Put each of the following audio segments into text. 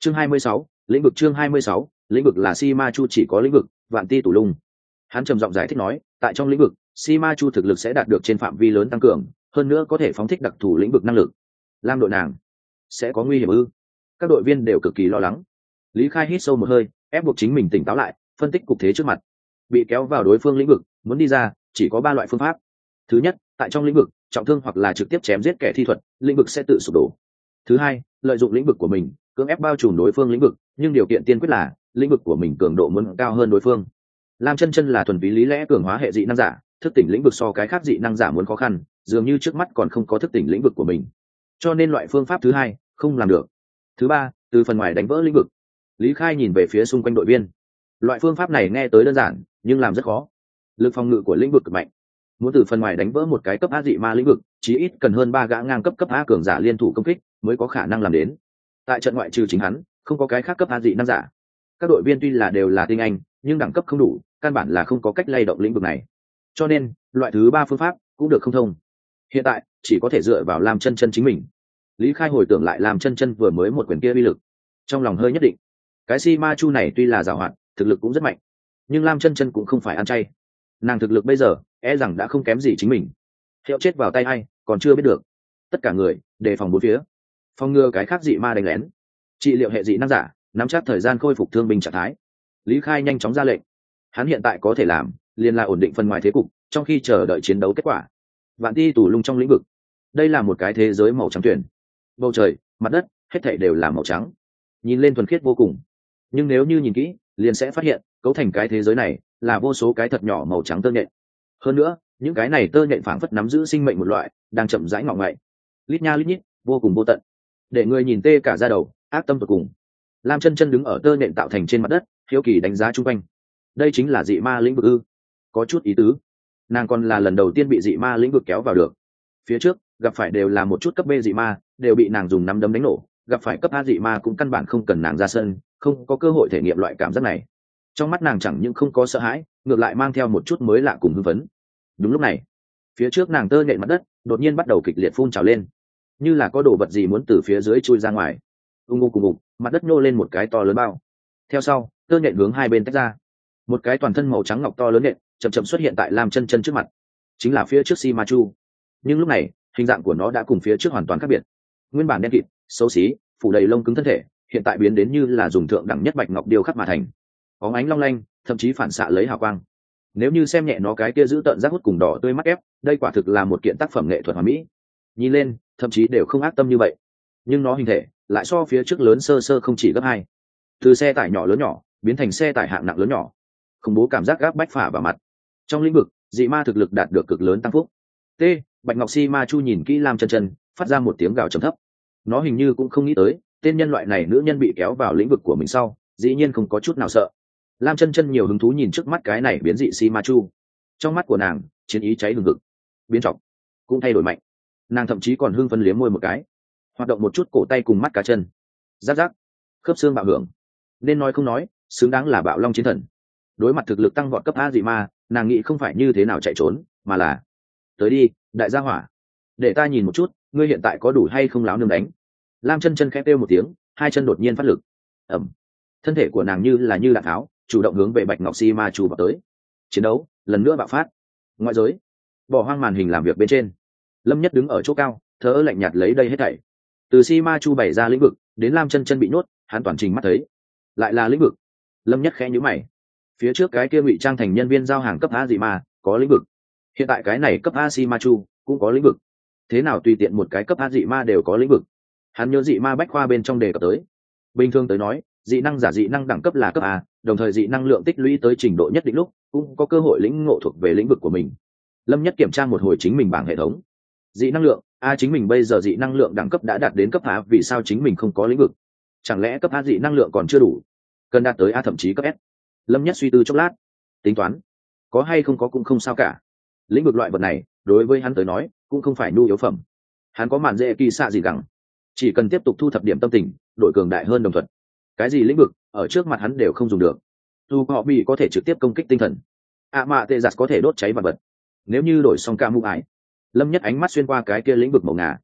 Chương 26, lĩnh vực. Chương 26, lĩnh vực là si ma chu chỉ có lĩnh vực vạn ti tủ lung. Hắn trầm giọng giải thích nói, tại trong lĩnh vực si ma chu thực lực sẽ đạt được trên phạm vi lớn tăng cường, hơn nữa có thể phóng thích đặc thù lĩnh vực năng lực. Lam đội nàng sẽ có nguy hiểm ư? Các đội viên đều cực kỳ lo lắng. Lý Khai hít sâu một hơi, ép buộc chính mình tỉnh táo lại, phân tích cục thế trước mặt. Bị kéo vào đối phương lĩnh vực, muốn đi ra chỉ có 3 loại phương pháp. Thứ nhất, tại trong lĩnh vực trọng thương hoặc là trực tiếp chém giết kẻ thi thuật, lĩnh vực sẽ tự sụp đổ. Thứ hai, lợi dụng lĩnh vực của mình cưỡng ép bao trùm đối phương lĩnh vực, nhưng điều kiện tiên quyết là lĩnh vực của mình cường độ muốn cao hơn đối phương. Lam chân chân là thuần túy lý lẽ cường hóa hệ dị năng giả, thức tỉnh lĩnh vực so cái khác dị năng giả muốn khó khăn, dường như trước mắt còn không có thức tỉnh lĩnh vực của mình, cho nên loại phương pháp thứ hai không làm được. Thứ ba, từ phần ngoài đánh vỡ lĩnh vực. Lý Khai nhìn về phía xung quanh đội viên. Loại phương pháp này nghe tới đơn giản nhưng làm rất khó. Lực phòng ngự của lĩnh vực cực mạnh, muốn từ phần ngoài đánh vỡ một cái cấp A dị ma lĩnh vực chí ít cần hơn 3 gã ngang cấp A cường giả liên thủ công kích mới có khả năng làm đến. Tại trận ngoại trừ chính hắn, không có cái khác cấp A dị năng giả. Các đội viên tuy là đều là tinh anh, nhưng đẳng cấp không đủ, căn bản là không có cách lay động lĩnh vực này. Cho nên loại thứ ba phương pháp cũng được không thông. Hiện tại chỉ có thể dựa vào Lam chân chân chính mình. Lý Khai hồi tưởng lại Lam chân chân vừa mới một quyền kia uy lực, trong lòng hơi nhất định. Cái si ma chu này tuy là giàu hoạt, thực lực cũng rất mạnh, nhưng Lam chân chân cũng không phải ăn chay. Nàng thực lực bây giờ e rằng đã không kém gì chính mình. Hiệu chết vào tay ai còn chưa biết được. Tất cả người đề phòng bốn phía, phòng ngừa cái khác dị ma đánh lén. Trị liệu hệ dị năng giả nắm chắc thời gian khôi phục thương binh trạng thái. Lý Khai nhanh chóng ra lệnh. Hắn hiện tại có thể làm liền là ổn định phần ngoài thế cục, trong khi chờ đợi chiến đấu kết quả. Vạn ti tù lung trong lĩnh vực, đây là một cái thế giới màu trắng tuyển. Bầu trời, mặt đất, hết thảy đều là màu trắng, nhìn lên thuần khiết vô cùng. Nhưng nếu như nhìn kỹ liền sẽ phát hiện cấu thành cái thế giới này là vô số cái thật nhỏ màu trắng tơ nhện. Hơn nữa những cái này tơ nhện phảng phất nắm giữ sinh mệnh một loại, đang chậm rãi ngọ ngậy, lít nha lít nhít, vô cùng vô tận, để người nhìn tê cả da đầu, ác tâm tột cùng. Lam chân chân đứng ở tơ nhện tạo thành trên mặt đất, hiếu kỳ đánh giá chung quanh. Đây chính là dị ma lĩnh vực ư? Có chút ý tứ. Nàng còn là lần đầu tiên bị dị ma lĩnh vực kéo vào được. Phía trước gặp phải đều là một chút cấp B dị ma, đều bị nàng dùng nắm đấm đánh nổ. Gặp phải cấp A dị ma cũng căn bản không cần nàng ra sân, không có cơ hội thể nghiệm loại cảm giác này. Trong mắt nàng chẳng những không có sợ hãi, ngược lại mang theo một chút mới lạ cùng hưng phấn. Đúng lúc này, phía trước nàng tơ nhện mặt đất đột nhiên bắt đầu kịch liệt phun trào lên, như là có đồ vật gì muốn từ phía dưới chui ra ngoài. Cùng mặt đất nhô lên một cái to lớn bao. Theo sau, tơ nhện hướng hai bên tách ra, một cái toàn thân màu trắng ngọc to lớn nhện chậm chậm xuất hiện tại Lam chân chân trước mặt, chính là phía trước si ma chu. Nhưng lúc này hình dạng của nó đã cùng phía trước hoàn toàn khác biệt. Nguyên bản đen kịt, xấu xí, phủ đầy lông cứng thân thể, hiện tại biến đến như là dùng thượng đẳng nhất bạch ngọc điêu khắc mà thành, óng ánh long lanh, thậm chí phản xạ lấy hào quang. Nếu như xem nhẹ nó cái kia giữ tợn giác hút cùng đỏ tươi mắt ép, đây quả thực là một kiện tác phẩm nghệ thuật hoàn mỹ. Nhìn lên thậm chí đều không ác tâm như vậy, nhưng nó hình thể lại so phía trước lớn sơ sơ không chỉ gấp 2. Từ xe tải nhỏ lớn nhỏ biến thành xe tải hạng nặng lớn nhỏ, khủng bố cảm giác gáp bách phả vào mặt. Trong lĩnh vực dị ma thực lực đạt được cực lớn tăng phúc. T. Bạch ngọc si ma chu nhìn kỹ Lam chân chân, phát ra một tiếng gào trầm thấp. Nó hình như cũng không nghĩ tới tên nhân loại này nữ nhân bị kéo vào lĩnh vực của mình sau dĩ nhiên không có chút nào sợ. Lam chân chân nhiều hứng thú nhìn trước mắt cái này biến dị si ma chu. Trong mắt của nàng chiến ý cháy hừng hực, biến trọng cũng thay đổi mạnh. Nàng thậm chí còn hưng phấn liếm môi một cái, hoạt động một chút cổ tay cùng mắt cá chân. Giáp giáp, khớp xương bạo hưởng. Nên nói không nói, xứng đáng là bạo long chiến thần. Đối mặt thực lực tăng vọt cấp A dị ma, nàng nghĩ không phải như thế nào chạy trốn, mà là tới đi đại gia hỏa, để ta nhìn một chút ngươi hiện tại có đủ hay không láo nương đánh. Lam chân chân khẽ kêu một tiếng, hai chân đột nhiên phát lực. Ẩm. Thân thể của nàng như đạn tháo, chủ động hướng về Bạch Ngọc Si Ma Chu vào tới. Chiến đấu lần nữa bạo phát. Ngoại giới, bỏ hoang màn hình làm việc bên trên, Lâm Nhất đứng ở chỗ cao, thở lạnh nhạt lấy đây hết thảy. Từ Si Ma Chu bày ra lĩnh vực đến Lam chân chân bị nhốt, hắn toàn trình mắt thấy. Lại là lĩnh vực. Lâm Nhất khẽ nhíu mày. Phía trước cái kia ngụy trang thành nhân viên giao hàng cấp A dị ma có lĩnh vực, hiện tại cái này cấp A Si Ma Chu cũng có lĩnh vực. Thế nào tùy tiện một cái cấp A dị ma đều có lĩnh vực? Hắn nhớ dị ma bách khoa bên trong đề cập tới. Bình thường tới nói, dị năng giả dị năng đẳng cấp là cấp A, đồng thời dị năng lượng tích lũy tới trình độ nhất định lúc cũng có cơ hội lĩnh ngộ thuộc về lĩnh vực của mình. Lâm Nhất kiểm tra một hồi chính mình bảng hệ thống. Dị năng lượng A, chính mình bây giờ dị năng lượng đẳng cấp đã đạt đến cấp A, vì sao chính mình không có lĩnh vực? Chẳng lẽ cấp A dị năng lượng còn chưa đủ, cần đạt tới A thậm chí cấp S? Lâm Nhất suy tư chốc lát, tính toán, có hay không có cũng không sao cả. Lĩnh vực loại vật này đối với hắn tới nói cũng không phải nhu yếu phẩm. Hắn có màn dễ kỳ xạ gì gẳng, chỉ cần tiếp tục thu thập điểm tâm tình, đội cường đại hơn đồng thuận. Cái gì lĩnh vực ở trước mặt hắn đều không dùng được. Dù họ bị có thể trực tiếp công kích tinh thần, mạ tê giặt có thể đốt cháy vật vật. Nếu như đổi xong ca mũ ải, Lâm Nhất ánh mắt xuyên qua cái kia lĩnh vực màu ngà.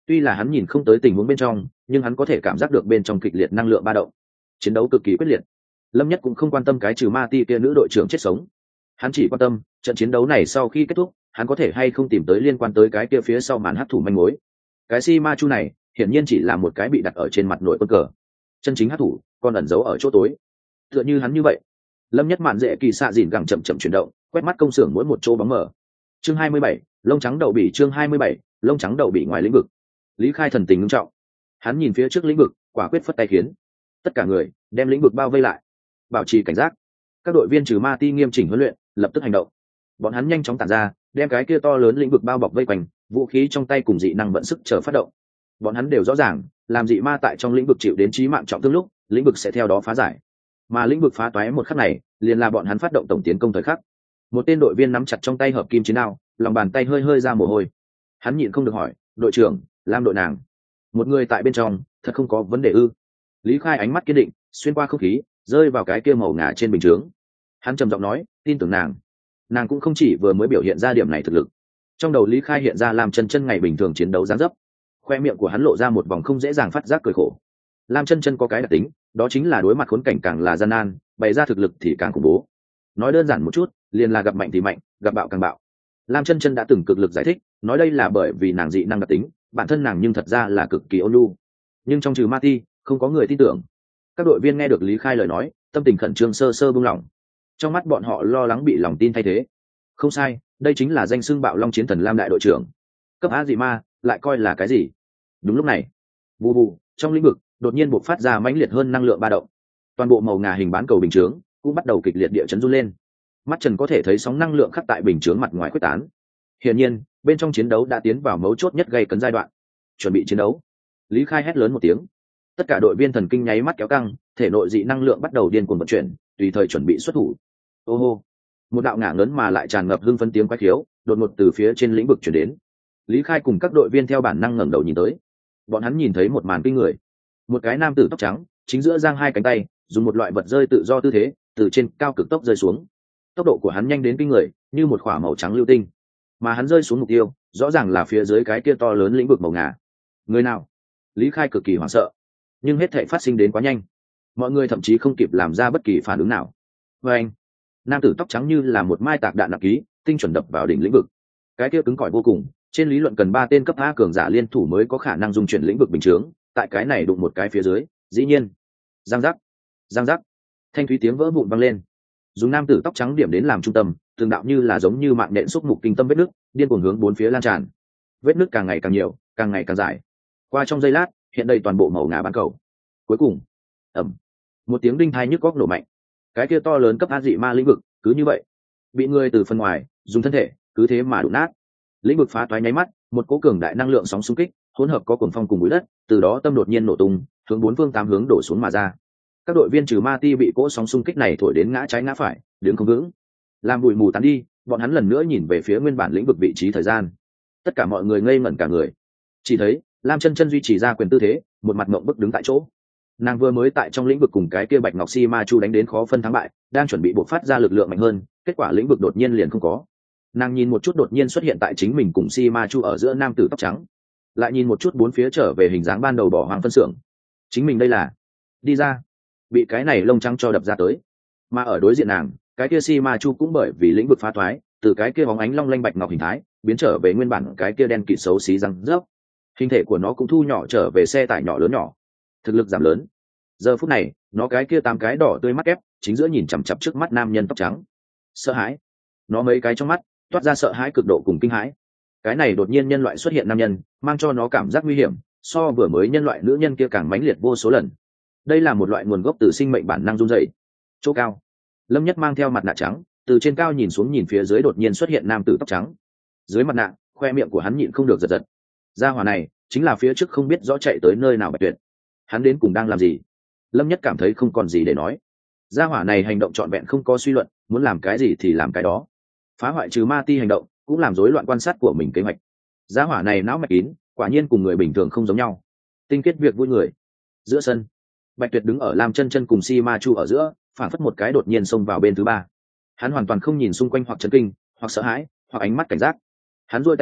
Tuy là hắn nhìn không tới tình huống bên trong, nhưng hắn có thể cảm giác được bên trong kịch liệt năng lượng ba động, chiến đấu cực kỳ quyết liệt. Lâm Nhất cũng không quan tâm cái trừ ma ti kia nữ đội trưởng chết sống, hắn chỉ quan tâm trận chiến đấu này sau khi kết thúc, hắn có thể hay không tìm tới liên quan tới cái kia phía sau màn hắc thủ manh mối. Cái si ma chu này hiển nhiên chỉ là một cái bị đặt ở trên mặt nội quân cờ, chân chính hắc thủ còn ẩn giấu ở chỗ tối. Tựa như hắn như vậy. Lâm Nhất mạn dễ kỳ xạ dìn gẳng chậm chậm chuyển động, quét mắt công xưởng mỗi một chỗ bóng mờ. Chương 27, lông trắng đậu bỉ. Chương 27, lông trắng đậu bỉ. Ngoài lĩnh vực, Lý Khai thần tình nghiêm trọng, hắn nhìn phía trước lĩnh vực, quả quyết phất tay khiến tất cả người đem lĩnh vực bao vây lại, bảo trì cảnh giác. Các đội viên trừ ma ti nghiêm chỉnh huấn luyện, lập tức hành động. Bọn hắn nhanh chóng tản ra, đem cái kia to lớn lĩnh vực bao bọc vây quanh, vũ khí trong tay cùng dị năng vận sức chờ phát động. Bọn hắn đều rõ ràng, làm dị ma tại trong lĩnh vực chịu đến chí mạng trọng thương lúc, lĩnh vực sẽ theo đó phá giải. Mà lĩnh vực phá toái một khắc này, liền là bọn hắn phát động tổng tiến công thời khắc. Một tên đội viên nắm chặt trong tay hợp kim chiến đao, lòng bàn tay hơi hơi ra mồ hôi. Hắn nhịn không được hỏi, "Đội trưởng, Lam đội nàng, một người tại bên trong, thật không có vấn đề ư?" Lý Khai ánh mắt kiên định, xuyên qua không khí, rơi vào cái kia màu ngà trên bình chướng. Hắn trầm giọng nói, "Tin tưởng nàng." Nàng cũng không chỉ vừa mới biểu hiện ra điểm này thực lực. Trong đầu Lý Khai hiện ra Lam Chân Chân ngày bình thường chiến đấu dáng dấp, khoe miệng của hắn lộ ra một vòng không dễ dàng phát giác cười khổ. Lam Chân Chân có cái đặc tính, đó chính là đối mặt khốn cảnh càng là gian nan, bày ra thực lực thì càng khủng bố. Nói đơn giản một chút, liền là gặp mạnh thì mạnh, gặp bạo càng bạo. Lam Chân Chân đã từng cực lực giải thích, nói đây là bởi vì nàng dị năng đặc tính, bản thân nàng nhưng thật ra là cực kỳ ôn nhu. Nhưng trong trừ ma ti, không có người tin tưởng. Các đội viên nghe được Lý Khai lời nói, tâm tình khẩn trương sơ sơ buông lỏng. Trong mắt bọn họ lo lắng bị lòng tin thay thế. Không sai, đây chính là danh xưng bạo long chiến thần Lam đại đội trưởng. Cấp á dị ma, lại coi là cái gì? Đúng lúc này, vù vù, trong lĩnh vực đột nhiên bộc phát ra mãnh liệt hơn năng lượng ba động. Toàn bộ màu ngà hình bán cầu bình chướng cũng bắt đầu kịch liệt địa chấn run lên. Mắt Trần có thể thấy sóng năng lượng khắc tại bình chướng mặt ngoài khuếch tán. Hiển nhiên, bên trong chiến đấu đã tiến vào mấu chốt nhất gây cấn giai đoạn. Chuẩn bị chiến đấu. Lý Khai hét lớn một tiếng. Tất cả đội viên thần kinh nháy mắt kéo căng, thể nội dị năng lượng bắt đầu điên cuồng vận chuyển, tùy thời chuẩn bị xuất thủ. Ô hô, một đạo ngả lớn mà lại tràn ngập hưng phấn tiếng quái khiếu đột ngột từ phía trên lĩnh vực chuyển đến. Lý Khai cùng các đội viên theo bản năng ngẩng đầu nhìn tới. Bọn hắn nhìn thấy một màn kinh người. Một cái nam tử tóc trắng chính giữa giang hai cánh tay, dùng một loại vật rơi tự do tư thế từ trên cao cực tốc rơi xuống. Tốc độ của hắn nhanh đến kinh người, như một khỏa màu trắng lưu tinh. Mà hắn rơi xuống mục tiêu rõ ràng là phía dưới cái kia to lớn lĩnh vực màu ngà. Người nào? Lý Khai cực kỳ hoảng sợ, nhưng hết thảy phát sinh đến quá nhanh, mọi người thậm chí không kịp làm ra bất kỳ phản ứng nào. Và anh, nam tử tóc trắng như là một mai tạc đạn nặng ký, tinh chuẩn đập vào đỉnh lĩnh vực. Cái kia cứng cỏi vô cùng, trên lý luận cần 3 tên cấp A cường giả liên thủ mới có khả năng dung chuyển lĩnh vực bình chướng, tại cái này đụng một cái phía dưới, dĩ nhiên, giang giác, thanh thúy tiếng vỡ vụn vang lên. Dùng nam tử tóc trắng điểm đến làm trung tâm, từng đạo như là giống như mạng nhện xúc mục kinh tâm vết nước, điên cuồng hướng bốn phía lan tràn. Vết nước càng ngày càng nhiều, càng ngày càng dài. Qua trong giây lát, hiện đầy toàn bộ màu ngà bán cầu. Cuối cùng, ầm, một tiếng đinh tai nhức óc nổ mạnh. Cái kia to lớn cấp A dị ma lĩnh vực, cứ như vậy, bị người từ phần ngoài dùng thân thể, cứ thế mà đụng nát. Lĩnh vực phá toái nháy mắt, một cỗ cường đại năng lượng sóng xung kích, hỗn hợp có cuồng phong cùng bụi đất, từ đó tâm đột nhiên nổ tung, hướng bốn phương tám hướng đổ xuống mà ra. Các đội viên trừ ma ti bị cỗ sóng xung kích này thổi đến ngã trái ngã phải, đứng không vững. Làm bụi mù tán đi, bọn hắn lần nữa nhìn về phía nguyên bản lĩnh vực vị trí thời gian. Tất cả mọi người ngây ngẩn cả người. Chỉ thấy Lam Chân Chân duy trì ra quyền tư thế, một mặt ngậm bức đứng tại chỗ. Nàng vừa mới tại trong lĩnh vực cùng cái kia Bạch Ngọc Si Ma Chu đánh đến khó phân thắng bại, đang chuẩn bị bộc phát ra lực lượng mạnh hơn, kết quả lĩnh vực đột nhiên liền không có. Nàng nhìn một chút đột nhiên xuất hiện tại chính mình cùng Si Ma Chu ở giữa nam tử tóc trắng, lại nhìn một chút bốn phía trở về hình dáng ban đầu bỏ hoang phân xưởng. Chính mình đây là đi ra, bị cái này lông trắng cho đập ra tới. Mà ở đối diện nàng, cái kia Si Ma Chu cũng bởi vì lĩnh vực phá thoái, từ cái kia bóng ánh long lanh bạch ngọc hình thái, biến trở về nguyên bản cái kia đen kịt xấu xí răng rớp. Hình thể của nó cũng thu nhỏ trở về xe tải nhỏ lớn nhỏ, thực lực giảm lớn. Giờ phút này, nó cái kia 8 cái đỏ tươi mắt ép, chính giữa nhìn chằm chằm trước mắt nam nhân tóc trắng. Sợ hãi, nó mấy cái trong mắt toát ra sợ hãi cực độ cùng kinh hãi. Cái này đột nhiên nhân loại xuất hiện nam nhân, mang cho nó cảm giác nguy hiểm, so vừa mới nhân loại nữ nhân kia càng mãnh liệt vô số lần. Đây là một loại nguồn gốc từ sinh mệnh bản năng run rẩy. Chỗ cao, Lâm Nhất mang theo mặt nạ trắng, từ trên cao nhìn xuống nhìn phía dưới đột nhiên xuất hiện nam tử tóc trắng. Dưới mặt nạ, khoe miệng của hắn nhịn không được giật giật. Gia hỏa này chính là phía trước không biết rõ chạy tới nơi nào Bạch Tuyệt. Hắn đến cùng đang làm gì? Lâm Nhất cảm thấy không còn gì để nói. Gia hỏa này hành động trọn vẹn không có suy luận, muốn làm cái gì thì làm cái đó. Phá hoại trừ ma ti hành động, cũng làm rối loạn quan sát của mình kế hoạch. Gia hỏa này não mạch kín, quả nhiên cùng người bình thường không giống nhau. Tinh kết việc vui người. Giữa sân, Bạch Tuyệt đứng ở Lam Chân Chân cùng Si Ma Chu ở giữa, phản phất một cái đột nhiên xông vào bên thứ ba. Hắn hoàn toàn không nhìn xung quanh hoặc chấn kinh, hoặc sợ hãi, hoặc ánh mắt cảnh giác. Hắn duỗi tay ra,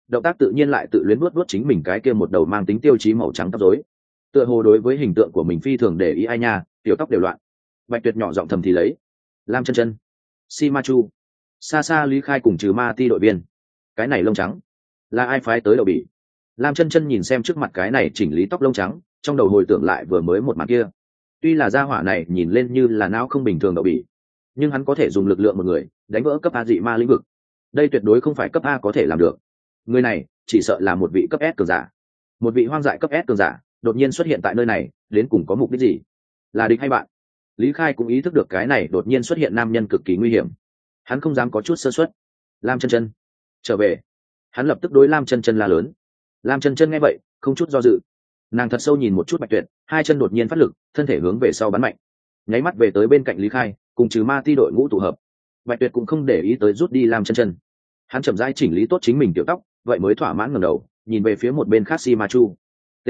động tác tự nhiên lại tự luyến vuốt vuốt chính mình cái kia một đầu mang tính tiêu chí màu trắng tóc rối, tựa hồ đối với hình tượng của mình phi thường để ý. Ai nha, tiểu tóc đều loạn. Bạch Tuyệt nhỏ giọng thầm thì lấy. Lam Chân Chân, Si Ma Chu, xa xa Lý Khai cùng Trừ Ma Ti đội viên. Cái này lông trắng là ai phái tới đậu bỉ? Lam Chân Chân nhìn xem trước mặt cái này chỉnh lý tóc lông trắng, trong đầu hồi tưởng lại vừa mới một màn kia. Tuy là gia hỏa này nhìn lên như là não không bình thường đậu bỉ, nhưng hắn có thể dùng lực lượng một người đánh vỡ cấp A dị ma lĩnh vực. Đây tuyệt đối không phải cấp A có thể làm được. Người này chỉ sợ là một vị cấp S cường giả. Một vị hoang dại cấp S cường giả đột nhiên xuất hiện tại nơi này, đến cùng có mục đích gì? Là địch hay bạn? Lý Khai cũng ý thức được cái này đột nhiên xuất hiện nam nhân cực kỳ nguy hiểm. Hắn không dám có chút sơ suất. Lam Chân Chân, trở về. Hắn lập tức đối Lam Chân Chân la lớn. Lam Chân Chân nghe vậy không chút do dự, nàng thật sâu nhìn một chút Bạch Tuyệt, hai chân đột nhiên phát lực, thân thể hướng về sau bắn mạnh, nháy mắt về tới bên cạnh Lý Khai, cùng Trừ Ma Ti đội ngũ tụ hợp. Bạch Tuyệt cũng không để ý tới rút đi Lam Chân Chân, hắn chậm rãi chỉnh lý tốt chính mình tiểu tóc, vậy mới thỏa mãn ngẩng đầu nhìn về phía một bên khác. Si Ma Chu. T.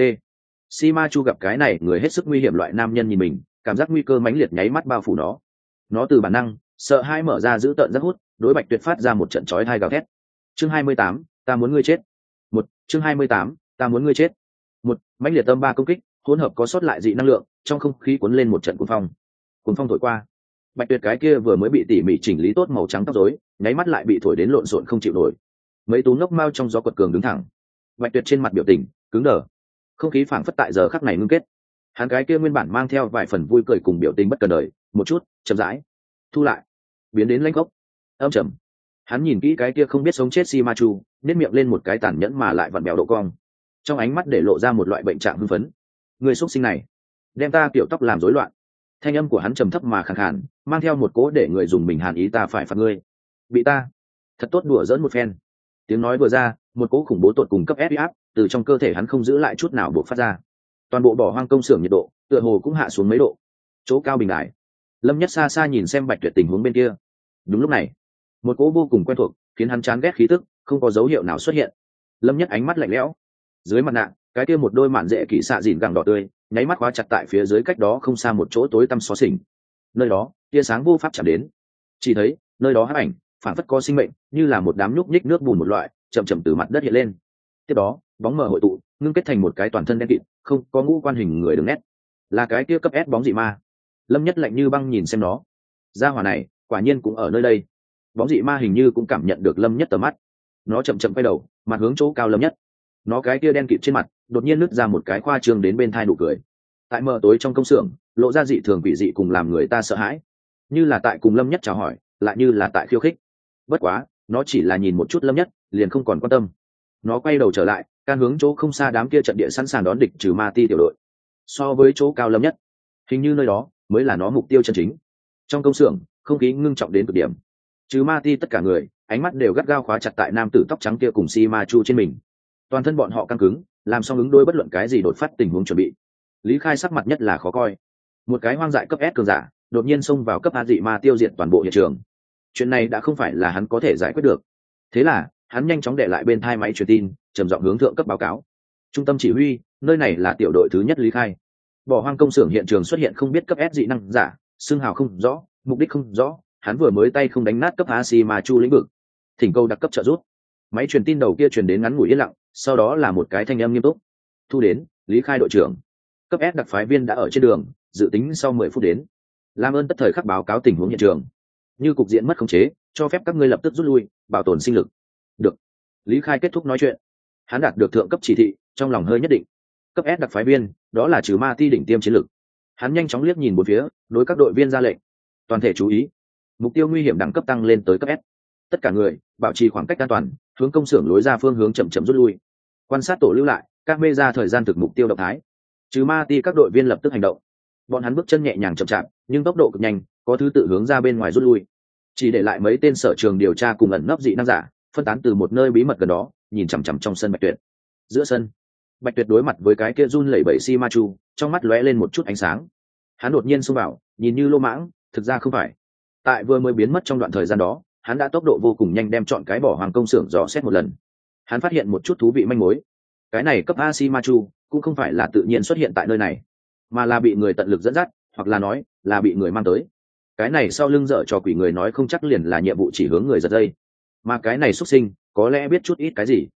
Si Ma Chu gặp cái này người hết sức nguy hiểm loại nam nhân nhìn mình, cảm giác nguy cơ mãnh liệt nháy mắt bao phủ nó từ bản năng sợ hãi mở ra giữ tợn rất hút, đối Bạch Tuyệt phát ra một trận chói tai gào thét. Chương 28, ta muốn ngươi chết. Chương 28, ta muốn ngươi chết. Mãnh liệt tâm ba công kích hỗn hợp có sót lại dị năng lượng, trong không khí cuốn lên một trận cuồng phong thổi qua. Bạch Tuyệt cái kia vừa mới bị tỉ mỉ chỉnh lý tốt màu trắng tóc rối, nháy mắt lại bị thổi đến lộn xộn không chịu nổi. Mấy tú ngốc mao trong gió quật cường đứng thẳng. Bạch Tuyệt trên mặt biểu tình cứng đờ, không khí phảng phất tại giờ khắc này ngưng kết. Hắn cái kia nguyên bản mang theo vài phần vui cười cùng biểu tình bất cần đời, một chút chậm rãi thu lại, biến đến lãnh gốc âm trầm. Hắn nhìn kỹ cái kia không biết sống chết Si Ma Chu, nét miệng lên một cái tàn nhẫn mà lại vặn bèo độ cong, trong ánh mắt để lộ ra một loại bệnh trạng hưng phấn. Người xuất sinh này đem ta kiểu tóc làm rối loạn. Thanh âm của hắn trầm thấp mà khàn khàn, mang theo một cố để người dùng mình hàn ý. Ta phải phạt ngươi, bị ta thật tốt đùa dỡn một phen. Tiếng nói vừa ra, một cố khủng bố tột cùng cấp ép từ trong cơ thể hắn không giữ lại chút nào buộc phát ra. Toàn bộ bỏ hoang công xưởng nhiệt độ tựa hồ cũng hạ xuống mấy độ. Chỗ cao bình đại, Lâm Nhất xa xa nhìn xem Bạch Tuyệt tình huống bên kia. Đúng lúc này, một cỗ vô cùng quen thuộc khiến hắn chán ghét khí tức không có dấu hiệu nào xuất hiện. Lâm Nhất ánh mắt lạnh lẽo, dưới mặt nạ cái kia một đôi mạn dễ kỹ xạ dìn gẳng đỏ tươi nháy mắt khóa chặt tại phía dưới cách đó không xa một chỗ tối tăm xó xỉnh. Nơi đó tia sáng vô pháp chạm đến, chỉ thấy nơi đó hắc ảnh phản phất có sinh mệnh, như là một đám nhúc nhích nước bùn một loại chậm chậm từ mặt đất hiện lên. Tiếp đó bóng mờ hội tụ ngưng kết thành một cái toàn thân đen kịt không có ngũ quan hình người đường nét, là cái kia cấp S bóng dị ma. Lâm Nhất lạnh như băng nhìn xem nó, gia hỏa này quả nhiên cũng ở nơi đây. Bóng dị ma hình như cũng cảm nhận được Lâm Nhất tầm mắt, nó chậm chậm quay đầu mặt hướng chỗ cao Lâm Nhất. Nó cái kia đen kịt trên mặt đột nhiên nứt ra một cái khoa trương đến bên thai nụ cười, tại mờ tối trong công xưởng lộ ra dị thường quỷ dị cùng làm người ta sợ hãi, như là tại cùng Lâm Nhất chào hỏi, lại như là tại khiêu khích. Bất quá nó chỉ là nhìn một chút Lâm Nhất liền không còn quan tâm. Nó quay đầu trở lại, can hướng chỗ không xa đám kia trận địa sẵn sàng đón địch Trừ Ma Ti tiểu đội. So với chỗ cao Lâm Nhất, hình như nơi đó mới là nó mục tiêu chân chính. Trong công xưởng không khí ngưng trọng đến cực điểm. Trừ Ma Ti tất cả người ánh mắt đều gắt gao khóa chặt tại nam tử tóc trắng kia cùng Si Ma Chu trên mình. Toàn thân bọn họ căng cứng, làm xong ứng đối bất luận cái gì đột phát tình huống chuẩn bị. Lý Khai sắc mặt nhất là khó coi. Một cái hoang dại cấp S cường giả đột nhiên xông vào cấp A dị ma tiêu diệt toàn bộ hiện trường. Chuyện này đã không phải là hắn có thể giải quyết được. Thế là hắn nhanh chóng để lại bên thai máy truyền tin, trầm giọng hướng thượng cấp báo cáo. Trung tâm chỉ huy, nơi này là tiểu đội thứ nhất Lý Khai. Bỏ hoang công xưởng hiện trường xuất hiện không biết cấp S dị năng giả, xưng hào không rõ, mục đích không rõ, hắn vừa mới tay không đánh nát cấp A Si Ma Chu lĩnh vực. Thỉnh cầu đặc cấp trợ giúp. Máy truyền tin đầu kia truyền đến ngắn ngủi yên lặng, sau đó là một cái thanh âm nghiêm túc. Thu đến, Lý Khai đội trưởng. Cấp S đặc phái viên đã ở trên đường, dự tính sau 10 phút đến. Làm ơn tất thời khắc báo cáo tình huống hiện trường. Như cục diện mất khống chế, cho phép các ngươi lập tức rút lui, bảo tồn sinh lực. Được. Lý Khai kết thúc nói chuyện. Hắn đạt được thượng cấp chỉ thị, trong lòng hơi nhất định. Cấp S đặc phái viên, đó là Trừ Ma Ti đỉnh tiêm chiến lực. Hắn nhanh chóng liếc nhìn bốn phía, đối các đội viên ra lệnh. Toàn thể chú ý. Mục tiêu nguy hiểm đẳng cấp tăng lên tới cấp S. Tất cả người bảo trì khoảng cách an toàn, hướng công xưởng lối ra phương hướng chậm chậm rút lui. Quan sát tổ lưu lại các mê ra thời gian thực mục tiêu động thái. Trừ Ma Ti các đội viên lập tức hành động. Bọn hắn bước chân nhẹ nhàng chậm chạp, nhưng tốc độ cực nhanh, có thứ tự hướng ra bên ngoài rút lui. Chỉ để lại mấy tên sở trường điều tra cùng ẩn nấp dị năng giả, phân tán từ một nơi bí mật gần đó, nhìn chằm chằm trong sân Bạch Tuyệt. Giữa sân, Bạch Tuyệt đối mặt với cái kia run lẩy bẩy Si Ma Chu, trong mắt lóe lên một chút ánh sáng. Hắn đột nhiên xông vào, nhìn như lô mãng, thực ra không phải. Tại vừa mới biến mất trong đoạn thời gian đó, hắn đã tốc độ vô cùng nhanh đem chọn cái bỏ hoàng công xưởng dò xét một lần. Hắn phát hiện một chút thú vị manh mối. Cái này cấp A Si Ma Chu cũng không phải là tự nhiên xuất hiện tại nơi này, mà là bị người tận lực dẫn dắt, hoặc là nói là bị người mang tới. Cái này sau lưng dở cho quỷ người nói không chắc liền là nhiệm vụ chỉ hướng người giật dây, mà cái này xuất sinh có lẽ biết chút ít cái gì.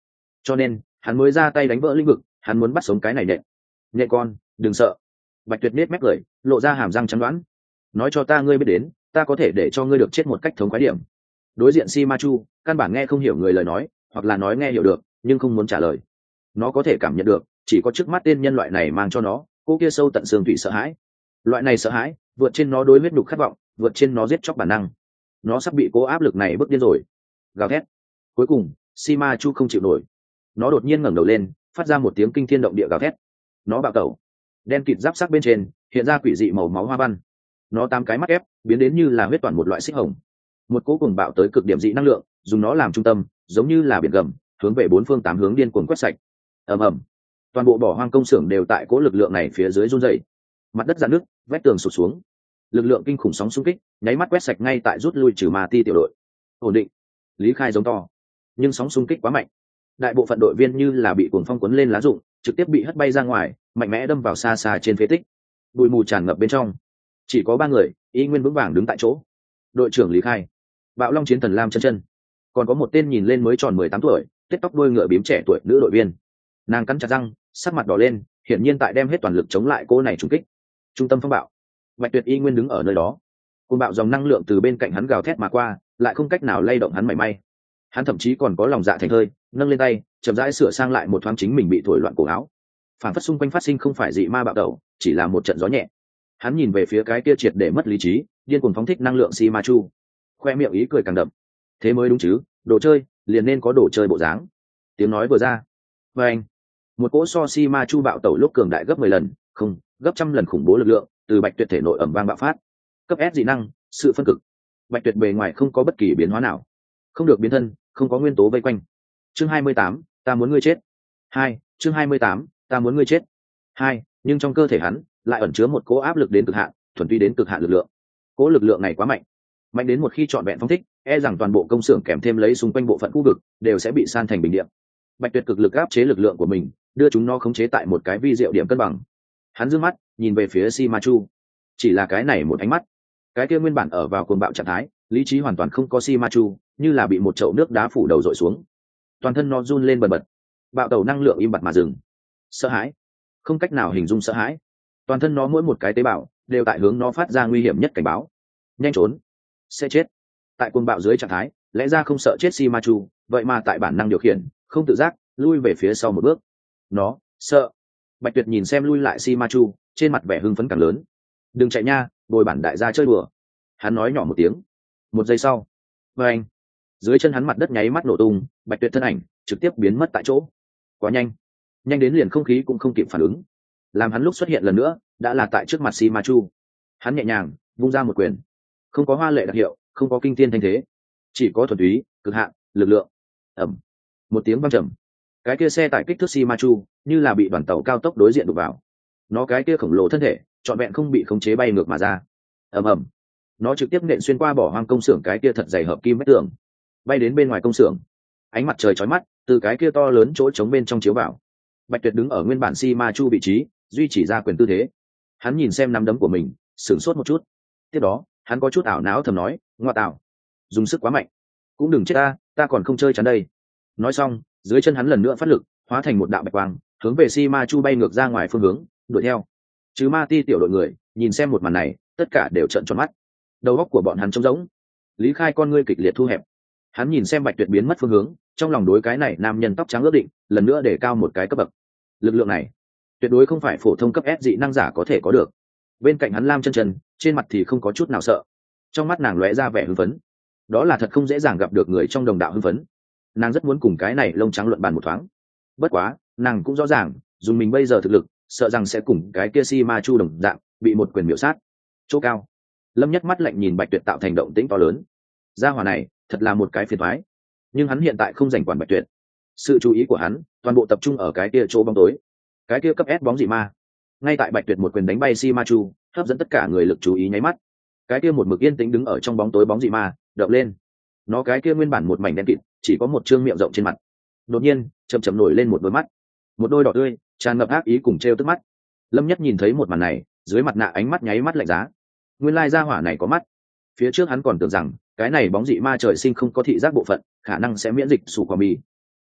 cho nên hắn mới ra tay đánh vỡ lĩnh vực. Hắn muốn bắt sống cái này nện. Nhện con, đừng sợ. Bạch Tuyệt nết mép cười, lộ ra hàm răng trắng đoán. Nói cho ta ngươi biết đến, ta có thể để cho ngươi được chết một cách thống khoái điểm. Đối diện Si Ma Chu căn bản nghe không hiểu người lời nói, hoặc là nói nghe hiểu được nhưng không muốn trả lời. Nó có thể cảm nhận được chỉ có trước mắt tên nhân loại này mang cho nó cô kia sâu tận xương thủy sợ hãi. Loại này sợ hãi vượt trên nó đối huyết nhục khát vọng, vượt trên nó giết chóc bản năng. Nó sắp bị cố áp lực này bức điên rồi. Gào thét. Cuối cùng Si Ma Chu không chịu nổi, nó đột nhiên ngẩng đầu lên, phát ra một tiếng kinh thiên động địa gào thét. Nó bạo tẩu, đen kịt giáp sắc bên trên hiện ra quỷ dị màu máu hoa văn. Nó 8 cái mắt ép biến đến như là huyết toàn một loại xích hồng. Một cỗ cuồng bạo tới cực điểm dị năng lượng dùng nó làm trung tâm, giống như là biển gầm, hướng về 4 phương 8 hướng điên cuồng quét sạch. Ầm ầm, toàn bộ bỏ hoang công xưởng đều tại cỗ lực lượng này phía dưới run rẩy. Mặt đất rạn nứt, vách tường sụt xuống. Lực lượng kinh khủng sóng xung kích nháy mắt quét sạch ngay tại rút lui trừ ma ti tiểu đội. Ổn định. Lý Khai giống to, nhưng sóng xung kích quá mạnh, đại bộ phận đội viên như là bị cuồng phong cuốn lên lá rụng, trực tiếp bị hất bay ra ngoài, mạnh mẽ đâm vào xa xa trên phế tích. Bụi mù tràn ngập bên trong, chỉ có 3 người y nguyên vững vàng đứng tại chỗ. Đội trưởng Lý Khai, Bạo Long chiến thần Lam Chân Chân, còn có một tên nhìn lên mới tròn 18 tuổi, tết tóc đuôi ngựa bím trẻ tuổi nữ đội viên. Nàng cắn chặt răng, sắc mặt đỏ lên, hiển nhiên tại đem hết toàn lực chống lại cô này trùng kích. Trung tâm phong bạo, Bạch Tuyệt y nguyên đứng ở nơi đó. Cơn bạo dòng năng lượng từ bên cạnh hắn gào thét mà qua, lại không cách nào lay động hắn mảy may. Hắn thậm chí còn có lòng dạ thành thơi, nâng lên tay chậm rãi sửa sang lại một thoáng chính mình bị thổi loạn cổ áo. Phản phất xung quanh phát sinh không phải dị ma bạo động, chỉ là một trận gió nhẹ. Hắn nhìn về phía cái kia triệt để mất lý trí, điên cuồng phóng thích năng lượng Si Ma Chu, khoe miệng ý cười càng đậm. Thế mới đúng chứ, đồ chơi liền nên có đồ chơi bộ dáng. Tiếng nói vừa ra, và anh, một cỗ so Si Ma Chu bạo tẩu lúc cường đại gấp 10 lần, không, gấp trăm lần khủng bố lực lượng từ Bạch Tuyệt thể nội ầm vang bạo phát. Cấp S dị năng, sự phân cực. Bạch Tuyệt bề ngoài không có bất kỳ biến hóa nào, không được biến thân, không có nguyên tố vây quanh. Chương 28, ta muốn ngươi chết. 2, chương 28, ta muốn ngươi chết. 2, nhưng trong cơ thể hắn lại ẩn chứa một cỗ áp lực đến cực hạn, thuần túy đến cực hạn lực lượng. Cỗ lực lượng này quá mạnh, mạnh đến một khi trọn vẹn phóng thích, e rằng toàn bộ công xưởng kèm thêm lấy xung quanh bộ phận khu vực đều sẽ bị san thành bình địa. Bạch Tuyệt cực lực áp chế lực lượng của mình, đưa chúng nó khống chế tại một cái vi diệu điểm cân bằng. Hắn dương mắt nhìn về phía Si Ma Chu, chỉ là cái này một ánh mắt, cái kia nguyên bản ở vào cuồng bạo trạng thái, lý trí hoàn toàn không có Si Ma Chu như là bị một chậu nước đá phủ đầu dội xuống, toàn thân nó run lên bần bật, bạo tẩu năng lượng im bặt mà dừng. Sợ hãi, không cách nào hình dung sợ hãi, toàn thân nó mỗi một cái tế bào đều tại hướng nó phát ra nguy hiểm nhất cảnh báo. Nhanh trốn, sẽ chết. Tại cuồng bạo dưới trạng thái, lẽ ra không sợ chết Si Ma Chu, vậy mà tại bản năng điều khiển, không tự giác lui về phía sau một bước. Nó sợ. Bạch Tuyệt nhìn xem lui lại Si Ma Chu, trên mặt vẻ hưng phấn càng lớn. Đừng chạy nha, bồi bản đại gia chơi đùa. Hắn nói nhỏ một tiếng. Một giây sau, và anh, dưới chân hắn mặt đất nháy mắt nổ tung, Bạch Tuyệt thân ảnh trực tiếp biến mất tại chỗ. Quá nhanh, nhanh đến liền không khí cũng không kịp phản ứng. Làm hắn lúc xuất hiện lần nữa, đã là tại trước mặt Si Ma Chu. Hắn nhẹ nhàng vung ra một quyền, không có hoa lệ đặc hiệu, không có kinh thiên thanh thế, chỉ có thuần túy cực hạn lực lượng. Ầm, một tiếng vang trầm, cái kia xe tải kích thước Si Ma Chu như là bị đoàn tàu cao tốc đối diện đụng vào. Nó cái kia khổng lồ thân thể trọn vẹn không bị khống chế bay ngược mà ra. Ầm ầm, nó trực tiếp nện xuyên qua bỏ hoang công xưởng cái kia thật dày hợp kim vách tường, bay đến bên ngoài công xưởng. Ánh mặt trời chói mắt từ cái kia to lớn chỗ trống bên trong chiếu vào. Bạch Tuyệt đứng ở nguyên bản Si Ma Chu vị trí, duy chỉ ra quyền tư thế. Hắn nhìn xem nắm đấm của mình, sửng sốt một chút. Tiếp đó hắn có chút ảo não thầm nói, ngoa tạo, dùng sức quá mạnh, cũng đừng chết ta còn không chơi chán đây. Nói xong, dưới chân hắn lần nữa phát lực, hóa thành một đạo bạch quang, hướng về Si Ma Chu bay ngược ra ngoài phương hướng đuổi theo. Chứ ma ti tiểu đội người nhìn xem một màn này, tất cả đều trợn tròn mắt, đầu óc của bọn hắn trống rỗng. Lý Khai con ngươi kịch liệt thu hẹp, hắn nhìn xem Bạch Tuyệt biến mất phương hướng, trong lòng đối cái này nam nhân tóc trắng ước định lần nữa để cao một cái cấp bậc. Lực lượng này tuyệt đối không phải phổ thông cấp S dị năng giả có thể có được. Bên cạnh hắn Lam Chân Chân trên mặt thì không có chút nào sợ, trong mắt nàng lóe ra vẻ hưng phấn. Đó là thật không dễ dàng gặp được người trong đồng đạo hưng phấn. Nàng rất muốn cùng cái này lông trắng luận bàn một thoáng. Bất quá nàng cũng rõ ràng dùng mình bây giờ thực lực, sợ rằng sẽ cùng cái kia Si Ma Chu đồng dạng bị một quyền miểu sát. Chỗ cao, Lâm Nhất mắt lạnh nhìn Bạch Tuyệt tạo thành động tĩnh to lớn. Gia hỏa này thật là một cái phiền toái, nhưng hắn hiện tại không rảnh quản Bạch Tuyệt. Sự chú ý của hắn toàn bộ tập trung ở cái kia chỗ bóng tối, cái kia cấp S bóng dị ma. Ngay tại Bạch Tuyệt một quyền đánh bay Si Ma Chu, hấp dẫn tất cả người lực chú ý nháy mắt, cái kia một mực yên tĩnh đứng ở trong bóng tối bóng dị ma động lên. Nó cái kia nguyên bản một mảnh đen kịt, chỉ có một trương miệng rộng trên mặt, đột nhiên chậm chậm nổi lên một đôi mắt, một đôi đỏ tươi tràn ngập ác ý cùng trêu tức mắt. Lâm Nhất nhìn thấy một màn này, dưới mặt nạ ánh mắt nháy mắt lạnh giá. Nguyên lai gia hỏa này có mắt. Phía trước hắn còn tưởng rằng cái này bóng dị ma trời sinh không có thị giác bộ phận, khả năng sẽ miễn dịch sủ quả mì.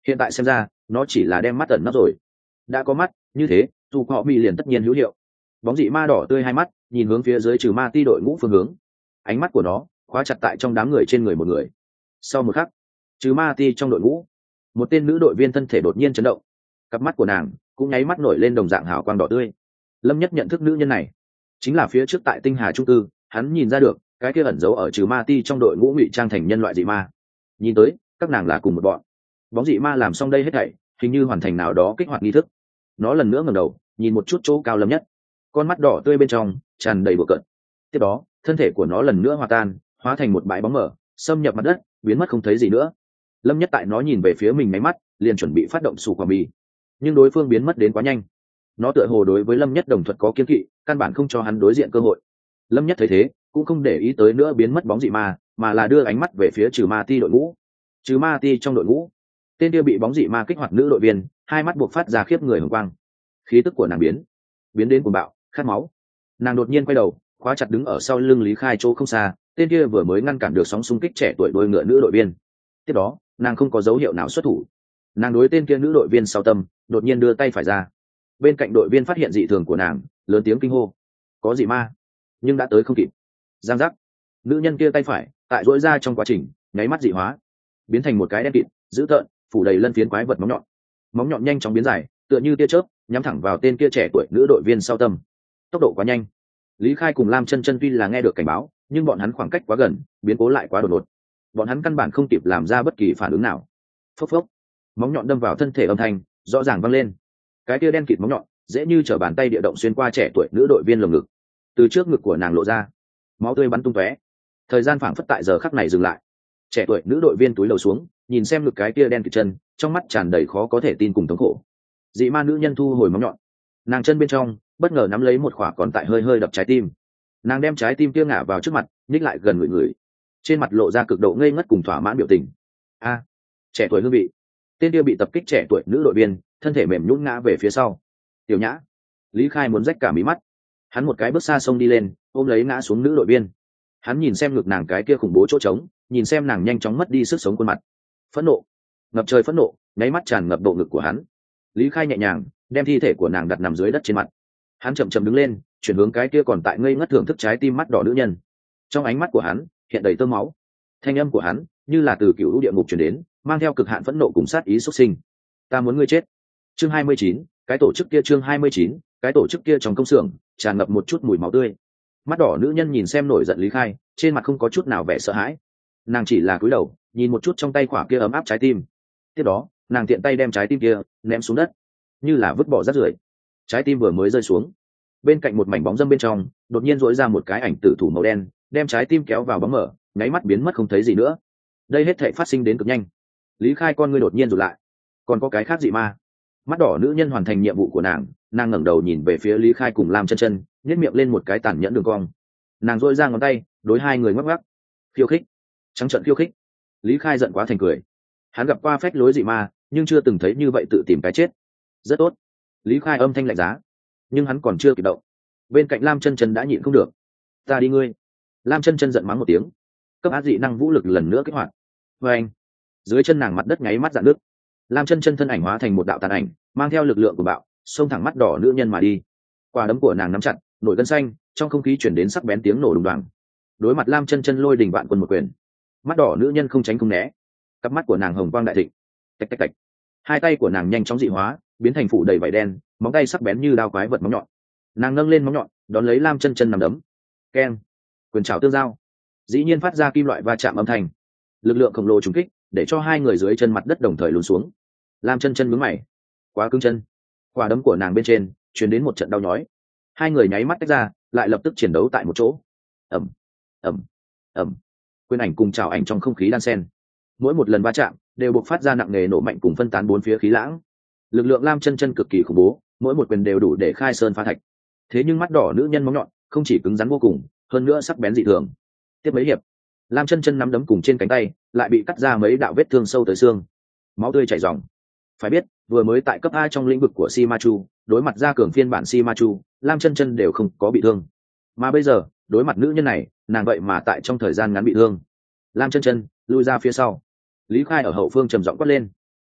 hiện tại xem ra nó chỉ là đem mắt ẩn nấp rồi. Đã có mắt như thế, dù họ bị liền tất nhiên hữu hiệu. Bóng dị ma đỏ tươi hai mắt nhìn hướng phía dưới trừ ma ti đội ngũ phương hướng, ánh mắt của nó khóa chặt tại trong đám người trên người một người. Sau một khắc, trừ ma ti trong đội ngũ, một tên nữ đội viên thân thể đột nhiên chấn động, cặp mắt của nàng cũng nháy mắt nổi lên đồng dạng hào quang đỏ tươi. Lâm Nhất nhận thức nữ nhân này chính là phía trước tại Tinh Hà trung cư hắn nhìn ra được cái kia ẩn giấu ở trừ ma ti trong đội ngũ ngụy trang thành nhân loại dị ma. Nhìn tới các nàng là cùng một bọn. Bóng dị ma làm xong đây hết thảy, hình như hoàn thành nào đó kích hoạt nghi thức. Nó lần nữa ngẩng đầu nhìn một chút chỗ cao Lâm Nhất, con mắt đỏ tươi bên trong tràn đầy bừa cợt. Tiếp đó thân thể của nó lần nữa hòa tan, hóa thành một bãi bóng mờ, xâm nhập mặt đất, biến mất không thấy gì nữa. Lâm Nhất tại nó nhìn về phía mình máy mắt, liền chuẩn bị phát động sủ quả mì, nhưng đối phương biến mất đến quá nhanh. Nó tựa hồ đối với Lâm Nhất đồng thuận có kiên kỵ, căn bản không cho hắn đối diện cơ hội. Lâm Nhất thấy thế cũng không để ý tới nữa biến mất bóng dị ma, mà là đưa ánh mắt về phía trừ ma ti đội ngũ. Trừ ma ti trong đội ngũ, tên kia bị bóng dị ma kích hoạt nữ đội viên, hai mắt buộc phát ra khiếp người hồng quang, khí tức của nàng biến đến cuồng bạo, khát máu. Nàng đột nhiên quay đầu, khóa chặt đứng ở sau lưng Lý Khai chỗ không xa, tên kia vừa mới ngăn cản được sóng xung kích trẻ tuổi đôi ngựa nữ đội viên. Tiếp đó nàng không có dấu hiệu nào xuất thủ, nàng đối tên kia nữ đội viên sau tâm đột nhiên đưa tay phải ra. Bên cạnh đội viên phát hiện dị thường của nàng, lớn tiếng kinh hô, có dị ma, nhưng đã tới không kịp. Giang giác, nữ nhân kia tay phải tại dỗi ra trong quá trình nháy mắt dị hóa, biến thành một cái đen kịt dữ tợn phủ đầy lân phiến quái vật móng nhọn nhanh chóng biến dài, tựa như tia chớp nhắm thẳng vào tên kia trẻ tuổi nữ đội viên sau tâm. Tốc độ quá nhanh, Lý Khai cùng Lam Chân Chân tuy là nghe được cảnh báo, nhưng bọn hắn khoảng cách quá gần, biến cố lại quá đột ngột, bọn hắn căn bản không kịp làm ra bất kỳ phản ứng nào. Phốc phốc, móng nhọn đâm vào thân thể, âm thanh rõ ràng vang lên. Cái tia đen kịt móng nhọn dễ như trở bàn tay địa động xuyên qua trẻ tuổi nữ đội viên lồng ngực, từ trước ngực của nàng lộ ra, máu tươi bắn tung tóe. Thời gian phảng phất tại giờ khắc này dừng lại. Trẻ tuổi nữ đội viên túi đầu xuống, nhìn xem ngực cái tia đen kịt chân, trong mắt tràn đầy khó có thể tin cùng thống khổ. Dị ma nữ nhân thu hồi móng nhọn, nàng chân bên trong bất ngờ nắm lấy một khỏa còn tại hơi hơi đập trái tim. Nàng đem trái tim kia ngả vào trước mặt, nhích lại gần người, trên mặt lộ ra cực độ ngây ngất cùng thỏa mãn biểu tình. A, trẻ tuổi hương vị. Tên kia bị tập kích trẻ tuổi nữ đội viên thân thể mềm nhũn ngã về phía sau. Tiểu Nhã. Lý Khai muốn rách cả mí mắt, hắn một cái bước xa xông đi lên, ôm lấy ngã xuống nữ đội viên. Hắn nhìn xem ngực nàng cái kia khủng bố chỗ trống, nhìn xem nàng nhanh chóng mất đi sức sống khuôn mặt. Phẫn nộ, ngập trời phẫn nộ nháy mắt tràn ngập bộ ngực của hắn. Lý Khai nhẹ nhàng đem thi thể của nàng đặt nằm dưới đất trên mặt, hắn chậm chậm đứng lên, chuyển hướng cái kia còn tại ngây ngất thưởng thức trái tim mắt đỏ nữ nhân. Trong ánh mắt của hắn hiện đầy tơ máu, thanh âm của hắn như là từ cựu địa ngục truyền đến, mang theo cực hạn phẫn nộ cùng sát ý xuất sinh. Ta muốn ngươi chết. Chương 29, cái tổ chức kia. Chương 29, cái tổ chức kia. Trong công xưởng tràn ngập một chút mùi máu tươi. Mắt đỏ nữ nhân nhìn xem nổi giận Lý Khai, trên mặt không có chút nào vẻ sợ hãi, nàng chỉ là cúi đầu nhìn một chút trong tay khỏa kia ấm áp trái tim. Tiếp đó nàng tiện tay đem trái tim kia ném xuống đất, như là vứt bỏ rác rưởi. Trái tim vừa mới rơi xuống, bên cạnh một mảnh bóng dâm bên trong đột nhiên dỗi ra một cái ảnh tử thủ màu đen, đem trái tim kéo vào bóng mở, nháy mắt biến mất không thấy gì nữa. Đây hết thảy phát sinh đến cực nhanh. Lý Khai con ngươi đột nhiên rụt lại, còn có cái khác dị ma. Mắt đỏ nữ nhân hoàn thành nhiệm vụ của nàng ngẩng đầu nhìn về phía Lý Khai cùng Lam Chân Chân, nhếch miệng lên một cái tàn nhẫn đường cong. Nàng dỗi ra ngón tay đối hai người ngoắc ngoắc, khiêu khích, trắng trợn khiêu khích. Lý Khai giận quá thành cười, hắn gặp qua phách lối dị ma, nhưng chưa từng thấy như vậy tự tìm cái chết. Rất tốt. Lý Khai âm thanh lạnh giá, nhưng hắn còn chưa kịp động, bên cạnh Lam Chân Chân đã nhịn không được. Ta đi ngươi. Lam Chân Chân giận mắng một tiếng, cấp áp dị năng vũ lực lần nữa kích hoạt. Và anh, dưới chân nàng mặt đất nháy mắt rạn nứt. Lam Chân Chân thân ảnh hóa thành một đạo tàn ảnh, mang theo lực lượng của bạo, xông thẳng mắt đỏ nữ nhân mà đi. Quả đấm của nàng nắm chặt, nổi gân xanh, trong không khí chuyển đến sắc bén tiếng nổ đùng đoàng. Đối mặt Lam Chân Chân lôi đình vạn quân một quyền, mắt đỏ nữ nhân không tránh không né, cặp mắt của nàng hồng quang đại thịnh. Tạch tạch tạch, hai tay của nàng nhanh chóng dị hóa, biến thành phủ đầy vảy đen, móng tay sắc bén như đao quái vật móng nhọn. Nàng nâng lên móng nhọn, đón lấy Lam Chân Chân nằm đấm. Keng, quyền trảo tương giao, dĩ nhiên phát ra kim loại va chạm âm thanh. Lực lượng khổng lồ trùng kích, để cho hai người dưới chân mặt đất đồng thời lún xuống. Lam Chân Chân nhướng mày, quá cứng chân. Quả đấm của nàng bên trên truyền đến một trận đau nhói. Hai người nháy mắt tách ra, lại lập tức chiến đấu tại một chỗ. Ầm, ầm, ầm. Quyền ảnh cùng trảo ảnh trong không khí đan xen. Mỗi một lần va chạm đều bộc phát ra nặng nề nổ mạnh cùng phân tán bốn phía khí lãng. Lực lượng Lam Chân Chân cực kỳ khủng bố, mỗi một quyền đều đủ để khai sơn phá thạch. Thế nhưng mắt đỏ nữ nhân móng nhọn không chỉ cứng rắn vô cùng, hơn nữa sắc bén dị thường. Tiếp mấy hiệp, Lam Chân Chân nắm đấm cùng trên cánh tay lại bị cắt ra mấy đạo vết thương sâu tới xương, máu tươi chảy ròng. Phải biết, vừa mới tại cấp A trong lĩnh vực của Shimachu, đối mặt ra cường phiên bản Shimachu, Lam Chân Chân đều không có bị thương. Mà bây giờ, đối mặt nữ nhân này, nàng vậy mà tại trong thời gian ngắn bị thương. Lam Chân Chân lui ra phía sau. Lý Khai ở hậu phương trầm giọng quát lên.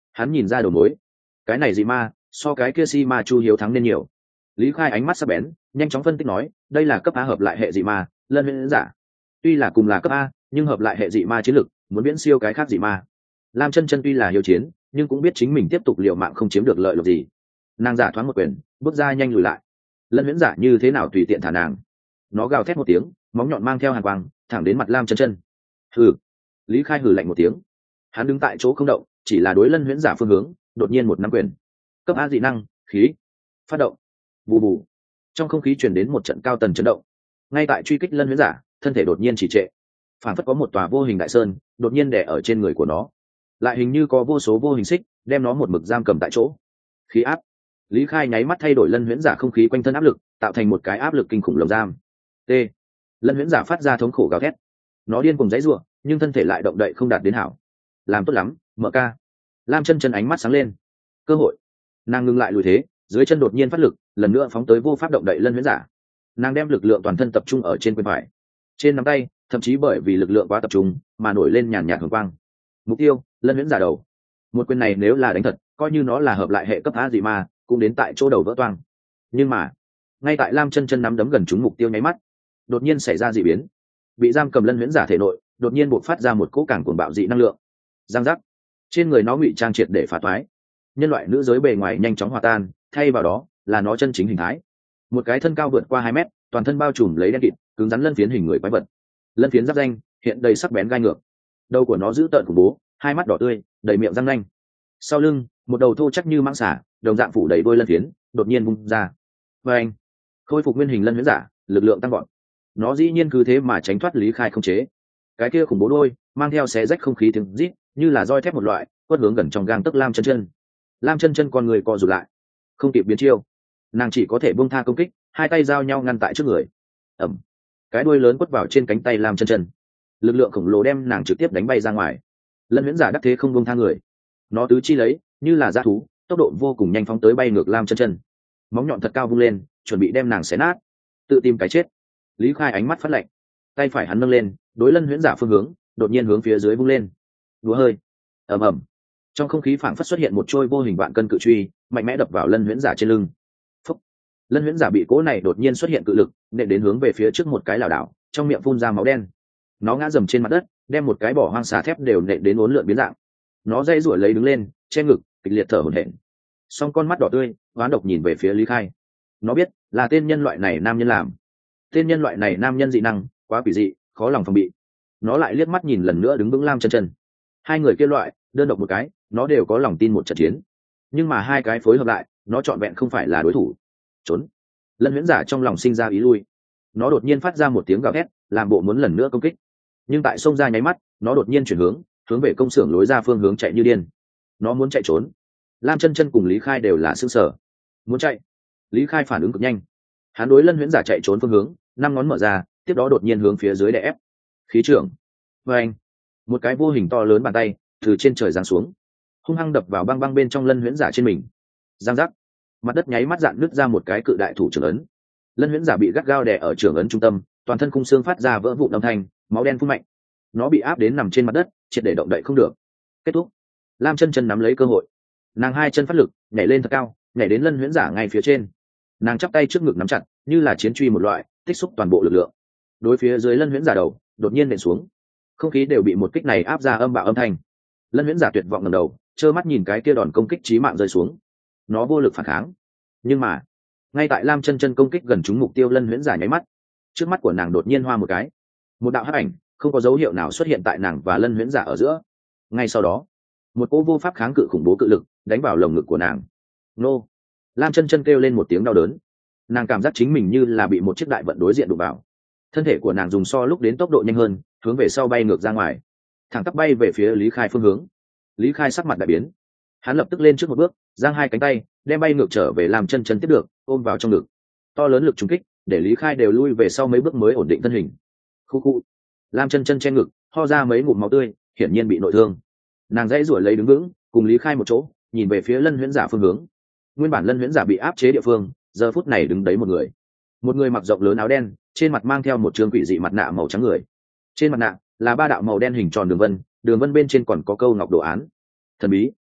Hắn nhìn ra đầu mối, cái này dị ma so cái kia si ma chu hiếu thắng nên nhiều. Lý Khai ánh mắt sắc bén, nhanh chóng phân tích nói, đây là cấp A hợp lại hệ dị ma, lân huyễn giả. Tuy là cùng là cấp A, nhưng hợp lại hệ dị ma chiến lực muốn viễn siêu cái khác dị ma. Lam chân chân tuy là hiếu chiến, nhưng cũng biết chính mình tiếp tục liều mạng không chiếm được lợi lộc gì. Nàng giả thoáng một quyền, bước ra nhanh lùi lại. Lân huyễn giả như thế nào tùy tiện thả nàng. Nó gào thét một tiếng, móng nhọn mang theo hàn quang thẳng đến mặt Lam chân chân. Hừ. Lý Khai hừ lạnh một tiếng. Hắn đứng tại chỗ không động, chỉ là đối lân huyễn giả phương hướng, đột nhiên một nắm quyền. Cấp A dị năng, khí, phát động. Bù bù. Trong không khí truyền đến một trận cao tần chấn động. Ngay tại truy kích lân huyễn giả, thân thể đột nhiên trì trệ. Phản phất có một tòa vô hình đại sơn đột nhiên đè ở trên người của nó, lại hình như có vô số vô hình xích đem nó một mực giam cầm tại chỗ. Khí áp. Lý Khai nháy mắt thay đổi lân huyễn giả không khí quanh thân áp lực, tạo thành một cái áp lực kinh khủng lồng giam. T. Lân huyễn giả phát ra thống khổ gào thét. Nó điên cùng giãy giụa, nhưng thân thể lại động đậy không đạt đến hảo. Làm tốt lắm, mở ca. Lam chân chân ánh mắt sáng lên. Cơ hội. Nàng ngừng lại lùi thế, dưới chân đột nhiên phát lực, lần nữa phóng tới vô pháp động đậy lân huyễn giả. Nàng đem lực lượng toàn thân tập trung ở trên quyền phải, trên nắm tay, thậm chí bởi vì lực lượng quá tập trung mà nổi lên nhàn nhạt hồng quang. Mục tiêu, lân huyễn giả đầu. Một quyền này nếu là đánh thật, coi như nó là hợp lại hệ cấp A dị ma, cũng đến tại chỗ đầu vỡ toang. Nhưng mà, ngay tại Lam chân chân nắm đấm gần trúng mục tiêu nháy mắt, đột nhiên xảy ra dị biến. Bị giam cầm lân huyễn giả thể nội đột nhiên bộc phát ra một cỗ cảng cuồng bạo dị năng lượng. Giang giác. Trên người nó ngụy trang triệt để phá toái. Nhân loại nữ giới bề ngoài nhanh chóng hòa tan, thay vào đó là nó chân chính hình thái. Một cái thân cao vượt qua 2 mét, toàn thân bao trùm lấy đen kịt, cứng rắn lân phiến hình người quái vật. Lân phiến giáp danh hiện đầy sắc bén gai ngược. Đầu của nó dữ tợn khủng bố, hai mắt đỏ tươi, đầy miệng răng nanh. Sau lưng, một đầu thô chắc như mãng xà, đồng dạng phủ đầy đôi lân phiến, đột nhiên vung ra. Và anh, khôi phục nguyên hình lân huyễn giả, lực lượng tăng gọn. Nó dĩ nhiên cứ thế mà tránh thoát Lý Khai không chế. Cái kia khủng bố đôi, mang theo xé rách không khí tiếng rít, như là roi thép một loại, quất hướng gần trong gang tấc Lam chân chân. Lam chân chân con người co rụt lại, không kịp biến chiêu, nàng chỉ có thể buông tha công kích, hai tay giao nhau ngăn tại trước người. Ẩm. Cái đuôi lớn quất vào trên cánh tay Lam chân chân, lực lượng khổng lồ đem nàng trực tiếp đánh bay ra ngoài. Lân huyễn giả đắc thế không buông tha người, nó tứ chi lấy như là dã thú, tốc độ vô cùng nhanh phóng tới bay ngược Lam chân chân, móng nhọn thật cao vung lên, chuẩn bị đem nàng xé nát, tự tìm cái chết. Lý Khai ánh mắt phát lạnh, tay phải hắn nâng lên, đối lân huyễn giả phương hướng đột nhiên hướng phía dưới vung lên. Đũa hơi. Ầm ầm. Trong không khí phảng phất xuất hiện một trôi vô hình vạn cân cự truy, mạnh mẽ đập vào lân huyễn giả trên lưng. Phúc. Lân huyễn giả bị cỗ này đột nhiên xuất hiện cự lực nện đến hướng về phía trước một cái lảo đảo, trong miệng phun ra máu đen. Nó ngã dầm trên mặt đất, đem một cái bỏ hoang xà thép đều nện đến uốn lượn biến dạng. Nó dây rủi lấy đứng lên, che ngực, kịch liệt thở hổn hển. Song con mắt đỏ tươi oán độc nhìn về phía Lý Khai. Nó biết là tên nhân loại này nam nhân làm. Tên nhân loại này nam nhân dị năng quá quỷ dị, khó lòng phòng bị. Nó lại liếc mắt nhìn lần nữa đứng vững Lam chân chân. Hai người kia loại đơn độc một cái, nó đều có lòng tin một trận chiến, nhưng mà hai cái phối hợp lại, nó trọn vẹn không phải là đối thủ. Trốn. Lân huyễn giả trong lòng sinh ra ý lui, nó đột nhiên phát ra một tiếng gào thét, làm bộ muốn lần nữa công kích, nhưng tại xông ra nháy mắt, nó đột nhiên chuyển hướng về công xưởng lối ra phương hướng chạy như điên. Nó muốn chạy trốn. Lam chân chân cùng Lý Khai đều là sững sờ. Muốn chạy. Lý Khai phản ứng cực nhanh, hắn đối lân huyễn giả chạy trốn phương hướng, năm ngón mở ra, tiếp đó đột nhiên hướng phía dưới đè ép. Khí trưởng. Và anh, một cái vô hình to lớn bàn tay từ trên trời giáng xuống, hung hăng đập vào băng băng bên trong lân huyễn giả trên mình. Giang giác. Mặt đất nháy mắt dạn nứt ra một cái cự đại thủ trưởng ấn. Lân huyễn giả bị gắt gao đè ở trưởng ấn trung tâm, toàn thân khung xương phát ra vỡ vụn âm thanh, máu đen phun mạnh. Nó bị áp đến nằm trên mặt đất, triệt để động đậy không được. Kết thúc. Lam chân chân nắm lấy cơ hội, nàng hai chân phát lực, nhảy lên thật cao, nhảy đến lân huyễn giả ngay phía trên. Nàng chắp tay trước ngực nắm chặt, như là chiến truy một loại, tích xúc toàn bộ lực lượng. Đối phía dưới lân huyễn giả đầu, đột nhiên nện xuống. Không khí đều bị một kích này áp ra âm bạo âm thanh. Lân huyễn giả tuyệt vọng ngẩng đầu, trơ mắt nhìn cái kia đòn công kích chí mạng rơi xuống. Nó vô lực phản kháng. Nhưng mà, ngay tại Lam chân chân công kích gần trúng mục tiêu lân huyễn giả nháy mắt, trước mắt của nàng đột nhiên hoa một cái, một đạo hắc ảnh không có dấu hiệu nào xuất hiện tại nàng và lân huyễn giả ở giữa. Ngay sau đó, một cỗ vô pháp kháng cự khủng bố cự lực đánh vào lồng ngực của nàng. Nô. Lam chân chân kêu lên một tiếng đau đớn, nàng cảm giác chính mình như là bị một chiếc đại vận đối diện đụng vào. Thân thể của nàng dùng so lúc đến tốc độ nhanh hơn, hướng về sau bay ngược ra ngoài, thẳng tắp bay về phía Lý Khai phương hướng. Lý Khai sắc mặt đại biến, hắn lập tức lên trước một bước, giang hai cánh tay, đem bay ngược trở về làm chân chân tiếp được, ôm vào trong ngực. To lớn lực trúng kích để Lý Khai đều lui về sau mấy bước mới ổn định thân hình. Khu khu. Lam chân chân che ngực, ho ra mấy ngụm máu tươi, hiển nhiên bị nội thương. Nàng dãy ruổi lấy đứng vững, cùng Lý Khai một chỗ, nhìn về phía lân huyễn giả phương hướng. Nguyên bản lân huyễn giả bị áp chế địa phương, giờ phút này đứng đấy một người mặc rộng lớn áo đen, trên mặt mang theo một trường quỷ dị mặt nạ màu trắng người. Trên mặt nạ là 3 đạo màu đen hình tròn đường vân bên trên còn có câu ngọc đồ án. Thần bí, quỷ dị,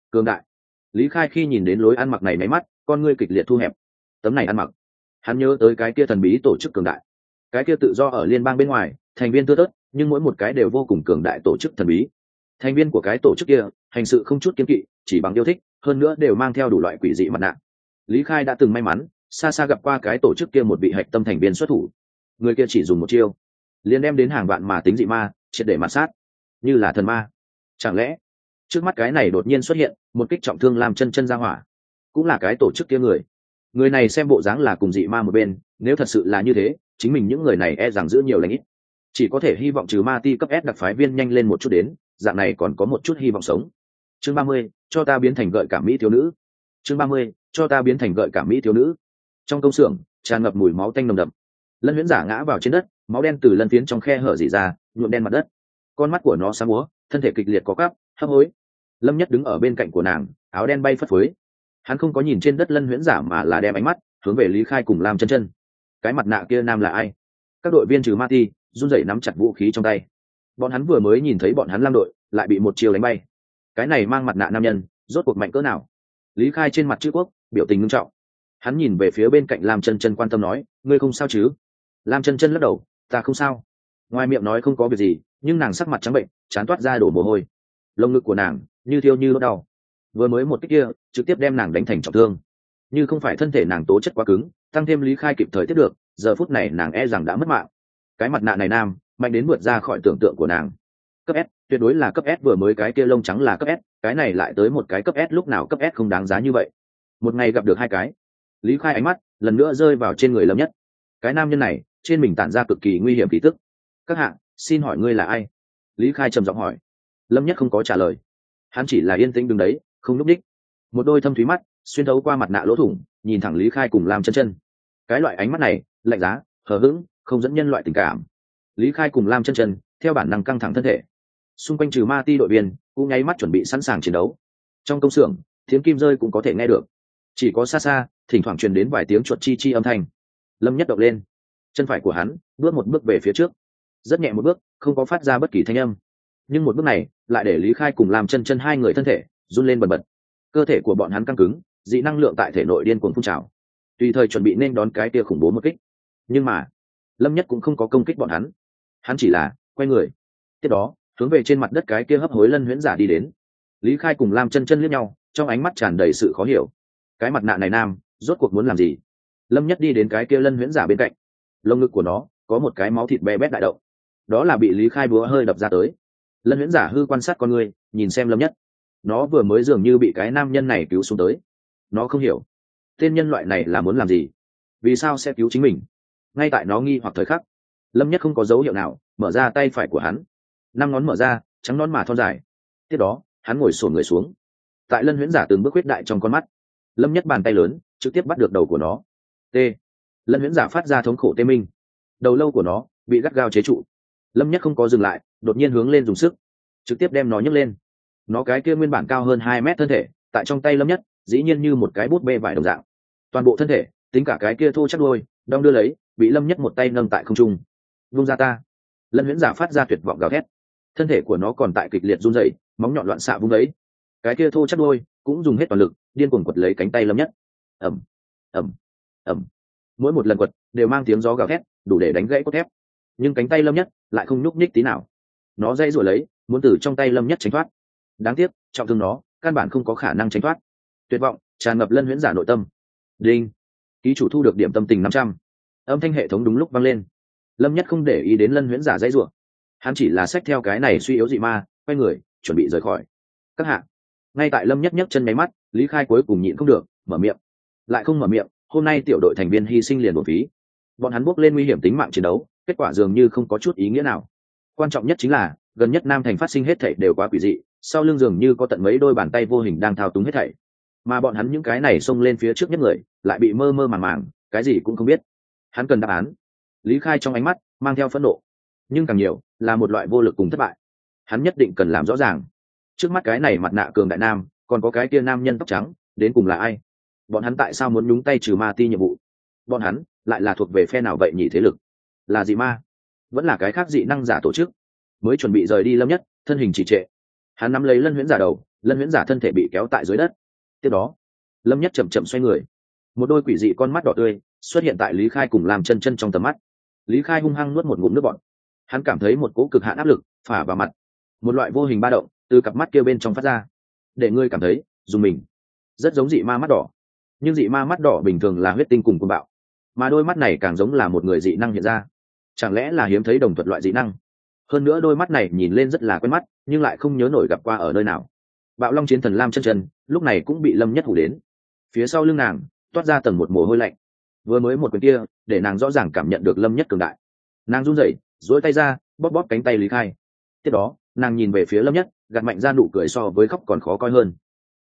cường đại. Lý Khai khi nhìn đến lối ăn mặc này máy mắt, con ngươi kịch liệt thu hẹp. Tấm này ăn mặc, hắn nhớ tới cái kia thần bí tổ chức cường đại, cái kia tự do ở liên bang bên ngoài, thành viên thưa thớt, nhưng mỗi một cái đều vô cùng cường đại tổ chức thần bí. Thành viên của cái tổ chức kia hành sự không chút kiêng kỵ, chỉ bằng yêu thích, hơn nữa đều mang theo đủ loại quỷ dị mặt nạ. Lý Khai đã từng may mắn xa xa gặp qua cái tổ chức kia một vị hạch tâm thành viên xuất thủ, người kia chỉ dùng một chiêu liền đem đến hàng vạn mà tính dị ma triệt để mạt sát, như là thần ma. Chẳng lẽ trước mắt cái này đột nhiên xuất hiện một kích trọng thương làm chân chân ra hỏa cũng là cái tổ chức kia người này xem bộ dáng là cùng dị ma một bên, nếu thật sự là như thế, chính mình những người này e rằng giữ nhiều lãnh ít, chỉ có thể hy vọng trừ ma ti cấp S đặc phái viên nhanh lên một chút đến, dạng này còn có một chút hy vọng sống. Chương 30, cho ta biến thành gợi cảm mỹ thiếu nữ. Chương 30, cho ta biến thành gợi cảm mỹ thiếu nữ. Trong công xưởng tràn ngập mùi máu tanh nồng đậm. Lân Huyễn Giả ngã vào trên đất, máu đen từ lân phiến trong khe hở rỉ ra, nhuộm đen mặt đất. Con mắt của nó sáng múa, thân thể kịch liệt có cắp, hấp hối. Lâm Nhất đứng ở bên cạnh của nàng, áo đen bay phất phới. Hắn không có nhìn trên đất Lân Huyễn Giả mà là đem ánh mắt hướng về Lý Khai cùng Lam Chân Chân. Cái mặt nạ kia nam là ai? Các đội viên trừ ma ti run rẩy nắm chặt vũ khí trong tay. Bọn hắn vừa mới nhìn thấy bọn hắn Lam đội lại bị một chiều đánh bay. Cái này mang mặt nạ nam nhân rốt cuộc mạnh cỡ nào? Lý Khai trên mặt chữ quốc biểu tình nghiêm trọng. Hắn nhìn về phía bên cạnh Lam Chân Chân quan tâm nói, ngươi không sao chứ? Lam Chân Chân lắc đầu, ta không sao. Ngoài miệng nói không có việc gì, nhưng nàng sắc mặt trắng bệnh, chán toát ra đổ mồ hôi. Lồng ngực của nàng như thiêu như đốt đau. Vừa mới một cái kia trực tiếp đem nàng đánh thành trọng thương. Như không phải thân thể nàng tố chất quá cứng, tăng thêm Lý Khai kịp thời tiếp được, giờ phút này nàng e rằng đã mất mạng. Cái mặt nạ này nam mạnh đến vượt ra khỏi tưởng tượng của nàng. Cấp S, tuyệt đối là cấp S, vừa mới cái kia lông trắng là cấp S, cái này lại tới một cái cấp S, lúc nào cấp S không đáng giá như vậy. Một ngày gặp được hai cái. Lý Khai ánh mắt lần nữa rơi vào trên người Lâm Nhất. Cái nam nhân này trên mình tản ra cực kỳ nguy hiểm khí tức. Các hạ, xin hỏi ngươi là ai? Lý Khai trầm giọng hỏi. Lâm Nhất không có trả lời, hắn chỉ là yên tĩnh đứng đấy, không núp đích. Một đôi thâm thúy mắt xuyên thấu qua mặt nạ lỗ thủng, nhìn thẳng Lý Khai cùng Lam Chân Chân. Cái loại ánh mắt này lạnh giá, hờ hững, không dẫn nhân loại tình cảm. Lý Khai cùng Lam Chân Chân theo bản năng căng thẳng thân thể. Xung quanh trừ ma ti đội viên cũng nháy mắt chuẩn bị sẵn sàng chiến đấu. Trong công xưởng tiếng kim rơi cũng có thể nghe được, chỉ có xa xa thỉnh thoảng truyền đến vài tiếng chuột chi chi âm thanh. Lâm Nhất động lên, chân phải của hắn bước một bước về phía trước, rất nhẹ một bước, không có phát ra bất kỳ thanh âm, nhưng một bước này lại để Lý Khai cùng Lam Chân Chân hai người thân thể run lên bần bật. Cơ thể của bọn hắn căng cứng, dị năng lượng tại thể nội điên cuồng phun trào, tùy thời chuẩn bị nên đón cái tia khủng bố một kích. Nhưng mà Lâm Nhất cũng không có công kích bọn hắn, hắn chỉ là quay người, tiếp đó hướng về trên mặt đất cái kia hấp hối Lân Huyễn Giả đi đến. Lý Khai cùng Lam Chân Chân liếc nhau, trong ánh mắt tràn đầy sự khó hiểu. Cái mặt nạ này nam rốt cuộc muốn làm gì? Lâm Nhất đi đến cái kia Lân Huyễn Giả bên cạnh, lông ngực của nó có một cái máu thịt bé bét đại động, đó là bị Lý Khai búa hơi đập ra tới. Lân Huyễn Giả hư quan sát con người, nhìn xem Lâm Nhất. Nó vừa mới dường như bị cái nam nhân này cứu xuống tới. Nó không hiểu tên nhân loại này là muốn làm gì, vì sao sẽ cứu chính mình. Ngay tại nó nghi hoặc thời khắc, Lâm Nhất không có dấu hiệu nào mở ra tay phải của hắn, 5 ngón mở ra, trắng nón mà thon dài. Tiếp đó hắn ngồi xổm người xuống, tại Lân Huyễn Giả từng bước huyết đại trong con mắt, Lâm Nhất bàn tay lớn trực tiếp bắt được đầu của nó. T. Lân Huyễn Giả phát ra thống khổ tê minh, đầu lâu của nó bị gắt gao chế trụ. Lâm Nhất không có dừng lại, đột nhiên hướng lên dùng sức, trực tiếp đem nó nhấc lên. Nó cái kia nguyên bản cao hơn 2 mét thân thể tại trong tay Lâm Nhất dĩ nhiên như một cái bút bê vải đồng dạng, toàn bộ thân thể tính cả cái kia thô chắc đôi đong đưa lấy bị Lâm Nhất một tay nâng tại không trung. Vung ra ta! Lân Huyễn Giả phát ra tuyệt vọng gào thét, thân thể của nó còn tại kịch liệt run rẩy, móng nhọn loạn xạ vung ấy. Cái kia thô chắc đôi cũng dùng hết toàn lực điên cuồng quật lấy cánh tay Lâm Nhất. Ầm ầm ầm, mỗi một lần quật đều mang tiếng gió gào thét, đủ để đánh gãy cốt thép, nhưng cánh tay Lâm Nhất lại không nhúc nhích tí nào. Nó dây rủa lấy muốn từ trong tay Lâm Nhất tránh thoát, đáng tiếc trọng thương nó căn bản không có khả năng tránh thoát. Tuyệt vọng tràn ngập Lân Huyễn Giả nội tâm. Đinh, ký chủ thu được điểm tâm tình 500. Âm thanh hệ thống đúng lúc vang lên. Lâm Nhất không để ý đến Lân Huyễn Giả dãy rủa, hắn chỉ là xách theo cái này suy yếu dị ma, quay người chuẩn bị rời khỏi. Các hạ. Ngay tại Lâm Nhất nhấc chân nháy mắt, Lý Khai cuối cùng nhịn không được mở miệng. Lại không mở miệng, hôm nay tiểu đội thành viên hy sinh liền uổng phí. Bọn hắn bước lên nguy hiểm tính mạng chiến đấu, kết quả dường như không có chút ý nghĩa nào. Quan trọng nhất chính là gần nhất Nam Thành phát sinh hết thảy đều quá quỷ dị, sau lưng dường như có tận mấy đôi bàn tay vô hình đang thao túng hết thảy, mà bọn hắn những cái này xông lên phía trước nhất người lại bị mơ mơ màng màng, cái gì cũng không biết. Hắn cần đáp án. Lý Khai trong ánh mắt mang theo phẫn nộ, nhưng càng nhiều là một loại vô lực cùng thất bại. Hắn nhất định cần làm rõ ràng trước mắt cái này mặt nạ cường đại nam còn có cái kia nam nhân tóc trắng đến cùng là ai. Bọn hắn tại sao muốn nhúng tay trừ ma ti nhiệm vụ? Bọn hắn lại là thuộc về phe nào vậy nhỉ? Thế lực là dị ma, vẫn là cái khác dị năng giả tổ chức? Mới chuẩn bị rời đi Lâm Nhất thân hình trì trệ, hắn nắm lấy Lân Huyễn Giả đầu, Lân huyễn giả thân thể bị kéo tại dưới đất. Tiếp đó lâm nhất chậm chậm xoay người, một đôi quỷ dị con mắt đỏ tươi xuất hiện tại Lý Khai cùng làm chân chân trong tầm mắt. Lý Khai hung hăng nuốt một ngụm nước bọt, hắn cảm thấy một cỗ cực hạn áp lực phả vào mặt, một loại vô hình ba động từ cặp mắt kia bên trong phát ra, để ngươi cảm thấy dùng mình, rất giống dị ma mắt đỏ. Nhưng dị ma mắt đỏ bình thường là huyết tinh cùng cuồng bạo, mà đôi mắt này càng giống là một người dị năng hiện ra. Chẳng lẽ là hiếm thấy đồng thuật loại dị năng? Hơn nữa đôi mắt này nhìn lên rất là quen mắt, nhưng lại không nhớ nổi gặp qua ở nơi nào. Bạo Long chiến thần Lam chân chân lúc này cũng bị lâm nhất hủ đến, phía sau lưng nàng toát ra tầng một mồ hôi lạnh. Vừa mới một quyền kia để nàng rõ ràng cảm nhận được lâm nhất cường đại. Nàng run rẩy duỗi tay ra bóp bóp cánh tay Lý Khai. Tiếp đó nàng nhìn về phía lâm nhất, gạt mạnh ra nụ cười so với khóc còn khó coi hơn.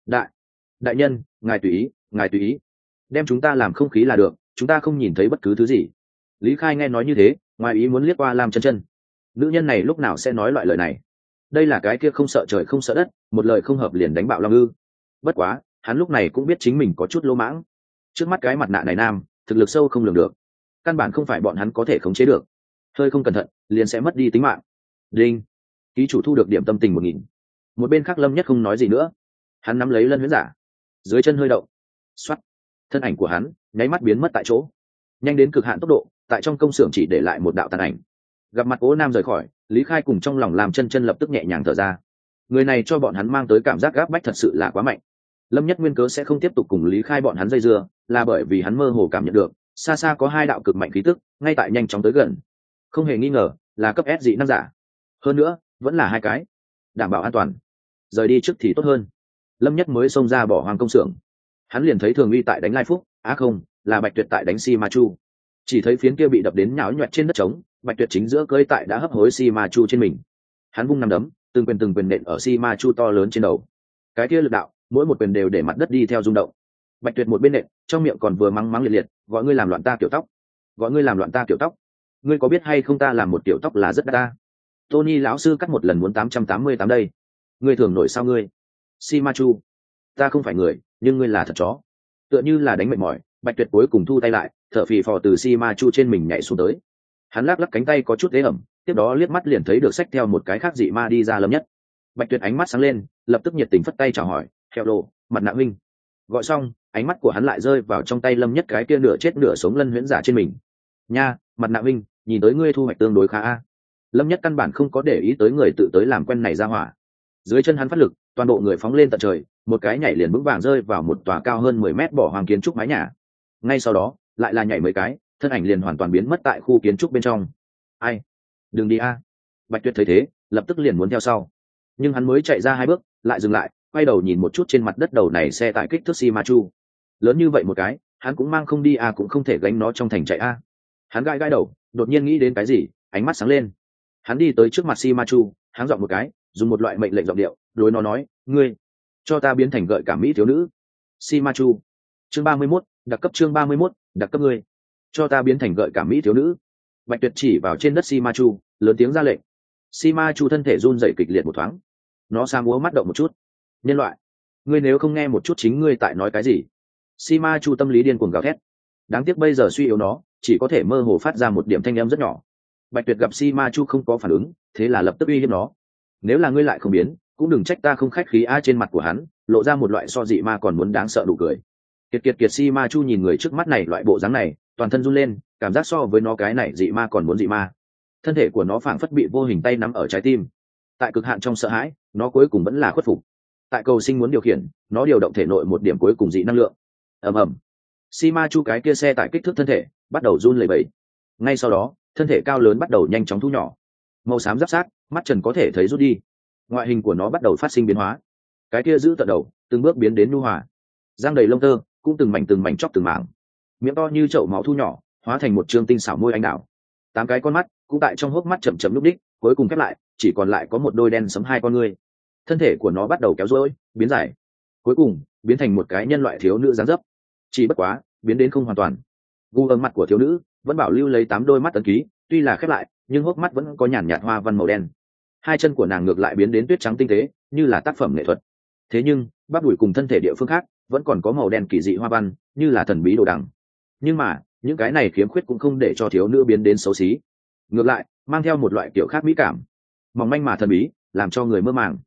Đại nhân, ngài tùy ý, ngài tùy ý, đem chúng ta làm không khí là được, chúng ta không nhìn thấy bất cứ thứ gì. Lý Khai nghe nói như thế, ngoài ý muốn liếc qua Lam chân chân. Nữ nhân này lúc nào sẽ nói loại lời này? Đây là cái kia không sợ trời không sợ đất, một lời không hợp liền đánh bạo Long ư? Bất quá hắn lúc này cũng biết chính mình có chút lỗ mãng. Trước mắt cái mặt nạ này nam thực lực sâu không lường được, căn bản không phải bọn hắn có thể khống chế được, hơi không cẩn thận liền sẽ mất đi tính mạng. Đinh, ký chủ thu được điểm tâm tình 1000. Một bên khác lâm nhất không nói gì nữa, hắn nắm lấy lân huyễn giả, dưới chân hơi động, xoắt, thân ảnh của hắn nháy mắt biến mất tại chỗ, nhanh đến cực hạn tốc độ, tại trong công xưởng chỉ để lại một đạo tàn ảnh. Gặp mặt Cố Nam rời khỏi, Lý Khai cùng trong lòng làm chân chân lập tức nhẹ nhàng thở ra. Người này cho bọn hắn mang tới cảm giác gáp bách thật sự là quá mạnh. Lâm nhất nguyên cớ sẽ không tiếp tục cùng Lý Khai bọn hắn dây dưa, là bởi vì hắn mơ hồ cảm nhận được xa xa có hai đạo cực mạnh khí tức ngay tại nhanh chóng tới gần, không hề nghi ngờ là cấp S dị năng giả, hơn nữa vẫn là hai cái, đảm bảo an toàn. Rời đi trước thì tốt hơn. Lâm nhất mới xông ra bỏ hoang công xưởng, hắn liền thấy Thường Uy tại đánh Lai Phúc, không, là Bạch Tuyệt tại đánh Si Ma Chu. Chỉ thấy phiến kia bị đập đến nhão nhoẹt trên đất trống, Bạch Tuyệt chính giữa cơi tại đã hấp hối Si Ma Chu trên mình. Hắn vung nắm đấm, từng quyền nện ở Si Ma Chu to lớn trên đầu. Cái kia lực đạo, mỗi một quyền đều để mặt đất đi theo rung động. Bạch Tuyệt một bên nện, trong miệng còn vừa mắng mắng liệt liệt, gọi ngươi làm loạn ta kiểu tóc, gọi ngươi làm loạn ta kiểu tóc, ngươi có biết hay không ta làm một kiểu tóc là rất đắt ta. Tony lão sư cắt một lần muốn 888 đây, ngươi thường nổi sao ngươi? Si Ma Chu, ta không phải người, nhưng ngươi là thật chó. Tựa như là đánh mệt mỏi, Bạch Tuyệt cuối cùng thu tay lại, thở phì phò từ Si Ma Chu trên mình nhảy xuống tới. Hắn lắc lắc cánh tay có chút ế ẩm, tiếp đó liếc mắt liền thấy được xách theo một cái khác dị ma đi ra Lâm nhất. Bạch Tuyệt ánh mắt sáng lên, lập tức nhiệt tình phất tay chào hỏi, theo lộ, mặt nạ huynh. Gọi xong, ánh mắt của hắn lại rơi vào trong tay Lâm nhất cái kia nửa chết nửa sống lân huyễn giả trên mình. Nha, mặt nạ huynh, nhìn tới ngươi thu hoạch tương đối khá a. Lâm nhất căn bản không có để ý tới người tự tới làm quen này ra hỏa. Dưới chân hắn phát lực, toàn bộ người phóng lên tận trời, một cái nhảy liền vững vàng rơi vào một tòa cao hơn 10 mét bỏ hoang kiến trúc mái nhà. Ngay sau đó, lại là nhảy mấy cái, thân ảnh liền hoàn toàn biến mất tại khu kiến trúc bên trong. Ai? Đừng đi a. Bạch Tuyệt thấy thế, lập tức liền muốn theo sau. Nhưng hắn mới chạy ra 2 bước, lại dừng lại, quay đầu nhìn một chút trên mặt đất đầu này xe tải kích thước Si Ma Chu. Lớn như vậy một cái, hắn cũng mang không đi a, cũng không thể gánh nó trong thành chạy a. Hắn gãi gãi đầu, đột nhiên nghĩ đến cái gì, ánh mắt sáng lên. Hắn đi tới trước mặt Si Ma Chu, háng giọng một cái, dùng một loại mệnh lệnh giọng điệu, đối nó nói, ngươi cho ta biến thành gợi cảm mỹ thiếu nữ. Si Ma Chu, chương 31, đặc cấp chương 31, đặc cấp ngươi cho ta biến thành gợi cảm mỹ thiếu nữ. Bạch Tuyệt chỉ vào trên đất Si Ma Chu, lớn tiếng ra lệnh. Si Ma Chu thân thể run rẩy kịch liệt một thoáng, nó sa múa mắt động một chút. Nhân loại, ngươi nếu không nghe một chút chính ngươi tại nói cái gì? Si Ma Chu tâm lý điên cuồng gào thét. Đáng tiếc bây giờ suy yếu nó chỉ có thể mơ hồ phát ra một điểm thanh âm rất nhỏ. Bạch Tuyệt gặp Si Ma Chu không có phản ứng, thế là lập tức uy hiếp nó. Nếu là ngươi lại không biến, cũng đừng trách ta không khách khí a. Trên mặt của hắn lộ ra một loại so dị ma còn muốn đáng sợ nụ cười. Kiệt Si Ma Chu nhìn người trước mắt này loại bộ dáng này, toàn thân run lên, cảm giác so với nó cái này dị ma còn muốn dị ma. Thân thể của nó phảng phất bị vô hình tay nắm ở trái tim. Tại cực hạn trong sợ hãi, nó cuối cùng vẫn là khuất phục. Tại cầu sinh muốn điều khiển, nó điều động thể nội một điểm cuối cùng dị năng lượng. Ầm. Si Ma Chu cái kia xe tải kích thước thân thể bắt đầu run lẩy bẩy. Ngay sau đó, thân thể cao lớn bắt đầu nhanh chóng thu nhỏ, màu xám giáp sát, mắt trần có thể thấy rút đi. Ngoại hình của nó bắt đầu phát sinh biến hóa. Cái kia giữ tận đầu từng bước biến đến nhu hòa, răng đầy lông tơ cũng từng mảnh chóc từng mảng, miệng to như chậu máu thu nhỏ, hóa thành một trương tinh xảo môi anh đào. 8 cái con mắt cũng tại trong hốc mắt chậm chậm lúc đích, cuối cùng khép lại, chỉ còn lại có một đôi đen sẫm 2 con ngươi. Thân thể của nó bắt đầu kéo rỗi, biến dài, cuối cùng biến thành một cái nhân loại thiếu nữ dáng dấp. Chỉ bất quá, biến đến không hoàn toàn. Gu ở mặt của thiếu nữ vẫn bảo lưu lấy 8 đôi mắt ấn ký, tuy là khép lại, nhưng hốc mắt vẫn có nhàn nhạt hoa văn màu đen. 2 chân của nàng ngược lại biến đến tuyết trắng tinh tế, như là tác phẩm nghệ thuật. Thế nhưng, bắp đùi cùng thân thể địa phương khác vẫn còn có màu đen kỳ dị hoa văn, như là thần bí đồ đằng. Nhưng mà, những cái này khiếm khuyết cũng không để cho thiếu nữ biến đến xấu xí. Ngược lại, mang theo một loại kiểu khác mỹ cảm, mỏng manh mà thần bí, làm cho người mơ màng.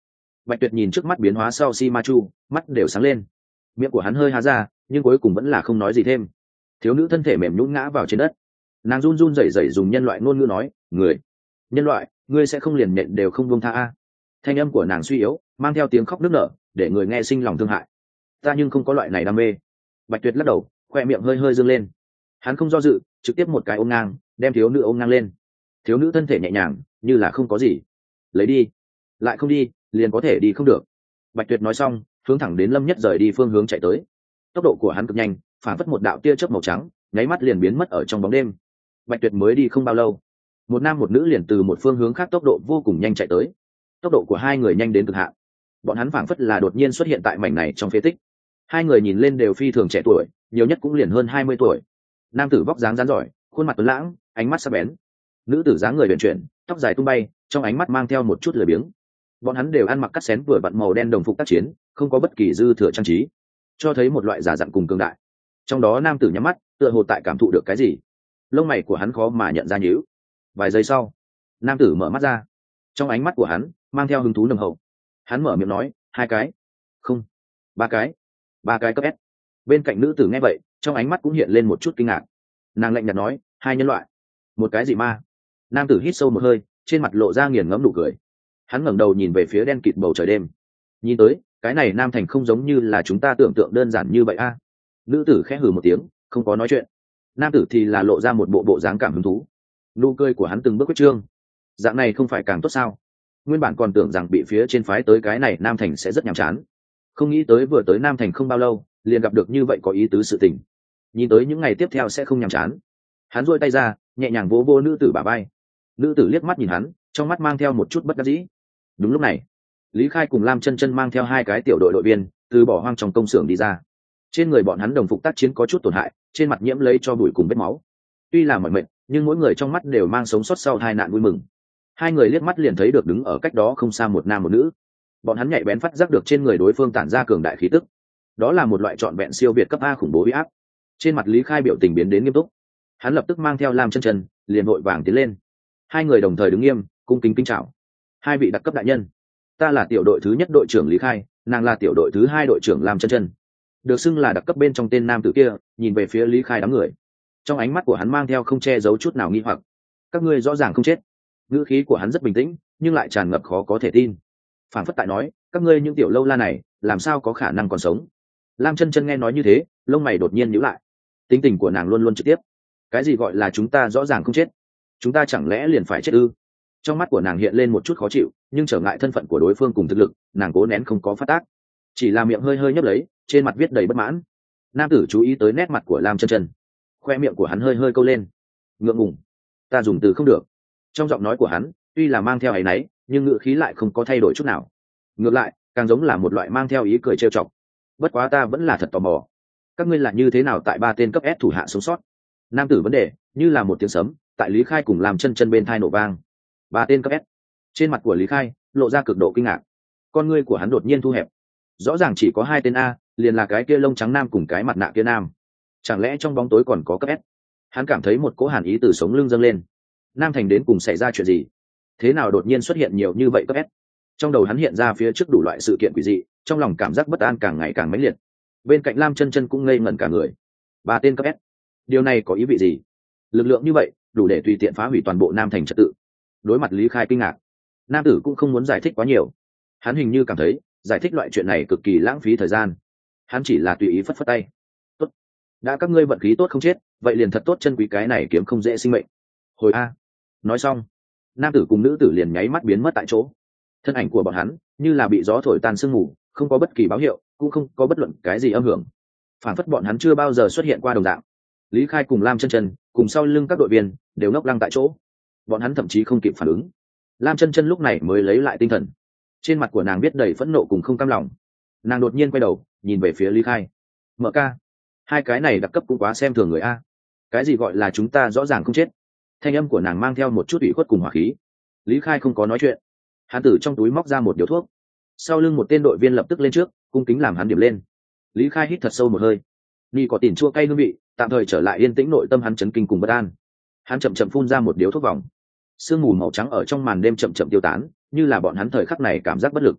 Bạch Tuyệt nhìn trước mắt biến hóa sau Si Ma Chu, mắt đều sáng lên. Miệng của hắn hơi há ra, nhưng cuối cùng vẫn là không nói gì thêm. Thiếu nữ thân thể mềm nhũn ngã vào trên đất. Nàng run run rẩy rẩy dùng nhân loại ngôn ngữ nói, người, nhân loại, ngươi sẽ không liền nhện đều không buông tha a. Thanh âm của nàng suy yếu, mang theo tiếng khóc nức nở, để người nghe sinh lòng thương hại. Ta nhưng không có loại này đam mê. Bạch Tuyệt lắc đầu, khoe miệng hơi hơi dương lên. Hắn không do dự, trực tiếp một cái ôm ngang, đem thiếu nữ ôm ngang lên. Thiếu nữ thân thể nhẹ nhàng, như là không có gì. Lấy đi, lại không đi, liền có thể đi không được. Bạch Tuyệt nói xong, hướng thẳng đến Lâm Nhất rời đi phương hướng chạy tới. Tốc độ của hắn cực nhanh, phản phất một đạo tia chớp màu trắng, nháy mắt liền biến mất ở trong bóng đêm. Bạch Tuyệt mới đi không bao lâu, một nam một nữ liền từ một phương hướng khác tốc độ vô cùng nhanh chạy tới. Tốc độ của hai người nhanh đến cực hạn. Bọn hắn phảng phất là đột nhiên xuất hiện tại mảnh này trong phế tích. Hai người nhìn lên đều phi thường trẻ tuổi, nhiều nhất cũng liền hơn 20 tuổi. Nam tử vóc dáng rắn giỏi, khuôn mặt tuấn lãng, ánh mắt sắc bén. Nữ tử dáng người huyền chuyển, tóc dài tung bay, trong ánh mắt mang theo một chút lười biếng. Bọn hắn đều ăn mặc cắt xén vừa vặn màu đen đồng phục tác chiến, không có bất kỳ dư thừa trang trí, cho thấy một loại giả dặn cùng cường đại. Trong đó nam tử nhắm mắt, tựa hồ tại cảm thụ được cái gì. Lông mày của hắn khó mà nhận ra nhíu. Vài giây sau, nam tử mở mắt ra. Trong ánh mắt của hắn mang theo hứng thú nồng hậu. Hắn mở miệng nói, hai cái, không, ba cái cấp S. Bên cạnh nữ tử nghe vậy, trong ánh mắt cũng hiện lên một chút kinh ngạc. Nàng lạnh nhạt nói, hai nhân loại, một cái gì ma. Nam tử hít sâu một hơi, trên mặt lộ ra nghiền ngẫm nụ cười. Hắn ngẩng đầu nhìn về phía đen kịt bầu trời đêm. Nhìn tới, cái này Nam Thành không giống như là chúng ta tưởng tượng đơn giản như vậy a. Nữ tử khẽ hừ một tiếng, không có nói chuyện. Nam tử thì là lộ ra một bộ dáng cảm hứng thú. Nụ cười của hắn từng bước quyết trương. Dạng này không phải càng tốt sao? Nguyên bản còn tưởng rằng bị phía trên phái tới cái này Nam Thành sẽ rất nhàm chán, không nghĩ tới vừa tới Nam Thành không bao lâu liền gặp được như vậy có ý tứ sự tình. Nhìn tới những ngày tiếp theo sẽ không nhàm chán. Hắn duỗi tay ra, nhẹ nhàng vỗ vỗ nữ tử bả vai. Nữ tử liếc mắt nhìn hắn, trong mắt mang theo một chút bất đắc dĩ. Đúng lúc này, Lý Khai cùng Lam Chân Chân mang theo hai cái tiểu đội viên từ bỏ hoang trong công xưởng đi ra. Trên người bọn hắn đồng phục tác chiến có chút tổn hại, trên mặt nhiễm lấy cho bụi cùng vết máu. Tuy là mỏi mệt, nhưng mỗi người trong mắt đều mang sống sót sau tai nạn vui mừng. Hai người liếc mắt liền thấy được đứng ở cách đó không xa một nam một nữ. Bọn hắn nhạy bén phát giác được trên người đối phương tản ra cường đại khí tức. Đó là một loại trọn vẹn siêu việt cấp A khủng bố uy áp. Trên mặt Lý Khai biểu tình biến đến nghiêm túc. Hắn lập tức mang theo Lam Chân Chân, liền vội vàng tiến lên. Hai người đồng thời đứng nghiêm, cung kính kính chào. Hai vị đặc cấp đại nhân, ta là tiểu đội thứ nhất đội trưởng Lý Khai, nàng là tiểu đội thứ hai đội trưởng Lam Chân Chân. Được xưng là đặc cấp bên trong tên nam tử kia, nhìn về phía Lý Khai đám người. Trong ánh mắt của hắn mang theo không che giấu chút nào nghi hoặc. Các ngươi rõ ràng không chết. Ngữ khí của hắn rất bình tĩnh, nhưng lại tràn ngập khó có thể tin. Phản phất tại nói, các ngươi những tiểu lâu la này, làm sao có khả năng còn sống? Lam Chân Chân nghe nói như thế, lông mày đột nhiên nhíu lại. Tính tình của nàng luôn luôn trực tiếp. Cái gì gọi là chúng ta rõ ràng không chết? Chúng ta chẳng lẽ liền phải chết ư? Trong mắt của nàng hiện lên một chút khó chịu, nhưng trở ngại thân phận của đối phương cùng thực lực, nàng cố nén không có phát tác, chỉ là miệng hơi hơi nhấp lấy, trên mặt viết đầy bất mãn. Nam tử chú ý tới nét mặt của Lam Chân Chân, khoe miệng của hắn hơi hơi câu lên. Ngượng ngùng, ta dùng từ không được. Trong giọng nói của hắn, tuy là mang theo áy náy, nhưng ngữ khí lại không có thay đổi chút nào. Ngược lại, càng giống là một loại mang theo ý cười trêu chọc. Bất quá ta vẫn là thật tò mò, các ngươi là như thế nào tại ba tên cấp S thủ hạ sống sót? Nam tử vấn đề như là một tiếng sấm tại Lý Khai cùng Lam Chân Chân bên thai nổ vang. Ba tên cấp S. Trên mặt của Lý Khai lộ ra cực độ kinh ngạc, con ngươi của hắn đột nhiên thu hẹp. Rõ ràng chỉ có hai tên A, liền là cái kia lông trắng nam cùng cái mặt nạ kia nam. Chẳng lẽ trong bóng tối còn có cấp S? Hắn cảm thấy một cỗ hàn ý từ sống lưng dâng lên. Nam Thành đến cùng xảy ra chuyện gì? Thế nào đột nhiên xuất hiện nhiều như vậy cấp S? Trong đầu hắn hiện ra phía trước đủ loại sự kiện quỷ dị, trong lòng cảm giác bất an càng ngày càng mãnh liệt. Bên cạnh Lam Chân Chân cũng ngây ngẩn cả người. Ba tên cấp S, điều này có ý vị gì? Lực lượng như vậy đủ để tùy tiện phá hủy toàn bộ Nam Thành trật tự. Đối mặt Lý Khai kinh ngạc, nam tử cũng không muốn giải thích quá nhiều. Hắn hình như cảm thấy giải thích loại chuyện này cực kỳ lãng phí thời gian. Hắn chỉ là tùy ý phất phất tay. Tốt, đã các ngươi vận khí tốt không chết, vậy liền thật tốt chân quý cái này kiếm không dễ sinh mệnh. Hồi a. Nói xong, nam tử cùng nữ tử liền nháy mắt biến mất tại chỗ. Thân ảnh của bọn hắn như là bị gió thổi tan sương mù, không có bất kỳ báo hiệu, cũng không có bất luận cái gì âm hưởng. Phản phất bọn hắn chưa bao giờ xuất hiện qua đồng dạng. Lý Khai cùng Lam Chân Chân cùng sau lưng các đội viên đều ngốc lăng tại chỗ. Bọn hắn thậm chí không kịp phản ứng. Lam Chân Chân lúc này mới lấy lại tinh thần. Trên mặt của nàng viết đầy phẫn nộ cùng không cam lòng. Nàng đột nhiên quay đầu nhìn về phía Lý Khai. Mợ ca, hai cái này đặc cấp cũng quá xem thường người a. Cái gì gọi là chúng ta rõ ràng không chết? Thanh âm của nàng mang theo một chút ủy khuất cùng hỏa khí. Lý Khai không có nói chuyện. Hắn từ trong túi móc ra một điếu thuốc. Sau lưng một tên đội viên lập tức lên trước, cung kính làm hắn điểm lên. Lý Khai hít thật sâu một hơi. Ni có tỉn chua cay hương vị, tạm thời trở lại yên tĩnh nội tâm hắn chấn kinh cùng bất an. Hắn chậm chậm phun ra một điếu thuốc vòng. Sương mù màu trắng ở trong màn đêm chậm chậm tiêu tán, như là bọn hắn thời khắc này cảm giác bất lực.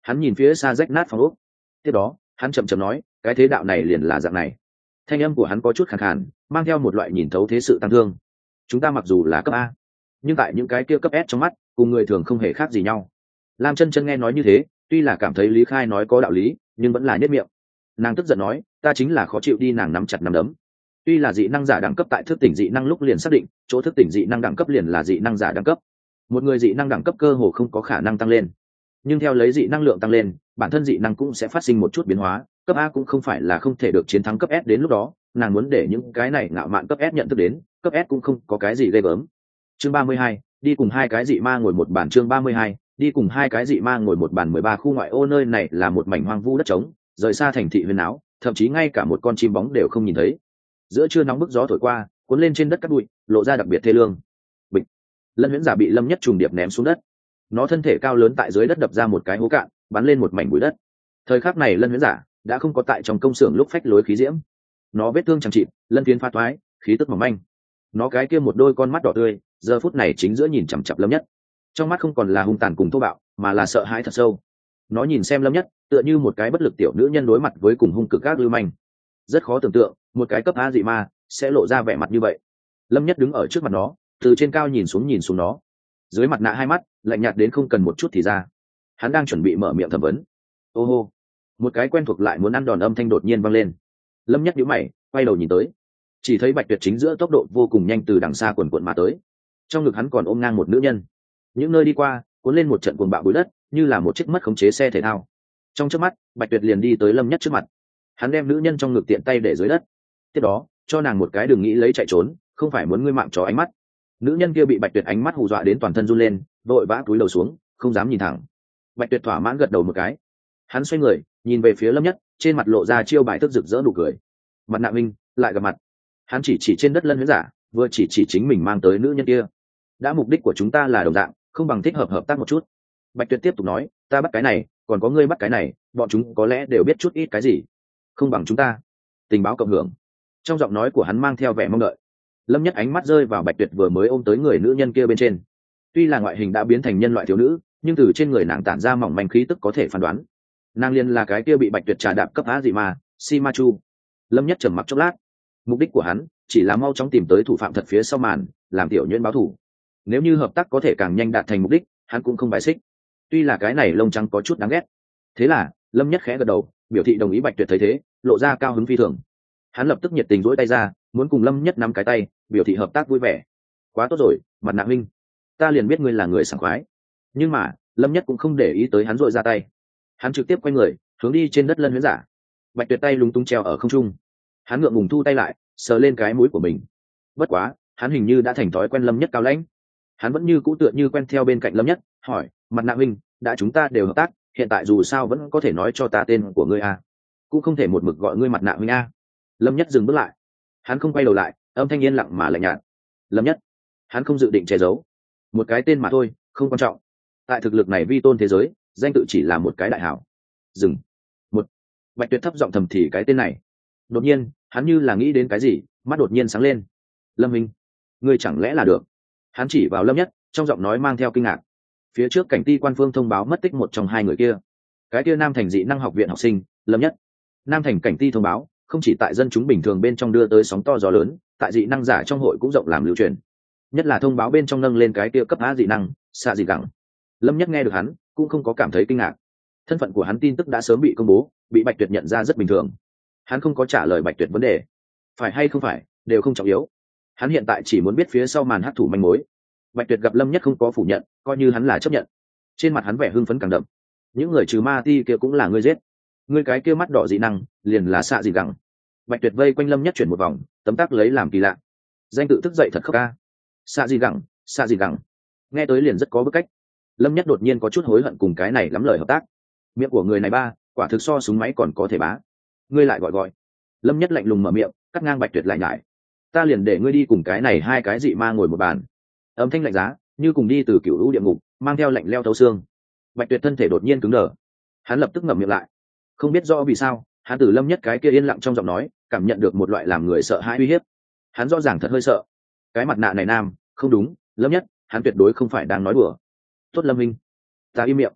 Hắn nhìn phía xa rách nát phòng ốc. Tiếp đó hắn chậm chậm nói, cái thế đạo này liền là dạng này. Thanh âm của hắn có chút khàn khàn, mang theo một loại nhìn thấu thế sự tăng thương. Chúng ta mặc dù là cấp A, nhưng tại những cái kia cấp S trong mắt cùng người thường không hề khác gì nhau. Lam chân chân nghe nói như thế, tuy là cảm thấy Lý Khai nói có đạo lý, nhưng vẫn là nhất miệng. Nàng tức giận nói, ta chính là khó chịu đi. Nàng nắm chặt nắm đấm. Tuy là dị năng giả đẳng cấp tại thức tỉnh dị năng lúc liền xác định, chỗ thức tỉnh dị năng đẳng cấp liền là dị năng giả đẳng cấp. Một người dị năng đẳng cấp cơ hồ không có khả năng tăng lên, nhưng theo lấy dị năng lượng tăng lên, bản thân dị năng cũng sẽ phát sinh một chút biến hóa. Cấp A cũng không phải là không thể được chiến thắng cấp S, đến lúc đó nàng muốn để những cái này ngạo mạn cấp S nhận thức đến, cấp S cũng không có cái gì ghê gớm. Chương 32, đi cùng hai cái dị ma ngồi một bàn. Chương 32, đi cùng hai cái dị ma ngồi một bàn. 13 khu ngoại ô, nơi này là một mảnh hoang vu đất trống, rời xa thành thị huyền áo, thậm chí ngay cả một con chim bóng đều không nhìn thấy. Giữa trưa nóng bức gió thổi qua, cuốn lên trên đất cát bụi, lộ ra đặc biệt thê lương. Bịch. Lân Huyễn Giả bị Lâm Nhất trùng điệp ném xuống đất. Nó thân thể cao lớn tại dưới đất đập ra một cái hố cạn, bắn lên một mảnh bụi đất. Thời khắc này Lân Huyễn Giả đã không có tại trong công xưởng lúc phách lối khí diễm. Nó vết thương chẳng chịt, lân phiến pha toái, khí tức mỏng manh. Nó cái kia một đôi con mắt đỏ tươi, giờ phút này chính giữa nhìn chằm chằm Lâm Nhất. Trong mắt không còn là hung tàn cùng thô bạo, mà là sợ hãi thật sâu. Nó nhìn xem Lâm Nhất, tựa như một cái bất lực tiểu nữ nhân đối mặt với cùng hung cực các lưu manh. Rất khó tưởng tượng, một cái cấp A dị ma sẽ lộ ra vẻ mặt như vậy. Lâm Nhất đứng ở trước mặt nó, từ trên cao nhìn xuống nó. Dưới mặt nạ hai mắt lạnh nhạt đến không cần một chút thì ra. Hắn đang chuẩn bị mở miệng thẩm vấn. Ô hô, một cái quen thuộc lại muốn ăn đòn âm thanh đột nhiên vang lên. Lâm Nhất nhíu mày, quay đầu nhìn tới, chỉ thấy Bạch Tuyệt chính giữa tốc độ vô cùng nhanh từ đằng xa quần quần mà tới. Trong ngực hắn còn ôm ngang một nữ nhân. Những nơi đi qua cuốn lên một trận cuồng bạo bụi đất, như là một chiếc mất khống chế xe thể thao. Trong chớp mắt Bạch Tuyệt liền đi tới Lâm Nhất trước mặt. Hắn đem nữ nhân trong ngực tiện tay để dưới đất. Tiếp đó cho nàng một cái đừng nghĩ lấy chạy trốn, không phải muốn ngươi mạng chó ánh mắt. Nữ nhân kia bị Bạch Tuyệt ánh mắt hù dọa đến toàn thân run lên, vội vã cúi đầu xuống, không dám nhìn thẳng. Bạch Tuyệt thỏa mãn gật đầu một cái. Hắn xoay người nhìn về phía Lâm Nhất, trên mặt lộ ra chiêu bài thức rực rỡ nụ cười. Mặt nạ minh lại gặp mặt. Hắn chỉ trên đất Lân Huyễn Giả, vừa chỉ chính mình mang tới nữ nhân kia. Đã mục đích của chúng ta là đồng dạng, không bằng thích hợp tác một chút. Bạch Tuyệt tiếp tục nói, ta bắt cái này, còn có ngươi bắt cái này, bọn chúng có lẽ đều biết chút ít cái gì, không bằng chúng ta tình báo cộng hưởng. Trong giọng nói của hắn mang theo vẻ mong đợi. Lâm Nhất ánh mắt rơi vào Bạch Tuyệt vừa mới ôm tới người nữ nhân kia bên trên. Tuy là ngoại hình đã biến thành nhân loại thiếu nữ, nhưng từ trên người nàng tản ra mỏng manh khí tức có thể phán đoán, nàng liên là cái kia bị Bạch Tuyệt trà đạp cấp á dị ma, Sima Chu. Lâm Nhất trầm mặc chốc lát. Mục đích của hắn chỉ là mau chóng tìm tới thủ phạm thật phía sau màn, làm tiểu nhuyễn báo thù. Nếu như hợp tác có thể càng nhanh đạt thành mục đích, hắn cũng không bài xích. Tuy là cái này lông trắng có chút đáng ghét. Thế là Lâm Nhất khẽ gật đầu, biểu thị đồng ý. Bạch Tuyệt thấy thế, lộ ra cao hứng phi thường. Hắn lập tức nhiệt tình duỗi tay ra, muốn cùng Lâm Nhất nắm cái tay, biểu thị hợp tác vui vẻ. Quá tốt rồi, Mặt nạ huynh, ta liền biết ngươi là người sảng khoái. Nhưng mà Lâm Nhất cũng không để ý tới hắn duỗi ra tay. Hắn trực tiếp quay người hướng đi trên đất Lân Huyễn Giả. Bạch Tuyệt tay lúng túng treo ở không trung. Hắn ngượng ngùng thu tay lại, sờ lên cái mũi của mình. Bất quá hắn hình như đã thành thói quen Lâm Nhất cao lãnh. Hắn vẫn như cũ tựa như quen theo bên cạnh Lâm Nhất, hỏi, Mặt nạ huynh, đã chúng ta đều hợp tác, hiện tại dù sao vẫn có thể nói cho ta tên của ngươi à? Cũng không thể một mực gọi ngươi Mặt nạ huynh à? Lâm Nhất dừng bước lại. Hắn không quay đầu lại, âm thanh yên lặng mà lạnh nhạt. Lâm Nhất, hắn không dự định che giấu. Một cái tên mà thôi, không quan trọng. Tại thực lực này vi tôn thế giới, danh tự chỉ là một cái đại hảo. Dừng. Một. Bạch Tuyệt thấp giọng thầm thì cái tên này. Đột nhiên hắn như là nghĩ đến cái gì, mắt đột nhiên sáng lên. Lâm Minh, ngươi chẳng lẽ là được? Hắn chỉ vào Lâm Nhất, trong giọng nói mang theo kinh ngạc. Phía trước cảnh ti quan phương thông báo mất tích một trong hai người kia. Cái kia Nam Thành dị năng học viện học sinh, Lâm Nhất. Nam Thành cảnh ti thông báo, không chỉ tại dân chúng bình thường bên trong đưa tới sóng to gió lớn, tại dị năng giả trong hội cũng rộng làm lưu truyền. Nhất là thông báo bên trong nâng lên cái kia cấp á dị năng, xạ dị gẳng. Lâm Nhất nghe được hắn, cũng không có cảm thấy kinh ngạc. Thân phận của hắn tin tức đã sớm bị công bố, bị Bạch Tuyệt nhận ra rất bình thường. Hắn không có trả lời Bạch Tuyệt vấn đề, phải hay không phải đều không trọng yếu. Hắn hiện tại chỉ muốn biết phía sau màn hắc thủ manh mối. Bạch Tuyệt gặp Lâm Nhất không có phủ nhận, coi như hắn là chấp nhận. Trên mặt hắn vẻ hưng phấn càng đậm. Những người trừ ma ti kia cũng là ngươi giết. Ngươi cái kia mắt đỏ dị năng liền là xạ dị gẳng. Bạch Tuyệt vây quanh Lâm Nhất chuyển một vòng, tấm tắc lấy làm kỳ lạ. Danh tự thức dậy thật khóc ca. Xạ dị gẳng, xạ dị gẳng, nghe tới liền rất có bức cách. Lâm Nhất đột nhiên có chút hối hận cùng cái này lắm lời hợp tác. Miệng của người này ba, quả thực so súng máy còn có thể bá. Ngươi lại gọi. Lâm Nhất lạnh lùng mở miệng, cắt ngang Bạch Tuyệt lại nhải. Ta liền để ngươi đi cùng cái này hai cái dị ma ngồi một bàn. Âm thanh lạnh giá, như cùng đi từ cựu lũ địa ngục, mang theo lạnh leo thấu xương. Bạch Tuyệt thân thể đột nhiên cứng đờ. Hắn lập tức ngậm miệng lại. Không biết rõ vì sao, hắn từ Lâm Nhất cái kia yên lặng trong giọng nói, cảm nhận được một loại làm người sợ hãi uy hiếp. Hắn rõ ràng thật hơi sợ. Cái mặt nạ này nam, không đúng, Lâm Nhất, hắn tuyệt đối không phải đang nói đùa. Tốt Lâm Minh, ta im miệng.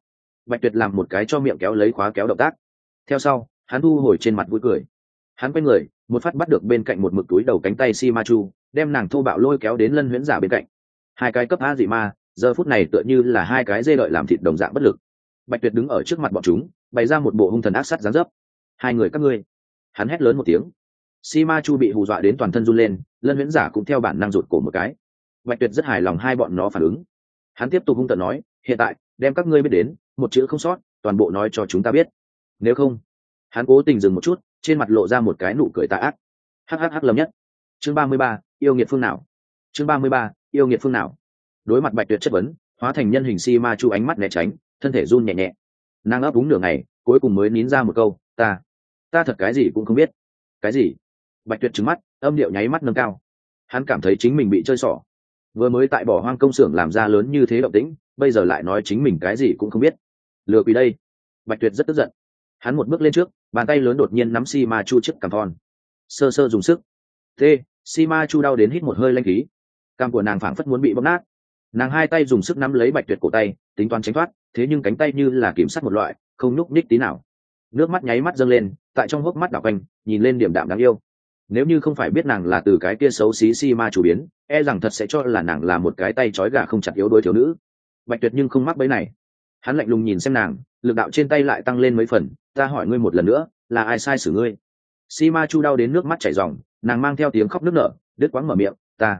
Bạch Tuyệt làm một cái cho miệng kéo lấy khóa kéo động tác, theo sau hắn thu hồi trên mặt vui cười. Hắn quay người một phát bắt được bên cạnh một mực túi đầu cánh tay si ma chu, đem nàng thô bạo lôi kéo đến Lân Huyễn Giả bên cạnh. Hai cái cấp a dị ma giờ phút này tựa như là hai cái dê đợi làm thịt đồng dạng bất lực. Bạch Tuyệt đứng ở trước mặt bọn chúng, bày ra một bộ hung thần ác sát dáng dấp. Hai người các ngươi, hắn hét lớn một tiếng. Si ma chu bị hù dọa đến toàn thân run lên, Lân Huyễn Giả cũng theo bản năng rụt cổ một cái. Bạch Tuyệt rất hài lòng hai bọn nó phản ứng. Hắn tiếp tục hung tợn nói, hiện tại đem các ngươi biết đến một chữ không sót toàn bộ nói cho chúng ta biết, nếu không. Hắn cố tình dừng một chút, trên mặt lộ ra một cái nụ cười tà ác. Hắc Lâm Nhất. Chương 33, yêu nghiệt phương nào? Chương 33, yêu nghiệt phương nào? Đối mặt Bạch Tuyệt chất vấn, hóa thành nhân hình si ma chu ánh mắt né tránh, thân thể run nhẹ nhẹ. Nàng ấp úng nửa ngày, cuối cùng mới nín ra một câu, ta thật cái gì cũng không biết. Cái gì? Bạch Tuyệt trừng mắt, âm điệu nháy mắt nâng cao. Hắn cảm thấy chính mình bị chơi xỏ. Vừa mới tại bỏ hoang công xưởng làm ra lớn như thế động tĩnh, bây giờ lại nói chính mình cái gì cũng không biết. Lừa quỷ đây. Bạch Tuyệt rất tức giận. Hắn một bước lên trước, bàn tay lớn đột nhiên nắm si ma chu trước cằm thon, sơ sơ dùng sức. Si ma chu đau đến hít một hơi lanh khí, cằm của nàng phảng phất muốn bị bóp nát. Nàng hai tay dùng sức nắm lấy Bạch Tuyệt cổ tay, tính toán tránh thoát, thế nhưng cánh tay như là kiểm sắt một loại, không nhúc nhích tí nào. Nước mắt nháy mắt dâng lên, tại trong hốc mắt đảo quanh, nhìn lên điểm đạm đáng yêu. Nếu như không phải biết nàng là từ cái kia xấu xí si ma chủ biến, e rằng thật sẽ cho là nàng là một cái tay trói gà không chặt yếu đuối thiếu nữ. Bạch Tuyệt nhưng không mắc bẫy này. Hắn lạnh lùng nhìn xem nàng, lực đạo trên tay lại tăng lên mấy phần. Ta hỏi ngươi một lần nữa, là ai sai xử ngươi? Si ma chu đau đến nước mắt chảy ròng, nàng mang theo tiếng khóc nức nở, đứt quãng mở miệng, ta.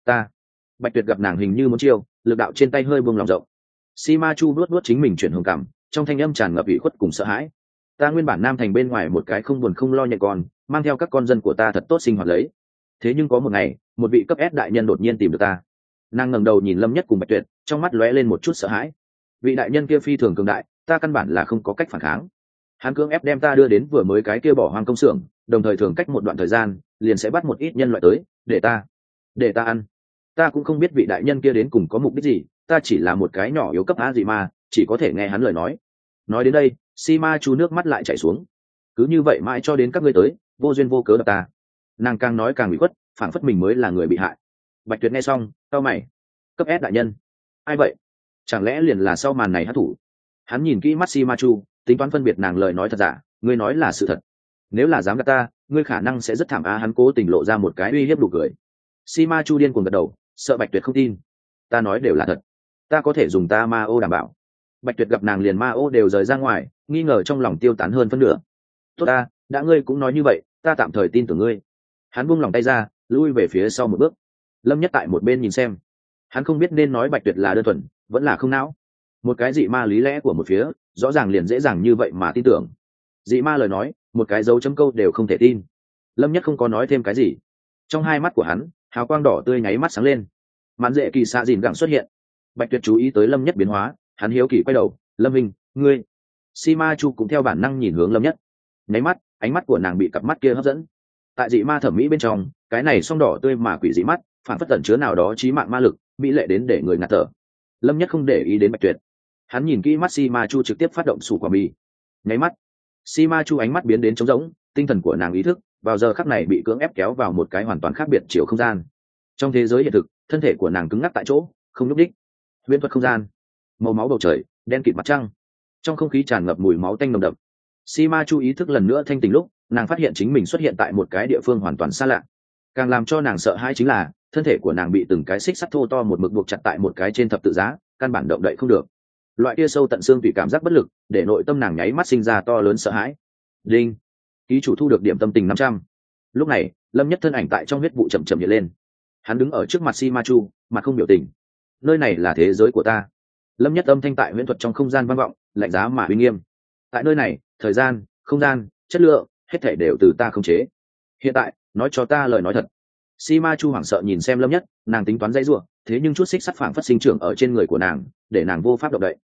Bạch Tuyệt gặp nàng hình như muốn chiêu, lực đạo trên tay hơi buông lòng rộng. Si ma chu vuốt chính mình chuyển hồng cảm, trong thanh âm tràn ngập ủy khuất cùng sợ hãi. Ta nguyên bản nam thành bên ngoài một cái không buồn không lo nhẹ con, mang theo các con dân của ta thật tốt sinh hoạt lấy. Thế nhưng có một ngày, một vị cấp S đại nhân đột nhiên tìm được ta. Nàng ngẩng đầu nhìn Lâm Nhất cùng Bạch Tuyệt, trong mắt lóe lên một chút sợ hãi. Vị đại nhân kia phi thường cường đại, ta căn bản là không có cách phản kháng. Hắn cưỡng ép đem ta đưa đến vừa mới cái kia bỏ hoang công xưởng, đồng thời thường cách một đoạn thời gian liền sẽ bắt một ít nhân loại tới để ta ăn. Ta cũng không biết vị đại nhân kia đến cùng có mục đích gì, ta chỉ là một cái nhỏ yếu cấp á gì mà chỉ có thể nghe hắn lời nói. Nói đến đây, si ma chu nước mắt lại chảy xuống. Cứ như vậy mãi cho đến các ngươi tới, vô duyên vô cớ đập ta. Nàng càng nói càng bị khuất, phảng phất mình mới là người bị hại. Bạch Tuyệt nghe xong, cau mày. Cấp S đại nhân? Ai vậy? Chẳng lẽ liền là sau màn này hát thủ? Hắn nhìn kỹ mắt si ma chu, tính toán phân biệt nàng lời nói thật giả, ngươi nói là sự thật. Nếu là dám gạt ta, ngươi khả năng sẽ rất thảm á. Hắn cố tình lộ ra một cái uy hiếp đủ cười. Si ma chu điên cuồng gật đầu, sợ Bạch Tuyệt không tin. Ta nói đều là thật, ta có thể dùng ta ma ô đảm bảo. Bạch Tuyệt gặp nàng liền ma ô đều rời ra ngoài, nghi ngờ trong lòng tiêu tán hơn phân nửa. Tốt ta, đã ngươi cũng nói như vậy, ta tạm thời tin tưởng ngươi. Hắn buông lòng tay ra, lui về phía sau một bước. Lâm Nhất tại một bên nhìn xem, hắn không biết nên nói Bạch Tuyệt là đơn thuần vẫn là không não. Một cái dị ma lý lẽ của một phía, rõ ràng liền dễ dàng như vậy mà tin tưởng. Dị ma lời nói, một cái dấu chấm câu đều không thể tin. Lâm Nhất không có nói thêm cái gì. Trong hai mắt của hắn, hào quang đỏ tươi nháy mắt sáng lên. Mạn dễ kỳ xạ dìn gặng xuất hiện. Bạch Tuyệt chú ý tới Lâm Nhất biến hóa, hắn hiếu kỳ quay đầu, Lâm Minh, ngươi. Si ma chu cũng theo bản năng nhìn hướng Lâm Nhất. Nháy mắt, ánh mắt của nàng bị cặp mắt kia hấp dẫn. Tại dị ma thẩm mỹ bên trong, cái này song đỏ tươi mà quỷ dị mắt, phản phất tẩn chứa nào đó chí mạng ma lực, mỹ lệ đến để người ngạt thở. Lâm Nhất không để ý đến Bạch Tuyệt. Hắn nhìn kỹ mắt si ma chu trực tiếp phát động sủ quả mì. Nháy mắt, si ma chu ánh mắt biến đến trống rỗng, tinh thần của nàng ý thức vào giờ khắc này bị cưỡng ép kéo vào một cái hoàn toàn khác biệt chiều không gian. Trong thế giới hiện thực, thân thể của nàng cứng ngắc tại chỗ, không nhúc đích. Huyễn thuật không gian, màu máu bầu trời, đen kịt mặt trăng, trong không khí tràn ngập mùi máu tanh nồng đậm. Si ma chu ý thức lần nữa thanh tỉnh lúc, nàng phát hiện chính mình xuất hiện tại một cái địa phương hoàn toàn xa lạ. Càng làm cho nàng sợ hãi chính là thân thể của nàng bị từng cái xích sắt thô to một mực buộc chặt tại một cái trên thập tự giá, căn bản động đậy không được. Loại kia sâu tận xương tùy cảm giác bất lực, để nội tâm nàng nháy mắt sinh ra to lớn sợ hãi. Đinh, ký chủ thu được điểm tâm tình 500. Lúc này, Lâm Nhất thân ảnh tại trong huyết vụ chậm chậm hiện lên. Hắn đứng ở trước mặt Si Ma Chu, mặt không biểu tình. Nơi này là thế giới của ta. Lâm Nhất âm thanh tại huyễn thuật trong không gian vang vọng, lạnh giá mà uy nghiêm. Tại nơi này, thời gian, không gian, chất lượng, hết thảy đều từ ta khống chế. Hiện tại, nói cho ta lời nói thật. Si Ma Chu hoảng sợ nhìn xem Lâm Nhất, nàng tính toán dãy rủa, thế nhưng chút xích sắt phảng phất sinh trưởng ở trên người của nàng, để nàng vô pháp động đậy.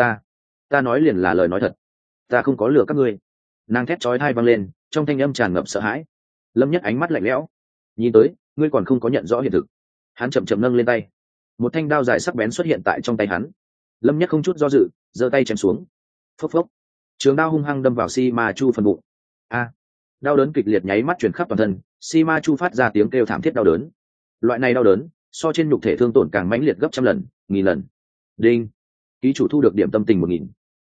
Ta nói liền là lời nói thật. Ta không có lừa các ngươi. Nàng thét chói tai vang lên, trong thanh âm tràn ngập sợ hãi. Lâm Nhất ánh mắt lạnh lẽo, nhìn tới, ngươi còn không có nhận rõ hiện thực. Hắn chậm chậm nâng lên tay, một thanh đao dài sắc bén xuất hiện tại trong tay hắn. Lâm Nhất không chút do dự, giơ tay chém xuống. Phốc phốc, trường đao hung hăng đâm vào Si Ma Chu phần bụng. Đau đớn kịch liệt nháy mắt truyền khắp toàn thân. Si Ma Chu phát ra tiếng kêu thảm thiết đau đớn. Loại này đau đớn, so trên nhục thể thương tổn càng mãnh liệt gấp trăm lần, nghìn lần. Đinh, ký chủ thu được điểm tâm tình 1000.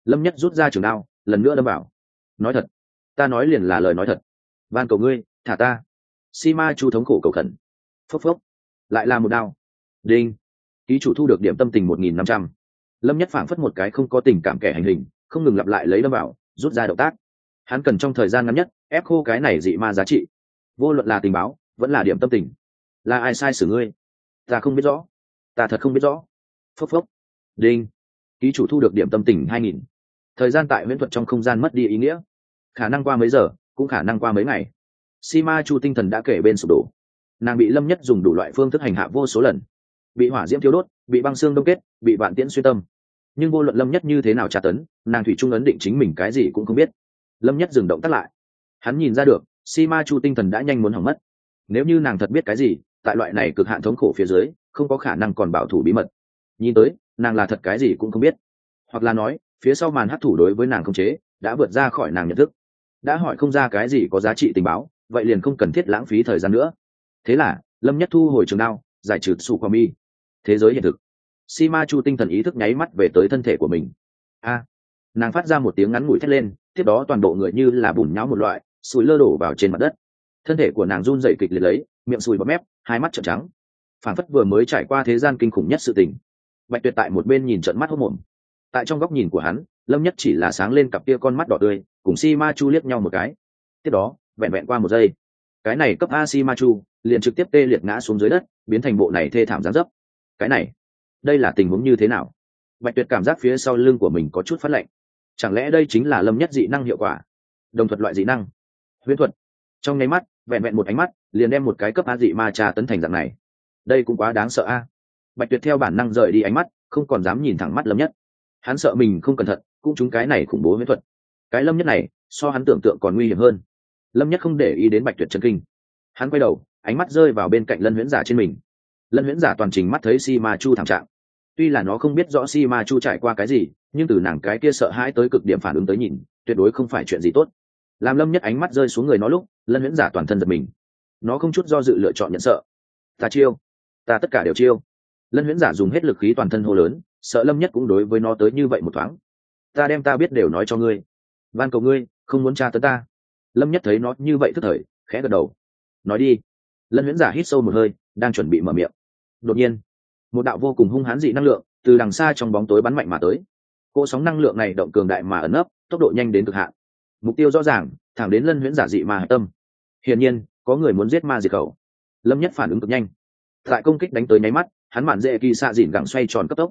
Lâm Nhất rút ra trường đao lần nữa đâm vào. Nói thật, ta nói liền là lời nói thật, van cầu ngươi thả ta. Si Ma Chu thống khổ cầu khẩn. Phốc phốc, lại là một đao. Đinh, ký chủ thu được điểm tâm tình 1.500. Lâm Nhất phảng phất một cái không có tình cảm kẻ hành hình, không ngừng lặp lại lấy đâm vào, rút ra động tác. Hắn cần trong thời gian ngắn nhất ép khô cái này dị ma giá trị, vô luận là tình báo vẫn là điểm tâm tình. Là ai sai xử ngươi? Ta không biết rõ, ta thật không biết rõ. Phốc phốc. Đinh, ký chủ thu được điểm tâm tình 2.000. Thời gian tại huyễn thuật trong không gian mất đi ý nghĩa, khả năng qua mấy giờ cũng khả năng qua mấy ngày. Si Ma Chu tinh thần đã kể bên sụp đổ, nàng bị Lâm Nhất dùng đủ loại phương thức hành hạ vô số lần, bị hỏa diễm thiêu đốt, bị băng xương đông kết, bị vạn tiễn xuyên tâm. Nhưng vô luận Lâm Nhất như thế nào tra tấn, nàng thủy chung ấn định chính mình cái gì cũng không biết. Lâm Nhất dừng động tác lại, hắn nhìn ra được Si Ma Chu tinh thần đã nhanh muốn hỏng mất. Nếu như nàng thật biết cái gì, tại loại này cực hạn thống khổ phía dưới không có khả năng còn bảo thủ bí mật. Nhìn tới nàng là thật cái gì cũng không biết, hoặc là nói phía sau màn hắc thủ đối với nàng khống chế đã vượt ra khỏi nàng nhận thức. Đã hỏi không ra cái gì có giá trị tình báo, vậy liền không cần thiết lãng phí thời gian nữa. Thế là Lâm Nhất thu hồi trường đao, giải trừ sù qua mi. Thế giới hiện thực, Si Ma Chu tinh thần ý thức nháy mắt về tới thân thể của mình. A, nàng phát ra một tiếng ngắn ngủi thét lên, tiếp đó toàn bộ người như là bùn nhão một loại sùi lơ đổ vào trên mặt đất. Thân thể của nàng run dậy kịch liệt lấy, miệng sùi bọt mép, hai mắt trợn trắng, phản phất vừa mới trải qua thế gian kinh khủng nhất sự tình. Bạch Tuyệt tại một bên nhìn trợn mắt hốt mồm. Tại trong góc nhìn của hắn, Lâm Nhất chỉ là sáng lên cặp kia con mắt đỏ tươi, cùng Si Ma Chu liếc nhau một cái. Tiếp đó vẹn vẹn qua một giây, cái này cấp A Si Ma Chu liền trực tiếp tê liệt ngã xuống dưới đất, biến thành bộ này thê thảm giáng dấp. Cái này, đây là tình huống như thế nào? Bạch Tuyệt cảm giác phía sau lưng của mình có chút phát lạnh. Chẳng lẽ đây chính là Lâm Nhất dị năng hiệu quả? Đồng thuật loại dị năng, huyễn thuật. Trong nháy mắt, vẹn vẹn một ánh mắt liền đem một cái cấp A dị ma trà tấn thành dạng này. Đây cũng quá đáng sợ a. Bạch Tuyệt theo bản năng rời đi ánh mắt, không còn dám nhìn thẳng mắt Lâm Nhất. Hắn sợ mình không cẩn thận cũng trúng cái này khủng bố huyễn thuật. Cái Lâm Nhất này so hắn tưởng tượng còn nguy hiểm hơn. Lâm Nhất không để ý đến Bạch Tuyệt chấn kinh, hắn quay đầu, ánh mắt rơi vào bên cạnh Lân Huyễn Giả trên mình. Lân Huyễn Giả toàn trình mắt thấy Si Ma Chu thảm trạng, tuy là nó không biết rõ Si Ma Chu trải qua cái gì, nhưng từ nàng cái kia sợ hãi tới cực điểm phản ứng tới nhìn, tuyệt đối không phải chuyện gì tốt. Làm Lâm Nhất ánh mắt rơi xuống người nó lúc, Lân Huyễn Giả toàn thân giật mình, nó không chút do dự lựa chọn nhận sợ. Ta chiêu, ta tất cả đều chiêu. Lân Huyễn Giả dùng hết lực khí toàn thân hô lớn, sợ Lâm Nhất cũng đối với nó tới như vậy một thoáng. Ta đem ta biết đều nói cho ngươi, van cầu ngươi không muốn tra tấn ta. Lâm Nhất thấy nó như vậy tức thời, khẽ gật đầu. Nói đi. Lân Huyễn Giả hít sâu một hơi, đang chuẩn bị mở miệng. Đột nhiên, một đạo vô cùng hung hãn dị năng lượng từ đằng xa trong bóng tối bắn mạnh mà tới. Cỗ sóng năng lượng này động cường đại mà ẩn nấp, tốc độ nhanh đến cực hạn. Mục tiêu rõ ràng, thẳng đến Lân Huyễn Giả dị ma hạch tâm. Hiển nhiên, có người muốn giết ma diệt khẩu. Lâm Nhất phản ứng cực nhanh. Tại công kích đánh tới nháy mắt, hắn mạn dễ kỳ xạ dịn gẳng xoay tròn cấp tốc.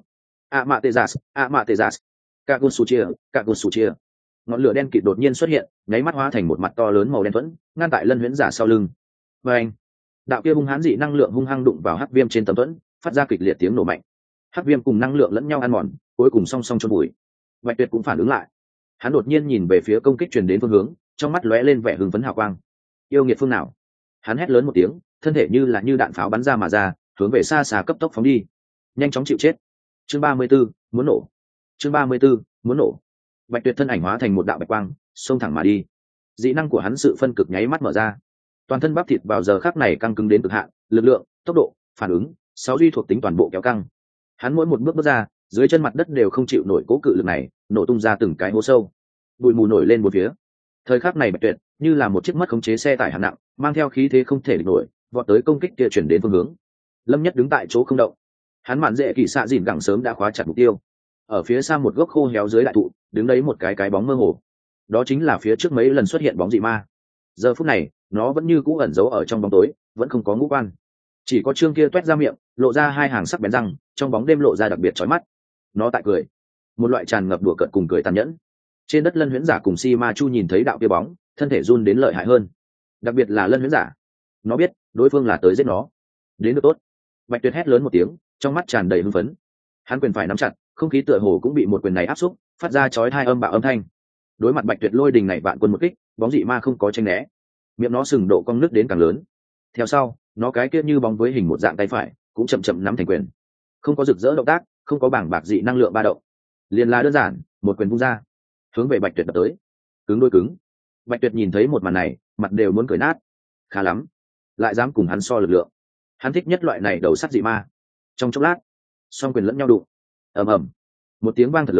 Mạ tê giác, Kagusuchia. Ngọn lửa đen kịt đột nhiên xuất hiện, nháy mắt hóa thành một mặt to lớn màu đen thuẫn, ngăn tại Lân Huyễn Giả sau lưng. Và anh, đạo kia hung hãn dị năng lượng hung hăng đụng vào hắc viêm trên tấm thuẫn, phát ra kịch liệt tiếng nổ mạnh. Hắc viêm cùng năng lượng lẫn nhau ăn mòn, cuối cùng song song chôn bụi. Bạch Tuyệt cũng phản ứng lại, hắn đột nhiên nhìn về phía công kích truyền đến phương hướng, trong mắt lóe lên vẻ hưng phấn hào quang. Yêu nghiệt phương nào? Hắn hét lớn một tiếng, thân thể như đạn pháo bắn ra mà ra, hướng về xa xa cấp tốc phóng đi. Nhanh chóng chịu chết. Chương 34, muốn nổ. Chương 34, muốn nổ. Bạch Tuyệt thân ảnh hóa thành một đạo bạch quang, xông thẳng mà đi. Dị năng của hắn sự phân cực nháy mắt mở ra, toàn thân bắp thịt vào giờ khắc này căng cứng đến cực hạn, lực lượng, tốc độ, phản ứng, sáu duy thuộc tính toàn bộ kéo căng. Hắn mỗi một bước bước ra, dưới chân mặt đất đều không chịu nổi cố cự lực này, nổ tung ra từng cái hố sâu. Bụi mù nổi lên bốn phía. Thời khắc này Bạch Tuyệt như là một chiếc mất khống chế xe tải hạng nặng, mang theo khí thế không thể địch nổi, vọt tới công kích kia chuyển đến phương hướng. Lâm Nhất đứng tại chỗ không động. Hắn mạn dễ kỳ xạ dìn gẳng sớm đã khóa chặt mục tiêu. Ở phía xa một gốc khô héo dưới đại thụ, đứng đấy một cái bóng mơ hồ. Đó chính là phía trước mấy lần xuất hiện bóng dị ma. Giờ phút này, nó vẫn như cũ ẩn giấu ở trong bóng tối, vẫn không có ngũ quan. Chỉ có trương kia toét ra miệng, lộ ra hai hàng sắc bén răng, trong bóng đêm lộ ra đặc biệt chói mắt. Nó tại cười, một loại tràn ngập đùa cợt cùng cười tàn nhẫn. Trên đất Lân Huyễn Giả cùng Si Ma Chu nhìn thấy đạo kia bóng, thân thể run đến lợi hại hơn. Đặc biệt là Lân Huyễn Giả, nó biết đối phương là tới giết nó. Đến được tốt. Bạch Tuyệt hét lớn một tiếng, trong mắt tràn đầy hưng phấn. Hắn quyền phải nắm chặt, không khí tựa hồ cũng bị một quyền này áp xúc, phát ra chói tai âm bạo âm thanh. Đối mặt Bạch Tuyệt lôi đình này vạn quân một kích, bóng dị ma không có tranh né, miệng nó sừng độ cong nước đến càng lớn. Theo sau, nó cái kia như bóng với hình một dạng tay phải, cũng chậm chậm nắm thành quyền. Không có rực rỡ động tác, không có bảng bạc dị năng lượng ba động, liền là đơn giản, một quyền vung ra, hướng về Bạch Tuyệt đập tới. Cứng đôi cứng. Bạch Tuyệt nhìn thấy một màn này, mặt đều muốn cười nát. Khá lắm, lại dám cùng hắn so lực lượng. Hắn thích nhất loại này đầu sắt dị ma. Trong chốc lát, song quyền lẫn nhau đụng. Ầm ầm, một tiếng vang thật lớn,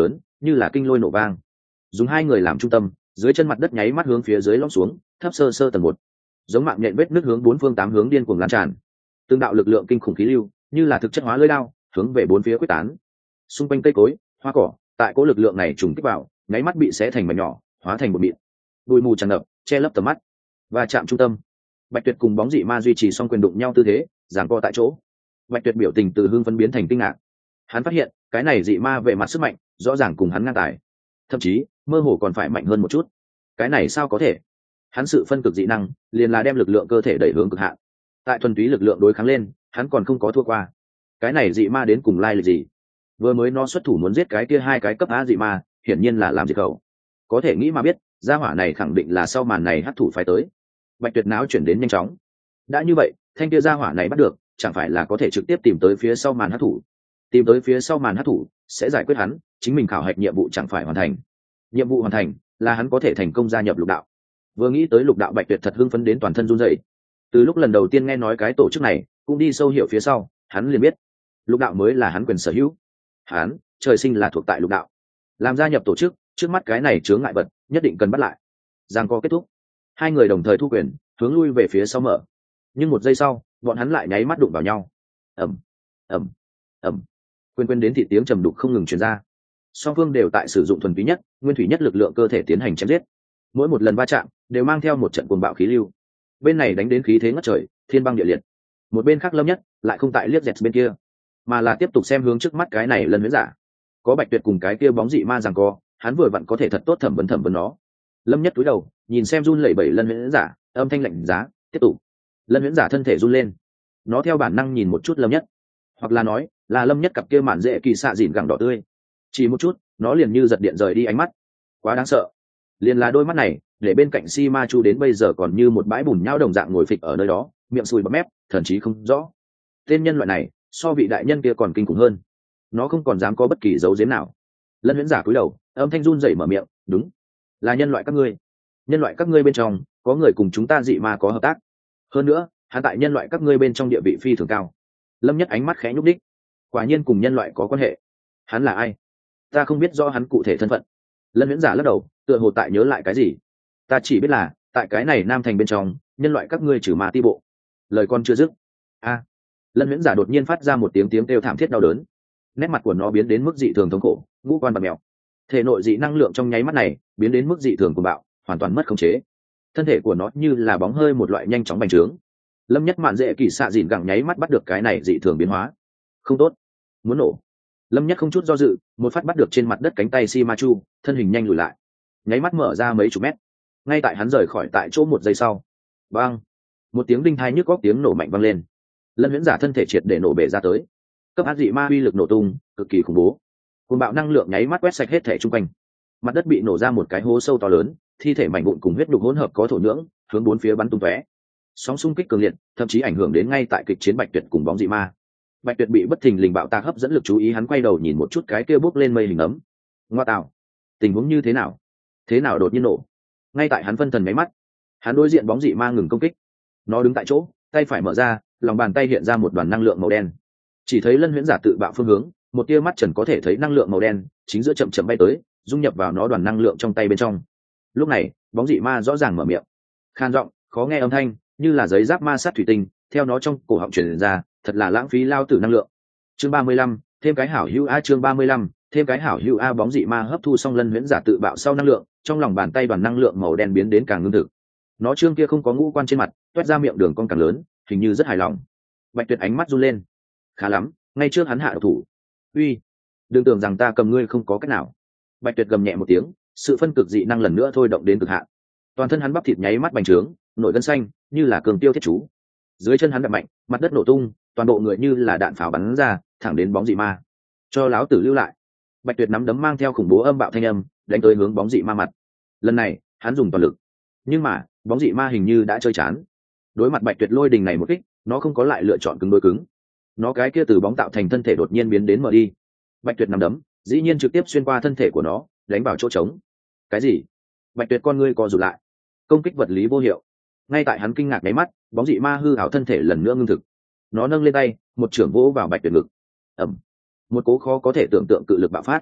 như là kinh lôi nổ vang. Dùng hai người làm trung tâm, dưới chân mặt đất nháy mắt hướng phía dưới lõm xuống, thấp sơ sơ tầng một, giống mạng nhện vết nước hướng bốn phương tám hướng điên cuồng lan tràn. Từng đạo lực lượng kinh khủng khí lưu, như là thực chất hóa lưỡi đao, hướng về bốn phía quyết tán. Xung quanh cây cối, hoa cỏ, tại cỗ lực lượng này trùng kích vào, nháy mắt bị xé thành mảnh nhỏ, hóa thành một mịn. Bụi mù tràn ngập, che lấp tầm mắt. Và chạm trung tâm, Bạch Tuyệt cùng bóng dị ma duy trì song quyền đụng nhau tư thế, giằng co tại chỗ. Bạch Tuyệt biểu tình từ hưng phấn biến thành kinh ngạc. Hắn phát hiện, cái này dị ma về mặt sức mạnh, rõ ràng cùng hắn ngang tài, thậm chí mơ hồ còn phải mạnh hơn một chút. Cái này sao có thể? Hắn sự phân cực dị năng, liền là đem lực lượng cơ thể đẩy hướng cực hạn. Tại thuần túy lực lượng đối kháng lên, hắn còn không có thua qua. Cái này dị ma đến cùng lai lịch gì? Vừa mới nó xuất thủ muốn giết cái kia hai cái cấp A dị ma, hiển nhiên là làm diệt khẩu. Có thể nghĩ mà biết, gia hỏa này khẳng định là sau màn này hắc thủ phải tới. Bạch Tuyệt náo chuyển đến nhanh chóng. Đã như vậy, thanh kia gia hỏa này bắt được, chẳng phải là có thể trực tiếp tìm tới phía sau màn hắc thủ. Tìm tới phía sau màn hắc thủ, sẽ giải quyết hắn, chính mình khảo hạch nhiệm vụ chẳng phải hoàn thành. Nhiệm vụ hoàn thành, là hắn có thể thành công gia nhập lục đạo. Vừa nghĩ tới lục đạo, Bạch Tuyệt thật hưng phấn đến toàn thân run rẩy. Từ lúc lần đầu tiên nghe nói cái tổ chức này, cũng đi sâu hiểu phía sau, hắn liền biết, lục đạo mới là hắn quyền sở hữu. Hắn trời sinh là thuộc tại lục đạo. Làm gia nhập tổ chức, trước mắt cái này chướng ngại vật, nhất định cần bắt lại. Giang co kết thúc, hai người đồng thời thu quyền, hướng lui về phía sau mở. Nhưng một giây sau, bọn hắn lại nháy mắt đụng vào nhau. Ầm, ầm, ầm. Quyền đến thị tiếng trầm đục không ngừng truyền ra. Song phương đều tại sử dụng thuần túy nhất, nguyên thủy nhất lực lượng cơ thể tiến hành chém giết. Mỗi một lần va chạm, đều mang theo một trận cuồng bạo khí lưu. Bên này đánh đến khí thế ngất trời, thiên băng địa liệt. Một bên khác Lâm Nhất lại không tại liếc dẹt bên kia, mà là tiếp tục xem hướng trước mắt cái này Lân Huyễn Giả. Có Bạch Tuyệt cùng cái kia bóng dị ma giằng co, hắn vừa vặn có thể thật tốt thẩm vấn nó. Lâm Nhất cúi đầu, nhìn xem run lẩy bẩy Lân Huyễn Giả, âm thanh lạnh giá, tiếp tục. Lân Huyễn Giả thân thể run lên, nó theo bản năng nhìn một chút Lâm Nhất, hoặc là nói là Lâm Nhất cặp kia mạn dễ kỳ xạ dịn gẳng đỏ tươi. Chỉ một chút, nó liền như giật điện rời đi ánh mắt. Quá đáng sợ. Liền là đôi mắt này, để bên cạnh Si Ma Chu đến bây giờ còn như một bãi bùn nhão đồng dạng ngồi phịch ở nơi đó, miệng sùi bọt mép, thần trí không rõ. Tên nhân loại này, so vị đại nhân kia còn kinh khủng hơn. Nó không còn dám có bất kỳ dấu giếm nào. Lân Huyễn Giả cúi đầu, âm thanh run rẩy mở miệng, đúng, là nhân loại các ngươi. Nhân loại các ngươi bên trong, có người cùng chúng ta dị ma có hợp tác. Hơn nữa, hắn tại nhân loại các ngươi bên trong địa vị phi thường cao. Lâm Nhất ánh mắt khẽ nhúc đích, quả nhiên cùng nhân loại có quan hệ. Hắn là ai? Ta không biết rõ hắn cụ thể thân phận. Lân Huyễn Giả lắc đầu, tựa hồ tại nhớ lại cái gì. Ta chỉ biết là, tại cái này Nam Thành bên trong, nhân loại các ngươi trừ ma ti bộ. Lời con chưa dứt. A. Lân Huyễn Giả đột nhiên phát ra một tiếng kêu thảm thiết đau đớn. Nét mặt của nó biến đến mức dị thường thống khổ, ngũ quan bặm mèo. Thể nội dị năng lượng trong nháy mắt này biến đến mức dị thường cuồng bạo, hoàn toàn mất khống chế. Thân thể của nó như là bóng hơi một loại nhanh chóng bành trướng. Lâm Nhất mạn dễ kỳ xạ dịn gẳng nháy mắt bắt được cái này dị thường biến hóa. Không tốt, muốn nổ. Lâm Nhất không chút do dự, một phát bắt được trên mặt đất cánh tay Si Ma Chu, thân hình nhanh lùi lại, nháy mắt mở ra mấy chục mét. Ngay tại hắn rời khỏi tại chỗ một giây sau, bang, một tiếng đinh thai nhức góc tiếng nổ mạnh vang lên. Lân Huyễn Giả thân thể triệt để nổ bể ra tới. Cấp áp dị ma uy lực nổ tung, cực kỳ khủng bố. Cuồng bạo năng lượng nháy mắt quét sạch hết thể chung quanh. Mặt đất bị nổ ra một cái hố sâu to lớn, thi thể mảnh vụn cùng huyết đục hỗn hợp có thổ nhưỡng, hướng bốn phía bắn tung tóe. Sóng xung kích cường liệt, thậm chí ảnh hưởng đến ngay tại kịch chiến Bạch Tuyệt cùng bóng dị ma. Bạch Tuyệt bị bất thình lình bạo tạc hấp dẫn lực chú ý, hắn quay đầu nhìn một chút cái kia bốc lên mây hình ấm. Ngoa tạo, tình huống như thế nào? Thế nào đột nhiên nổ? Ngay tại hắn phân thần mấy mắt, hắn đối diện bóng dị ma ngừng công kích. Nó đứng tại chỗ, tay phải mở ra, lòng bàn tay hiện ra một đoàn năng lượng màu đen. Chỉ thấy Lân Huyễn Giả tự bạo phương hướng, một tia mắt trần có thể thấy năng lượng màu đen chính giữa chậm chậm bay tới, dung nhập vào nó đoàn năng lượng trong tay bên trong. Lúc này, bóng dị ma rõ ràng mở miệng, khan giọng, khó nghe âm thanh, như là giấy giáp ma sát thủy tinh, theo nó trong cổ họng truyền ra, thật là lãng phí lao tử năng lượng. Chương 35, thêm cái hảo hữu a. Chương 35, thêm cái hảo hữu a. Bóng dị ma hấp thu xong Lân Huyễn Giả tự bạo sau năng lượng, trong lòng bàn tay đoàn năng lượng màu đen biến đến càng ngưng thực. Nó trương kia không có ngũ quan trên mặt, toét ra miệng đường cong càng lớn, hình như rất hài lòng. Bạch Tuyệt ánh mắt run lên. Khá lắm, ngay trước hắn hạ độc thủ. Uy, đừng tưởng rằng ta cầm ngươi không có cách nào. Bạch Tuyệt gầm nhẹ một tiếng, sự phân cực dị năng lần nữa thôi động đến cực hạn. Toàn thân hắn bắp thịt nháy mắt bành trướng, nổi gân xanh, như là cường tiêu thiết chú. Dưới chân hắn đập mạnh, mặt đất nổ tung, toàn bộ người như là đạn pháo bắn ra, thẳng đến bóng dị ma. Cho láo tử lưu lại. Bạch Tuyệt nắm đấm mang theo khủng bố âm bạo thanh âm, đánh tới hướng bóng dị ma mặt. Lần này, hắn dùng toàn lực. Nhưng mà, bóng dị ma hình như đã chơi chán. Đối mặt Bạch Tuyệt lôi đình này một kích, nó không có lại lựa chọn cứng đối cứng. Nó cái kia từ bóng tạo thành thân thể đột nhiên biến đến mở đi. Bạch Tuyệt nắm đấm, dĩ nhiên trực tiếp xuyên qua thân thể của nó, đánh vào chỗ trống. Cái gì? Bạch Tuyệt con ngươi co rụt lại. Công kích vật lý vô hiệu. Ngay tại hắn kinh ngạc nháy mắt, bóng dị ma hư ảo thân thể lần nữa ngưng thực. Nó nâng lên tay, một chưởng vỗ vào Bạch Tuyệt ngực. Ầm. Một cú khó có thể tưởng tượng cự lực bạo phát.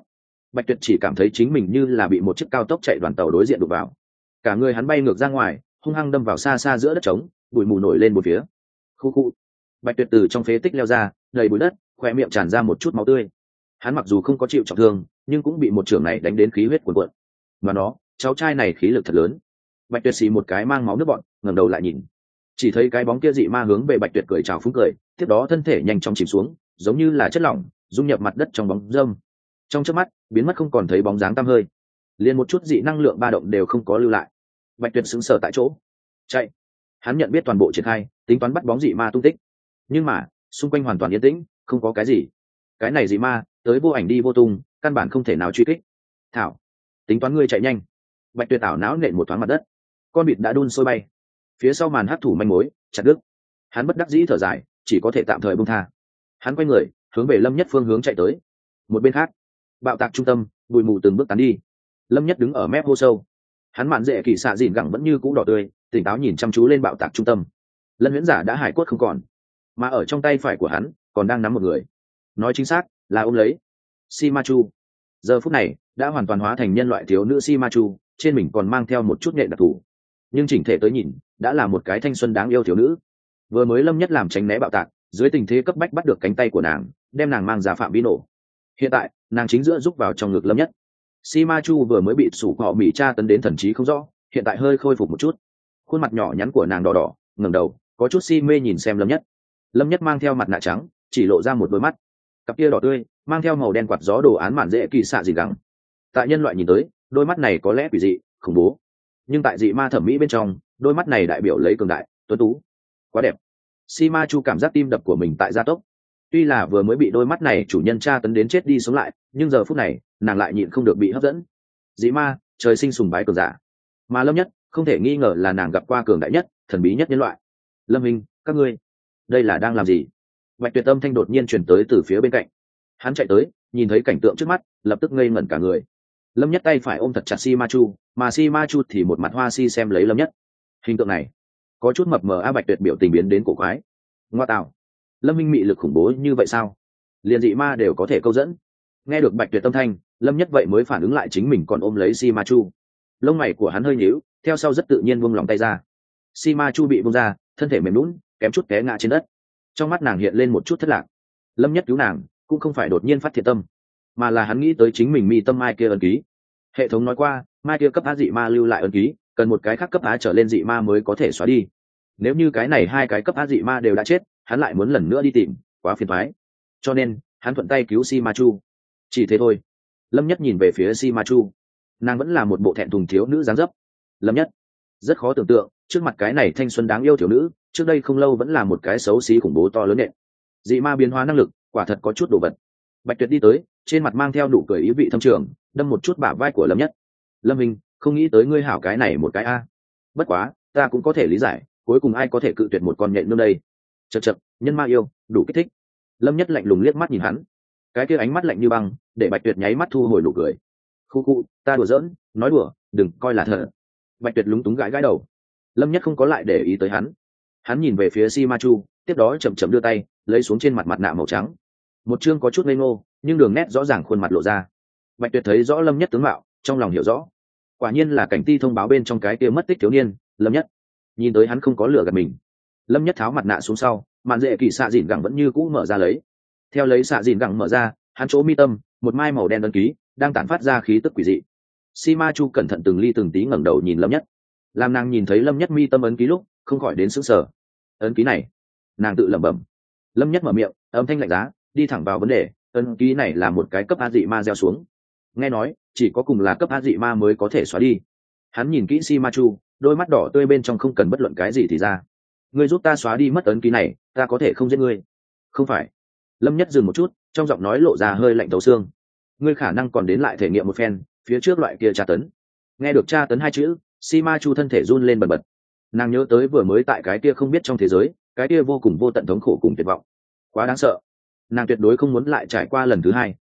Bạch Tuyệt chỉ cảm thấy chính mình như là bị một chiếc cao tốc chạy đoàn tàu đối diện đụng vào, cả người hắn bay ngược ra ngoài, hung hăng đâm vào xa xa giữa đất trống, bụi mù nổi lên một phía. Khu khu. Bạch Tuyệt từ trong phế tích leo ra, đầy bụi đất, khoe miệng tràn ra một chút máu tươi. Hắn mặc dù không có chịu trọng thương, nhưng cũng bị một chưởng này đánh đến khí huyết cuồn cuộn. Mà nó, cháu trai này khí lực thật lớn. Bạch Tuyệt xì một cái mang máu nước bọt, ngẩng đầu lại nhìn, chỉ thấy cái bóng kia dị ma hướng về Bạch Tuyệt cười chào phúng cười, tiếp đó thân thể nhanh chóng chìm xuống, giống như là chất lỏng dung nhập mặt đất trong bóng râm, trong chớp mắt biến mất không còn thấy bóng dáng tăm hơi, liền một chút dị năng lượng ba động đều không có lưu lại. Bạch Tuyệt sững sờ tại chỗ, chạy. Hắn nhận biết toàn bộ triển khai, tính toán bắt bóng dị ma tung tích, nhưng mà xung quanh hoàn toàn yên tĩnh, không có cái gì. Cái này dị ma tới vô ảnh đi vô tung, căn bản không thể nào truy kích. Thảo, tính toán ngươi chạy nhanh. Bạch Tuyệt ảo não nện một thoáng mặt đất, con vịt đã đun sôi bay. Phía sau màn hấp thủ manh mối chặt đứt, hắn bất đắc dĩ thở dài, chỉ có thể tạm thời buông tha. Hắn quay người hướng về Lâm Nhất phương hướng chạy tới. Một bên khác, bạo tạc trung tâm, bụi mù từng bước tán đi. Lâm Nhất đứng ở mép hô sâu, hắn mạn dễ kỳ xạ dìn gẳng vẫn như cũ đỏ tươi, tỉnh táo nhìn chăm chú lên bạo tạc trung tâm. Lân Huyễn Giả đã hải cốt không còn, mà ở trong tay phải của hắn còn đang nắm một người, nói chính xác là ôm lấy Shimachu. Giờ phút này đã hoàn toàn hóa thành nhân loại thiếu nữ Shimachu, trên mình còn mang theo một chút nhện đặc thù, nhưng chỉnh thể tới nhìn đã là một cái thanh xuân đáng yêu thiếu nữ. Vừa mới Lâm Nhất làm tránh né bạo tạc, dưới tình thế cấp bách bắt được cánh tay của nàng, đem nàng mang ra phạm vi nổ. Hiện tại nàng chính giữa rúc vào trong ngực Lâm Nhất. Shimachu vừa mới bị sủ họ mỹ tra tấn đến thần trí không rõ, hiện tại hơi khôi phục một chút, khuôn mặt nhỏ nhắn của nàng đỏ đỏ, ngẩng đầu có chút si mê nhìn xem Lâm Nhất. Lâm Nhất mang theo mặt nạ trắng, chỉ lộ ra một đôi mắt, cặp kia đỏ tươi mang theo màu đen quạt gió đồ án mạn dễ kỳ xạ gì gắng. Tại nhân loại nhìn tới, đôi mắt này có lẽ quỷ dị khủng bố, nhưng tại dị ma thẩm mỹ bên trong, đôi mắt này đại biểu lấy cường đại tuấn tú, quá đẹp. Shimachu cảm giác tim đập của mình tại gia tốc. Tuy là vừa mới bị đôi mắt này chủ nhân tra tấn đến chết đi sống lại, nhưng giờ phút này nàng lại nhịn không được bị hấp dẫn. Dị ma trời sinh sùng bái cường giả, mà Lâm Nhất không thể nghi ngờ là nàng gặp qua cường đại nhất, thần bí nhất nhân loại. Lâm Minh, các ngươi đây là đang làm gì? Bạch Tuyệt âm thanh đột nhiên truyền tới từ phía bên cạnh. Hắn chạy tới, nhìn thấy cảnh tượng trước mắt, lập tức ngây ngẩn cả người. Lâm Nhất tay phải ôm thật chặt Shimachu, mà Shimachu thì một mặt hoa si xem lấy Lâm Nhất. Hình tượng này có chút mập mờ. Bạch Tuyệt biểu tình biến đến cổ quái. Ngoa tạo, Lâm Minh mị lực khủng bố như vậy sao? Liền dị ma đều có thể câu dẫn. Nghe được Bạch Tuyệt âm thanh, Lâm Nhất vậy mới phản ứng lại chính mình còn ôm lấy Shimachu. Lông mày của hắn hơi nhíu, theo sau rất tự nhiên buông lòng tay ra. Shimachu bị buông ra, thân thể mềm nhũn, kém chút té ngã trên đất. Trong mắt nàng hiện lên một chút thất lạc. Lâm Nhất cứu nàng cũng không phải đột nhiên phát thiện tâm, mà là hắn nghĩ tới chính mình mi tâm mai kia ấn ký. Hệ thống nói qua, mai kia cấp á dị ma lưu lại ấn ký, cần một cái khác cấp á trở lên dị ma mới có thể xóa đi. Nếu như cái này hai cái cấp á dị ma đều đã chết, hắn lại muốn lần nữa đi tìm, quá phiền toái. Cho nên hắn thuận tay cứu Shimachu. Chỉ thế thôi. Lâm Nhất nhìn về phía Shimachu, nàng vẫn là một bộ thẹn thùng thiếu nữ dáng dấp. Lâm Nhất rất khó tưởng tượng, trước mặt cái này thanh xuân đáng yêu thiếu nữ, trước đây không lâu vẫn là một cái xấu xí khủng bố to lớn nện. Dị ma biến hóa năng lực quả thật có chút đồ vật. Bạch Tuyệt đi tới, trên mặt mang theo nụ cười ý vị thâm trường, đâm một chút bả vai của Lâm Nhất. Lâm Minh, không nghĩ tới ngươi hảo cái này một cái a. Bất quá ta cũng có thể lý giải, cuối cùng ai có thể cự tuyệt một con nhện nương đây. Chậc chậc, nhân ma yêu đủ kích thích. Lâm Nhất lạnh lùng liếc mắt nhìn hắn, cái kia ánh mắt lạnh như băng, để Bạch Tuyệt nháy mắt thu hồi nụ cười. Khu khu, ta đùa giỡn, nói đùa, đừng coi là thật. Bạch Tuyệt lúng túng gãi gãi đầu. Lâm Nhất không có lại để ý tới hắn. Hắn nhìn về phía Shimachu, tiếp đó chậm chậm đưa tay lấy xuống trên mặt nạ màu trắng. Một chương có chút ngây ngô, nhưng đường nét rõ ràng khuôn mặt lộ ra. Bạch Tuyệt thấy rõ Lâm Nhất tướng mạo, trong lòng hiểu rõ, quả nhiên là cảnh ti thông báo bên trong cái kia mất tích thiếu niên. Lâm Nhất nhìn tới hắn không có lừa gạt mình. Lâm Nhất tháo mặt nạ xuống sau, màn dễ kỳ xạ dìn gẳng vẫn như cũ mở ra lấy. Theo lấy xạ dìn gẳng mở ra, hắn chỗ mi tâm một mai màu đen ấn ký đang tản phát ra khí tức quỷ dị. Shimachu cẩn thận từng ly từng tí ngẩng đầu nhìn Lâm Nhất. Làm nàng nhìn thấy Lâm Nhất mi tâm ấn ký lúc, không khỏi đến sững sờ. Ấn ký này, nàng tự lẩm bẩm. Lâm Nhất mở miệng, âm thanh lạnh giá, đi thẳng vào vấn đề. Ấn ký này là một cái cấp á dị ma gieo xuống. Nghe nói chỉ có cùng là cấp á dị ma mới có thể xóa đi. Hắn nhìn kỹ Shimachu, đôi mắt đỏ tươi bên trong không cần bất luận cái gì thì ra. Ngươi giúp ta xóa đi mất ấn ký này, ta có thể không giết ngươi. Không phải. Lâm Nhất dừng một chút, trong giọng nói lộ ra hơi lạnh thấu xương. Ngươi khả năng còn đến lại thể nghiệm một phen phía trước loại kia tra tấn. Nghe được tra tấn hai chữ, Shimachu thân thể run lên bần bật. Nàng nhớ tới vừa mới tại cái kia không biết trong thế giới, cái kia vô cùng vô tận thống khổ cùng tuyệt vọng, quá đáng sợ. Nàng tuyệt đối không muốn lại trải qua lần thứ hai.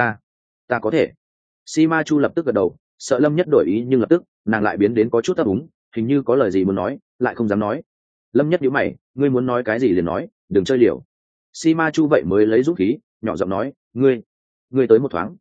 Ta có thể. Shimachu lập tức gật đầu, sợ Lâm Nhất đổi ý, nhưng lập tức nàng lại biến đến có chút ấp úng, hình như có lời gì muốn nói lại không dám nói. Lâm Nhất nhíu mày, ngươi muốn nói cái gì liền nói, đừng chơi liều. Shimachu vậy mới lấy dũng khí, nhỏ giọng nói, ngươi tới một thoáng.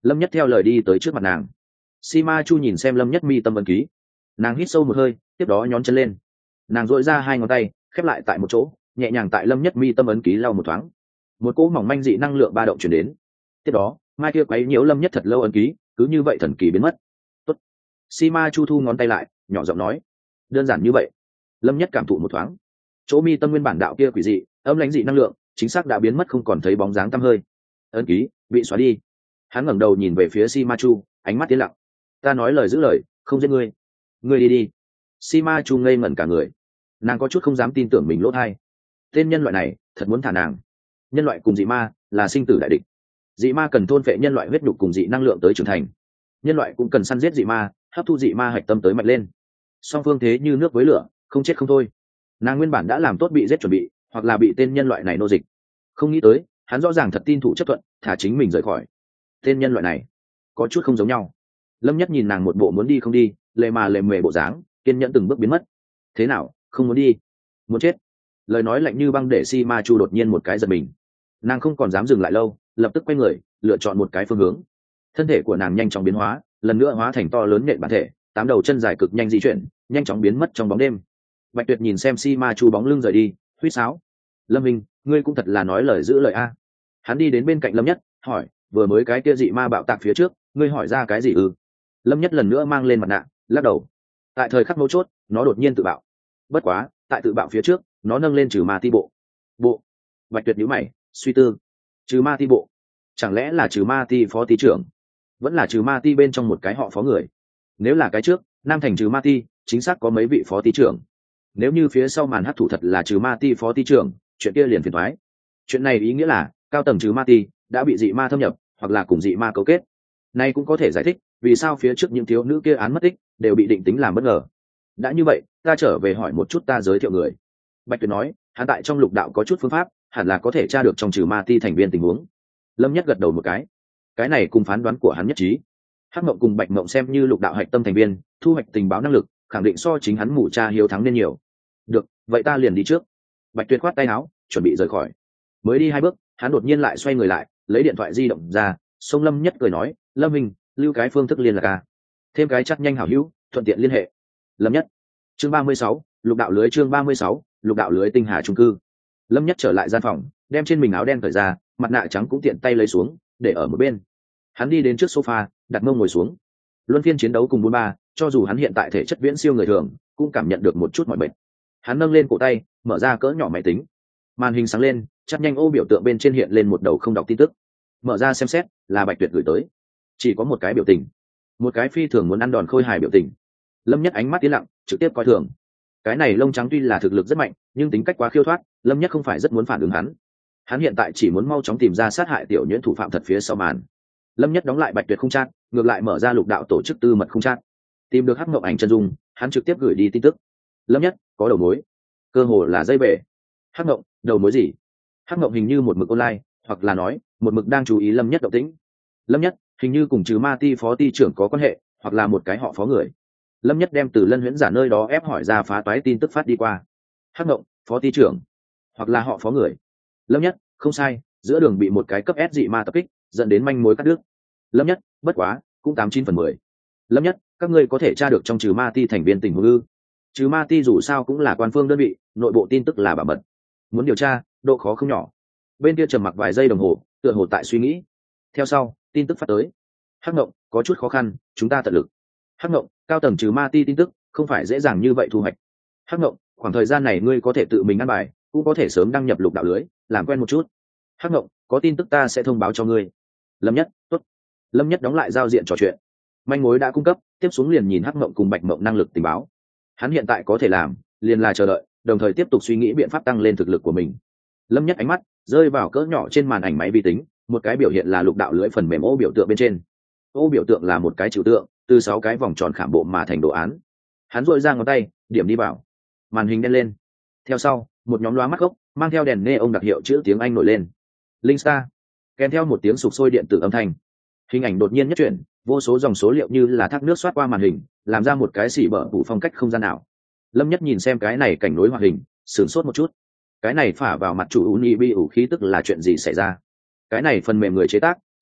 Lâm Nhất theo lời đi tới trước mặt nàng. Sima Chu nhìn xem Lâm Nhất mi tâm ấn ký, nàng hít sâu một hơi, tiếp đó nhón chân lên, nàng dội ra hai ngón tay khép lại tại một chỗ, nhẹ nhàng tại Lâm Nhất mi tâm ấn ký lau một thoáng, một cỗ mỏng manh dị năng lượng ba động chuyển đến. Tiếp đó mai kia quấy nhiễu Lâm Nhất thật lâu ấn ký cứ như vậy thần kỳ biến mất. Tốt. Sima Chu thu ngón tay lại, nhỏ giọng nói, đơn giản như vậy. Lâm Nhất cảm thụ một thoáng, chỗ mi tâm nguyên bản đạo kia quỷ dị âm lãnh dị năng lượng chính xác đã biến mất, không còn thấy bóng dáng tăm hơi, ấn ký bị xóa đi. Hắn ngẩng đầu nhìn về phía Sima Chu, ánh mắt tiến lặng. Ta nói lời giữ lời, không giết ngươi. Ngươi đi đi. Sima Chu ngây ngẩn cả người, nàng có chút không dám tin tưởng mình lỗ thai. Tên nhân loại này thật muốn thả nàng. Nhân loại cùng dị ma là sinh tử đại địch, dị ma cần thôn phệ nhân loại huyết nhục cùng dị năng lượng tới trưởng thành, nhân loại cũng cần săn giết dị ma, hấp thu dị ma hạch tâm tới mạnh lên. Song phương thế như nước với lửa, không chết không thôi. Nàng nguyên bản đã làm tốt bị giết chuẩn bị, hoặc là bị tên nhân loại này nô dịch. Không nghĩ tới hắn rõ ràng thật tin thủ chấp thuận thả chính mình rời khỏi. Tên nhân loại này có chút không giống nhau. Lâm Nhất nhìn nàng một bộ muốn đi không đi, lề mà lề mề bộ dáng, kiên nhẫn từng bước biến mất. Thế nào, không muốn đi? Muốn chết? Lời nói lạnh như băng để Sima Chu đột nhiên một cái giật mình. Nàng không còn dám dừng lại lâu, lập tức quay người lựa chọn một cái phương hướng. Thân thể của nàng nhanh chóng biến hóa, lần nữa hóa thành to lớn nện bản thể, tám đầu chân dài cực nhanh di chuyển, nhanh chóng biến mất trong bóng đêm. Bạch Tuyệt nhìn xem Sima Chu bóng lưng rời đi, huýt sáo. Lâm Minh, ngươi cũng thật là nói lời giữ lời a. Hắn đi đến bên cạnh Lâm Nhất, hỏi, vừa mới cái kia dị ma bạo tạc phía trước, ngươi hỏi ra cái gì ư? Lâm Nhất lần nữa mang lên mặt nạ, lắc đầu. Tại thời khắc mấu chốt, nó đột nhiên tự bạo. Bất quá, tại tự bạo phía trước, nó nâng lên trừ ma ti bộ. Bộ. Bạch Tuyệt nhíu mày, suy tư. Trừ ma ti bộ, chẳng lẽ là trừ ma ti phó ti trưởng, vẫn là trừ ma ti bên trong một cái họ phó người? Nếu là cái trước, Nam Thành trừ ma ti chính xác có mấy vị phó ti trưởng. Nếu như phía sau màn hắc thủ thật là trừ ma ti phó ti trưởng, chuyện kia liền phiền toái. Chuyện này ý nghĩa là cao tầng trừ ma ti đã bị dị ma thâm nhập, hoặc là cùng dị ma cấu kết. Nay cũng có thể giải thích vì sao phía trước những thiếu nữ kia án mất tích đều bị định tính làm bất ngờ. Đã như vậy, ta trở về hỏi một chút, ta giới thiệu người. Bạch Tuyệt nói, hắn tại trong lục đạo có chút phương pháp, hẳn là có thể tra được trong trừ ma ti thành viên tình huống. Lâm Nhất gật đầu một cái này cùng phán đoán của hắn nhất trí. Hắc Mộng cùng Bạch Mộng xem như lục đạo hạch tâm thành viên, thu hoạch tình báo năng lực khẳng định so chính hắn mù cha hiếu thắng nên nhiều. Được, vậy ta liền đi trước. Bạch Tuyệt khoát tay áo, chuẩn bị rời khỏi. Mới đi hai bước, hắn đột nhiên lại xoay người lại, lấy điện thoại di động ra, xông Lâm Nhất cười nói, Lâm Minh, lưu cái phương thức liên lạc a, thêm cái chắc nhanh hảo hữu, thuận tiện liên hệ. Lâm Nhất. Chương 36, lục đạo lưới. Chương 36, lục đạo lưới tinh hà trung cư. Lâm Nhất trở lại gian phòng, đem trên mình áo đen cởi ra, mặt nạ trắng cũng tiện tay lấy xuống, để ở một bên. Hắn đi đến trước sofa, đặt mông ngồi xuống. Luân phiên chiến đấu cùng 43, cho dù hắn hiện tại thể chất viễn siêu người thường, cũng cảm nhận được một chút mỏi mệt. Hắn nâng lên cổ tay, mở ra cỡ nhỏ máy tính. Màn hình sáng lên, chắc nhanh ô biểu tượng bên trên hiện lên một đầu không đọc tin tức. Mở ra xem xét, là Bạch Tuyệt gửi tới. Chỉ có một cái biểu tình, một cái phi thường muốn ăn đòn khôi hài biểu tình. Lâm Nhất ánh mắt tiến lặng, trực tiếp coi thường. Cái này lông trắng tuy là thực lực rất mạnh, nhưng tính cách quá khiêu thoát, Lâm Nhất không phải rất muốn phản ứng hắn. Hắn hiện tại chỉ muốn mau chóng tìm ra sát hại tiểu nhuyễn thủ phạm thật phía sau màn. Lâm Nhất đóng lại Bạch Tuyệt không chat, ngược lại mở ra lục đạo tổ chức tư mật không chat. Tìm được Hắc Mộng ảnh chân dung, hắn trực tiếp gửi đi tin tức. Lâm Nhất, có đầu mối. Cơ hồ là dây bể. Hắc Mộng, đầu mối gì? Hắc Mộng hình như một mực online, hoặc là nói, một mực đang chú ý Lâm Nhất động tĩnh. Lâm Nhất, hình như cùng trừ ma ti phó ti trưởng có quan hệ, hoặc là một cái họ phó người. Lâm Nhất đem từ Lân Huyễn giả nơi đó ép hỏi ra phá toái tin tức phát đi qua. Hắc Mộng, phó ti trưởng, hoặc là họ phó người. Lâm Nhất, không sai, giữa đường bị một cái cấp S dị ma tập kích, dẫn đến manh mối cắt đứt. Lâm Nhất, bất quá, cũng 89/10. Lâm Nhất, các ngươi có thể tra được trong trừ ma ti thành viên tình huống ư? Trừ ma ti dù sao cũng là quan phương đơn vị, nội bộ tin tức là bảo mật. Muốn điều tra, độ khó không nhỏ. Bên kia trầm mặc vài giây đồng hồ, tựa hồ tại suy nghĩ. Theo sau, tin tức phát tới. Hắc Mộng, có chút khó khăn, chúng ta tận lực. Hắc Mộng, cao tầng trừ ma ti tin tức không phải dễ dàng như vậy thu hoạch. Hắc Mộng, khoảng thời gian này ngươi có thể tự mình ăn bài, cũng có thể sớm đăng nhập lục đạo lưới, làm quen một chút. Hắc Mộng, có tin tức ta sẽ thông báo cho ngươi. Lâm Nhất, tốt. Lâm Nhất đóng lại giao diện trò chuyện. Manh mối đã cung cấp, tiếp xuống liền nhìn Hắc Mộng cùng Bạch Mộng năng lực tình báo. Hắn hiện tại có thể làm, liền là chờ đợi, đồng thời tiếp tục suy nghĩ biện pháp tăng lên thực lực của mình. Lâm Nhất ánh mắt rơi vào cỡ nhỏ trên màn ảnh máy vi tính, một cái biểu hiện là lục đạo lưới phần mềm ô biểu tượng bên trên. Ô biểu tượng là một cái trừu tượng, từ 6 cái vòng tròn khảm bộ mà thành đồ án. Hắn duỗi ra ngón tay, điểm đi vào. Màn hình đen lên. Theo sau, một nhóm lóa mắt gốc, mang theo đèn neon đặc hiệu chữ tiếng Anh nổi lên. Linh Star. Kèm theo một tiếng sục sôi điện tử âm thanh. Hình ảnh đột nhiên nhất chuyển, vô số dòng số liệu như là thác nước xoát qua màn hình, làm ra một cái xỉ bở phủ phong cách không gian ảo. Lâm Nhất nhìn xem cái này cảnh nối hoạt hình, sửng sốt một chút. Cái này phả vào mặt chủ Unibi ủ khí tức là chuyện gì xảy ra? Cái này phần mềm người chế tác,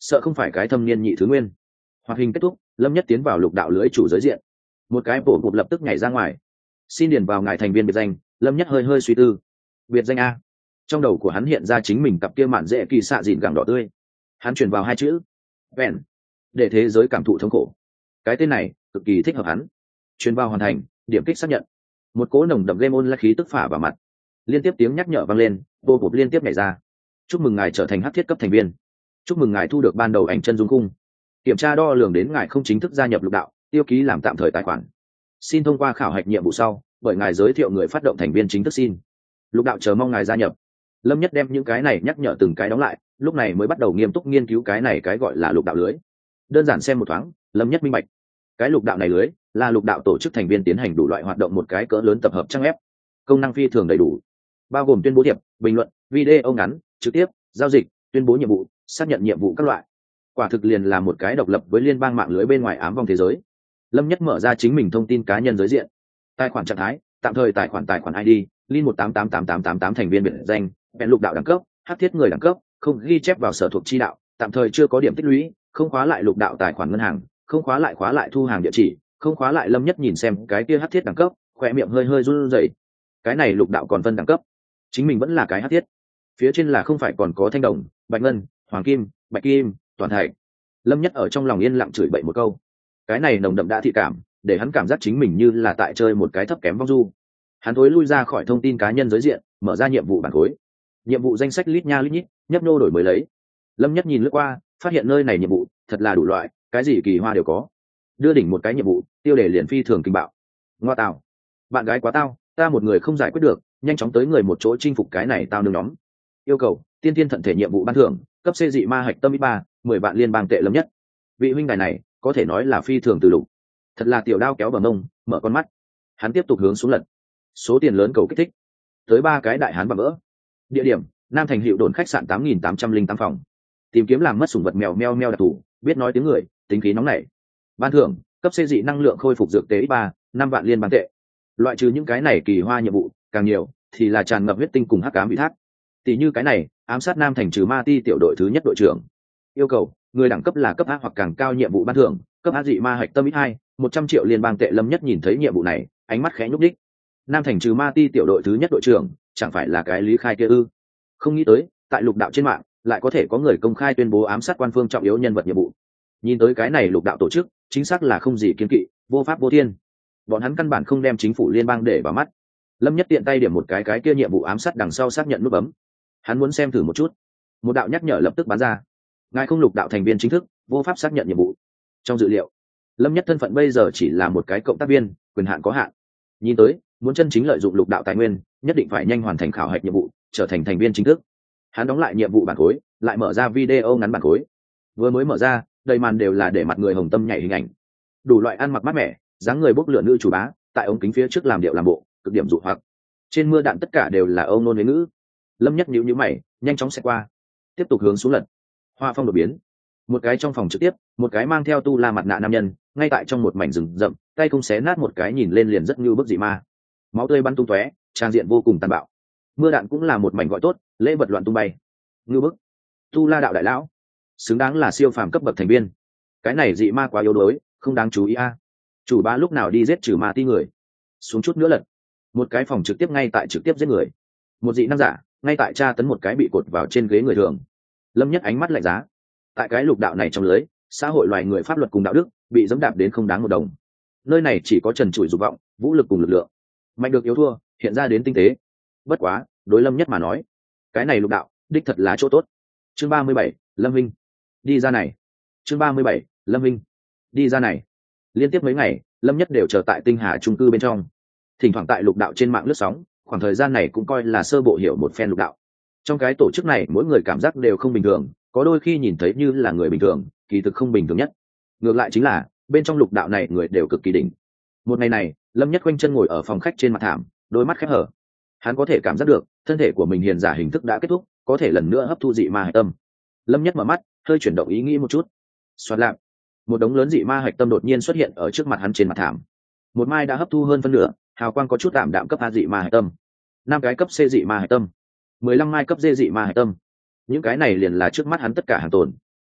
sợ không phải cái thâm niên nhị thứ nguyên. Hoạt hình kết thúc, Lâm Nhất tiến vào lục đạo lưới chủ giới diện, một cái bổ cụp lập tức nhảy ra ngoài. Xin điền vào ngài thành viên biệt danh. Lâm Nhất hơi hơi suy tư. Biệt danh a. Trong đầu của hắn hiện ra chính mình cặp kia mạn dễ kỳ xạ dịn gẳng đỏ tươi. Hắn chuyển vào hai chữ vẹn, để thế giới cảm thụ thống khổ. Cái tên này cực kỳ thích hợp hắn. Chuyển vào hoàn thành, điểm kích xác nhận. Một cỗ nồng đậm game on khí tức phả vào mặt. Liên tiếp tiếng nhắc nhở vang lên, vô cụp liên tiếp nhảy ra. Chúc mừng ngài trở thành hắc thiết cấp thành viên. Chúc mừng ngài thu được ban đầu ảnh chân dung khung. Kiểm tra đo lường đến ngài không chính thức gia nhập lục đạo, tiêu ký làm tạm thời tài khoản. Xin thông qua khảo hạch nhiệm vụ sau, bởi ngài giới thiệu người phát động thành viên chính thức xin. Lục đạo chờ mong ngài gia nhập. Lâm Nhất đem những cái này nhắc nhở từng cái đóng lại, lúc này mới bắt đầu nghiêm túc nghiên cứu cái này cái gọi là lục đạo lưới. Đơn giản xem một thoáng, Lâm Nhất minh bạch. Cái lục đạo này lưới là lục đạo tổ chức thành viên tiến hành đủ loại hoạt động một cái cỡ lớn tập hợp trang ép. Công năng phi thường đầy đủ, bao gồm tuyên bố thiệp, bình luận, video ngắn, trực tiếp, giao dịch, tuyên bố nhiệm vụ, xác nhận nhiệm vụ các loại. Quả thực liền là một cái độc lập với liên bang mạng lưới bên ngoài ám vong thế giới. Lâm Nhất mở ra chính mình thông tin cá nhân giới diện, tài khoản trạng thái, tạm thời tài khoản ID, lin 1888888 thành viên biệt danh, vẹn lục đạo đẳng cấp, hắc thiết người đẳng cấp, không ghi chép vào sở thuộc chi đạo, tạm thời chưa có điểm tích lũy, không khóa lại lục đạo tài khoản ngân hàng, không khóa lại thu hàng địa chỉ, không khóa lại. Lâm Nhất nhìn xem cái kia hắc thiết đẳng cấp, khỏe miệng hơi hơi run rẩy. Cái này lục đạo còn phân đẳng cấp, chính mình vẫn là cái hắc thiết. Phía trên là không phải còn có thanh đồng, bạch ngân, hoàng kim, bạch kim, toàn thạch. Lâm Nhất ở trong lòng yên lặng chửi bậy một câu. Cái này nồng đậm đã thị cảm, để hắn cảm giác chính mình như là tại chơi một cái thấp kém vong du. Hắn thối lui ra khỏi thông tin cá nhân giới diện, mở ra nhiệm vụ bản khối. Nhiệm vụ danh sách lít nha lít nhít, nhấp nô đổi mới lấy. Lâm Nhất nhìn lướt qua, phát hiện nơi này nhiệm vụ thật là đủ loại, cái gì kỳ hoa đều có. Đưa đỉnh một cái nhiệm vụ, tiêu đề liền phi thường kinh bạo. Ngoa tào, bạn gái quá tao, ta một người không giải quyết được, nhanh chóng tới người một chỗ chinh phục cái này tao nương nhóm. Yêu cầu tiên tiên thận thể nhiệm vụ ban thưởng, cấp C dị ma hạch tâm ít 10 vạn liên bang tệ. Lâm Nhất, vị huynh đài này có thể nói là phi thường từ lục, thật là tiểu đao kéo bờ mông, mở con mắt. Hắn tiếp tục hướng xuống lật, số tiền lớn cầu kích thích, tới 3 cái đại hán và vỡ. Địa điểm Nam Thành Hiệu Đồn khách sạn 8808 phòng. Tìm kiếm làm mất sủng vật mèo meo meo đặc thù, biết nói tiếng người, tính khí nóng nảy. Ban thưởng cấp C dị năng lượng khôi phục dược tế 5 vạn liên bang tệ. Loại trừ những cái này kỳ hoa nhiệm vụ, càng nhiều thì là tràn ngập huyết tinh cùng hắc ám vị thác. Tỷ như cái này, ám sát Nam Thành trừ ma ti tiểu đội thứ nhất đội trưởng. Yêu cầu người đẳng cấp là cấp A hoặc càng cao nhiệm vụ ban thưởng, cấp A dị ma hạch tâm ít 100 triệu liên bang tệ. Lâm Nhất nhìn thấy nhiệm vụ này, ánh mắt khẽ nhúc đích. Nam Thành trừ ma ti tiểu đội thứ nhất đội trưởng, chẳng phải là cái Lý Khai kia ư? Không nghĩ tới, tại lục đạo trên mạng lại có thể có người công khai tuyên bố ám sát quan phương trọng yếu nhân vật nhiệm vụ. Nhìn tới cái này lục đạo tổ chức, chính xác là không gì kiên kỵ, vô pháp vô thiên. Bọn hắn căn bản không đem chính phủ liên bang để vào mắt. Lâm Nhất tiện tay điểm một cái kia nhiệm vụ ám sát đằng sau xác nhận nút bấm. Hắn muốn xem thử một chút. Một đạo nhắc nhở lập tức bắn ra. Ngài không lục đạo thành viên chính thức, vô pháp xác nhận nhiệm vụ. Trong dữ liệu, Lâm Nhất thân phận bây giờ chỉ là một cái cộng tác viên, quyền hạn có hạn. Nhìn tới, muốn chân chính lợi dụng lục đạo tài nguyên, nhất định phải nhanh hoàn thành khảo hạch nhiệm vụ, trở thành thành viên chính thức. Hắn đóng lại nhiệm vụ bản khối, lại mở ra video ngắn bản khối. Vừa mới mở ra, đầy màn đều là để mặt người hồng tâm nhảy hình ảnh. Đủ loại ăn mặc mát mẻ, dáng người bốc lửa nữ chủ bá, tại ống kính phía trước làm điệu làm bộ, cực điểm dụ hoặc. Trên mưa đạn tất cả đều là âu nôn huế ngữ. Lâm Nhất nhíu nhíu mày, nhanh chóng xẹt qua, tiếp tục hướng xuống lật. Hoa phong đột biến, một cái trong phòng trực tiếp, một cái mang theo tu la mặt nạ nam nhân, ngay tại trong một mảnh rừng rậm, tay không xé nát một cái nhìn lên liền rất như bức dị ma. Máu tươi bắn tung tóe, trang diện vô cùng tàn bạo. Mưa đạn cũng là một mảnh gọi tốt, lễ vật loạn tung bay. Ngư bức, tu la đạo đại lão, xứng đáng là siêu phàm cấp bậc thành viên. Cái này dị ma quá yếu đuối, không đáng chú ý a. Chủ bá lúc nào đi giết trừ ma ti người? Xuống chút nữa lật, một cái phòng trực tiếp ngay tại trực tiếp giết người. Một dị năng giả ngay tại tra tấn một cái bị cột vào trên ghế người thường. Lâm Nhất ánh mắt lạnh giá. Tại cái lục đạo này trong lưới, xã hội loài người pháp luật cùng đạo đức bị dẫm đạp đến không đáng một đồng. Nơi này chỉ có trần trụi dục vọng, vũ lực cùng lực lượng, mạnh được yếu thua hiện ra đến tinh tế. Bất quá đối Lâm Nhất mà nói, cái này lục đạo đích thật là chỗ tốt. Chương 37, Lâm Vinh đi ra này. Chương 37, Lâm Vinh đi ra này. Liên tiếp mấy ngày, Lâm Nhất đều chờ tại tinh hà trung cư bên trong, thỉnh thoảng tại lục đạo trên mạng lướt sóng. Khoảng thời gian này cũng coi là sơ bộ hiểu một phen lục đạo. Trong cái tổ chức này mỗi người cảm giác đều không bình thường, có đôi khi nhìn thấy như là người bình thường, kỳ thực không bình thường nhất. Ngược lại chính là bên trong lục đạo này người đều cực kỳ đỉnh. Một ngày này, Lâm Nhất khoanh chân ngồi ở phòng khách trên mặt thảm, đôi mắt khép hở. Hắn có thể cảm giác được thân thể của mình hiền giả hình thức đã kết thúc, có thể lần nữa hấp thu dị ma hạch tâm. Lâm Nhất mở mắt, hơi chuyển động ý nghĩ một chút. Xoạt lạp, một đống lớn dị ma hạch tâm đột nhiên xuất hiện ở trước mặt hắn trên mặt thảm. Một mai đã hấp thu hơn phân nửa, hào quang có chút tạm đạm cấp A dị ma hạch tâm, 5 cái cấp C dị ma hạch tâm, 15 mai cấp D dị ma hạch tâm. Những cái này liền là trước mắt hắn tất cả hàng tồn.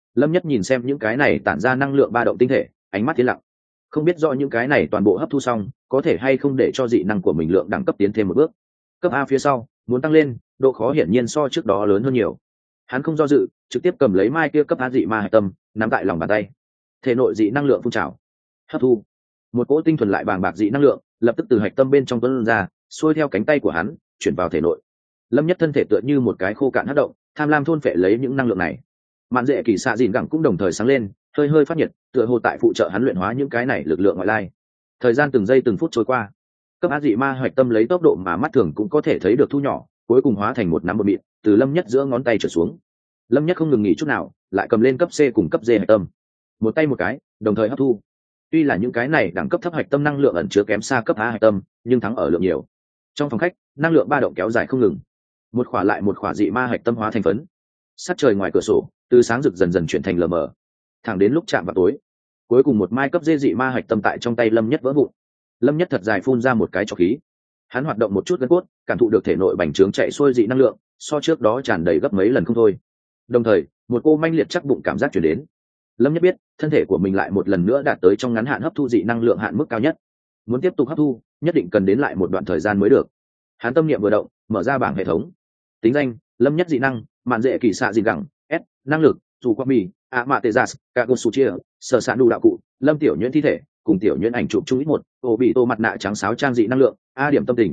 Lâm Nhất nhìn xem những cái này tản ra năng lượng ba động tinh thể, ánh mắt tiến lặng. Không biết rõ những cái này toàn bộ hấp thu xong có thể hay không để cho dị năng của mình lượng đẳng cấp tiến thêm một bước. Cấp A phía sau muốn tăng lên, độ khó hiển nhiên so trước đó lớn hơn nhiều. Hắn không do dự, trực tiếp cầm lấy mai kia cấp A dị ma hạch tâm, nắm tại lòng bàn tay. Thể nội dị năng lượng phun trào, hấp thu. Một cỗ tinh thuần lại bàng bạc dị năng lượng lập tức từ hạch tâm bên trong tuôn ra, xuôi theo cánh tay của hắn chuyển vào thể nội. Lâm Nhất thân thể tựa như một cái khô cạn hất động, tham lam thôn phệ lấy những năng lượng này. Mạn Dệ Kỳ xạ dìn gẳng cũng đồng thời sáng lên, hơi hơi phát nhiệt, tựa hồ tại phụ trợ hắn luyện hóa những cái này lực lượng ngoại lai. Thời gian từng giây từng phút trôi qua, cấp á dị ma hoạch tâm lấy tốc độ mà mắt thường cũng có thể thấy được thu nhỏ, cuối cùng hóa thành một nắm bột mịn, từ Lâm Nhất giữa ngón tay trở xuống. Lâm Nhất không ngừng nghỉ chút nào, lại cầm lên cấp C cùng cấp D hoạch tâm, một tay một cái, đồng thời hấp thu. Tuy là những cái này đẳng cấp thấp hoạch tâm năng lượng ẩn chứa kém xa cấp A hoạch tâm, nhưng thắng ở lượng nhiều. Trong phòng khách, năng lượng ba động kéo dài không ngừng, một khỏa lại một khỏa dị ma hoạch tâm hóa thành phấn. Sát trời ngoài cửa sổ từ sáng rực dần dần chuyển thành lờ mờ, thẳng đến lúc chạm vào tối, cuối cùng một mai cấp dê dị ma hạch tâm tại trong tay Lâm Nhất vỡ vụn. Lâm Nhất thật dài phun ra một cái trọc khí, hắn hoạt động một chút gân cốt, cảm thụ được thể nội bành trướng chạy xuôi dị năng lượng so trước đó tràn đầy gấp mấy lần không thôi. Đồng thời một cô manh liệt chắc bụng cảm giác chuyển đến. Lâm Nhất biết thân thể của mình lại một lần nữa đạt tới trong ngắn hạn hấp thu dị năng lượng hạn mức cao nhất, muốn tiếp tục hấp thu nhất định cần đến lại một đoạn thời gian mới được. Hắn tâm niệm vừa động, mở ra bảng hệ thống, tính danh Lâm Nhất dị năng Mạn Dệ Kỳ xạ dìn gẳng S, năng lực dù qua mì ạ mạ tê gia cả cô su chia sở sản đủ đạo cụ Lâm Tiểu Nhuyễn thi thể cùng Tiểu Nhuyễn ảnh chụp chung ít một ô bị tô mặt nạ trắng sáo trang dị năng lượng A điểm tâm tình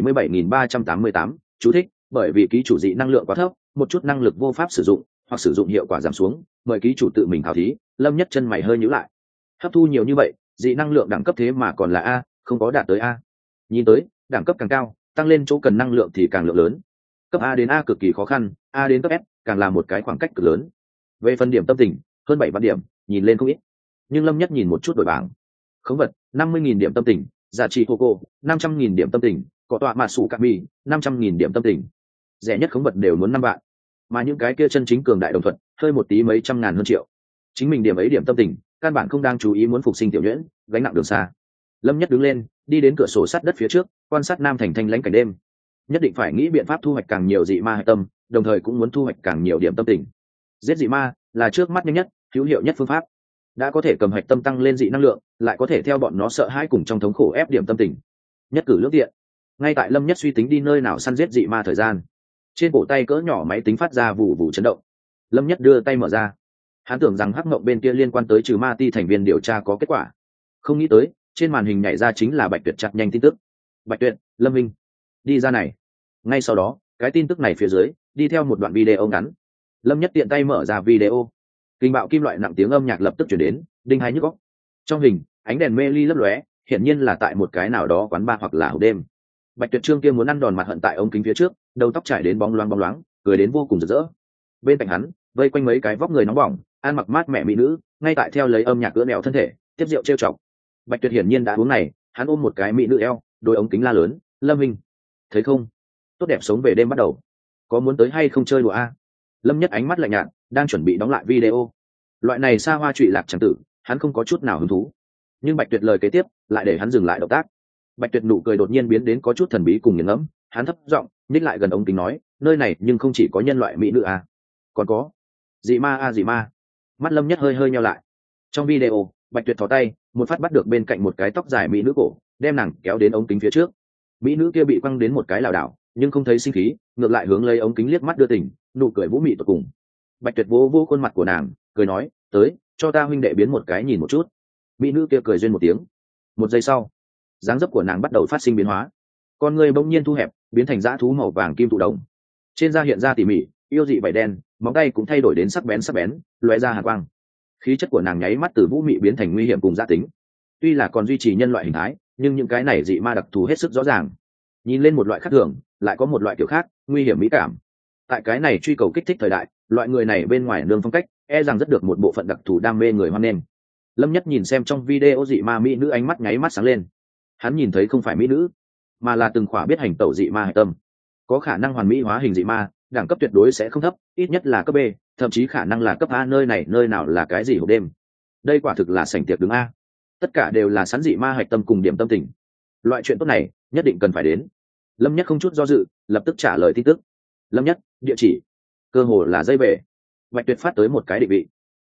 77.388. Chú thích: bởi vì ký chủ dị năng lượng quá thấp, một chút năng lực vô pháp sử dụng hoặc sử dụng hiệu quả giảm xuống, mời ký chủ tự mình khảo thí. Lâm Nhất chân mày hơi nhíu lại, hấp thu nhiều như vậy dị năng lượng đẳng cấp thế mà còn là A, không có đạt tới A. Nhìn tới đẳng cấp càng cao, tăng lên chỗ cần năng lượng thì càng lượng lớn. Cấp A đến A cực kỳ khó khăn, A đến cấp S càng là một cái khoảng cách cực lớn. Về phần điểm tâm tình, hơn 7 vạn điểm, nhìn lên không ít. Nhưng Lâm Nhất nhìn một chút đội bảng, khống vật 50.000 điểm tâm tình, giá trị cô 500.000 điểm tâm tình, có tọa mạ sủ cà mì 500.000 điểm tâm tình. Rẻ nhất khống vật đều muốn 5 vạn, mà những cái kia chân chính cường đại đồng thuận, hơi một tí mấy trăm ngàn hơn triệu. Chính mình điểm ấy điểm tâm tình, căn bản không đang chú ý muốn phục sinh Tiểu Nhuyễn, gánh nặng đường xa. Lâm Nhất đứng lên, đi đến cửa sổ sắt đất phía trước, quan sát Nam Thành thanh lãnh cảnh đêm. Nhất định phải nghĩ biện pháp thu hoạch càng nhiều dị ma hạch tâm, đồng thời cũng muốn thu hoạch càng nhiều điểm tâm tình. Giết dị ma là trước mắt nhanh nhất, hữu hiệu nhất phương pháp. Đã có thể cầm hạch tâm tăng lên dị năng lượng, lại có thể theo bọn nó sợ hãi cùng trong thống khổ ép điểm tâm tình. Nhất cử lưỡng tiện. Ngay tại Lâm Nhất suy tính đi nơi nào săn giết dị ma thời gian, trên cổ tay cỡ nhỏ máy tính phát ra vụ vụ chấn động. Lâm Nhất đưa tay mở ra, hắn tưởng rằng hắc mộng bên kia liên quan tới trừ ma ti thành viên điều tra có kết quả, không nghĩ tới trên màn hình nhảy ra chính là Bạch Tuyệt chặt nhanh tin tức. Bạch Tuyệt, Lâm Minh, đi ra này. Ngay sau đó cái tin tức này phía dưới đi theo một đoạn video ngắn. Lâm Nhất tiện tay mở ra video, kinh bạo kim loại nặng tiếng âm nhạc lập tức chuyển đến, đinh hai nhức óc. Trong hình ánh đèn mê ly lấp lóe, hiển nhiên là tại một cái nào đó quán bar hoặc là hộp đêm. Bạch Tuyệt Trương kia muốn ăn đòn mặt hận tại ống kính phía trước, đầu tóc trải đến bóng loáng, cười đến vô cùng rực rỡ. Bên cạnh hắn vây quanh mấy cái vóc người nóng bỏng, ăn mặc mát mẻ mỹ nữ, ngay tại theo lấy âm nhạc cưỡi mèo thân thể, tiếp rượu trêu chọc. Bạch Tuyệt hiển nhiên đã uống này, hắn ôm một cái mỹ nữ eo, đôi ống kính la lớn, Lâm Minh, thấy không, tốt đẹp sống về đêm bắt đầu, có muốn tới hay không chơi đùa a? Lâm Nhất ánh mắt lạnh nhạt, đang chuẩn bị đóng lại video. Loại này xa hoa trụy lạc chẳng tử, hắn không có chút nào hứng thú. Nhưng Bạch Tuyệt lời kế tiếp lại để hắn dừng lại động tác. Bạch Tuyệt nụ cười đột nhiên biến đến có chút thần bí cùng nghiền ngẫm, hắn thấp giọng nhích lại gần ống kính nói, nơi này nhưng không chỉ có nhân loại mỹ nữ a, còn có dị ma a, dị ma. Mắt Lâm Nhất hơi hơi nheo lại. Trong video Bạch Tuyệt thò tay một phát bắt được bên cạnh một cái tóc dài mỹ nữ cổ, đem nàng kéo đến ống kính phía trước. Mỹ nữ kia bị quăng đến một cái lảo đảo, nhưng không thấy sinh khí, ngược lại hướng lấy ống kính liếc mắt đưa tình, nụ cười vũ mị tột cùng. Bạch Tuyệt vô vô khuôn mặt của nàng, cười nói, tới, cho ta huynh đệ biến một cái nhìn một chút. Mỹ nữ kia cười duyên một tiếng. Một giây sau, dáng dấp của nàng bắt đầu phát sinh biến hóa, con người bỗng nhiên thu hẹp, biến thành dã thú màu vàng kim thụ động. Trên da hiện ra tỉ mỉ yêu dị vảy đen, móng tay cũng thay đổi đến sắc bén, lóe ra hàn quang. Khí chất của nàng nháy mắt từ vũ mị biến thành nguy hiểm cùng dã tính. Tuy là còn duy trì nhân loại hình thái, nhưng những cái này dị ma đặc thù hết sức rõ ràng. Nhìn lên một loại khác thường, lại có một loại kiểu khác, nguy hiểm mỹ cảm. Tại cái này truy cầu kích thích thời đại, loại người này bên ngoài nương phong cách, e rằng rất được một bộ phận đặc thù đam mê người hoan nghênh. Lâm Nhất nhìn xem trong video dị ma mỹ nữ, ánh mắt nháy mắt sáng lên. Hắn nhìn thấy không phải mỹ nữ, mà là từng khỏa biết hành tẩu dị ma hạch tâm, có khả năng hoàn mỹ hóa hình dị ma, đẳng cấp tuyệt đối sẽ không thấp, ít nhất là cấp B, thậm chí khả năng là cấp A. Nơi này nơi nào là cái gì hộp đêm, đây quả thực là sảnh tiệc đứng A. Tất cả đều là sẵn dị ma hạch tâm cùng điểm tâm tình. Loại chuyện tốt này nhất định cần phải đến. Lâm Nhất không chút do dự, lập tức trả lời tin tức. Lâm Nhất, địa chỉ, cơ hồ là dây về. Bạch Tuyệt phát tới một cái định vị.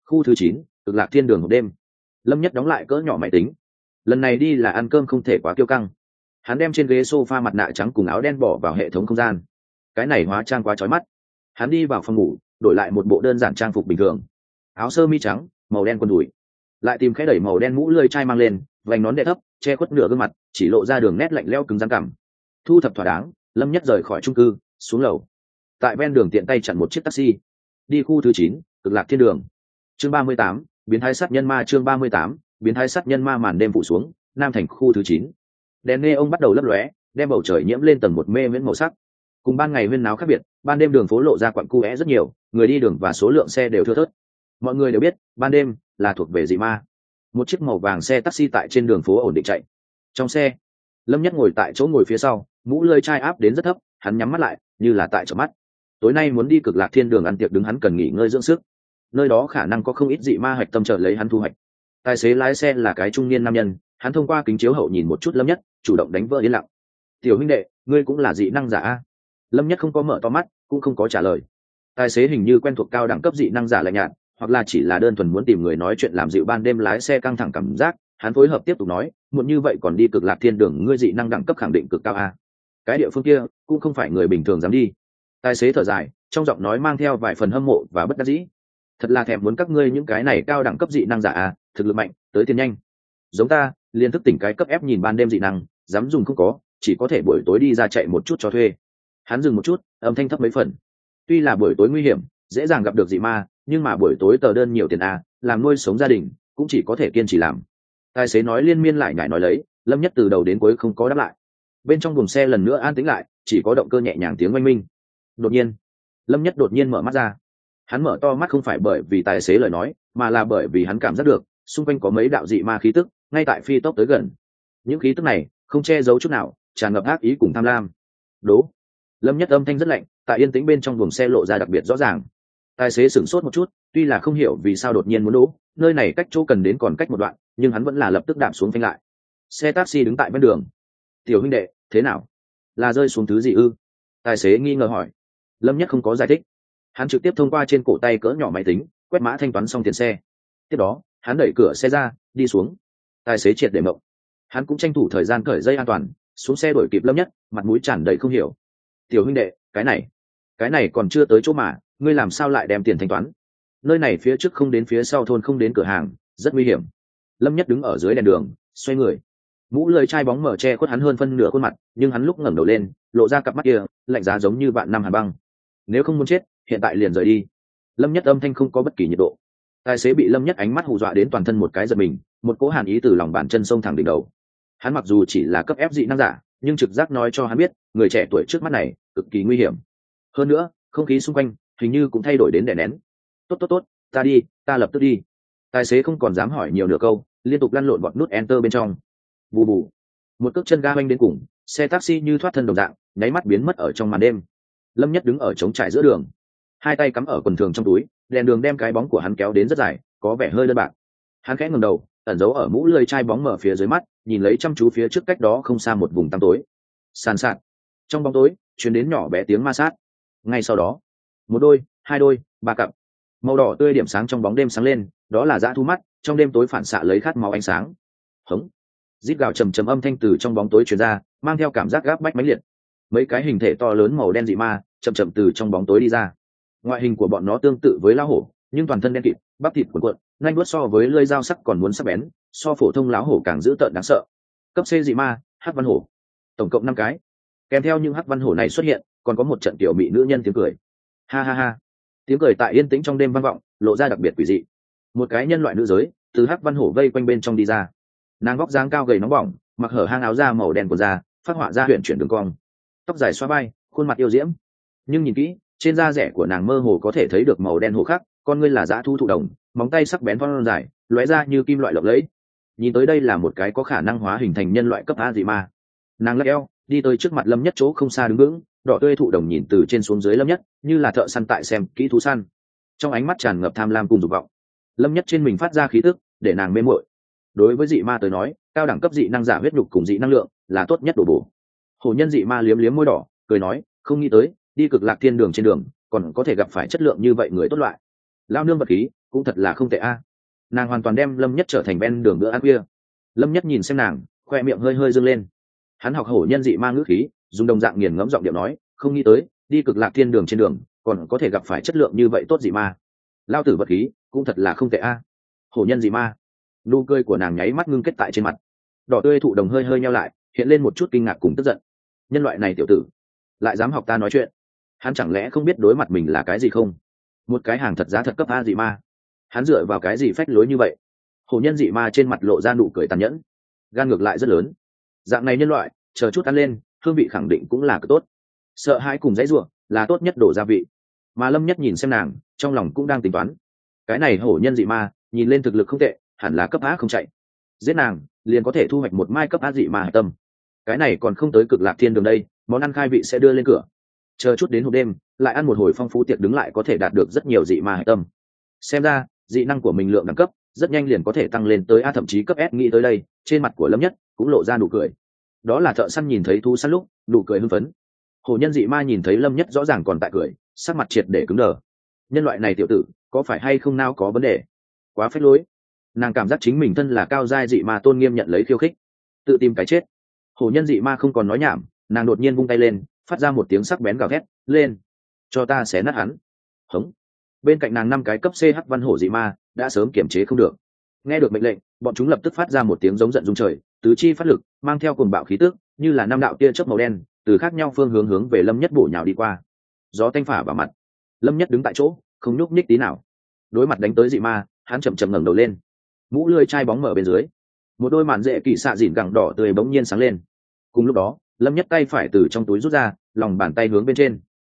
Khu thứ 9, Cực Lạc Thiên Đường một đêm. Lâm Nhất đóng lại cỡ nhỏ máy tính. Lần này đi là ăn cơm không thể quá kiêu căng. Hắn đem trên ghế sofa mặt nạ trắng cùng áo đen bỏ vào hệ thống không gian. Cái này hóa trang quá chói mắt. Hắn đi vào phòng ngủ, đổi lại một bộ đơn giản trang phục bình thường. Áo sơ mi trắng, màu đen quần đùi. Lại tìm cái đẩy màu đen mũ lưỡi chai mang lên, vành nón đè thấp, che khuất nửa gương mặt, chỉ lộ ra đường nét lạnh lẽo cứng rắn cằm. Thu thập thỏa đáng, Lâm Nhất rời khỏi chung cư, xuống lầu. Tại ven đường tiện tay chặn một chiếc taxi, đi khu thứ 9, Cực Lạc Thiên Đường. Chương 38, biến thái sát nhân ma. Chương 38, biến thái sát nhân ma. Màn đêm phủ xuống, Nam thành khu thứ 9. Đèn neon bắt đầu lấp lóe, đem bầu trời nhiễm lên tầng một mê miễn màu sắc. Cùng ban ngày huyên náo khác biệt, ban đêm đường phố lộ ra quặn cu é rất nhiều, người đi đường và số lượng xe đều thưa thớt. Mọi người đều biết, ban đêm là thuộc về dị ma. Một chiếc màu vàng xe taxi tại trên đường phố ổn định chạy. Trong xe, Lâm Nhất ngồi tại chỗ ngồi phía sau, mũ lưỡi chai áp đến rất thấp, hắn nhắm mắt lại, như là tại chợp mắt. Tối nay muốn đi Cực Lạc Thiên Đường ăn tiệc đứng, hắn cần nghỉ ngơi dưỡng sức. Nơi đó khả năng có không ít dị ma hạch tâm chờ lấy hắn thu hoạch. Tài xế lái xe là cái trung niên nam nhân, hắn thông qua kính chiếu hậu nhìn một chút Lâm Nhất, chủ động đánh vỡ yên lặng. "Tiểu huynh đệ, ngươi cũng là dị năng giả a?" Lâm Nhất không có mở to mắt, cũng không có trả lời. Tài xế hình như quen thuộc cao đẳng cấp dị năng giả lạnh nhạt, hoặc là chỉ là đơn thuần muốn tìm người nói chuyện làm dịu ban đêm lái xe căng thẳng cảm giác. Hắn phối hợp tiếp tục nói, "Muộn như vậy còn đi Cực Lạc Thiên Đường, ngươi dị năng đẳng cấp khẳng định cực cao a. Cái địa phương kia cũng không phải người bình thường dám đi." Tài xế thở dài, trong giọng nói mang theo vài phần hâm mộ và bất đắc dĩ. "Thật là thèm muốn các ngươi những cái này cao đẳng cấp dị năng giả a, thực lực mạnh, tới tiền nhanh. Giống ta, liên thức tỉnh cái cấp ép nhìn ban đêm dị năng, dám dùng không có, chỉ có thể buổi tối đi ra chạy một chút cho thuê." Hắn dừng một chút, âm thanh thấp mấy phần. "Tuy là buổi tối nguy hiểm, dễ dàng gặp được dị ma, nhưng mà buổi tối tờ đơn nhiều tiền a, làm nuôi sống gia đình, cũng chỉ có thể kiên trì làm." Tài xế nói liên miên lại nhải nói lấy, Lâm Nhất từ đầu đến cuối không có đáp lại. Bên trong buồng xe lần nữa an tĩnh lại, chỉ có động cơ nhẹ nhàng tiếng oanh minh. Đột nhiên, Lâm Nhất đột nhiên mở mắt ra. Hắn mở to mắt không phải bởi vì tài xế lời nói, mà là bởi vì hắn cảm giác được xung quanh có mấy đạo dị ma khí tức ngay tại phi tốc tới gần. Những khí tức này không che giấu chút nào, tràn ngập ác ý cùng tham lam. Đố. Lâm Nhất âm thanh rất lạnh, tại yên tĩnh bên trong buồng xe lộ ra đặc biệt rõ ràng. Tài xế sửng sốt một chút, tuy là không hiểu vì sao đột nhiên muốn đố, nơi này cách chỗ cần đến còn cách một đoạn, nhưng hắn vẫn là lập tức đạp xuống phanh lại. Xe taxi đứng tại bên đường. "Tiểu huynh đệ, thế nào? Là rơi xuống thứ gì ư?" Tài xế nghi ngờ hỏi. Lâm Nhất không có giải thích. Hắn trực tiếp thông qua trên cổ tay cỡ nhỏ máy tính quét mã thanh toán xong tiền xe. Tiếp đó hắn đẩy cửa xe ra, đi xuống. Tài xế triệt để mộng. Hắn cũng tranh thủ thời gian cởi dây an toàn, xuống xe đuổi kịp Lâm Nhất, mặt mũi tràn đầy không hiểu. "Tiểu huynh đệ, cái này còn chưa tới chỗ mà, ngươi làm sao lại đem tiền thanh toán? Nơi này phía trước không đến, phía sau thôn không đến, cửa hàng rất nguy hiểm." Lâm Nhất đứng ở dưới đèn đường, xoay người. Mũ lưỡi chai bóng mở che khuất hắn hơn phân nửa khuôn mặt, nhưng hắn lúc ngẩng đầu lên, lộ ra cặp mắt kia, lạnh giá giống như vạn năm hàn băng. "Nếu không muốn chết, hiện tại liền rời đi." Lâm Nhất âm thanh không có bất kỳ nhiệt độ. Tài xế bị Lâm Nhất ánh mắt hù dọa đến toàn thân một cái giật mình, một cỗ hàn ý từ lòng bàn chân xông thẳng đỉnh đầu. Hắn mặc dù chỉ là cấp ép dị năng giả, nhưng trực giác nói cho hắn biết, người trẻ tuổi trước mắt này cực kỳ nguy hiểm. Hơn nữa, không khí xung quanh hình như cũng thay đổi đến đè nén. Tốt, ta đi, ta lập tức đi." Tài xế không còn dám hỏi nhiều nửa câu, liên tục lăn lộn bọt nút enter bên trong. Bù bù, một cước chân ga oanh đến cùng, xe taxi như thoát thân đồng dạng, nháy mắt biến mất ở trong màn đêm. Lâm Nhất đứng ở trống trải giữa đường, hai tay cắm ở quần thường trong túi, đèn đường đem cái bóng của hắn kéo đến rất dài, có vẻ hơi đơn bạc. Hắn khẽ ngẩng đầu, ẩn giấu ở mũ lưỡi chai bóng mở phía dưới mắt, nhìn lấy chăm chú phía trước cách đó không xa một vùng tăm tối. Sàn sạt. Trong bóng tối truyền đến nhỏ bé tiếng ma sát. Ngay sau đó, một đôi, hai đôi, ba cặp màu đỏ tươi điểm sáng trong bóng đêm sáng lên, đó là dã thú mắt, trong đêm tối phản xạ lấy khát máu ánh sáng. Hống. Rít gào trầm trầm âm thanh từ trong bóng tối truyền ra, mang theo cảm giác gáp bách mãnh liệt. Mấy cái hình thể to lớn màu đen dị ma chậm chậm từ trong bóng tối đi ra. Ngoại hình của bọn nó tương tự với lão hổ, nhưng toàn thân đen kịt, bắp thịt cuộn cuộn, nanh vuốt so với lưỡi dao sắc còn muốn sắc bén, so phổ thông lão hổ càng dữ tợn đáng sợ. Cấp C dị ma, hắc văn hổ. Tổng cộng 5 cái. Kèm theo những hắc văn hổ này xuất hiện, còn có một trận tiểu mỹ nữ nhân tiếng cười. Ha ha ha. Tiếng cười tại yên tĩnh trong đêm vang vọng, lộ ra đặc biệt quỷ dị. Một cái nhân loại nữ giới từ hắc văn hổ vây quanh bên trong đi ra. Nàng vóc dáng cao gầy nóng bỏng, mặc hở hang áo da màu đen của da, phát họa ra huyền chuyển đường cong, tóc dài xoa vai, khuôn mặt yêu diễm. Nhưng nhìn kỹ, trên da rẻ của nàng mơ hồ có thể thấy được màu đen hổ khắc, con ngươi là dã thú thụ đồng, móng tay sắc bén thon dài, lóe ra như kim loại lộng lẫy. Nhìn tới đây là một cái có khả năng hóa hình thành nhân loại cấp A dị ma. Nàng lắc eo, đi tới trước mặt Lâm Nhất chỗ không xa đứng vững, đỏ tươi thụ đồng nhìn từ trên xuống dưới Lâm Nhất, như là thợ săn tại xem kỹ thú săn. Trong ánh mắt tràn ngập tham lam cùng dục vọng. Lâm Nhất trên mình phát ra khí tức, để nàng mê muội. Đối với dị ma tới nói, cao đẳng cấp dị năng giả huyết nhục cùng dị năng lượng là tốt nhất đồ bổ. Hổ nhân dị ma liếm liếm môi đỏ, cười nói, không nghĩ tới đi Cực Lạc Thiên Đường trên đường còn có thể gặp phải chất lượng như vậy người tốt loại. Lao nương vật khí, cũng thật là không tệ a. Nàng hoàn toàn đem Lâm Nhất trở thành ven đường bữa ăn khuya. Lâm Nhất nhìn xem nàng, khoe miệng hơi hơi dâng lên. Hắn học hổ nhân dị ma ngữ khí, dùng đồng dạng nghiền ngẫm giọng điệu nói, không nghĩ tới đi cực lạc thiên đường trên đường còn có thể gặp phải chất lượng như vậy tốt dị ma. Lao tử vật khí cũng thật là không tệ a. Hổ nhân dị ma. Nụ cười của nàng nháy mắt ngưng kết tại trên mặt, đỏ tươi thụ đồng hơi hơi nheo lại, hiện lên một chút kinh ngạc cùng tức giận. Nhân loại này tiểu tử lại dám học ta nói chuyện, hắn chẳng lẽ không biết đối mặt mình là cái gì không? Một cái hàng thật giá thật cấp a dị ma, hắn dựa vào cái gì phách lối như vậy? Hổ nhân dị ma trên mặt lộ ra nụ cười tàn nhẫn, gan ngược lại rất lớn. Dạng này nhân loại chờ chút ăn lên, hương vị khẳng định cũng là cực tốt. Sợ hãi cùng dãy ruộng là tốt nhất đổ gia vị. Mà Lâm Nhất nhìn xem nàng, trong lòng cũng đang tính toán, cái này hổ nhân dị ma nhìn lên thực lực không tệ, hẳn là cấp á không chạy, giết nàng liền có thể thu hoạch một mai cấp á dị ma hải tâm. Cái này còn không tới cực lạc thiên đường đây, món ăn khai vị sẽ đưa lên cửa. Chờ chút đến hộp đêm lại ăn một hồi phong phú tiệc đứng lại có thể đạt được rất nhiều dị ma hải tâm. Xem ra dị năng của mình lượng đẳng cấp rất nhanh liền có thể tăng lên tới a, thậm chí cấp S. Nghĩ tới đây, trên mặt của Lâm Nhất cũng lộ ra nụ cười. Đó là thợ săn nhìn thấy thú săn lúc nụ cười hưng phấn. Hổ nhân dị ma nhìn thấy Lâm Nhất rõ ràng còn tại cười, sắc mặt triệt để cứng đờ. Nhân loại này tiểu tử có phải hay không nào có vấn đề? Quá phết lối. Nàng cảm giác chính mình thân là cao giai dị ma tôn nghiêm nhận lấy khiêu khích, tự tìm cái chết. Hổ nhân dị ma không còn nói nhảm, nàng đột nhiên vung tay lên, phát ra một tiếng sắc bén gào thét, lên, cho ta xé nát hắn. Hống. Bên cạnh nàng 5 cái cấp C hắc văn hổ dị ma đã sớm kiềm chế không được. Nghe được mệnh lệnh, bọn chúng lập tức phát ra một tiếng giống giận rung trời, tứ chi phát lực, mang theo cuồng bạo khí tức, như là 5 đạo tia chớp màu đen, từ khác nhau phương hướng hướng về Lâm Nhất bổ nhào đi qua. Gió tanh phả vào mặt, Lâm Nhất đứng tại chỗ, không nhúc nhích tí nào. Đối mặt đánh tới dị ma, hắn chậm chậm ngẩng đầu lên, mũ lưỡi chai bóng mở bên dưới, một đôi màn rễ kỳ xạ dỉn gẳng đỏ tươi bỗng nhiên sáng lên. Cùng lúc đó, Lâm Nhất tay phải từ trong túi rút ra, lòng bàn tay hướng bên trên.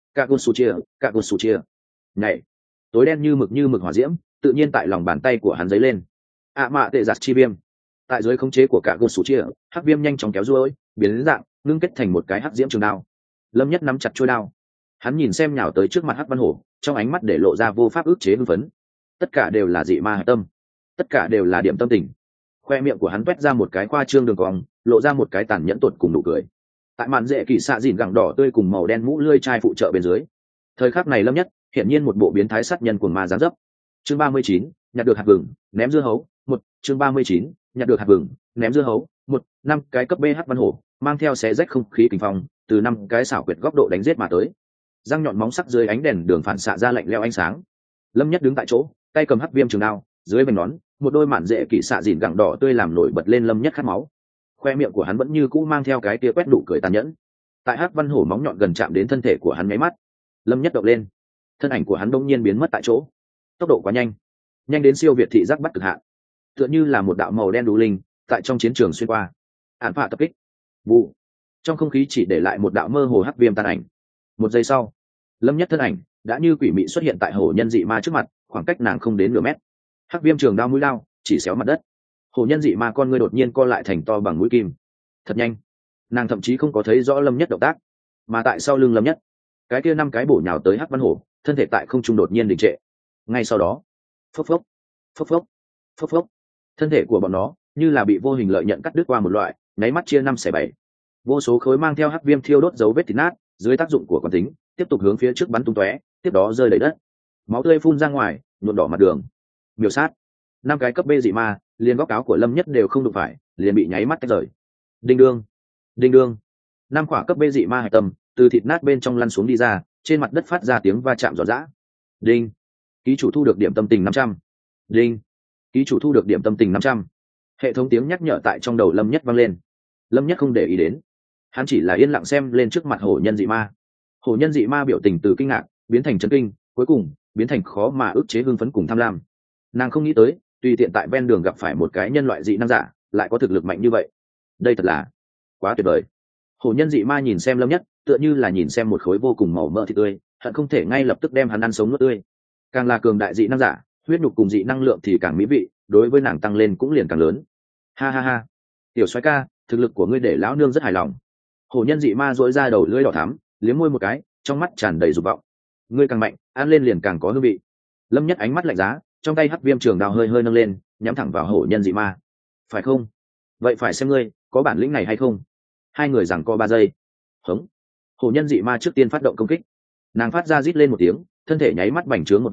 Kagosuchia. Nhảy. Tối đen như mực hỏa diễm, tự nhiên tại lòng bàn tay của hắn giấy lên. Mạ tệ giặt chi viêm. Tại dưới khống chế của Kagosuchia, hắc viêm nhanh chóng kéo ruôi, biến đến dạng, ngưng kết thành một cái hắc diễm trường đao. Lâm Nhất nắm chặt chuôi đao. Hắn nhìn xem nhào tới trước mặt hắc văn hổ, trong ánh mắt để lộ ra vô pháp ức chế hưng phấn. Tất cả đều là dị ma hải tâm, tất cả đều là điểm tâm tình. Khoe miệng của hắn quét ra một cái khoa trương đường cong, lộ ra một cái tàn nhẫn tột cùng nụ cười. Tại màn rễ kỳ xạ dìn gẳng đỏ tươi cùng màu đen mũ lưỡi chai phụ trợ bên dưới, thời khắc này Lâm Nhất hiển nhiên một bộ biến thái sát nhân cuồng ma giáng dấp. Chương 39, nhặt được hạt vừng, ném dưa hấu. Chương 39, nhặt được hạt vừng, ném dưa hấu. 5 cái cấp B hắc văn hổ mang theo xé rách không khí kình phong, từ 5 cái xảo quyệt góc độ đánh giết mà tới. Răng nhọn móng sắc dưới ánh đèn đường phản xạ ra lạnh lẽo ánh sáng. Lâm Nhất đứng tại chỗ, tay cầm hắc viêm trường đao, dưới vành nón một đôi mạn rễ kỳ xạ dìn gẳng đỏ tươi làm nổi bật lên Lâm Nhất khát máu. Khoe miệng của hắn vẫn như cũ mang theo cái tia quét nụ cười tàn nhẫn. Tại hắc văn hổ móng nhọn gần chạm đến thân thể của hắn nháy mắt, Lâm Nhất động lên, thân ảnh của hắn đột nhiên biến mất tại chỗ. Tốc độ quá nhanh, nhanh đến siêu việt thị giác bắt cực hạn, tựa như là một đạo màu đen đu linh tại trong chiến trường xuyên qua. Án phạ tập kích. Vụ. Trong không khí chỉ để lại một đạo mơ hồ hắc viêm tan ảnh. Một giây sau, Lâm Nhất thân ảnh đã như quỷ mị xuất hiện tại hổ nhân dị ma trước mặt, khoảng cách nàng không đến nửa mét. Hắc viêm trường đao mũi lao chỉ xéo mặt đất. Hổ nhân dị ma con ngươi đột nhiên co lại thành to bằng mũi kim. Thật nhanh, nàng thậm chí không có thấy rõ Lâm Nhất động tác, mà tại sau lưng Lâm Nhất, cái kia 5 cái bổ nhào tới hắc văn hổ thân thể tại không trung đột nhiên đình trệ. Ngay sau đó, phốc phốc, phốc phốc, phốc phốc, thân thể của bọn nó như là bị vô hình lợi nhận cắt đứt qua một loại, nháy mắt chia 5/7. Vô số khối mang theo hắc viêm thiêu đốt dấu vết thịt nát, dưới tác dụng của quán tính tiếp tục hướng phía trước bắn tung tóe, tiếp đó rơi đầy đất, máu tươi phun ra ngoài, nhuộm đỏ mặt đường. Miểu sát. 5 cái cấp B dị ma liền góc áo của Lâm Nhất đều không đụng phải, liền bị nháy mắt tách rời. Đinh đương, đinh đương. 5 quả cấp B dị ma hải tâm từ thịt nát bên trong lăn xuống đi ra, trên mặt đất phát ra tiếng va chạm rõ rã. Đinh. Ký chủ thu được điểm tâm tình 500. Đinh. Ký chủ thu được điểm tâm tình 500. Hệ thống tiếng nhắc nhở tại trong đầu Lâm Nhất vang lên. Lâm Nhất không để ý đến, hắn chỉ là yên lặng xem lên trước mặt hổ nhân dị ma. Hổ nhân dị ma biểu tình từ kinh ngạc biến thành chấn kinh, cuối cùng biến thành khó mà ức chế hưng phấn cùng tham lam. Nàng không nghĩ tới, tùy tiện tại ven đường gặp phải một cái nhân loại dị năng giả lại có thực lực mạnh như vậy. Đây thật là quá tuyệt vời. Hổ nhân dị ma nhìn xem Lâm Nhất, tựa như là nhìn xem một khối vô cùng màu mỡ thịt tươi, hận không thể ngay lập tức đem hắn ăn sống nuốt tươi. Càng là cường đại dị năng giả, huyết nhục cùng dị năng lượng thì càng mỹ vị, đối với nàng tăng lên cũng liền càng lớn. Ha ha ha, tiểu soái ca, thực lực của ngươi để lão nương rất hài lòng. Hổ nhân dị ma dỗi ra đầu lưỡi đỏ thắm, liếm môi một cái, trong mắt tràn đầy dục vọng. Ngươi càng mạnh, ăn lên liền càng có hương vị. Lâm Nhất ánh mắt lạnh giá, trong tay hắc viêm trường đao hơi hơi nâng lên, nhắm thẳng vào hổ nhân dị ma. Phải không? Vậy phải xem ngươi có bản lĩnh này hay không. Hai người giằng co 3 giây. Hống. Hổ nhân dị ma trước tiên phát động công kích. Nàng phát ra rít lên một tiếng, thân thể nháy mắt bành trướng một vòng,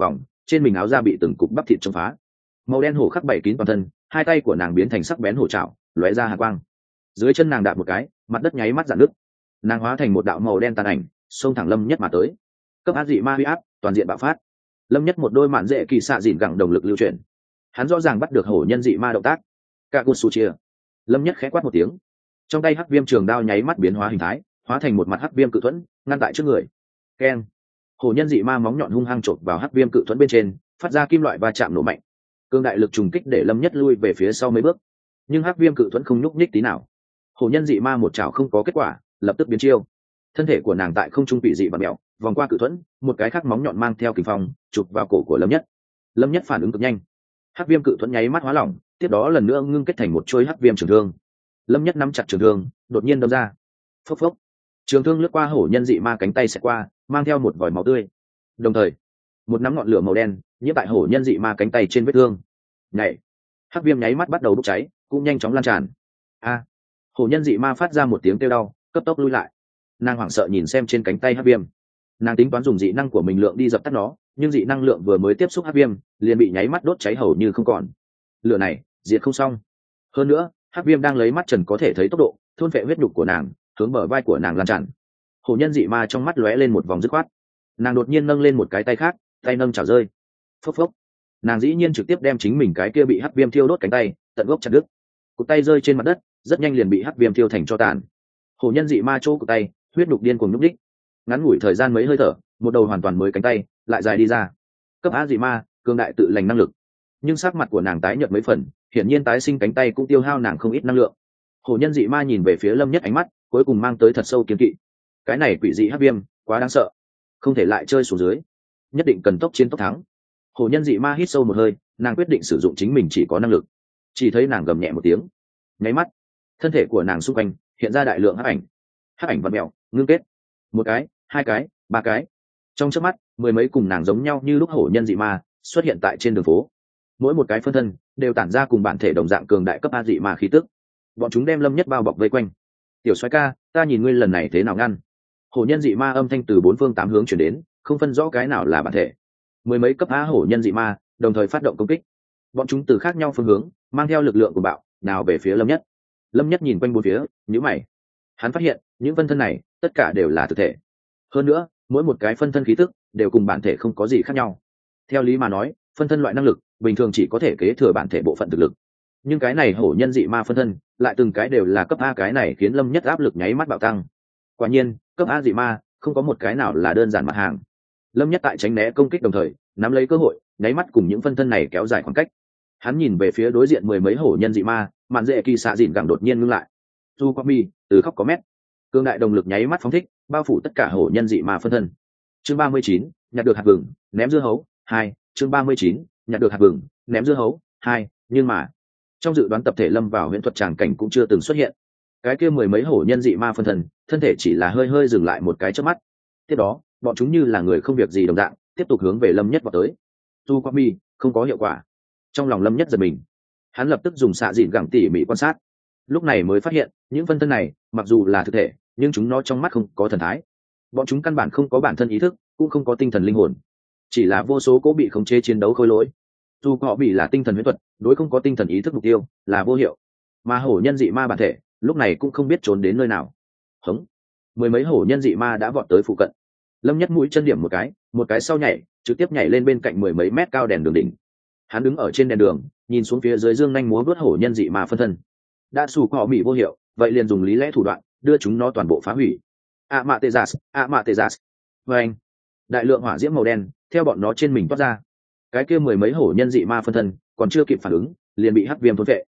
trên mình áo da bị từng cục bắp thịt chống phá. Màu đen hổ khắc bảy kín toàn thân, hai tay của nàng biến thành sắc bén hổ trảo, lóe ra hàn quang. Dưới chân nàng đạp một cái, mặt đất nháy mắt rạn nứt. Nàng hóa thành một đạo màu đen tàn ảnh, xông thẳng Lâm Nhất mà tới. Cấp áp dị ma huy áp, toàn diện bạo phát. Lâm Nhất một đôi mạn dễ kỳ xạ dịn gẳng đồng lực lưu chuyển. Hắn rõ ràng bắt được hổ nhân dị ma động tác. Cả cột su chia. Lâm Nhất khẽ quát một tiếng, trong tay hắc viêm trường đao nháy mắt biến hóa hình thái, hóa thành một mặt hắc viêm cự thuẫn ngăn tại trước người. Keng. Hổ nhân dị ma móng nhọn hung hăng chộp vào hắc viêm cự thuẫn bên trên, phát ra kim loại va chạm nổ mạnh. Cương đại lực trùng kích để Lâm Nhất lui về phía sau mấy bước, nhưng hắc viêm cự thuẫn không nhúc nhích tí nào. Hổ nhân dị ma một chảo không có kết quả, lập tức biến chiêu. Thân thể của nàng tại không trung bị dị và mèo, vòng qua cự thuẫn, một cái khác móng nhọn mang theo kình phong chụp vào cổ của Lâm Nhất. Lâm Nhất phản ứng cực nhanh, hắc viêm cự thuẫn nháy mắt hóa lỏng, tiếp đó lần nữa ngưng kết thành một chuôi hắc viêm trường thương. Lâm Nhất nắm chặt trường thương, đột nhiên đâm ra. Phốc phốc. Trường thương lướt qua hổ nhân dị ma cánh tay xẹt qua, mang theo một vòi máu tươi. Đồng thời, một nắm ngọn lửa màu đen nhiễm tại hổ nhân dị ma cánh tay trên vết thương. Nhảy. Hắc viêm nháy mắt bắt đầu bốc cháy, cũng nhanh chóng lan tràn. A. Hổ nhân dị ma phát ra một tiếng kêu đau, cấp tốc lui lại. Nàng hoảng sợ nhìn xem trên cánh tay hắc viêm. Nàng tính toán dùng dị năng của mình lượng đi dập tắt nó, nhưng dị năng lượng vừa mới tiếp xúc hắc viêm, liền bị nháy mắt đốt cháy hầu như không còn. Lửa này, diệt không xong. Hơn nữa, hắc viêm đang lấy mắt trần có thể thấy tốc độ thôn phệ huyết nhục của nàng, hướng bờ vai của nàng lan tràn. Hổ nhân dị ma trong mắt lóe lên một vòng dứt khoát. Nàng đột nhiên nâng lên một cái tay khác, tay nâng chảo rơi. Phốc phốc. Nàng dĩ nhiên trực tiếp đem chính mình cái kia bị hắc viêm thiêu đốt cánh tay tận gốc chặt đứt. Cụt tay rơi trên mặt đất, rất nhanh liền bị hắc viêm thiêu thành tro tàn. Hổ nhân dị ma chỗ cụt tay, huyết nhục điên cuồng nhúc đích. Ngắn ngủi thời gian mấy hơi thở, một đầu hoàn toàn mới cánh tay lại dài đi ra. Cấp á dị ma, cường đại tự lành năng lực. Nhưng sắc mặt của nàng tái nhợt mấy phần, hiển nhiên tái sinh cánh tay cũng tiêu hao nàng không ít năng lượng. Hổ nhân dị ma nhìn về phía Lâm Nhất, ánh mắt cuối cùng mang tới thật sâu kiên kỵ. Cái này quỷ dị hắc viêm quá đáng sợ, không thể lại chơi xuống dưới, nhất định cần tốc chiến tốc thắng. Hổ nhân dị ma hít sâu một hơi, nàng quyết định sử dụng chính mình chỉ có năng lực. Chỉ thấy nàng gầm nhẹ một tiếng, nháy mắt, thân thể của nàng xung quanh hiện ra đại lượng hắc ảnh vặn mèo, ngưng kết. Một cái, hai cái, ba cái. Trong chớp mắt, mười mấy cùng nàng giống nhau như lúc hổ nhân dị ma xuất hiện tại trên đường phố. Mỗi một cái phân thân đều tản ra cùng bản thể đồng dạng cường đại cấp a dị ma khí tức. Bọn chúng đem Lâm Nhất bao bọc vây quanh. Tiểu soái ca, ta nhìn ngươi lần này thế nào ngăn? Hổ nhân dị ma âm thanh từ bốn phương tám hướng truyền đến, không phân rõ cái nào là bản thể. Mười mấy cấp a hổ nhân dị ma đồng thời phát động công kích. Bọn chúng từ khác nhau phương hướng, mang theo lực lượng của bạo, nào về phía Lâm Nhất. Lâm Nhất nhìn quanh bốn phía, nhíu mày. Hắn phát hiện, những phân thân này tất cả đều là thực thể. Hơn nữa, mỗi một cái phân thân khí tức đều cùng bản thể không có gì khác nhau. Theo lý mà nói, phân thân loại năng lực bình thường chỉ có thể kế thừa bản thể bộ phận thực lực, nhưng cái này hổ nhân dị ma phân thân lại từng cái đều là cấp a, cái này khiến Lâm Nhất áp lực nháy mắt bạo tăng. Quả nhiên, cấp a dị ma không có một cái nào là đơn giản mặt hàng. Lâm Nhất tại tránh né công kích đồng thời nắm lấy cơ hội, nháy mắt cùng những phân thân này kéo dài khoảng cách. Hắn nhìn về phía đối diện mười mấy hổ nhân dị ma, mạn dễ kỳ xạ dịn gẳng đột nhiên ngưng lại. Tu qua mi, từ khóc có mét. Cương đại đồng lực nháy mắt phóng thích, bao phủ tất cả hổ nhân dị ma phân thân. Chương 39, nhặt được hạt vừng, ném dưa hấu 2. Chương 39, nhặt được hạt vừng, ném dưa hấu 2. Nhưng mà trong dự đoán tập thể lâm vào huyễn thuật tràng cảnh cũng chưa từng xuất hiện. Cái kia mười mấy hổ nhân dị ma phân thân, thân thể chỉ là hơi hơi dừng lại một cái chớp mắt. Tiếp đó, bọn chúng như là người không việc gì đồng dạng, tiếp tục hướng về Lâm Nhất vào tới. Tu qua mi, không có hiệu quả. Trong lòng Lâm Nhất giật mình, hắn lập tức dùng xạ dịn gẳng tỉ mỉ quan sát. Lúc này mới phát hiện, những phân thân này mặc dù là thực thể, nhưng chúng nó trong mắt không có thần thái. Bọn chúng căn bản không có bản thân ý thức, cũng không có tinh thần linh hồn, chỉ là vô số cố bị khống chế chiến đấu khôi lỗi. Dù họ bị là tinh thần huyễn thuật, đối không có tinh thần ý thức mục tiêu là vô hiệu. Mà hổ nhân dị ma bản thể lúc này cũng không biết trốn đến nơi nào. Hống. Mười mấy hổ nhân dị ma đã vọt tới phụ cận. Lâm Nhất mũi chân điểm một cái sau nhảy, trực tiếp nhảy lên bên cạnh mười mấy mét cao đèn đường đỉnh. Hắn đứng ở trên đèn đường, nhìn xuống phía dưới dương nhanh múa vớt hổ nhân dị ma phân thân. Đã sủ họ bị vô hiệu, vậy liền dùng lý lẽ thủ đoạn đưa chúng nó toàn bộ phá hủy. Mạ tê giác. Và anh, đại lượng hỏa diễm màu đen theo bọn nó trên mình toát ra. Cái kia mười mấy hổ nhân dị ma phân thân còn chưa kịp phản ứng, liền bị hắc viêm thôn vệ.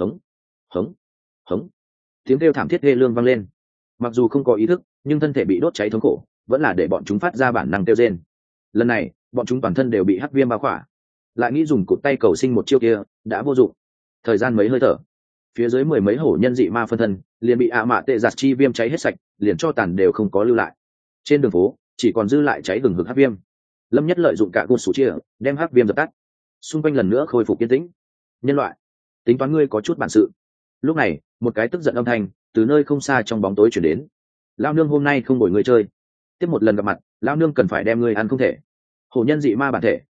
Hống. Tiếng kêu thảm thiết ghê lương vang lên. Mặc dù không có ý thức, nhưng thân thể bị đốt cháy thống khổ vẫn là để bọn chúng phát ra bản năng kêu rên. Lần này bọn chúng toàn thân đều bị hắc viêm bao khỏa, lại nghĩ dùng cụt tay cầu sinh một chiêu kia đã vô dụng. Thời gian mấy hơi thở, phía dưới mười mấy hổ nhân dị ma phân thân liền bị mạ tệ giặt chi viêm cháy hết sạch, liền cho tàn đều không có lưu lại. Trên đường phố chỉ còn dư lại cháy hừng hực hắc viêm. Lâm Nhất lợi dụng cả cột sủ chia đem hắc viêm dập tắt, xung quanh lần nữa khôi phục yên tĩnh. Nhân loại, tính toán ngươi có chút bản sự. Lúc này một cái tức giận âm thanh từ nơi không xa trong bóng tối chuyển đến. Lao nương hôm nay không bồi ngươi chơi, tiếp một lần gặp mặt, lao nương cần phải đem ngươi ăn không thể. Hổ nhân dị ma bản thể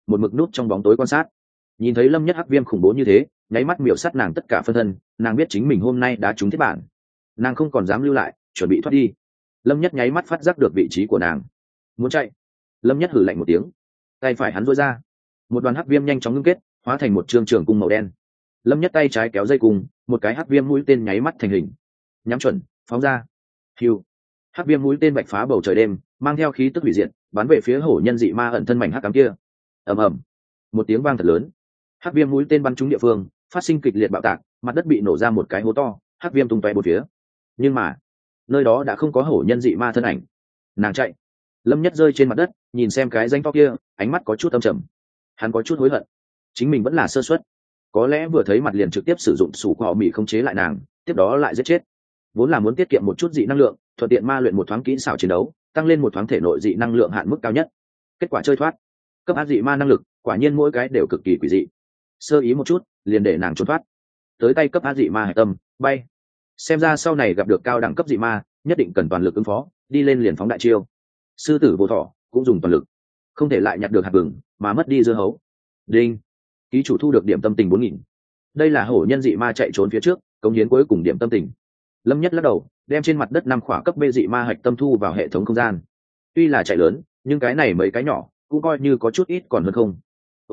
một mực nút trong bóng tối quan sát. Nhìn thấy Lâm Nhất hắc viêm khủng bố như thế, nháy mắt miểu sát nàng tất cả phân thân, nàng biết chính mình hôm nay đã trúng thiết bản, nàng không còn dám lưu lại, chuẩn bị thoát đi. Lâm Nhất nháy mắt phát giác được vị trí của nàng, muốn chạy. Lâm Nhất hử lạnh một tiếng, tay phải hắn duỗi ra, một đoàn hắc viêm nhanh chóng ngưng kết, hóa thành một trường trường cung màu đen. Lâm Nhất tay trái kéo dây cung, một cái hắc viêm mũi tên nháy mắt thành hình, nhắm chuẩn, phóng ra. Hiu, hắc viêm mũi tên bạch phá bầu trời đêm, mang theo khí tức hủy diệt, bắn về phía hổ nhân dị ma ẩn thân mảnh hắc ám kia. Ầm ầm, một tiếng vang thật lớn, hắc viêm mũi tên bắn trúng địa phương, phát sinh kịch liệt bạo tạc, mặt đất bị nổ ra một cái hố to, hắc viêm tung tóe bốn phía. Nhưng mà nơi đó đã không có hổ nhân dị ma thân ảnh, nàng chạy. Lâm Nhất rơi trên mặt đất, nhìn xem cái danh to kia, ánh mắt có chút âm trầm. Hắn có chút hối hận, chính mình vẫn là sơ suất, có lẽ vừa thấy mặt liền trực tiếp sử dụng sủ của họ mị không chế lại nàng, tiếp đó lại giết chết. Vốn là muốn tiết kiệm một chút dị năng lượng, thuận tiện ma luyện một thoáng kỹ xảo chiến đấu, tăng lên một thoáng thể nội dị năng lượng hạn mức cao nhất. Kết quả chơi thoát. Cấp áp dị ma năng lực, quả nhiên mỗi cái đều cực kỳ quỷ dị. Sơ ý một chút, liền để nàng trốn thoát. Tới tay cấp áp dị ma hải tâm, bay. Xem ra sau này gặp được cao đẳng cấp dị ma, nhất định cần toàn lực ứng phó, đi lên liền phóng đại chiêu. Sư tử vô thọ cũng dùng toàn lực, không thể lại nhặt được hạt vừng mà mất đi dưa hấu. Đinh, ký chủ thu được điểm tâm tình 4000. Đây là hổ nhân dị ma chạy trốn phía trước, cống hiến cuối cùng điểm tâm tình. Lâm Nhất lắc đầu, đem trên mặt đất 5 khỏa cấp B dị ma hạch tâm thu vào hệ thống không gian. Tuy là chạy lớn, nhưng cái này mấy cái nhỏ cũng coi như có chút ít còn hơn không.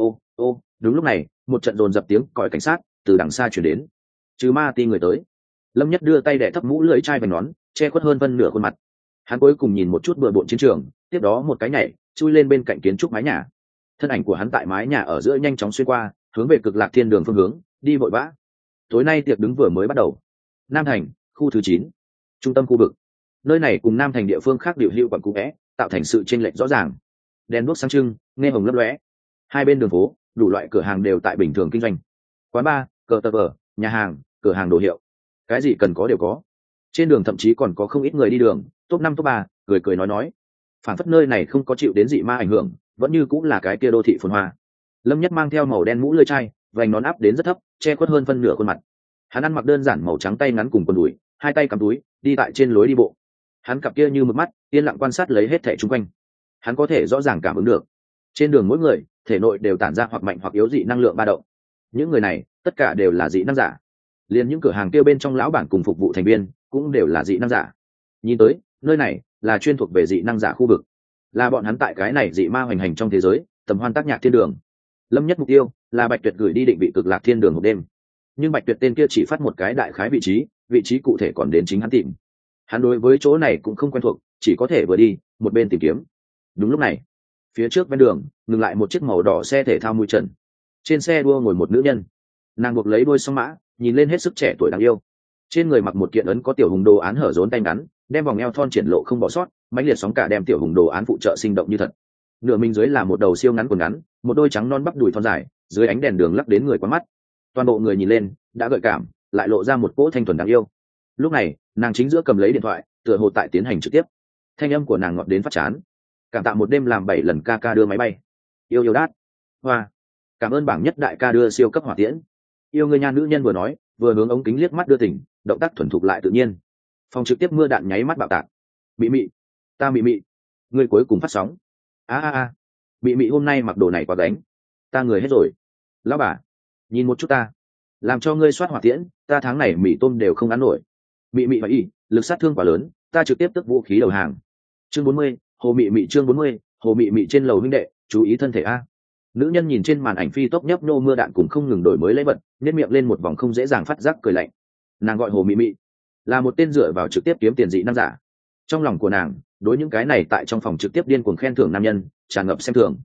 Ô, đúng lúc này, một trận dồn dập tiếng còi cảnh sát từ đằng xa chuyển đến. Trừ ma ti người tới. Lâm Nhất đưa tay đẻ thấp mũ lưỡi chai vành nón, che khuất hơn phân nửa khuôn mặt. Hắn cuối cùng nhìn một chút bừa bộn chiến trường, tiếp đó một cái nhảy chui lên bên cạnh kiến trúc mái nhà. Thân ảnh của hắn tại mái nhà ở giữa nhanh chóng xuyên qua, hướng về Cực Lạc Thiên Đường phương hướng đi vội vã. Tối nay tiệc đứng vừa mới bắt đầu. Nam Thành, khu thứ 9, trung tâm khu vực. Nơi này cùng Nam Thành địa phương khác điều hữu quận cũ vẽ, tạo thành sự chênh lệch rõ ràng. Đèn đuốc sáng trưng, nghe hồng lấp lóe. Hai bên đường phố, đủ loại cửa hàng đều tại bình thường kinh doanh. Quán bar, cờ tờ vờ, nhà hàng, cửa hàng đồ hiệu, cái gì cần có đều có. Trên đường thậm chí còn có không ít người đi đường, top 5 top 3, cười nói. Phản phất nơi này không có chịu đến dị ma ảnh hưởng, vẫn như cũng là cái kia đô thị phồn hoa. Lâm Nhất mang theo màu đen mũ lưỡi chai, vành nón áp đến rất thấp, che khuất hơn phân nửa khuôn mặt. Hắn ăn mặc đơn giản màu trắng tay ngắn cùng quần đùi, hai tay cầm túi, đi tại trên lối đi bộ. Hắn cặp kia như mực mắt, yên lặng quan sát lấy hết thảy xung quanh. Hắn có thể rõ ràng cảm ứng được, trên đường mỗi người, thể nội đều tản ra hoặc mạnh hoặc yếu dị năng lượng ba động. Những người này, tất cả đều là dị năng giả. Liên những cửa hàng kia bên trong lão bản cùng phục vụ thành viên, cũng đều là dị năng giả. Nhìn tới, nơi này là chuyên thuộc về dị năng giả khu vực, là bọn hắn tại cái này dị ma hoành hành trong thế giới, tầm hoan tác nhạc thiên đường. Lâm Nhất mục tiêu là Bạch Tuyệt gửi đi định vị Cực Lạc Thiên Đường một đêm, nhưng Bạch Tuyệt tên kia chỉ phát một cái đại khái vị trí cụ thể còn đến chính hắn tìm. Hắn đối với chỗ này cũng không quen thuộc, chỉ có thể vừa đi một bên tìm kiếm. Đúng lúc này, phía trước bên đường ngừng lại một chiếc màu đỏ xe thể thao mui trần. Trên xe đua ngồi một nữ nhân, nàng buộc lấy đuôi song mã, nhìn lên hết sức trẻ tuổi đáng yêu. Trên người mặc một kiện ấn có tiểu hùng đồ án hở rốn tay ngắn, đem vòng eo thon triển lộ không bỏ sót, mãnh liệt sóng cả đem tiểu hùng đồ án phụ trợ sinh động như thật. Nửa mình dưới là một đầu siêu ngắn quần ngắn, một đôi trắng non bắp đùi thon dài, dưới ánh đèn đường lắc đến người quá mắt. Toàn bộ người nhìn lên đã gợi cảm, lại lộ ra một cỗ thanh thuần đáng yêu. Lúc này nàng chính giữa cầm lấy điện thoại, tựa hồ tại tiến hành trực tiếp. Thanh âm của nàng ngọt đến phát chán. Cảm tạ một đêm làm 7 lần ca ca đưa máy bay. Yêu đát. Hoa. Cảm ơn bảng nhất đại ca đưa siêu cấp hỏa tiễn. Yêu người nha, nữ nhân vừa nói, vừa hướng ống kính liếc mắt đưa tỉnh, động tác thuần thục lại tự nhiên. Phòng trực tiếp mưa đạn nháy mắt bạo tạc. Mị mị, ta mị mị, người cuối cùng phát sóng. A. Mị mị hôm nay mặc đồ này quá đánh, ta người hết rồi. Lão bà, nhìn một chút ta, làm cho ngươi soát hỏa tiễn, ta tháng này mì tôm đều không ăn nổi. Mị mị và y, lực sát thương quá lớn, ta trực tiếp tức vũ khí đầu hàng. Chương 40, Hồ Mị Mị. Chương 40, Hồ Mị Mị trên lầu huynh đệ, chú ý thân thể a. Nữ nhân nhìn trên màn ảnh phi tốc nhấp nô mưa đạn cùng không ngừng đổi mới lấy vật, nhếch miệng lên một vòng không dễ dàng phát giác cười lạnh. Nàng gọi Hồ Mị Mị, là một tên dựa vào trực tiếp kiếm tiền dị năng giả. Trong lòng của nàng, đối những cái này tại trong phòng trực tiếp điên cuồng khen thưởng nam nhân, tràn ngập xem thường.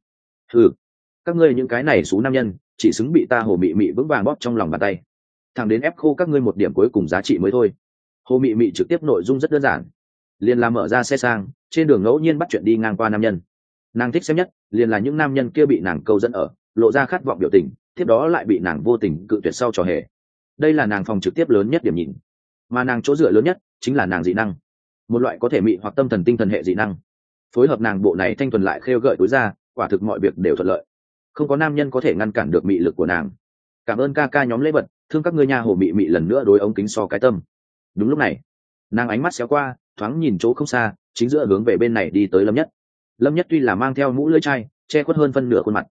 Các ngươi những cái này xú nam nhân, chỉ xứng bị ta Hồ Mị Mị vững vàng bóp trong lòng bàn tay, thẳng đến ép khô các ngươi một điểm cuối cùng giá trị mới thôi. Hồ Mị Mị trực tiếp nội dung rất đơn giản, liền là mở ra xe sang, trên đường ngẫu nhiên bắt chuyện đi ngang qua nam nhân. Nàng thích xem nhất liền là những nam nhân kia bị nàng câu dẫn ở, lộ ra khát vọng biểu tình, tiếp đó lại bị nàng vô tình cự tuyệt sau trò hề. Đây là nàng phòng trực tiếp lớn nhất điểm nhìn, mà nàng chỗ dựa lớn nhất chính là nàng dị năng, một loại có thể mị hoặc tâm thần tinh thần hệ dị năng, phối hợp nàng bộ này thanh thuần lại khêu gợi tối ra, quả thực mọi việc đều thuận lợi, không có nam nhân có thể ngăn cản được mị lực của nàng. Cảm ơn ca ca nhóm lễ vật, thương các ngươi nha. Hồ Mị Mị lần nữa đối ống kính so cái tâm. Đúng lúc này, nàng ánh mắt xéo qua, thoáng nhìn chỗ không xa, chính giữa hướng về bên này đi tới Lâm Nhất. Lâm Nhất tuy là mang theo mũ lưỡi chai, che khuất hơn phân nửa khuôn mặt,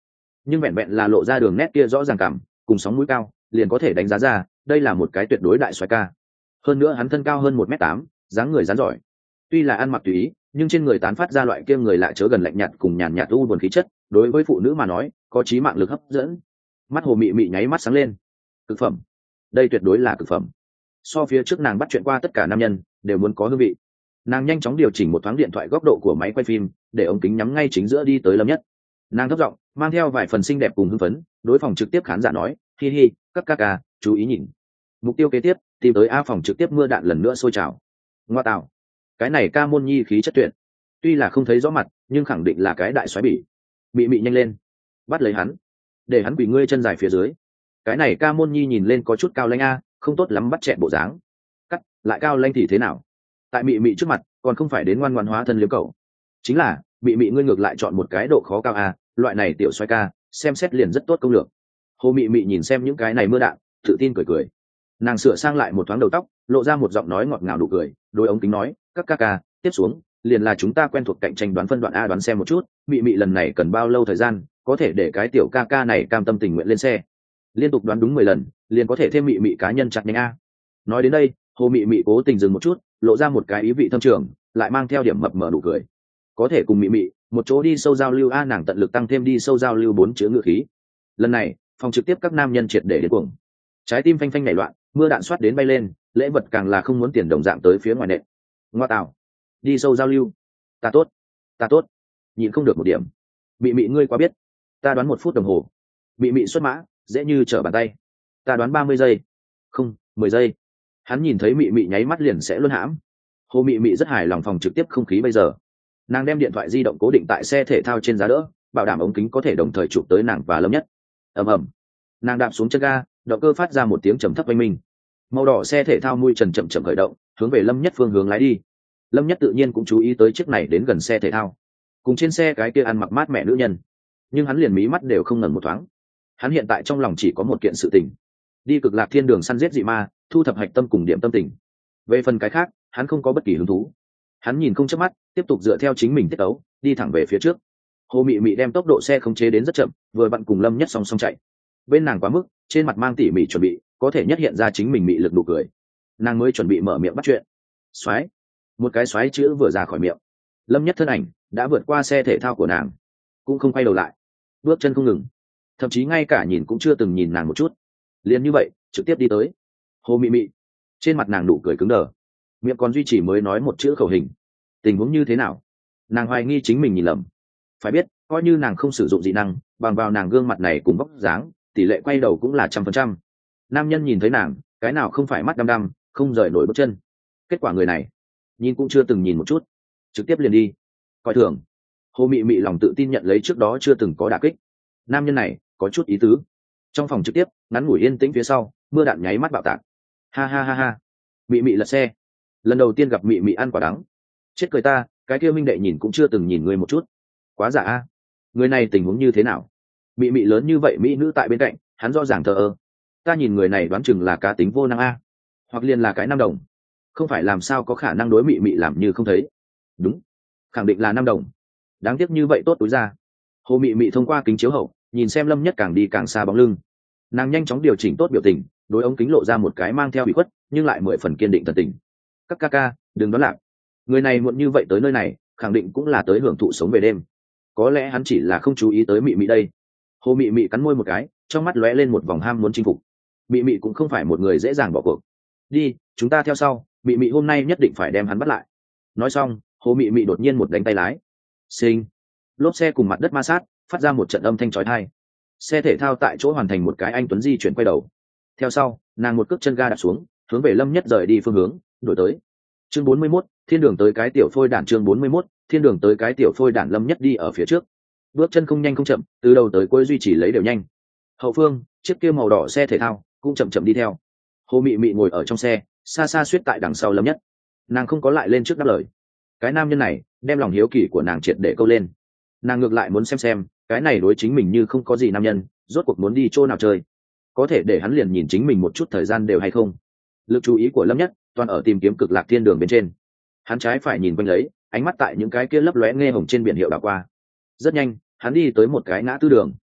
nhưng vẹn vẹn là lộ ra đường nét kia rõ ràng cảm cùng sóng mũi cao liền có thể đánh giá ra đây là một cái tuyệt đối đại soái ca. Hơn nữa hắn thân cao hơn 1m8, dáng người rắn giỏi, tuy là ăn mặc tùy ý nhưng trên người tán phát ra loại kia người lại chớ gần lạnh nhạt cùng nhàn nhạt u buồn khí chất, đối với phụ nữ mà nói có chí mạng lực hấp dẫn. Mắt Hồ Mị Mị nháy mắt sáng lên. Cực phẩm, đây tuyệt đối là cực phẩm. So phía trước nàng bắt chuyện qua tất cả nam nhân đều muốn có hương vị. Nàng nhanh chóng điều chỉnh một thoáng điện thoại góc độ của máy quay phim để ống kính nhắm ngay chính giữa đi tới Lâm Nhất. Nàng thấp giọng mang theo vài phần xinh đẹp cùng hưng phấn đối phòng trực tiếp khán giả nói, hi hi, các ca ca chú ý nhìn. Mục tiêu kế tiếp tìm tới A phòng trực tiếp mưa đạn lần nữa sôi trào. Ngoa tạo, cái này ca môn nhi khí chất tuyệt, tuy là không thấy rõ mặt nhưng khẳng định là cái đại xoáy bỉ. Mị Mị nhanh lên, bắt lấy hắn, để hắn quỳ ngươi chân dài phía dưới. Cái này ca môn nhi nhìn lên có chút cao lãnh a, không tốt lắm bắt chẹn bộ dáng. Cắt lại cao lãnh thì thế nào, tại Mị Mị trước mặt còn không phải đến ngoan ngoãn hóa thân liếm cầu. Chính là Mị Mị ngươi ngược lại chọn một cái độ khó cao a, loại này tiểu xoay ca xem xét liền rất tốt công lược. Hồ Mị Mị nhìn xem những cái này mưa đạn tự tin cười cười. Nàng sửa sang lại một thoáng đầu tóc lộ ra một giọng nói ngọt ngào đủ cười đối ống kính nói, các ca ca tiếp xuống liền là chúng ta quen thuộc cạnh tranh đoán phân đoạn a, đoán xem một chút Mị Mị lần này cần bao lâu thời gian có thể để cái tiểu ca ca này cam tâm tình nguyện lên xe. Liên tục đoán đúng 10 lần liền có thể thêm Mị Mị cá nhân chặt nhanh a. Nói đến đây Hồ Mị Mị cố tình dừng một chút lộ ra một cái ý vị thâm trường lại mang theo điểm mập mờ đủ cười. Có thể cùng Mị Mị một chỗ đi sâu giao lưu a, nàng tận lực tăng thêm đi sâu giao lưu 4 chữ ngữ khí. Lần này phòng trực tiếp các nam nhân triệt để đến cuồng, trái tim phanh phanh nảy loạn, mưa đạn xoát đến bay lên, lễ vật càng là không muốn tiền đồng dạng tới phía ngoài nệm. Ngoa tạo, đi sâu giao lưu, ta tốt, nhịn không được một điểm. Mị Mị ngươi quá biết, ta đoán 1 phút đồng hồ. Mị Mị xuất mã dễ như trở bàn tay, ta đoán 30 giây, không 10 giây. Hắn nhìn thấy Mị Mị nháy mắt liền sẽ luân hãm. Hồ Mị Mị rất hài lòng phòng trực tiếp không khí bây giờ. Nàng đem điện thoại di động cố định tại xe thể thao trên giá đỡ, bảo đảm ống kính có thể đồng thời chụp tới nàng và Lâm Nhất. Ầm ầm, nàng đạp xuống chân ga, động cơ phát ra một tiếng trầm thấp oanh minh. Màu đỏ xe thể thao mui trần chậm chậm khởi động hướng về Lâm Nhất phương hướng lái đi. Lâm Nhất tự nhiên cũng chú ý tới chiếc này đến gần xe thể thao cùng trên xe cái kia ăn mặc mát mẹ nữ nhân, nhưng hắn liền mí mắt đều không ngẩng một thoáng. Hắn hiện tại trong lòng chỉ có một kiện sự tình, đi Cực Lạc Thiên Đường săn giết dị ma, thu thập hạch tâm cùng điểm tâm tình. Về phần cái khác hắn không có bất kỳ hứng thú. Hắn nhìn không chớp mắt tiếp tục dựa theo chính mình tiết tấu đi thẳng về phía trước. Hồ Mị Mị đem tốc độ xe khống chế đến rất chậm, vừa vặn cùng Lâm Nhất song song chạy. Bên nàng quá mức, trên mặt mang tỉ mỉ chuẩn bị, có thể nhất hiện ra chính mình mị lực nụ cười. Nàng mới chuẩn bị mở miệng bắt chuyện. Xoáy, một cái xoáy chữ vừa ra khỏi miệng, Lâm Nhất thân ảnh đã vượt qua xe thể thao của nàng, cũng không quay đầu lại, bước chân không ngừng, thậm chí ngay cả nhìn cũng chưa từng nhìn nàng một chút, liền như vậy trực tiếp đi tới. Hồ Mị Mị trên mặt nàng nụ cười cứng đờ, miệng còn duy trì mới nói một chữ khẩu hình. Tình huống như thế nào? Nàng hoài nghi chính mình nhìn lầm. Phải biết coi như nàng không sử dụng dị năng, bằng vào nàng gương mặt này cùng vóc dáng, tỷ lệ quay đầu cũng là 100%. Nam nhân nhìn thấy nàng cái nào không phải mắt đăm đăm không rời nổi bước chân. Kết quả người này nhìn cũng chưa từng nhìn một chút, trực tiếp liền đi. Coi thường. Hồ Mị Mị lòng tự tin nhận lấy trước đó chưa từng có đả kích. Nam nhân này có chút ý tứ. Trong phòng trực tiếp ngắn ngủi yên tĩnh phía sau, mưa đạn nháy mắt bạo tạc. Ha ha ha ha, Mị Mị lật xe. Lần đầu tiên gặp Mị Mị ăn quả đắng. Chết cười ta, cái kia minh đệ nhìn cũng chưa từng nhìn ngươi một chút. Quá giả a. Người này tình huống như thế nào? Mị Mị lớn như vậy mỹ nữ tại bên cạnh hắn rõ ràng thờ ơ. Ta nhìn người này đoán chừng là cá tính vô năng a, hoặc liền là cái nam đồng. Không phải làm sao có khả năng đối Mị Mị làm như không thấy. Đúng, khẳng định là nam đồng. Đáng tiếc như vậy tốt túi ra. Hồ Mị Mị thông qua kính chiếu hậu nhìn xem Lâm Nhất càng đi càng xa bóng lưng. Nàng nhanh chóng điều chỉnh tốt biểu tình, đối ống kính lộ ra một cái mang theo bị khuất nhưng lại 10 phần kiên định thần tình. Các ca ca đừng đoán lạc, người này muộn như vậy tới nơi này khẳng định cũng là tới hưởng thụ sống về đêm. Có lẽ hắn chỉ là không chú ý tới Mị Mị đây. Hồ Mị Mị cắn môi một cái, trong mắt lóe lên một vòng ham muốn chinh phục. Mị Mị cũng không phải một người dễ dàng bỏ cuộc. Đi, chúng ta theo sau, Mị Mị hôm nay nhất định phải đem hắn bắt lại. Nói xong Hồ Mị Mị đột nhiên một đánh tay lái, xinh, lốp xe cùng mặt đất ma sát phát ra một trận âm thanh chói tai. Xe thể thao tại chỗ hoàn thành một cái anh tuấn di chuyển quay đầu. Theo sau nàng một cước chân ga đạp xuống, hướng về Lâm Nhất rời đi phương hướng đổi tới. Chương 41, thiên đường tới cái tiểu phôi đản. Chương 41, thiên đường tới cái tiểu phôi đản. Lâm Nhất đi ở phía trước, bước chân không nhanh không chậm, từ đầu tới cuối duy trì lấy đều nhanh. Hậu phương chiếc kia màu đỏ xe thể thao cũng chậm chậm đi theo. Hồ Mị Mị ngồi ở trong xe xa xa suýt tại đằng sau Lâm Nhất. Nàng không có lại lên trước đáp lời. Cái nam nhân này đem lòng hiếu kỳ của nàng triệt để câu lên. Nàng ngược lại muốn xem cái này đối chính mình như không có gì nam nhân rốt cuộc muốn đi chỗ nào chơi, có thể để hắn liền nhìn chính mình một chút thời gian đều hay không. Lực chú ý của Lâm Nhất toàn ở tìm kiếm Cực Lạc Thiên Đường bên trên. Hắn trái phải nhìn quanh lấy, ánh mắt tại những cái kia lấp lóe nghe hồng trên biển hiệu đảo qua. Rất nhanh hắn đi tới một cái ngã tư đường.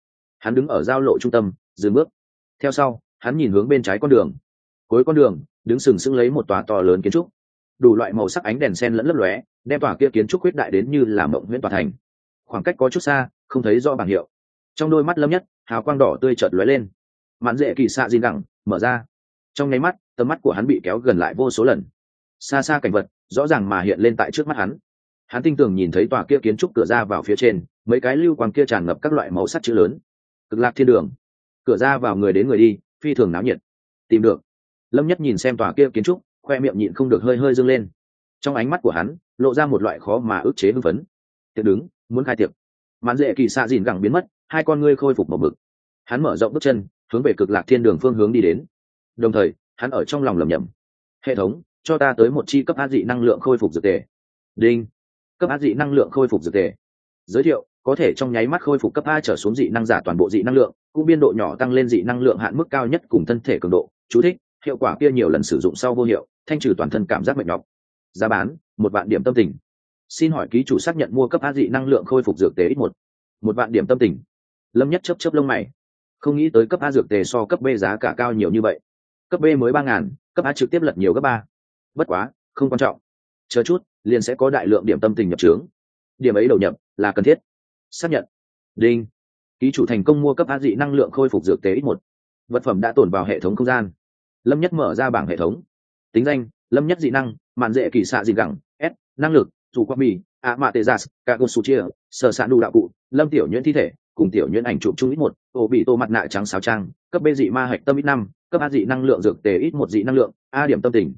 hắn đứng ở giao lộ trung tâm dừng bước. Theo sau hắn nhìn hướng bên trái con đường, cuối con đường đứng sừng sững lấy một tòa to lớn kiến trúc, đủ loại màu sắc ánh đèn sen lẫn lấp lóe, đem tòa kia kiến trúc khuyết đại đến như là mộng huyễn tòa thành. Khoảng cách có chút xa, không thấy rõ bảng hiệu. Trong đôi mắt Lâm Nhất hào quang đỏ tươi chợt lóe lên. Mạn dễ kỳ xạ dìn gẳng mở ra. Trong nháy mắt tầm mắt của hắn bị kéo gần lại vô số lần. Xa xa cảnh vật rõ ràng mà hiện lên tại trước mắt hắn. Hắn tinh tường nhìn thấy tòa kia kiến trúc cửa ra vào phía trên, mấy cái lưu quang kia tràn ngập các loại màu sắc chữ lớn. Cực Lạc Thiên Đường. Cửa ra vào người đến người đi, phi thường náo nhiệt. Tìm được. Lâm Nhất nhìn xem tòa kia kiến trúc, khoe miệng nhịn không được hơi hơi dâng lên. Trong ánh mắt của hắn lộ ra một loại khó mà ức chế hưng phấn. Tiệc đứng, muốn khai tiệc. Mạn dễ kỳ xạ dìn gẳng biến mất, hai con ngươi khôi phục một mực. Hắn mở rộng bước chân hướng về Cực Lạc Thiên Đường phương hướng đi đến, đồng thời hắn ở trong lòng lẩm nhẩm: hệ thống, cho ta tới một chi cấp áp dị năng lượng khôi phục dược tề. Đinh. Cấp áp dị năng lượng khôi phục dược tề. Giới thiệu: có thể trong nháy mắt khôi phục cấp A trở xuống dị năng giả toàn bộ dị năng lượng, cũng biên độ nhỏ tăng lên dị năng lượng hạn mức cao nhất cùng thân thể cường độ. Chú thích: hiệu quả kia nhiều lần sử dụng sau vô hiệu, thanh trừ toàn thân cảm giác mệt nhọc. Giá bán: 1.000 điểm tâm tình. Xin hỏi ký chủ xác nhận mua cấp A dị năng lượng khôi phục dược tề ít 1.000 điểm tâm tình. Lâm Nhất chớp chớp lông mày, không nghĩ tới cấp A dược tề so cấp B giá cả cao nhiều như vậy. Cấp B mới 3.000, cấp A trực tiếp lật nhiều gấp 3. Bất quá không quan trọng, chờ chút liền sẽ có đại lượng điểm tâm tình nhập trướng, điểm ấy đầu nhập là cần thiết. Xác nhận. Đinh. Ký chủ thành công mua cấp A dị năng lượng khôi phục dược tế X1. Vật phẩm đã tồn vào hệ thống không gian. Lâm Nhất mở ra bảng hệ thống. Tính danh: Lâm Nhất dị năng, mạn dễ kỳ xạ dị gẳng. S. Năng lực: chủ quang mì, ạ mạ tê gia, cả cô su chia, sở sạn đủ đạo cụ, Lâm tiểu nhuyễn thi thể cùng tiểu nhuyễn ảnh chụp chung X1. Ổ bị tô mặt nạ trắng sáo trang. Cấp B dị ma hạch tâm X5. Cấp A dị năng lượng dược tề X1 dị năng lượng. A điểm tâm tình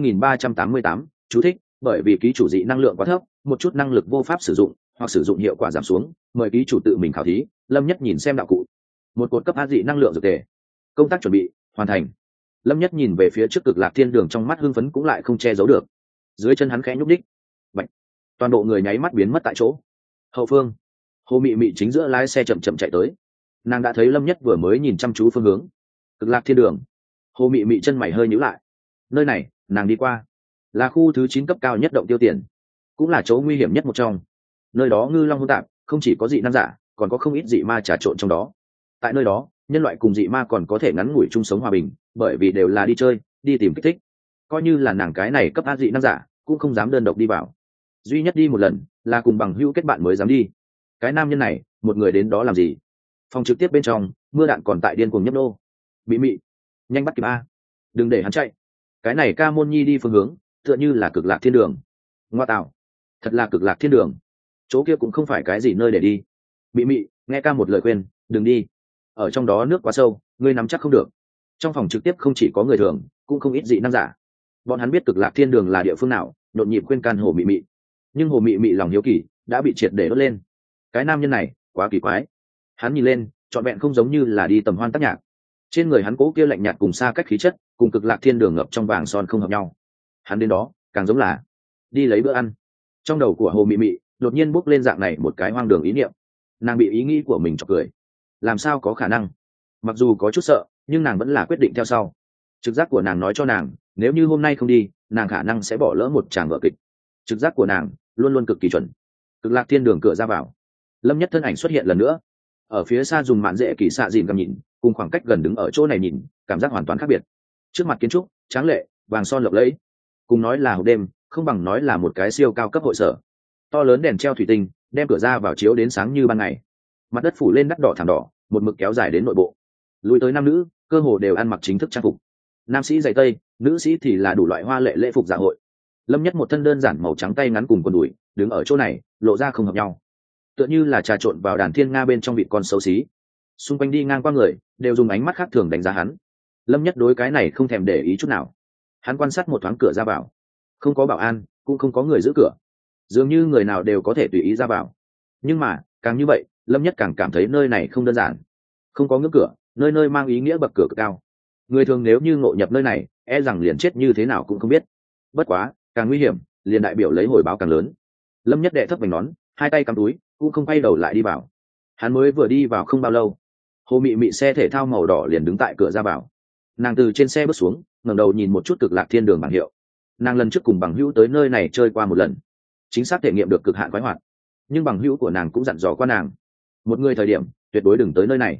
80.388. Chú thích: bởi vì ký chủ dị năng lượng quá thấp, một chút năng lực vô pháp sử dụng hoặc sử dụng hiệu quả giảm xuống, mời ký chủ tự mình khảo thí. Lâm Nhất nhìn xem đạo cụ. Một cột cấp A dị năng lượng dược tề. Công tác chuẩn bị hoàn thành. Lâm Nhất nhìn về phía trước Cực Lạc Thiên Đường, trong mắt hưng phấn cũng lại không che giấu được. Dưới chân hắn khẽ nhúc đích, bạch, toàn bộ người nháy mắt biến mất tại chỗ. Hậu phương, Hồ Mị Mị chính giữa lái xe chậm chậm chạy tới. Nàng đã thấy Lâm Nhất vừa mới nhìn chăm chú phương hướng Cực Lạc Thiên Đường. Hồ Mị Mị chân mày hơi nhíu lại. Nơi này nàng đi qua là khu thứ 9 cấp cao nhất động tiêu tiền, cũng là chỗ nguy hiểm nhất một trong. Nơi đó ngư long hỗn tạp, không chỉ có dị năng giả, còn có không ít dị ma trà trộn trong đó. Tại nơi đó nhân loại cùng dị ma còn có thể ngắn ngủi chung sống hòa bình, bởi vì đều là đi chơi, đi tìm kích thích. Coi như là nàng cái này cấp A dị năng giả cũng không dám đơn độc đi vào, duy nhất đi một lần là cùng bằng hữu kết bạn mới dám đi. Cái nam nhân này một người đến đó làm gì? Phòng trực tiếp bên trong mưa đạn còn tại điên cuồng nhấp nô. Mị Mị, nhanh bắt kịp A, đừng để hắn chạy. Cái này ca môn nhi đi phương hướng tựa như là Cực Lạc Thiên Đường. Ngoa tạo, thật là Cực Lạc Thiên Đường. Chỗ kia cũng không phải cái gì nơi để đi. Mị Mị, nghe ca một lời khuyên, đừng đi, ở trong đó nước quá sâu, ngươi nắm chắc không được. Trong phòng trực tiếp không chỉ có người thường, cũng không ít dị năng giả. Bọn hắn biết Cực Lạc Thiên Đường là địa phương nào, nhộn nhịp khuyên can Hồ Mị Mị. Nhưng Hồ Mị Mị lòng hiếu kỳ đã bị triệt để đốt lên. Cái nam nhân này quá kỳ quái. Hắn nhìn lên trọn vẹn không giống như là đi tầm hoan tác nhạc. Trên người hắn cố kia lạnh nhạt cùng xa cách khí chất, cùng Cực Lạc Thiên Đường ngập trong vàng son không hợp nhau. Hắn đến đó càng giống là đi lấy bữa ăn. Trong đầu của Hồ Mị Mị đột nhiên bốc lên dạng này một cái hoang đường ý niệm. Nàng bị ý nghĩ của mình chọc cười. Làm sao có khả năng? Mặc dù có chút sợ, nhưng nàng vẫn là quyết định theo sau. Trực giác của nàng nói cho nàng, nếu như hôm nay không đi, nàng khả năng sẽ bỏ lỡ một tràng vở kịch. Trực giác của nàng luôn luôn cực kỳ chuẩn. Cực Lạc Thiên Đường cửa ra vào, Lâm Nhất thân ảnh xuất hiện lần nữa. Ở phía xa dùng mạn dễ kỳ xạ dìn cầm nhìn, cùng khoảng cách gần đứng ở chỗ này nhìn, cảm giác hoàn toàn khác biệt. Trước mặt kiến trúc tráng lệ, vàng son lộng lẫy, cùng nói là hộp đêm, không bằng nói là một cái siêu cao cấp hội sở. To lớn đèn treo thủy tinh đem cửa ra vào chiếu đến sáng như ban ngày. Mặt đất phủ lên đắt đỏ thảm đỏ, một mực kéo dài đến nội bộ. Lùi tới nam nữ cơ hồ đều ăn mặc chính thức trang phục. Nam sĩ giày tây, nữ sĩ thì là đủ loại hoa lệ lễ phục dạ hội. Lâm Nhất một thân đơn giản màu trắng tay ngắn cùng quần đùi, đứng ở chỗ này lộ ra không hợp nhau, tựa như là trà trộn vào đàn thiên nga bên trong vị con xấu xí. Xung quanh đi ngang qua người đều dùng ánh mắt khác thường đánh giá hắn. Lâm Nhất đối cái này không thèm để ý chút nào. Hắn quan sát một thoáng cửa ra vào, không có bảo an, cũng không có người giữ cửa, dường như người nào đều có thể tùy ý ra vào. Nhưng mà càng như vậy, Lâm Nhất càng cảm thấy nơi này không đơn giản. Không có ngưỡng cửa, nơi nơi mang ý nghĩa bậc cửa cực cao. Người thường nếu như ngộ nhập nơi này, e rằng liền chết như thế nào cũng không biết. Bất quá càng nguy hiểm, liền đại biểu lấy hồi báo càng lớn. Lâm Nhất đệ thấp vành nón, hai tay cắm túi, cũng không quay đầu lại đi vào. Hắn mới vừa đi vào không bao lâu, Hồ Mị Mị xe thể thao màu đỏ liền đứng tại cửa ra vào. Nàng từ trên xe bước xuống, ngẩng đầu nhìn một chút Cực Lạc Thiên Đường bảng hiệu. Nàng lần trước cùng bằng hữu tới nơi này chơi qua một lần, chính xác thể nghiệm được cực hạn khoái hoạt. Nhưng bằng hữu của nàng cũng dặn dò qua nàng, một người thời điểm tuyệt đối đừng tới nơi này.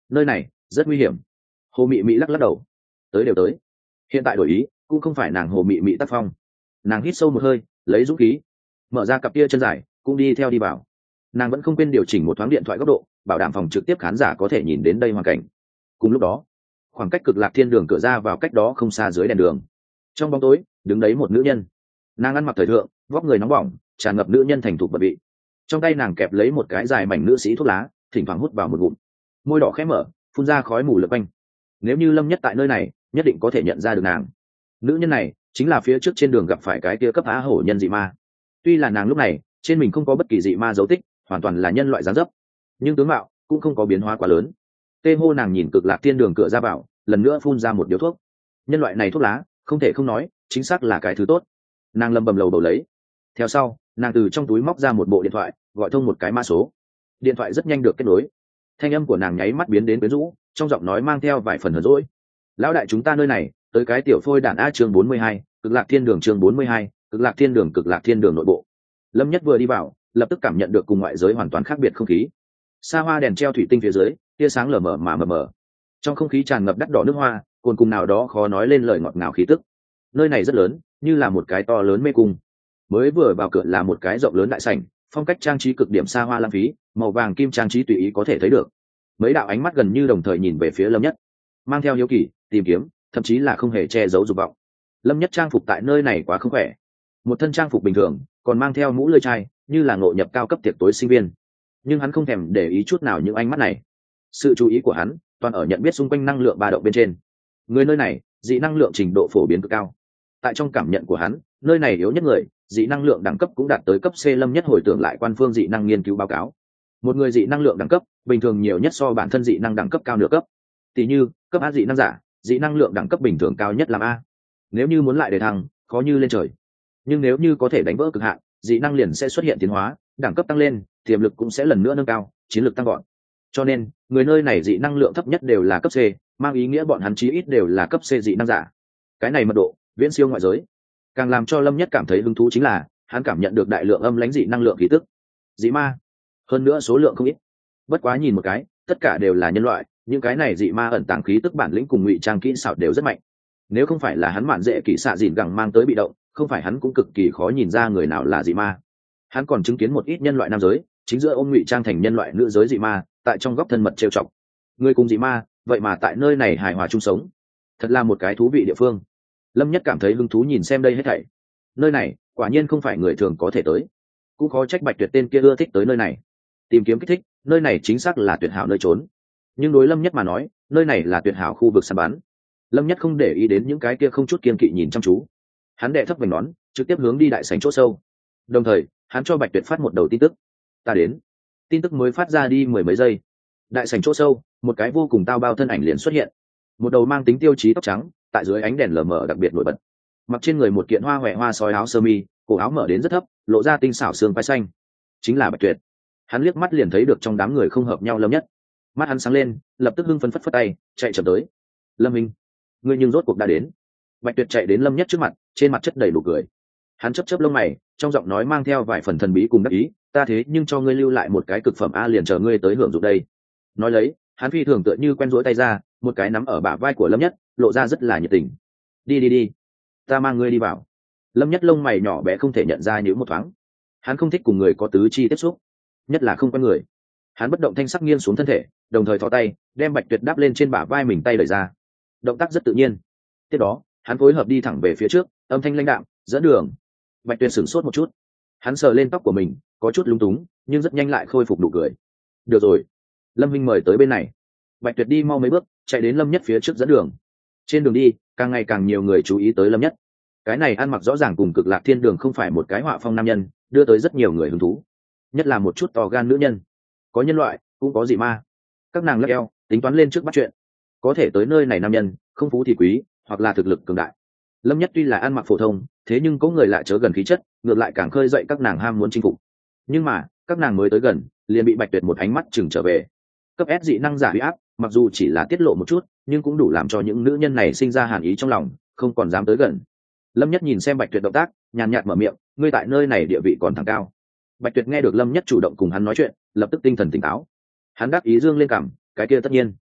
nơi này rất nguy hiểm. Hồ mị mị lắc lắc đầu. Tới đều tới, hiện tại đổi ý cũng không phải nàng hồ mị mị tác phong. Nàng hít sâu một hơi, lấy dũng khí, mở ra cặp kia chân dài, cũng đi theo đi vào. Nàng vẫn không quên điều chỉnh một thoáng điện thoại góc độ, bảo đảm phòng trực tiếp khán giả có thể nhìn đến đây hoàn cảnh. Cùng lúc đó, khoảng cách Cực Lạc Thiên Đường cửa ra vào cách đó không xa dưới đèn đường, trong bóng tối đứng đấy một nữ nhân. Nàng ăn mặc thời thượng, vóc người nóng bỏng, tràn ngập nữ nhân thành thục bật vị. Trong tay nàng kẹp lấy một cái dài mảnh nữ sĩ thuốc lá, thỉnh thoảng hút vào một ngụm, môi đỏ khẽ mở, phun ra khói mù lượn quanh. Nếu như Lâm Nhất tại nơi này, nhất định có thể nhận ra được nàng. Nữ nhân này chính là phía trước trên đường gặp phải cái kia cấp á hổ nhân dị ma. Tuy là nàng lúc này trên mình không có bất kỳ dị ma dấu tích, hoàn toàn là nhân loại dáng dấp, nhưng tướng mạo cũng không có biến hóa quá lớn. Tê hô nàng nhìn Cực Lạc Thiên Đường cửa ra vào, lần nữa phun ra một điếu thuốc. Nhân loại này thuốc lá, không thể không nói, chính xác là cái thứ tốt. Nàng lầm bầm lầu bầu lấy. Theo sau, nàng từ trong túi móc ra một bộ điện thoại, gọi thông một cái mã số. Điện thoại rất nhanh được kết nối. Thanh âm của nàng nháy mắt biến đến quyến rũ, trong giọng nói mang theo vài phần hờn dỗi. Lão đại chúng ta nơi này, tới cái tiểu phôi đản a chương 42, Cực Lạc Thiên Đường chương 42, Cực Lạc Thiên Đường Cực Lạc Thiên Đường nội bộ. Lâm Nhất vừa đi vào, lập tức cảm nhận được cùng ngoại giới hoàn toàn khác biệt không khí. Xa hoa đèn treo thủy tinh phía dưới, tia sáng lờ mờ mà mờ mờ. Trong không khí tràn ngập đắt đỏ nước hoa, cồn cùng nào đó khó nói lên lời ngọt ngào khí tức. Nơi này rất lớn, như là một cái to lớn mê cung. Mới vừa vào cửa là một cái rộng lớn đại sảnh, phong cách trang trí cực điểm xa hoa lãng phí, màu vàng kim trang trí tùy ý có thể thấy được. Mấy đạo ánh mắt gần như đồng thời nhìn về phía Lâm Nhất, mang theo hiếu kỳ, tìm kiếm, thậm chí là không hề che giấu dục vọng. Lâm Nhất trang phục tại nơi này quá không khỏe, một thân trang phục bình thường, còn mang theo mũ lưỡi chai, như là ngộ nhập cao cấp tiệc tối sinh viên. Nhưng hắn không thèm để ý chút nào những ánh mắt này. Sự chú ý của hắn toàn ở nhận biết xung quanh năng lượng ba động bên trên. Người nơi này, dị năng lượng trình độ phổ biến cực cao. Tại trong cảm nhận của hắn, nơi này yếu nhất người, dị năng lượng đẳng cấp cũng đạt tới cấp C. Lâm Nhất hồi tưởng lại quan phương dị năng nghiên cứu báo cáo. Một người dị năng lượng đẳng cấp, bình thường nhiều nhất so bản thân dị năng đẳng cấp cao nửa cấp. Tỷ như, cấp A dị năng giả, dị năng lượng đẳng cấp bình thường cao nhất là A. Nếu như muốn lại để thăng, khó như lên trời. Nhưng nếu như có thể đánh vỡ cực hạn, dị năng liền sẽ xuất hiện tiến hóa, đẳng cấp tăng lên, tiềm lực cũng sẽ lần nữa nâng cao, chiến lược tăng gọn. Cho nên, người nơi này dị năng lượng thấp nhất đều là cấp C, mang ý nghĩa bọn hắn chí ít đều là cấp C dị năng giả. Cái này mật độ viễn siêu ngoại giới. Càng làm cho Lâm Nhất cảm thấy hứng thú chính là, hắn cảm nhận được đại lượng âm lãnh dị năng lượng khí tức. Dị ma, hơn nữa số lượng không ít. Bất quá nhìn một cái, tất cả đều là nhân loại, những cái này dị ma ẩn tàng khí tức bản lĩnh cùng ngụy trang kỹ xảo đều rất mạnh. Nếu không phải là hắn mạn dễ kỹ xạ dịn gẳng mang tới bị động, không phải hắn cũng cực kỳ khó nhìn ra người nào là dị ma. Hắn còn chứng kiến một ít nhân loại nam giới, chính giữa ôm ngụy trang thành nhân loại nữ giới dị ma, tại trong góc thân mật trêu chọc. Người cùng dị ma, vậy mà tại nơi này hài hòa chung sống, thật là một cái thú vị địa phương. Lâm Nhất cảm thấy hứng thú nhìn xem đây hết thảy. Nơi này quả nhiên không phải người thường có thể tới, cũng khó trách Bạch Tuyệt tên kia ưa thích tới nơi này tìm kiếm kích thích. Nơi này chính xác là tuyệt hảo nơi trốn, nhưng đối Lâm Nhất mà nói, nơi này là tuyệt hảo khu vực săn bắn. Lâm Nhất không để ý đến những cái kia không chút kiên kỵ nhìn chăm chú, hắn đệ thấp vành nón, trực tiếp hướng đi đại sảnh chỗ sâu. Đồng thời hắn cho Bạch Tuyệt phát một đầu tin tức: ta đến. Tin tức mới phát ra đi mười mấy giây, đại sảnh chỗ sâu, một cái vô cùng tao bao thân ảnh liền xuất hiện. Một đầu mang tính tiêu chí tóc trắng, tại dưới ánh đèn lờ mờ đặc biệt nổi bật, mặc trên người một kiện hoa hoẹ hoa sói áo sơ mi, cổ áo mở đến rất thấp, lộ ra tinh xảo xương vai xanh. Chính là Bạch Tuyệt. Hắn liếc mắt liền thấy được trong đám người không hợp nhau Lâm Nhất, mắt hắn sáng lên, lập tức hưng phấn phất phất tay, chạy chậm tới. Lâm Minh, ngươi nhưng rốt cuộc đã đến. Bạch Tuyệt chạy đến Lâm Nhất trước mặt, trên mặt chất đầy nụ cười. Hắn chớp chớp lông mày, trong giọng nói mang theo vài phần thần bí cùng đắc ý, ta thế nhưng cho ngươi lưu lại một cái cực phẩm a, liền chờ ngươi tới hưởng dụng đây. Nói lấy, hắn phi thường tựa như quen rỗi tay ra, một cái nắm ở bả vai của Lâm Nhất, lộ ra rất là nhiệt tình. Đi, ta mang ngươi đi vào. Lâm Nhất lông mày nhỏ bé không thể nhận ra những một thoáng. Hắn không thích cùng người có tứ chi tiếp xúc, nhất là không quen người. Hắn bất động thanh sắc nghiêng xuống thân thể, đồng thời thò tay đem Bạch Tuyệt đáp lên trên bả vai mình, tay đẩy ra, động tác rất tự nhiên. Tiếp đó hắn phối hợp đi thẳng về phía trước, âm thanh lãnh đạm, dẫn đường. Bạch Tuyệt sửng sốt một chút, hắn sờ lên tóc của mình, có chút lúng túng, nhưng rất nhanh lại khôi phục nụ cười. Được rồi, Lâm Minh mời tới bên này. Bạch Tuyệt đi mau mấy bước, chạy đến Lâm Nhất phía trước dẫn đường. Trên đường đi, càng ngày càng nhiều người chú ý tới Lâm Nhất. Cái này ăn mặc rõ ràng cùng Cực Lạc Thiên Đường không phải một cái họa phong nam nhân, đưa tới rất nhiều người hứng thú, nhất là một chút to gan nữ nhân. Có nhân loại, cũng có dị ma. Các nàng lắc eo, tính toán lên trước bắt chuyện. Có thể tới nơi này nam nhân, không phú thì quý, hoặc là thực lực cường đại. Lâm Nhất tuy là ăn mặc phổ thông, thế nhưng có người lại chớ gần khí chất, ngược lại càng khơi dậy các nàng ham muốn chinh phục. Nhưng mà các nàng mới tới gần, liền bị Bạch Tuyệt một ánh mắt chừng trở về. Cấp S dị năng giả uy áp, mặc dù chỉ là tiết lộ một chút, nhưng cũng đủ làm cho những nữ nhân này sinh ra hàn ý trong lòng, không còn dám tới gần. Lâm Nhất nhìn xem Bạch Tuyệt động tác, nhàn nhạt mở miệng, ngươi tại nơi này địa vị còn thẳng cao. Bạch Tuyệt nghe được Lâm Nhất chủ động cùng hắn nói chuyện, lập tức tinh thần tỉnh táo. Hắn đáp ý dương lên cằm, cái kia tất nhiên.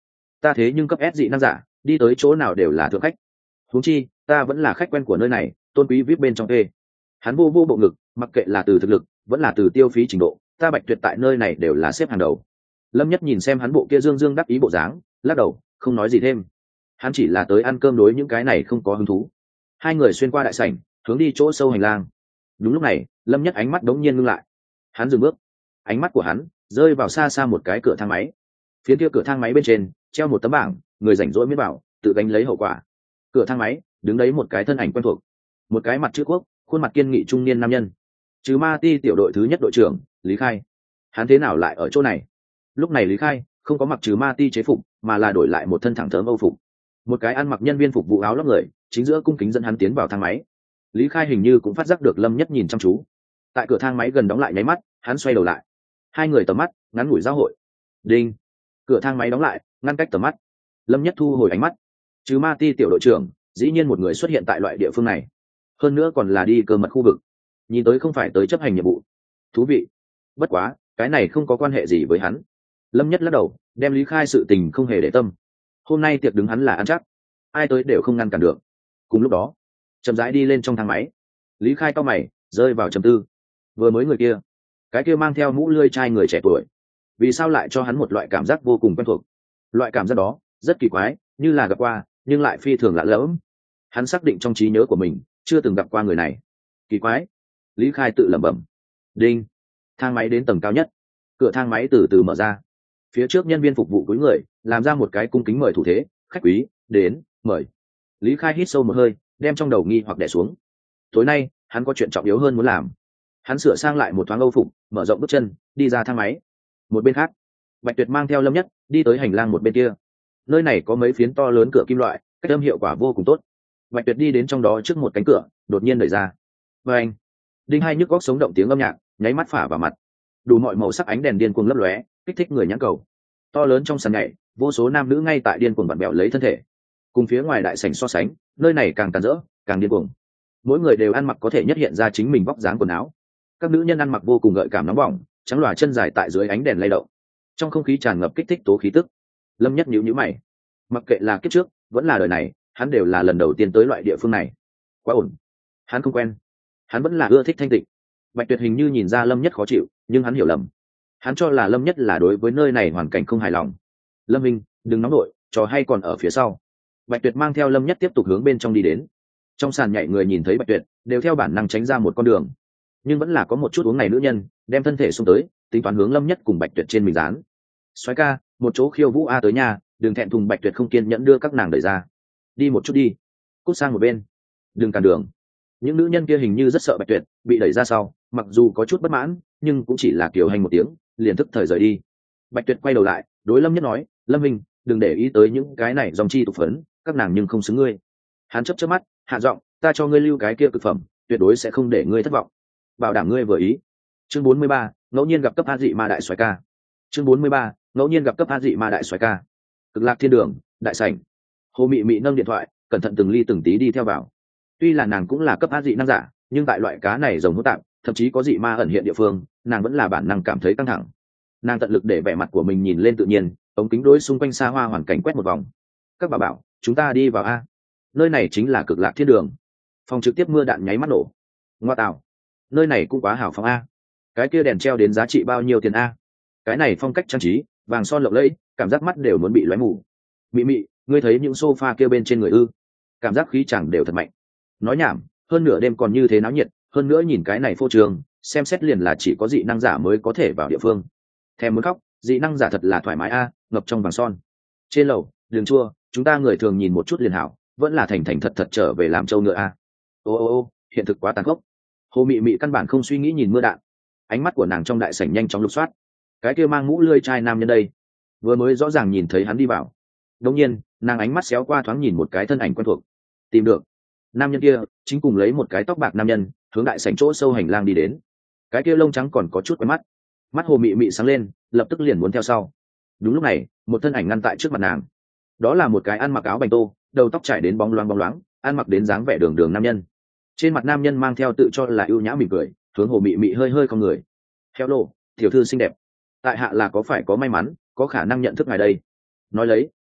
ta thế nhưng cấp S dị năng giả, đi tới chỗ nào đều là thượng khách. Huống chi ta vẫn là khách quen của nơi này, tôn quý vip bên trong kê. Hắn vô vô bộ ngực, mặc kệ là từ thực lực vẫn là từ tiêu phí trình độ, ta Bạch Tuyệt tại nơi này đều là xếp hàng đầu. Lâm Nhất nhìn xem hắn bộ kia dương dương đắc ý bộ dáng, lắc đầu không nói gì thêm. Hắn chỉ là tới ăn cơm, đối những cái này không có hứng thú. Hai người xuyên qua đại sảnh, hướng đi chỗ sâu hành lang. Đúng lúc này, Lâm Nhất ánh mắt đống nhiên ngưng lại. Hắn dừng bước, ánh mắt của hắn rơi vào xa xa một cái cửa thang máy. Phía kia cửa thang máy bên trên treo một tấm bảng, người rảnh rỗi miễn bảo, tự gánh lấy hậu quả. Cửa thang máy đứng đấy một cái thân ảnh quen thuộc, một cái mặt chữ quốc, khuôn mặt kiên nghị trung niên nam nhân. Trừ Ma Ti tiểu đội thứ nhất đội trưởng Lý Khai. Hắn thế nào lại ở chỗ này? Lúc này Lý Khai không có mặc Trừ Ma Ti chế phục, mà là đổi lại một thân thẳng thớm Âu phục. Một cái ăn mặc nhân viên phục vụ áo lót người chính giữa cung kính dẫn hắn tiến vào thang máy. Lý Khai hình như cũng phát giác được Lâm Nhất nhìn chăm chú. Tại cửa thang máy gần đóng lại nháy mắt, hắn xoay đầu lại. Hai người tầm mắt ngắn ngủi giao hội. Đinh. Cửa thang máy đóng lại, ngăn cách tầm mắt. Lâm Nhất thu hồi ánh mắt. Trừ Ma Ti tiểu đội trưởng, dĩ nhiên một người xuất hiện tại loại địa phương này, hơn nữa còn là đi cơ mật khu vực. Nhìn tới không phải tới chấp hành nhiệm vụ. Thú vị. Bất quá cái này không có quan hệ gì với hắn. Lâm Nhất lắc đầu, đem Lý Khai sự tình không hề để tâm. Hôm nay tiệc đứng hắn là ăn chắc, ai tới đều không ngăn cản được. Cùng lúc đó, chậm rãi đi lên trong thang máy. Lý Khai cau mày, rơi vào trầm tư. Vừa mới người kia, cái kia mang theo mũ lươi chai người trẻ tuổi, vì sao lại cho hắn một loại cảm giác vô cùng quen thuộc? Loại cảm giác đó rất kỳ quái, như là gặp qua nhưng lại phi thường lạ lẫm. Hắn xác định trong trí nhớ của mình chưa từng gặp qua người này. Kỳ quái. Lý Khai tự lẩm bẩm. Đinh. Thang máy đến tầng cao nhất. Cửa thang máy từ từ mở ra. Phía trước nhân viên phục vụ cúi người làm ra một cái cung kính mời thủ thế. Khách quý đến, mời. Lý Khai hít sâu một hơi, đem trong đầu nghi hoặc đè xuống. Tối nay hắn có chuyện trọng yếu hơn muốn làm. Hắn sửa sang lại một thoáng âu phục, mở rộng bước chân đi ra thang máy. Một bên khác, Bạch Tuyệt mang theo Lâm Nhất đi tới hành lang một bên kia. Nơi này có mấy phiến to lớn cửa kim loại, cách âm hiệu quả vô cùng tốt. Bạch Tuyệt đi đến trong đó trước một cánh cửa, đột nhiên đẩy ra. Và anh, đinh hai nhức góc sống động tiếng âm nhạc nháy mắt phả vào mặt. Đủ mọi màu sắc ánh đèn điên cuồng lấp lóe, kích thích người nhãn cầu. To lớn trong sàn nhảy, vô số nam nữ ngay tại điên cuồng vặn bẹo lấy thân thể. Cùng phía ngoài đại sảnh so sánh, nơi này càng tàn rỡ, càng điên cuồng. Mỗi người đều ăn mặc có thể nhất hiện ra chính mình vóc dáng quần áo. Các nữ nhân ăn mặc vô cùng gợi cảm nóng bỏng, trắng lòa chân dài tại dưới ánh đèn lay động. Trong không khí tràn ngập kích thích tố khí tức. Lâm Nhất nhíu nhíu mày. Mặc kệ là kiếp trước vẫn là đời này, hắn đều là lần đầu tiên tới loại địa phương này. Quá ổn. Hắn không quen. Hắn vẫn là ưa thích thanh tịnh. Bạch Tuyệt hình như nhìn ra Lâm Nhất khó chịu, nhưng hắn hiểu lầm. Hắn cho là Lâm Nhất là đối với nơi này hoàn cảnh không hài lòng. Lâm Minh, đừng nóng nổi, trò hay còn ở phía sau. Bạch Tuyệt mang theo Lâm Nhất tiếp tục hướng bên trong đi đến. Trong sàn nhảy người nhìn thấy Bạch Tuyệt đều theo bản năng tránh ra một con đường, nhưng vẫn là có một chút uống này nữ nhân đem thân thể xuống tới, tính toán hướng Lâm Nhất cùng Bạch Tuyệt trên mình dán. Soái ca, một chỗ khiêu vũ a tới nhà, đừng thẹn thùng. Bạch Tuyệt không kiên nhẫn đưa các nàng đẩy ra. Đi một chút đi, cút sang một bên, đừng cản đường. Những nữ nhân kia hình như rất sợ Bạch Tuyệt bị đẩy ra sau, mặc dù có chút bất mãn nhưng cũng chỉ là kiều hành một tiếng, liền thức thời rời đi. Bạch Tuyệt quay đầu lại đối Lâm Nhất nói, Lâm Minh, đừng để ý tới những cái này dòng chi tục phấn, các nàng nhưng không xứng ngươi. Hắn chớp chớp mắt hạ giọng, ta cho ngươi lưu cái kia cực phẩm, tuyệt đối sẽ không để ngươi thất vọng, bảo đảm ngươi vừa ý. Chương 43, ngẫu nhiên gặp cấp a dị ma đại soái ca. Chương 43, ngẫu nhiên gặp cấp a dị ma đại soái ca. Cực Lạc Thiên Đường, đại sảnh. Hồ Mị Mị nâng điện thoại, cẩn thận từng ly từng tí đi theo vào. Tuy là nàng cũng là cấp a dị năng giả, nhưng tại loại cá này rồng hỗn tạp, thậm chí có dị ma ẩn hiện địa phương, nàng vẫn là bản năng cảm thấy căng thẳng. Nàng tận lực để vẻ mặt của mình nhìn lên tự nhiên, ống kính đối xung quanh xa hoa hoàn cảnh quét một vòng. Các bà bảo, chúng ta đi vào a. Nơi này chính là Cực Lạc Thiên Đường. Phòng trực tiếp mưa đạn nháy mắt nổ. Ngoa tạo, nơi này cũng quá hào phóng a. Cái kia đèn treo đến giá trị bao nhiêu tiền a? Cái này phong cách trang trí vàng son lộng lẫy, cảm giác mắt đều muốn bị lóe mù. Mị Mị, ngươi thấy những sofa kia bên trên người ư? Cảm giác khí chẳng đều thật mạnh. Nói nhảm, hơn nửa đêm còn như thế náo nhiệt, hơn nữa nhìn cái này phô trường, xem xét liền là chỉ có dị năng giả mới có thể vào địa phương. Thèm muốn khóc, dị năng giả thật là thoải mái a, ngập trong vàng son. Trên lầu, đường chua, chúng ta người thường nhìn một chút liền hảo, vẫn là thành thành thật thật trở về làm trâu ngựa a. Ô, hiện thực quá tàn khốc. Hồ Mị Mị căn bản không suy nghĩ nhìn mưa đạn, ánh mắt của nàng trong đại sảnh nhanh chóng lục soát. Cái kia mang mũ lươi chai nam nhân đây, vừa mới rõ ràng nhìn thấy hắn đi vào. Đống nhiên, nàng ánh mắt xéo qua thoáng nhìn một cái thân ảnh quen thuộc. Tìm được. Nam nhân kia chính cùng lấy một cái tóc bạc nam nhân hướng đại sảnh chỗ sâu hành lang đi đến. Cái kia lông trắng còn có chút quen mắt. Mắt Hồ Mị Mị sáng lên, lập tức liền muốn theo sau. Đúng lúc này, một thân ảnh ngăn tại trước mặt nàng. Đó là một cái ăn mặc áo bành tô, đầu tóc trải đến bóng loáng, ăn mặc đến dáng vẻ đường đường nam nhân. Trên mặt nam nhân mang theo tự cho là ưu nhã mỉm cười, hướng Hồ Mị Mị hơi hơi cong người. Hello, tiểu thư xinh đẹp, tại hạ là có phải có may mắn có khả năng nhận thức ngài đây. Nói lấy,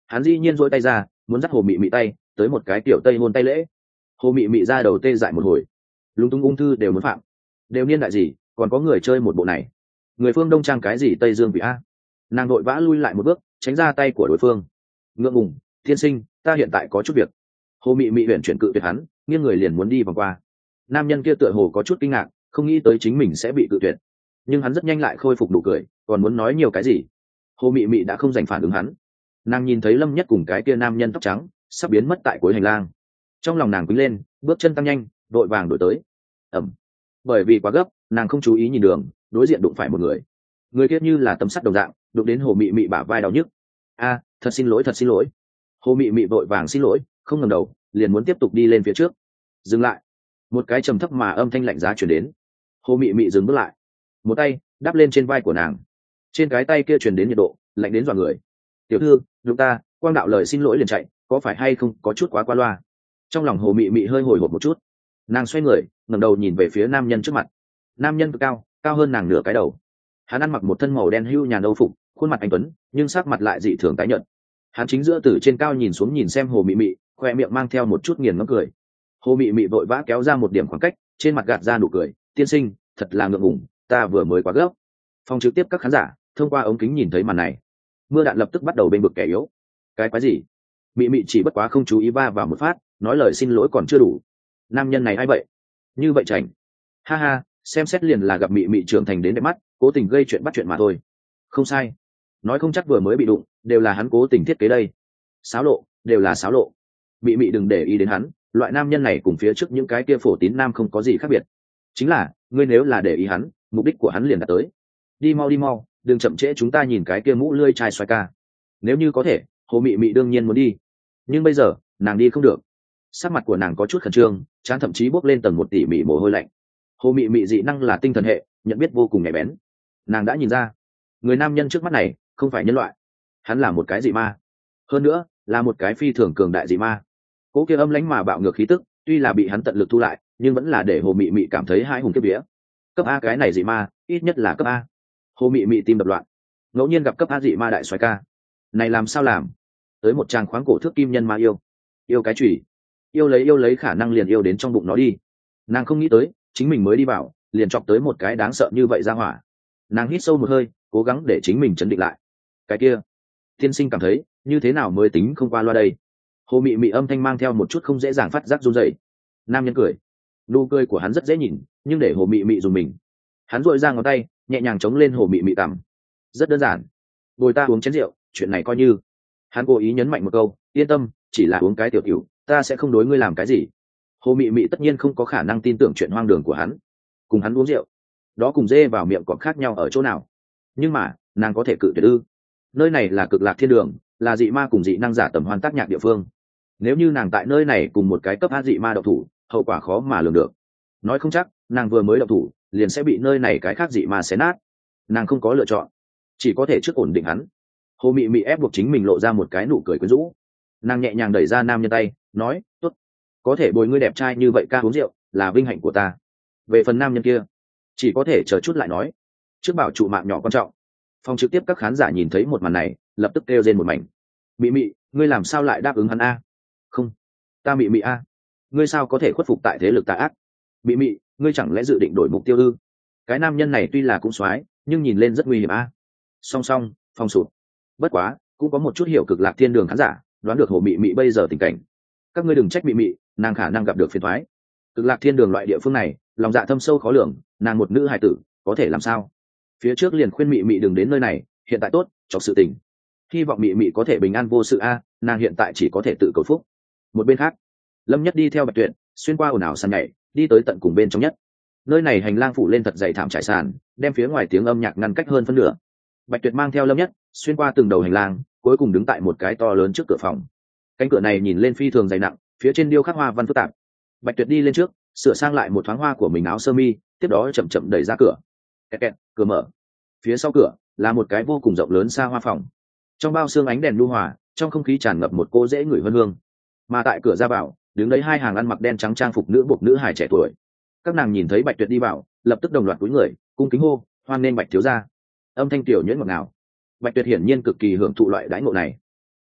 Hắn dĩ nhiên dỗi tay ra muốn dắt hồ mị mị tay tới một cái tiểu tây hôn tay lễ. Hồ mị mị ra đầu tê dại một hồi, lúng túng ung thư đều muốn phạm, đều niên đại gì còn có người chơi một bộ này, người phương đông trang cái gì tây dương vị a. Nàng đội vã lui lại một bước tránh ra tay của đối phương. Ngượng ngùng, tiên sinh, ta hiện tại có chút việc. Hồ mị mị huyện chuyển cự tuyệt hắn, nghiêng người liền muốn đi vòng qua. Nam nhân kia tựa hồ có chút kinh ngạc, không nghĩ tới chính mình sẽ bị cự tuyệt, nhưng hắn rất nhanh lại khôi phục nụ cười, còn muốn nói nhiều cái gì. Hồ mị mị đã không dành phản ứng hắn. Nàng nhìn thấy Lâm Nhất cùng cái kia nam nhân tóc trắng sắp biến mất tại cuối hành lang, trong lòng nàng quýnh lên, bước chân tăng nhanh, đội vàng đổi tới. Ẩm. Bởi vì quá gấp, nàng không chú ý nhìn đường, đối diện đụng phải một người. Người kia như là tấm sắt đồng dạng, đụng đến hồ mị mị bả vai đau nhức. A, thật xin lỗi, thật xin lỗi. Hồ mị mị vội vàng xin lỗi, không ngẩng đầu, liền muốn tiếp tục đi lên phía trước. Dừng lại. Một cái trầm thấp mà âm thanh lạnh giá truyền đến. Hồ mị mị dừng bước lại, một tay đắp lên trên vai của nàng. Trên cái tay kia truyền đến nhiệt độ lạnh đến dọa người. Tiểu thư, lúc ta quang đạo lời xin lỗi liền chạy, có phải hay không có chút quá qua loa. Trong lòng hồ mị mị hơi hồi hộp một chút, nàng xoay người ngẩng đầu nhìn về phía nam nhân trước mặt. Nam nhân cực cao, cao hơn nàng nửa cái đầu. Hắn ăn mặc một thân màu đen hưu nhàn âu phục, khuôn mặt anh tuấn nhưng sắc mặt lại dị thường tái nhợt. Hắn chính giữa từ trên cao nhìn xuống nhìn xem hồ mị mị, khoe miệng mang theo một chút nghiền ngẫm cười. Hồ mị mị vội vã kéo ra một điểm khoảng cách, trên mặt gạt ra nụ cười. Tiên sinh, thật là ngượng ngùng, ta vừa mới quá gấp. Phòng trực tiếp các khán giả thông qua ống kính nhìn thấy màn này, mưa đạn lập tức bắt đầu bên bực kẻ yếu. Cái quái gì? Mị mị chỉ bất quá không chú ý va vào một phát, nói lời xin lỗi còn chưa đủ. Nam nhân này ai vậy? Như vậy chảnh. Ha ha, xem xét liền là gặp mị mị trưởng thành đến đẹp mắt, cố tình gây chuyện bắt chuyện mà thôi. Không sai, nói không chắc vừa mới bị đụng, đều là hắn cố tình thiết kế đây. Xáo lộ, đều là xáo lộ. Mị mị đừng để ý đến hắn, loại nam nhân này cùng phía trước những cái kia phổ tín nam không có gì khác biệt. Chính là, ngươi nếu là để ý hắn, mục đích của hắn liền đạt tới. Đi mau, đừng chậm trễ chúng ta nhìn cái kia mũ lươi trai xoay ca. Nếu như có thể, hồ mị mị đương nhiên muốn đi, nhưng bây giờ nàng đi không được. Sắc mặt của nàng có chút khẩn trương, trán thậm chí bốc lên tầng một tỉ mỉ mồ hôi lạnh. Hồ mị mị dị năng là tinh thần hệ, nhận biết vô cùng nhạy bén. Nàng đã nhìn ra, người nam nhân trước mắt này không phải nhân loại, hắn là một cái dị ma, hơn nữa là một cái phi thường cường đại dị ma. Cố kia âm lãnh mà bạo ngược khí tức, tuy là bị hắn tận lực thu lại, nhưng vẫn là để hồ mị mị cảm thấy hai hùng kiếp vía. Cấp A cái này dị ma, ít nhất là cấp A. Hồ mị mị tim đập loạn, ngẫu nhiên gặp cấp A dị ma đại xoái ca, này làm sao làm? Tới một tràng khoáng cổ thước kim nhân ma yêu cái chùy, yêu lấy khả năng liền yêu đến trong bụng nó đi. Nàng không nghĩ tới chính mình mới đi vào liền chọc tới một cái đáng sợ như vậy ra hỏa. Nàng hít sâu một hơi, cố gắng để chính mình chấn định lại. Cái kia, tiên sinh cảm thấy như thế nào mới tính không qua loa đây? Hồ mị mị âm thanh mang theo một chút không dễ dàng phát giác run rẩy. Nam nhân cười, nụ cười của hắn rất dễ nhìn, nhưng để hồ mị mị dùng mình. Hắn duỗi ra ngón tay nhẹ nhàng chống lên hồ mị mị cằm. Rất đơn giản, bồi ta uống chén rượu, chuyện này coi như. Hắn cố ý nhấn mạnh một câu, yên tâm, chỉ là uống cái tiểu tiểu, ta sẽ không đối ngươi làm cái gì. Hồ mị mị tất nhiên không có khả năng tin tưởng chuyện hoang đường của hắn. Cùng hắn uống rượu, đó cùng dê vào miệng còn khác nhau ở chỗ nào? Nhưng mà nàng có thể cự tuyệt ư? Nơi này là cực lạc thiên đường, là dị ma cùng dị năng giả tầm hoan tác nhạc địa phương. Nếu như nàng tại nơi này cùng một cái cấp A dị ma độc thủ, hậu quả khó mà lường được. Nói không chắc nàng vừa mới độc thủ liền sẽ bị nơi này cái khác dị ma xé nát. Nàng không có lựa chọn, chỉ có thể trước ổn định hắn. Hồ mị mị ép buộc chính mình lộ ra một cái nụ cười quyến rũ. Nàng nhẹ nhàng đẩy ra nam nhân tay, nói, tốt, có thể bồi ngươi đẹp trai như vậy ca uống rượu là vinh hạnh của ta. Về phần nam nhân kia, chỉ có thể chờ chút lại nói, trước bảo trụ mạng nhỏ quan trọng. Phòng trực tiếp các khán giả nhìn thấy một màn này lập tức kêu rên một mảnh. Mị mị, ngươi làm sao lại đáp ứng hắn a? Không, ta mị mị a, ngươi sao có thể khuất phục tại thế lực tà ác? Mị mị, ngươi chẳng lẽ dự định đổi mục tiêu ư? Cái nam nhân này tuy là cũng soái nhưng nhìn lên rất nguy hiểm a. Song song phòng sụp. Bất quá cũng có một chút hiểu cực lạc thiên đường khán giả đoán được hồ mị mị bây giờ tình cảnh. Các ngươi đừng trách mị mị, nàng khả năng gặp được phiền thoái. Cực lạc thiên đường loại địa phương này lòng dạ thâm sâu khó lường, nàng một nữ hài tử có thể làm sao? Phía trước liền khuyên mị mị đừng đến nơi này, hiện tại tốt chọc sự tình, hy vọng mị mị có thể bình an vô sự a. Nàng hiện tại chỉ có thể tự cầu phúc. Một bên khác, Lâm Nhất đi theo Bạch Tuyệt xuyên qua ồn ào sàn nhảy, đi tới tận cùng bên trong nhất. Nơi này hành lang phủ lên thật dày thảm trải sàn, đem phía ngoài tiếng âm nhạc ngăn cách hơn phân nửa. Bạch Tuyệt mang theo Lâm Nhất xuyên qua từng đầu hành lang, cuối cùng đứng tại một cái to lớn trước cửa phòng. Cánh cửa này nhìn lên phi thường dày nặng, phía trên điêu khắc hoa văn phức tạp. Bạch Tuyệt đi lên trước, sửa sang lại một thoáng hoa của mình áo sơ mi, tiếp đó chậm chậm đẩy ra cửa. Kẹt kẹt, cửa mở. Phía sau cửa là một cái vô cùng rộng lớn xa hoa phòng. Trong bao xương ánh đèn nhu hòa, trong không khí tràn ngập một cô dễ ngửi vân hương. Mà tại cửa ra vào, đứng đấy hai hàng ăn mặc đen trắng trang phục nữ buộc nữ hài trẻ tuổi. Các nàng nhìn thấy Bạch Tuyệt đi vào, lập tức đồng loạt cúi người, cung kính hô, hoan nghênh Bạch thiếu gia. Âm thanh tiểu nhuyễn ngọt ngào. Bạch Tuyệt hiển nhiên cực kỳ hưởng thụ loại đãi ngộ này.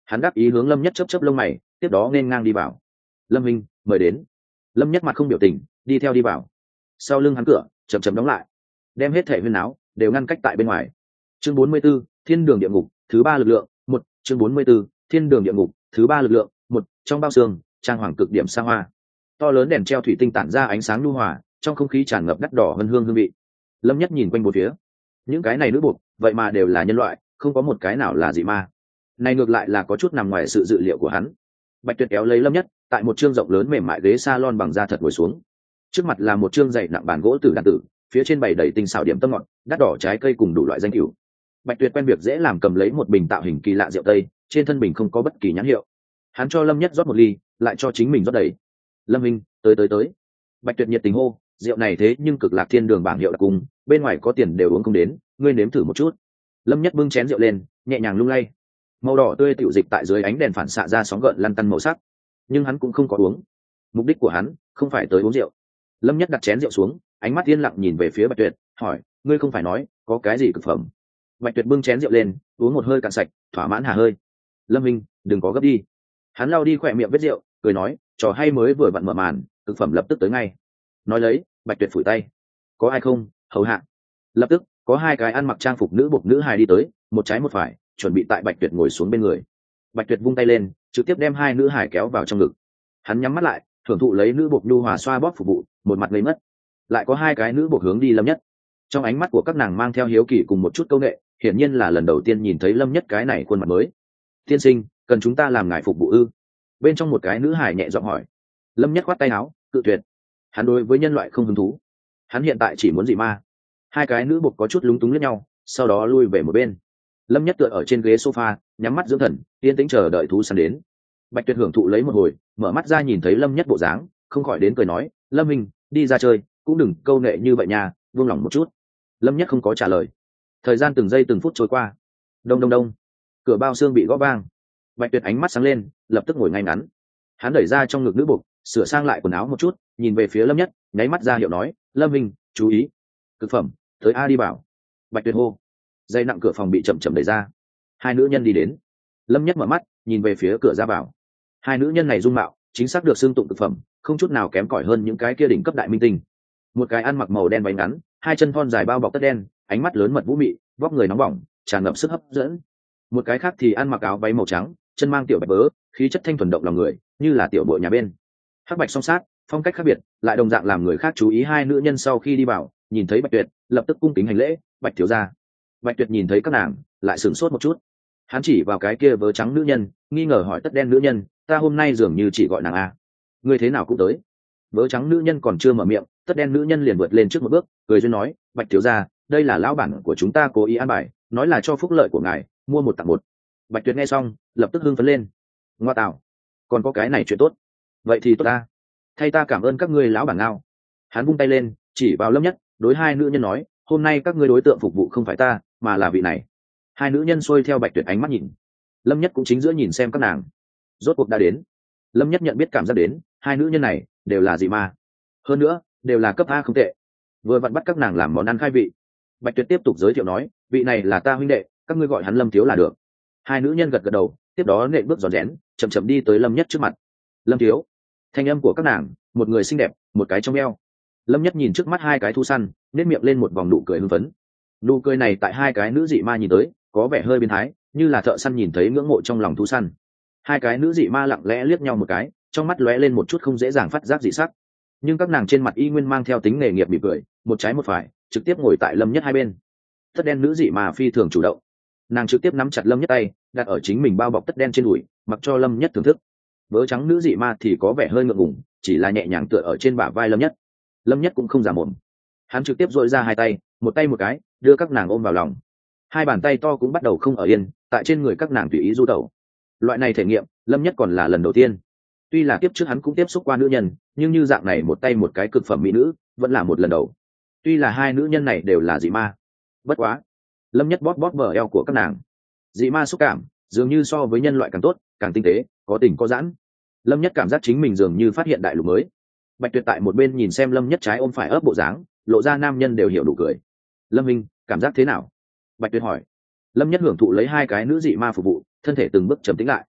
Hắn đáp ý hướng Lâm Nhất chớp lông mày, tiếp đó nên ngang đi vào. Lâm Minh, mời đến. Lâm Nhất mặt không biểu tình, đi theo đi vào. Sau lưng hắn cửa chậm chậm đóng lại, đem hết thể huyên náo đều ngăn cách tại bên ngoài. Chương 44, Thiên đường địa ngục thứ ba lực lượng một. Chương 44, Thiên đường địa ngục thứ ba lực lượng một. Trong bao xương, trang hoàng cực điểm xa hoa, to lớn đèn treo thủy tinh tản ra ánh sáng nhu hòa, trong không khí tràn ngập đắt đỏ hương hương vị. Lâm Nhất nhìn quanh bốn phía, những cái này nữ buộc vậy mà đều là nhân loại, không có một cái nào là dị ma. Này ngược lại là có chút nằm ngoài sự dự liệu của hắn. Bạch Tuyệt kéo lấy Lâm Nhất, tại một chương rộng lớn mềm mại ghế salon bằng da thật ngồi xuống. Trước mặt là một chương dày nặng bàn gỗ tử đàn tử, phía trên bày đầy tinh xảo điểm tâm ngọt, đắt đỏ trái cây cùng đủ loại danh cửu. Bạch Tuyệt quen việc dễ làm cầm lấy một bình tạo hình kỳ lạ rượu tây, trên thân bình không có bất kỳ nhãn hiệu. Hắn cho Lâm Nhất rót một ly, lại cho chính mình rót đầy. Lâm Minh, tới. Bạch Tuyệt nhiệt tình hô, rượu này thế nhưng cực lạc thiên đường bảng hiệu đặc cung, bên ngoài có tiền đều uống không đến, ngươi nếm thử một chút. Lâm Nhất bưng chén rượu lên, nhẹ nhàng lung lay. Màu đỏ tươi tiểu dịch tại dưới ánh đèn phản xạ ra sóng gợn lăn tăn màu sắc, nhưng hắn cũng không có uống. Mục đích của hắn không phải tới uống rượu. Lâm Nhất đặt chén rượu xuống, ánh mắt yên lặng nhìn về phía Bạch Tuyệt, hỏi, ngươi không phải nói có cái gì cực phẩm? Bạch Tuyệt bưng chén rượu lên, uống một hơi cạn sạch, thỏa mãn hà hơi. Lâm Minh, đừng có gấp đi. Hắn lau đi khỏe miệng vết rượu, cười nói, trò hay mới vừa vặn mở màn, cực phẩm lập tức tới ngay. Nói lấy, Bạch Tuyệt phủi tay, có ai không, hầu hạ. Lập tức có hai cái ăn mặc trang phục nữ bộc nữ hài đi tới, một trái một phải, chuẩn bị tại Bạch Tuyệt ngồi xuống bên người. Bạch Tuyệt vung tay lên, trực tiếp đem hai nữ hài kéo vào trong ngực. Hắn nhắm mắt lại, thưởng thụ lấy nữ bộc nhu hòa xoa bóp phục vụ, một mặt ngây mất. Lại có hai cái nữ bộc hướng đi Lâm Nhất, trong ánh mắt của các nàng mang theo hiếu kỳ cùng một chút câu nệ, hiển nhiên là lần đầu tiên nhìn thấy Lâm Nhất cái này khuôn mặt mới. Tiên sinh, cần chúng ta làm ngài phục vụ ư? Bên trong một cái nữ hài nhẹ giọng hỏi. Lâm Nhất khoát tay áo, cự tuyệt. Hắn đối với nhân loại không hứng thú, hắn hiện tại chỉ muốn dị ma. Hai cái nữ bộc có chút lúng túng lẫn nhau, sau đó lui về một bên. Lâm Nhất tựa ở trên ghế sofa, nhắm mắt dưỡng thần, yên tĩnh chờ đợi thú săn đến. Bạch Tuyệt hưởng thụ lấy một hồi, mở mắt ra nhìn thấy Lâm Nhất bộ dáng, không khỏi đến cười nói, Lâm Minh, đi ra chơi cũng đừng câu nệ như vậy nha, buông lỏng một chút. Lâm Nhất không có trả lời. Thời gian từng giây từng phút trôi qua. Đông đông đông, cửa bao xương bị gõ vang. Bạch Tuyệt ánh mắt sáng lên, lập tức ngồi ngay ngắn. Hắn đẩy ra trong ngực nữ bộc, sửa sang lại quần áo một chút, nhìn về phía Lâm Nhất, nháy mắt ra hiệu nói, Lâm Minh, chú ý, cực phẩm, tới a đi bảo. Bạch Tuyệt hô. Dây nặng cửa phòng bị chậm chậm đẩy ra. Hai nữ nhân đi đến. Lâm Nhất mở mắt, nhìn về phía cửa ra vào. Hai nữ nhân này dung mạo chính xác được xưng tụng cực phẩm, không chút nào kém cỏi hơn những cái kia đỉnh cấp đại minh tinh. Một cái ăn mặc màu đen váy ngắn, hai chân thon dài bao bọc tất đen, ánh mắt lớn mật vũ mị, vóc người nóng bỏng, tràn ngập sức hấp dẫn. Một cái khác thì ăn mặc áo váy màu trắng, chân mang tiểu bạch bớ, khí chất thanh thuần động lòng người, như là tiểu bội nhà bên. Hắc bạch song sát, phong cách khác biệt, lại đồng dạng làm người khác chú ý. Hai nữ nhân sau khi đi vào, nhìn thấy Bạch Tuyệt, lập tức cung kính hành lễ, Bạch thiếu gia. Bạch Tuyệt nhìn thấy các nàng, lại sửng sốt một chút. Hắn chỉ vào cái kia vớ trắng nữ nhân, nghi ngờ hỏi tất đen nữ nhân, ta hôm nay dường như chỉ gọi nàng a, ngươi thế nào cũng tới. Vớ trắng nữ nhân còn chưa mở miệng, tất đen nữ nhân liền vượt lên trước một bước, cười duyên nói, Bạch thiếu gia, đây là lão bản của chúng ta cố ý an bài, nói là cho phúc lợi của ngài, mua một tặng một. Bạch Tuyệt nghe xong, lập tức hưng phấn lên. Ngoa tạo, còn có cái này chuyện tốt. Vậy thì tốt ta, thay ta cảm ơn các ngươi lão bản ngao. Hắn vung tay lên, chỉ vào Lâm Nhất, đối hai nữ nhân nói, hôm nay các ngươi đối tượng phục vụ không phải ta, mà là vị này. Hai nữ nhân xuôi theo Bạch Tuyệt ánh mắt nhìn. Lâm Nhất cũng chính giữa nhìn xem các nàng. Rốt cuộc đã đến. Lâm Nhất nhận biết cảm giác đến, hai nữ nhân này đều là dị ma, hơn nữa đều là cấp A không tệ. Vừa vặn bắt các nàng làm món ăn khai vị. Bạch Tuyệt tiếp tục giới thiệu nói, vị này là ta huynh đệ, các ngươi gọi hắn Lâm thiếu là được. Hai nữ nhân gật gật đầu, tiếp đó nện bước rón rén, chậm chậm đi tới Lâm Nhất trước mặt. Lâm thiếu. Thanh âm của các nàng, một người xinh đẹp, một cái trong eo. Lâm Nhất nhìn trước mắt hai cái thu săn, nét miệng lên một vòng nụ cười hưng phấn. Nụ cười này tại hai cái nữ dị ma nhìn tới, có vẻ hơi biến thái, như là thợ săn nhìn thấy ngưỡng mộ trong lòng thu săn. Hai cái nữ dị ma lặng lẽ liếc nhau một cái, trong mắt lóe lên một chút không dễ dàng phát giác dị sắc, nhưng các nàng trên mặt y nguyên mang theo tính nghề nghiệp mỉm cười, một trái một phải, trực tiếp ngồi tại Lâm Nhất hai bên. Tất đen nữ dị ma phi thường chủ động, nàng trực tiếp nắm chặt Lâm Nhất tay, đặt ở chính mình bao bọc tất đen trên đùi, mặc cho Lâm Nhất thưởng thức. Vớ trắng nữ dị ma thì có vẻ hơi ngượng ngùng, chỉ là nhẹ nhàng tựa ở trên bả vai Lâm Nhất. Lâm Nhất cũng không giả mồm, hắn trực tiếp dội ra hai tay, một tay một cái, đưa các nàng ôm vào lòng. Hai bàn tay to cũng bắt đầu không ở yên, tại trên người các nàng tùy ý du tẩu. Loại này thể nghiệm, Lâm Nhất còn là lần đầu tiên. Tuy là kiếp trước hắn cũng tiếp xúc qua nữ nhân, nhưng như dạng này một tay một cái cực phẩm mỹ nữ, vẫn là một lần đầu. Tuy là hai nữ nhân này đều là dị ma, bất quá, Lâm Nhất bóp bóp bờ eo của các nàng. Dị ma xúc cảm, dường như so với nhân loại càng tốt, càng tinh tế, có tình có giãn. Lâm Nhất cảm giác chính mình dường như phát hiện đại lục mới. Bạch Tuyệt tại một bên nhìn xem Lâm Nhất trái ôm phải ấp bộ dáng, lộ ra nam nhân đều hiểu đủ cười. Lâm Minh, cảm giác thế nào? Bạch Tuyệt hỏi. Lâm Nhất hưởng thụ lấy hai cái nữ dị ma phục vụ, thân thể từng bước trầm tĩnh lại.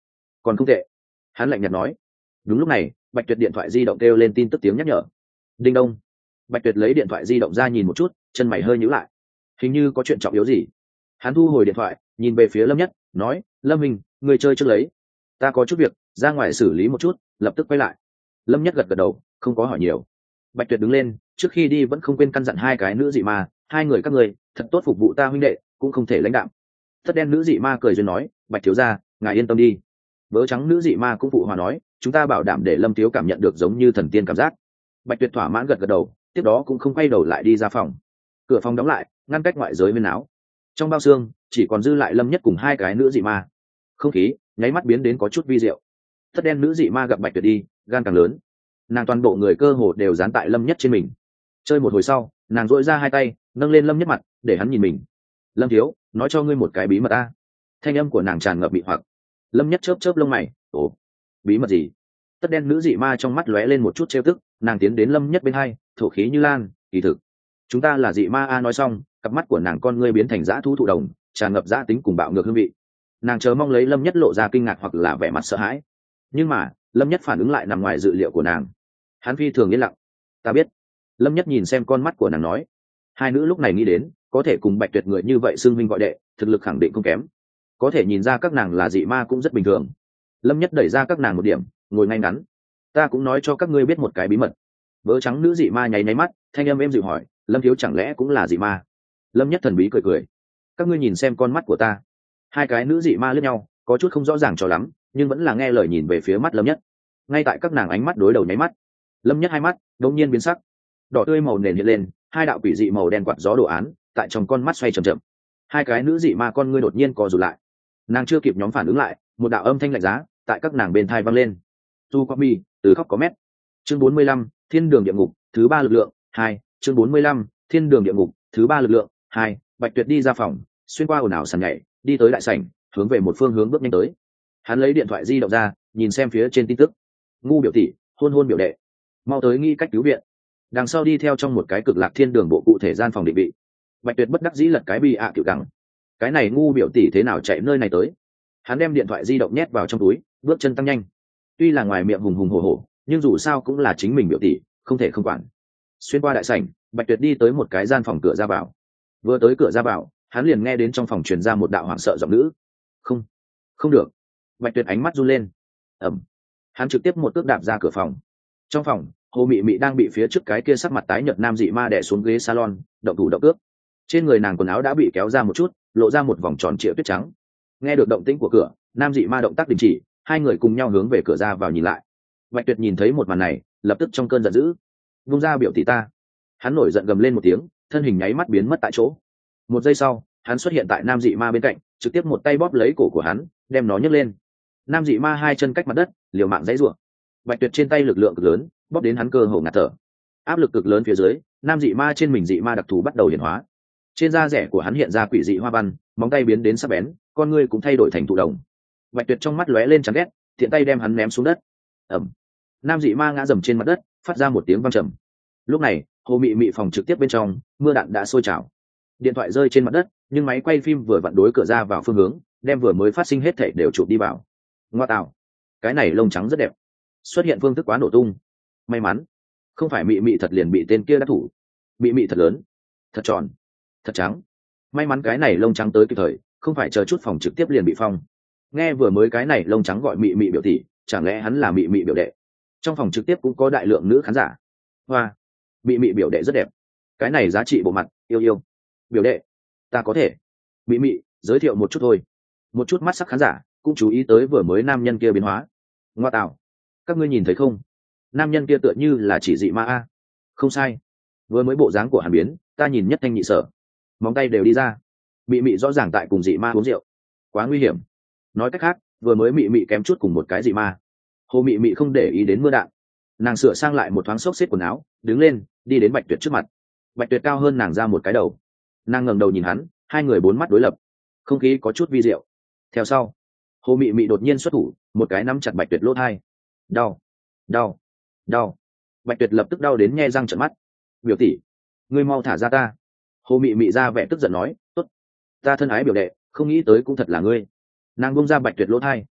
còn không tệ. Hắn lạnh nhạt nói. Đúng lúc này Bạch Tuyệt điện thoại di động kêu lên tin tức tiếng nhắc nhở. Đinh đông. Bạch Tuyệt lấy điện thoại di động ra nhìn một chút, chân mày hơi nhíu lại, hình như có chuyện trọng yếu gì. Hắn thu hồi điện thoại, nhìn về phía Lâm Nhất, nói: Lâm Minh, người chơi trước lấy, ta có chút việc ra ngoài xử lý một chút, lập tức quay lại. Lâm Nhất gật gật đầu, không có hỏi nhiều. Bạch Tuyệt đứng lên, trước khi đi vẫn không quên căn dặn hai cái nữ dị ma: hai người các ngươi thật tốt phục vụ ta huynh đệ, cũng không thể lãnh đạm. Tất đen nữ dị ma cười duyên nói: Bạch thiếu gia, ngài yên tâm đi. Vớ trắng nữ dị ma cũng phụ hòa nói: chúng ta bảo đảm để Lâm thiếu cảm nhận được giống như thần tiên cảm giác. Bạch Tuyệt thỏa mãn gật gật đầu, tiếp đó cũng không quay đầu lại đi ra phòng. Cửa phòng đóng lại, ngăn cách ngoại giới bên áo. Trong bao xương chỉ còn dư lại Lâm Nhất cùng hai cái nữ dị ma. Không khí nháy mắt biến đến có chút vi diệu. Tất đen nữ dị ma gặp Bạch Tuyệt đi, gan càng lớn. Nàng toàn bộ người cơ hồ đều dán tại Lâm Nhất trên mình. Chơi một hồi sau, nàng dội ra hai tay, nâng lên Lâm Nhất mặt, để hắn nhìn mình. Lâm thiếu, nói cho ngươi một cái bí mật a. Thanh âm của nàng tràn ngập bị hoặc. Lâm Nhất chớp chớp lông mày, ồ, bí mật gì? Tất đen nữ dị ma trong mắt lóe lên một chút trêu tức, nàng tiến đến Lâm Nhất bên hai, thổ khí như lan, kỳ thực chúng ta là dị ma a. Nói xong, cặp mắt của nàng con ngươi biến thành dã thú thụ đồng, tràn ngập dã tính cùng bạo ngược hương vị. Nàng chờ mong lấy Lâm Nhất lộ ra kinh ngạc hoặc là vẻ mặt sợ hãi, nhưng mà Lâm Nhất phản ứng lại nằm ngoài dự liệu của nàng. Hắn phi thường yên lặng. Ta biết. Lâm Nhất nhìn xem con mắt của nàng nói. Hai nữ lúc này nghĩ đến có thể cùng Bạch Tuyệt người như vậy xưng huynh gọi đệ, thực lực khẳng định không kém. Có thể nhìn ra các nàng là dị ma cũng rất bình thường. Lâm Nhất đẩy ra các nàng một điểm, ngồi ngay ngắn. Ta cũng nói cho các ngươi biết một cái bí mật. Vớ trắng nữ dị ma nháy nháy mắt, thanh âm êm dịu hỏi: Lâm thiếu chẳng lẽ cũng là dị ma? Lâm Nhất thần bí cười cười. Các ngươi nhìn xem con mắt của ta. Hai cái nữ dị ma liếc nhau, có chút không rõ ràng cho lắm, nhưng vẫn là nghe lời nhìn về phía mắt Lâm Nhất. Ngay tại các nàng ánh mắt đối đầu nháy mắt, Lâm Nhất hai mắt đột nhiên biến sắc, đỏ tươi màu nền hiện lên, hai đạo quỷ dị màu đen quạt gió đồ án tại trong con mắt xoay chậm chậm. Hai cái nữ dị ma con ngươi đột nhiên co rụt lại. Nàng chưa kịp nhóm phản ứng lại, một đạo âm thanh lạnh giá tại các nàng bên tai vang lên. Tu Qua Mi, từ khóc có mét. Chương 45, Thiên đường địa ngục, thứ ba lực lượng 2. Chương 45, Thiên đường địa ngục, thứ ba lực lượng 2. Bạch Tuyệt đi ra phòng, xuyên qua ồn ào sàn nhảy, đi tới đại sảnh, hướng về một phương hướng bước nhanh tới. Hắn lấy điện thoại di động ra, nhìn xem phía trên tin tức. Ngu biểu tỷ, hôn hôn biểu đệ, mau tới nghĩ cách cứu viện. Đằng sau đi theo trong một cái cực lạc thiên đường bộ cụ thể gian phòng định vị. Bạch Tuyệt bất đắc dĩ lật cái bi ạ kiểu gắng. Cái này ngu biểu tỷ thế nào chạy nơi này tới? Hắn đem điện thoại di động nhét vào trong túi, bước chân tăng nhanh. Tuy là ngoài miệng hùng hùng hổ hổ, nhưng dù sao cũng là chính mình biểu tỷ, không thể không quản. Xuyên qua đại sảnh, Bạch Tuyệt đi tới một cái gian phòng cửa ra vào. Vừa tới cửa ra vào, hắn liền nghe đến trong phòng truyền ra một đạo hoảng sợ giọng nữ. Không, không được. Bạch Tuyệt ánh mắt run lên. Ầm. Hắn trực tiếp một cước đạp ra cửa phòng. Trong phòng, Hồ Mị Mị đang bị phía trước cái kia sắc mặt tái nhợt nam dị ma đè xuống ghế salon, động thủ động cước. Trên người nàng quần áo đã bị kéo ra một chút, lộ ra một vòng tròn trịa tuyết trắng. Nghe được động tĩnh của cửa, nam dị ma động tác đình chỉ, hai người cùng nhau hướng về cửa ra vào nhìn lại. Bạch Tuyệt nhìn thấy một màn này, lập tức trong cơn giận dữ. Vung ra biểu tỷ ta. Hắn nổi giận gầm lên một tiếng, thân hình nháy mắt biến mất tại chỗ. Một giây sau, hắn xuất hiện tại nam dị ma bên cạnh, trực tiếp một tay bóp lấy cổ của hắn, đem nó nhấc lên. Nam dị ma hai chân cách mặt đất, liều mạng giãy giụa. Bạch Tuyệt trên tay lực lượng cực lớn, bóp đến hắn cơ hồ ngạt thở. Áp lực cực lớn phía dưới, nam dị ma trên mình dị ma đặc thù bắt đầu hiển hóa. Trên da rẻ của hắn hiện ra quỷ dị hoa văn, móng tay biến đến sắc bén, con ngươi cũng thay đổi thành thụ đồng. Bạch Tuyệt trong mắt lóe lên chán ghét, tiện tay đem hắn ném xuống đất. Ầm. Nam dị ma ngã dầm trên mặt đất, phát ra một tiếng vang trầm. Lúc này, Hồ Mị Mị phòng trực tiếp bên trong, mưa đạn đã sôi trào. Điện thoại rơi trên mặt đất, nhưng máy quay phim vừa vặn đối cửa ra vào phương hướng, đem vừa mới phát sinh hết thảy đều chụp đi vào. Ngoa tạo, cái này lông trắng rất đẹp. Xuất hiện phương thức quá nổ tung. May mắn, không phải Mị Mị thật liền bị tên kia đắc thủ. Mị Mị thật lớn, thật tròn, thật trắng. May mắn cái này lông trắng tới kịp thời, không phải chờ chút phòng trực tiếp liền bị phong. Nghe vừa mới cái này lông trắng gọi Mị Mị biểu tỷ, chẳng lẽ hắn là Mị Mị biểu đệ? Trong phòng trực tiếp cũng có đại lượng nữ khán giả. Hoa, Mị Mị biểu đệ rất đẹp. Cái này giá trị bộ mặt, yêu yêu. Biểu đệ, ta có thể. Mị Mị, giới thiệu một chút thôi. Một chút mắt sắc khán giả cũng chú ý tới vừa mới nam nhân kia biến hóa. Ngoa tạo, các ngươi nhìn thấy không? Nam nhân kia tựa như là chỉ dị ma a. Không sai, vừa mới bộ dáng của hắn biến, ta nhìn nhất thanh nhị sở. Móng tay đều đi ra. Mị Mị rõ ràng tại cùng dị ma uống rượu, quá nguy hiểm. Nói cách khác, vừa mới Mị Mị kém chút cùng một cái dị ma. Hồ Mị Mị không để ý đến mưa đạn, nàng sửa sang lại một thoáng xốc xếp quần áo, đứng lên, đi đến Bạch Tuyệt trước mặt. Bạch Tuyệt cao hơn nàng ra một cái đầu, nàng ngẩng đầu nhìn hắn, hai người bốn mắt đối lập, không khí có chút vi diệu. Theo sau, Hồ Mị Mị đột nhiên xuất thủ, một cái nắm chặt Bạch Tuyệt lỗ tai. Đau, đau, đau. Bạch Tuyệt lập tức đau đến nhe răng trợn mắt. Biểu tỷ, ngươi mau thả ra ta. Hồ Mị Mị ra vẻ tức giận nói, tốt, ta thân ái biểu đệ, không nghĩ tới cũng thật là ngươi. Nàng buông ra Bạch Tuyệt lỗ tai,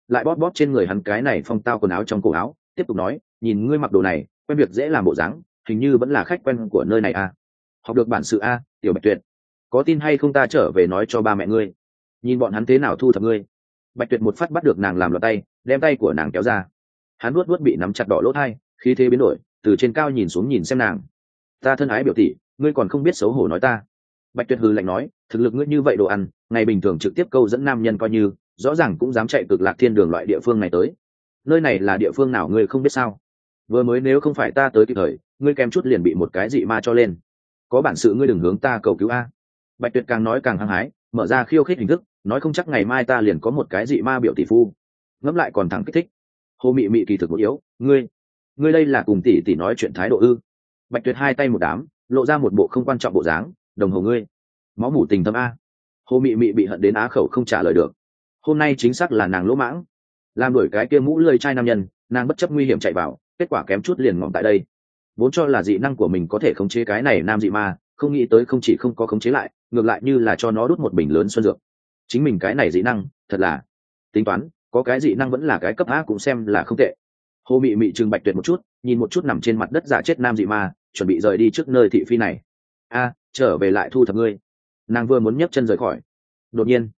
lại bóp bóp trên người hắn cái này phong tao quần áo trong cổ áo, tiếp tục nói, nhìn ngươi mặc đồ này quen việc dễ làm bộ dáng, hình như vẫn là khách quen của nơi này à. Học được bản sự a, tiểu Bạch Tuyệt, có tin hay không ta trở về nói cho ba mẹ ngươi, nhìn bọn hắn thế nào thu thập ngươi. Bạch Tuyệt một phát bắt được nàng làm loạt tay, đem tay của nàng kéo ra. Hắn nuốt nuốt bị nắm chặt đỏ lỗ thai, khí thế biến đổi, từ trên cao nhìn xuống nhìn xem nàng. Ta thân ái biểu tỷ, ngươi còn không biết xấu hổ nói ta. Bạch Tuyệt hừ lạnh nói, thực lực ngươi như vậy đồ ăn, ngày bình thường trực tiếp câu dẫn nam nhân coi như, rõ ràng cũng dám chạy Cực Lạc Thiên Đường loại địa phương này tới. Nơi này là địa phương nào ngươi không biết sao? Vừa mới nếu không phải ta tới kịp thời, ngươi kém chút liền bị một cái dị ma cho lên. Có bản sự ngươi đừng hướng ta cầu cứu a. Bạch Tuyệt càng nói càng hăng hái, mở ra khiêu khích hình thức, nói không chắc ngày mai ta liền có một cái dị ma biểu tỷ phu. Ngẫm lại còn thẳng kích thích. Hồ Mị Mị kỳ thực một yếu, ngươi đây là cùng tỷ tỷ nói chuyện thái độ ư? Bạch Tuyệt hai tay một đám, lộ ra một bộ không quan trọng bộ dáng, đồng hồ ngươi, máu mủ tình thâm a. Hồ Mị Mị bị hận đến á khẩu không trả lời được. Hôm nay chính xác là nàng lỗ mãng, làm đuổi cái kia mũ lười trai nam nhân, nàng bất chấp nguy hiểm chạy vào, kết quả kém chút liền ngỏm tại đây. Vốn cho là dị năng của mình có thể khống chế cái này nam dị ma, không nghĩ tới không chỉ không có khống chế lại, ngược lại như là cho nó đút một bình lớn xuân dược. Chính mình cái này dị năng thật là tính toán, có cái dị năng vẫn là cái cấp A cũng xem là không tệ. Hồ Mị Mị trừng Bạch Tuyệt một chút, nhìn một chút nằm trên mặt đất giả chết nam dị ma, chuẩn bị rời đi trước nơi thị phi này. A, trở về lại thu thập ngươi. Nàng vừa muốn nhấc chân rời khỏi, đột nhiên,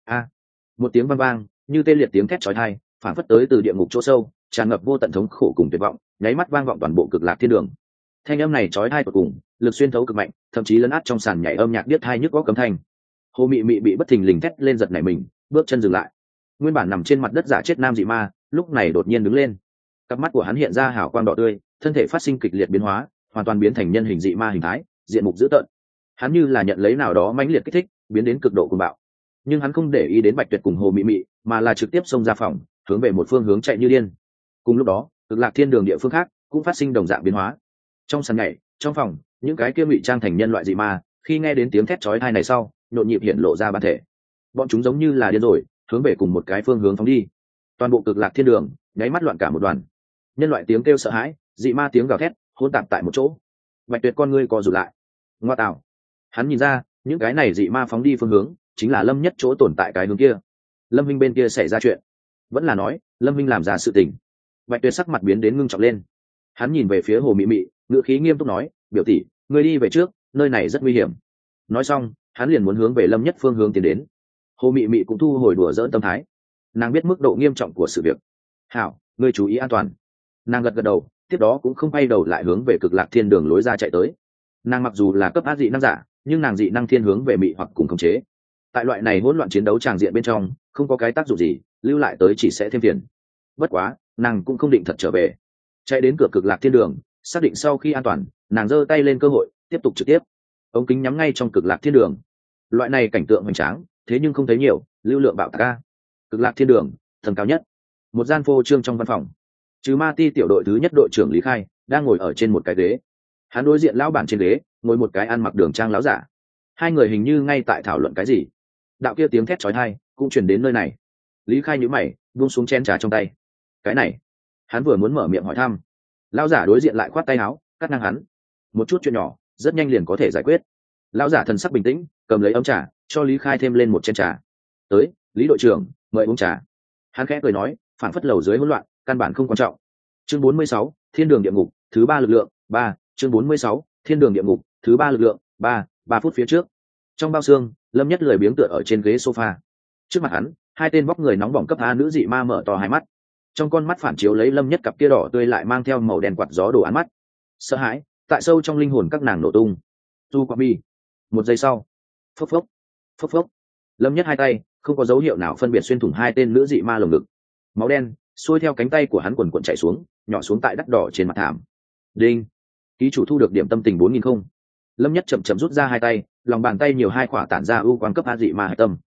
một tiếng vang vang, như tê liệt tiếng thét chói tai, phản phất tới từ địa ngục chỗ sâu, tràn ngập vô tận thống khổ cùng tuyệt vọng, nháy mắt vang vọng toàn bộ Cực Lạc Thiên Đường. Thanh âm này chói tai tột cùng, lực xuyên thấu cực mạnh, thậm chí lấn át trong sàn nhảy âm nhạc điếc tai nhức óc cấm thanh. Hồ Mị Mị bị bất thình lình thét lên giật nảy mình, bước chân dừng lại. Nguyên bản nằm trên mặt đất giả chết nam dị ma, lúc này đột nhiên đứng lên. Cặp mắt của hắn hiện ra hào quang đỏ tươi, thân thể phát sinh kịch liệt biến hóa, hoàn toàn biến thành nhân hình dị ma hình thái, diện mục dữ tợn. Hắn như là nhận lấy nào đó mãnh liệt kích thích, biến đến cực độ cuồng bạo. Nhưng hắn không để ý đến Bạch Tuyệt cùng Hồ Mị Mị, mà là trực tiếp xông ra phòng, hướng về một phương hướng chạy như điên. Cùng lúc đó, Cực Lạc Thiên Đường địa phương khác cũng phát sinh đồng dạng biến hóa. Trong sàn nhảy, trong phòng, những cái kia ngụy trang thành nhân loại dị ma, khi nghe đến tiếng thét chói tai này sau, nhộn nhịp hiện lộ ra bản thể. Bọn chúng giống như là điên rồi, hướng về cùng một cái phương hướng phóng đi. Toàn bộ Cực Lạc Thiên Đường nháy mắt loạn cả một đoàn. Nhân loại tiếng kêu sợ hãi, dị ma tiếng gào thét, hỗn tạp tại một chỗ. Bạch Tuyệt con ngươi co rụt lại. Ngoa tạo. Hắn nhìn ra, những cái này dị ma phóng đi phương hướng, chính là Lâm Nhất chỗ tồn tại cái hướng kia. Lâm Minh bên kia xảy ra chuyện, vẫn là nói Lâm Minh làm ra sự tình. Bạch Tuyệt sắc mặt biến đến ngưng trọng lên. Hắn nhìn về phía Hồ Mị Mị, ngữ khí nghiêm túc nói, biểu tỷ, ngươi đi về trước, nơi này rất nguy hiểm. Nói xong, hắn liền muốn hướng về Lâm Nhất phương hướng tiến đến. Hồ Mị Mị cũng thu hồi đùa giỡn tâm thái, nàng biết mức độ nghiêm trọng của sự việc. Hảo, ngươi chú ý an toàn. Nàng gật gật đầu, tiếp đó cũng không quay đầu lại hướng về Cực Lạc Thiên Đường lối ra chạy tới. Nàng mặc dù là cấp áp dị năng giả, nhưng nàng dị năng thiên hướng về mị hoặc cùng khống chế. Tại loại này hỗn loạn chiến đấu tràng diện bên trong, không có cái tác dụng gì, lưu lại tới chỉ sẽ thêm phiền. Bất quá, nàng cũng không định thật trở về. Chạy đến cửa Cực Lạc Thiên Đường, xác định sau khi an toàn, nàng giơ tay lên cơ hội, tiếp tục trực tiếp. Ống kính nhắm ngay trong Cực Lạc Thiên Đường. Loại này cảnh tượng hoành tráng, thế nhưng không thấy nhiều, lưu lượng bạo tạc. Cực Lạc Thiên Đường, tầng cao nhất. Một gian phô trương trong văn phòng. Trừ Ma Ti tiểu đội thứ nhất đội trưởng Lý Khai đang ngồi ở trên một cái ghế. Hắn đối diện lão bản trên ghế ngồi một cái ăn mặc đường trang láo giả. Hai người hình như ngay tại thảo luận cái gì. Đạo kia tiếng thét chói tai cũng truyền đến nơi này. Lý Khai nhíu mày, buông xuống chén trà trong tay. Cái này, hắn vừa muốn mở miệng hỏi thăm, lão giả đối diện lại khoát tay áo, cắt ngang hắn. Một chút chuyện nhỏ, rất nhanh liền có thể giải quyết. Lão giả thần sắc bình tĩnh, cầm lấy ấm trà, cho Lý Khai thêm lên một chén trà. Tới, Lý đội trưởng, mời uống trà. Hắn khẽ cười nói, phản phất lầu dưới hỗn loạn, căn bản không quan trọng. Chương 46, Thiên đường địa ngục, thứ 3 lực lượng, 3, chương 46, Thiên đường địa ngục, thứ 3 lực lượng, 3 phút phía trước. Trong bao xương, Lâm Nhất lười biếng tựa ở trên ghế sofa. Trước mặt hắn, hai tên vóc người nóng bỏng cấp A nữ dị ma mở to hai mắt. Trong con mắt phản chiếu lấy Lâm Nhất cặp kia đỏ tươi lại mang theo màu đen quạt gió đồ án mắt. Sợ hãi, tại sâu trong linh hồn các nàng nổ tung. Tu qua mi. Một giây sau, phốc phốc, phốc phốc. Lâm Nhất hai tay, không có dấu hiệu nào phân biệt xuyên thủng hai tên nữ dị ma lồng ngực. Máu đen xuôi theo cánh tay của hắn quần quần chảy xuống, nhỏ xuống tại đắt đỏ trên mặt thảm. Đinh, ký chủ thu được điểm tâm tình 4000 không. Lâm Nhất chậm chậm rút ra hai tay, lòng bàn tay nhiều hai quả tản ra ưu quang cấp a dị ma hạch tâm.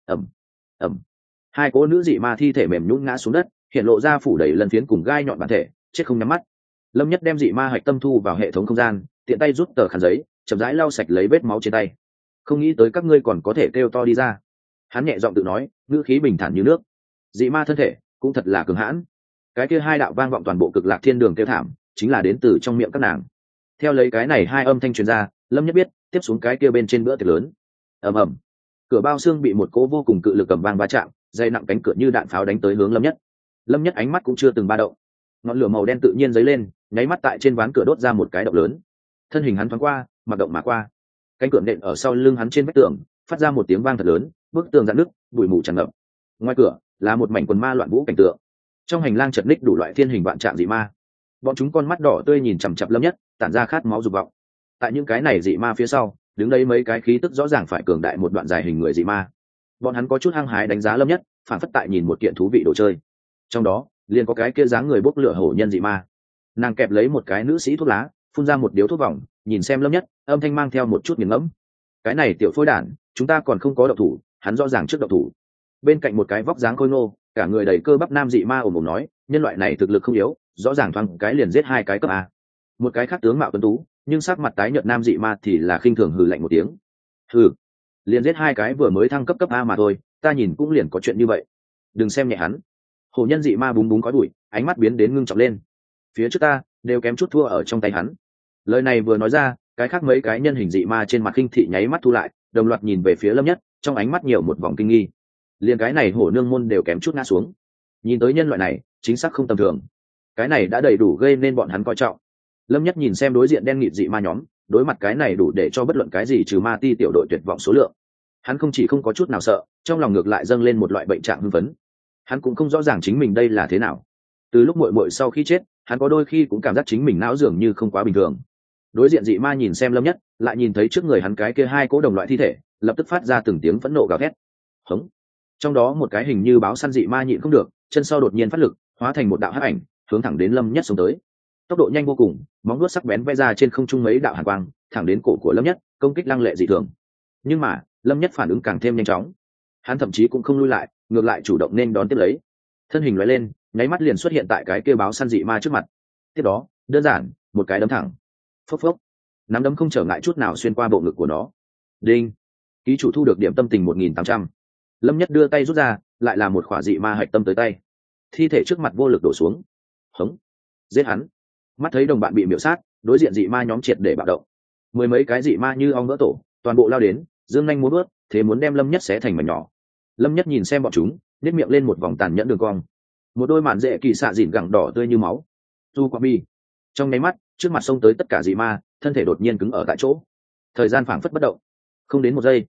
Ẩm. Hai cỗ nữ dị ma thi thể mềm nhũn ngã xuống đất, hiện lộ ra phủ đầy lần phiến cùng gai nhọn bản thể, chết không nhắm mắt. Lâm Nhất đem dị ma hạch tâm thu vào hệ thống không gian, tiện tay rút tờ khăn giấy, chậm rãi lau sạch lấy vết máu trên tay. Không nghĩ tới các ngươi còn có thể kêu to đi ra. Hắn nhẹ giọng tự nói, ngữ khí bình thản như nước. Dị ma thân thể cũng thật là cường hãn. Cái kia hai đạo vang vọng toàn bộ Cực Lạc Thiên Đường kêu thảm, chính là đến từ trong miệng các nàng. Theo lấy cái này hai âm thanh truyền ra, Lâm Nhất biết, tiếp xuống cái kia bên trên bữa tiệc lớn. Ầm ầm. Cửa bao xương bị một cỗ vô cùng cự lực cầm vang va chạm, dây nặng cánh cửa như đạn pháo đánh tới hướng Lâm Nhất. Lâm Nhất ánh mắt cũng chưa từng ba động, ngọn lửa màu đen tự nhiên dấy lên, nháy mắt tại trên ván cửa đốt ra một cái động lớn. Thân hình hắn thoáng qua, mặc động mà qua, cánh cửa nện ở sau lưng hắn trên vách tường, phát ra một tiếng vang thật lớn, bức tường rạn nứt, bụi mù tràn ngập. Ngoài cửa là một mảnh quần ma loạn vũ cảnh tượng. Trong hành lang chật ních đủ loại thiên hình vạn trạng dị ma, bọn chúng con mắt đỏ tươi nhìn chằm chằm Lâm Nhất, tản ra khát máu dục vọng. Tại những cái này dị ma phía sau, đứng đây mấy cái khí tức rõ ràng phải cường đại một đoạn dài hình người dị ma. Bọn hắn có chút hăng hái đánh giá Lâm Nhất, phản phất tại nhìn một kiện thú vị đồ chơi. Trong đó liền có cái kia dáng người bốc lửa hổ nhân dị ma, nàng kẹp lấy một cái nữ sĩ thuốc lá, phun ra một điếu thuốc vòng, nhìn xem Lâm Nhất, âm thanh mang theo một chút nghiền ngẫm. Cái này tiểu phôi đản, chúng ta còn không có động thủ, hắn rõ ràng trước động thủ. Bên cạnh một cái vóc dáng khôi ngô, cả người đầy cơ bắp nam dị ma ồm ồm nói, nhân loại này thực lực không yếu, rõ ràng thoáng cái liền giết 2 cái cấp A. Một cái khác tướng mạo tuấn tú, nhưng sắc mặt tái nhợt nam dị ma thì là khinh thường hừ lạnh một tiếng. Hừ, liền giết 2 cái vừa mới thăng cấp A mà thôi, ta nhìn cũng liền có chuyện như vậy. Đừng xem nhẹ hắn. Hổ nhân dị ma búng búng khói bụi, ánh mắt biến đến ngưng trọng lên. Phía trước ta đều kém chút thua ở trong tay hắn. Lời này vừa nói ra, cái khác mấy cái nhân hình dị ma trên mặt khinh thị nháy mắt thu lại, đồng loạt nhìn về phía Lâm Nhất, trong ánh mắt nhiều một vòng kinh nghi. Liền cái này hổ nương môn đều kém chút ngã xuống. Nhìn tới nhân loại này chính xác không tầm thường, cái này đã đầy đủ gây nên bọn hắn coi trọng. Lâm Nhất nhìn xem đối diện đen nghịt dị ma nhóm, đối mặt cái này đủ để cho bất luận cái gì trừ ma ti tiểu đội tuyệt vọng số lượng. Hắn không chỉ không có chút nào sợ, trong lòng ngược lại dâng lên một loại bệnh trạng hưng phấn. Hắn cũng không rõ ràng chính mình đây là thế nào. Từ lúc muội muội sau khi chết, hắn có đôi khi cũng cảm giác chính mình não dường như không quá bình thường. Đối diện dị ma nhìn xem Lâm Nhất, lại nhìn thấy trước người hắn cái kia 2 cỗ đồng loại thi thể, lập tức phát ra từng tiếng phẫn nộ gào thét. Hống. Trong đó một cái hình như báo săn dị ma nhịn không được, chân sau đột nhiên phát lực, hóa thành một đạo hắc ảnh, hướng thẳng đến Lâm Nhất xông tới. Tốc độ nhanh vô cùng, móng vuốt sắc bén vẽ ra trên không trung mấy đạo hàn quang, thẳng đến cổ của Lâm Nhất, công kích lăng lệ dị thường. Nhưng mà, Lâm Nhất phản ứng càng thêm nhanh chóng. Hắn thậm chí cũng không lui lại, ngược lại chủ động nên đón tiếp lấy. Thân hình lóe lên, nháy mắt liền xuất hiện tại cái kia báo săn dị ma trước mặt. Tiếp đó, đơn giản, một cái đấm thẳng. Phốc phốc. Nắm đấm không trở ngại chút nào xuyên qua bộ ngực của nó. Đinh. Ký chủ thu được điểm tâm tình 1800. Lâm Nhất đưa tay rút ra, lại là một khỏa dị ma hạch tâm tới tay. Thi thể trước mặt vô lực đổ xuống. Hống. Giết hắn. Mắt thấy đồng bạn bị miểu sát, đối diện dị ma nhóm triệt để bạo động. 10 mấy cái dị ma như ong vỡ tổ, toàn bộ lao đến, dương nhanh múa bước, thế muốn đem Lâm Nhất xé thành mảnh nhỏ. Lâm Nhất nhìn xem bọn chúng, nhếch miệng lên một vòng tàn nhẫn đường cong. Một đôi màn rễ kỳ xạ dịn gẳng đỏ tươi như máu. Du qua bi. Trong nháy mắt, trước mặt xông tới tất cả dị ma, thân thể đột nhiên cứng ở tại chỗ. Thời gian phảng phất bất động. Không đến 1 giây.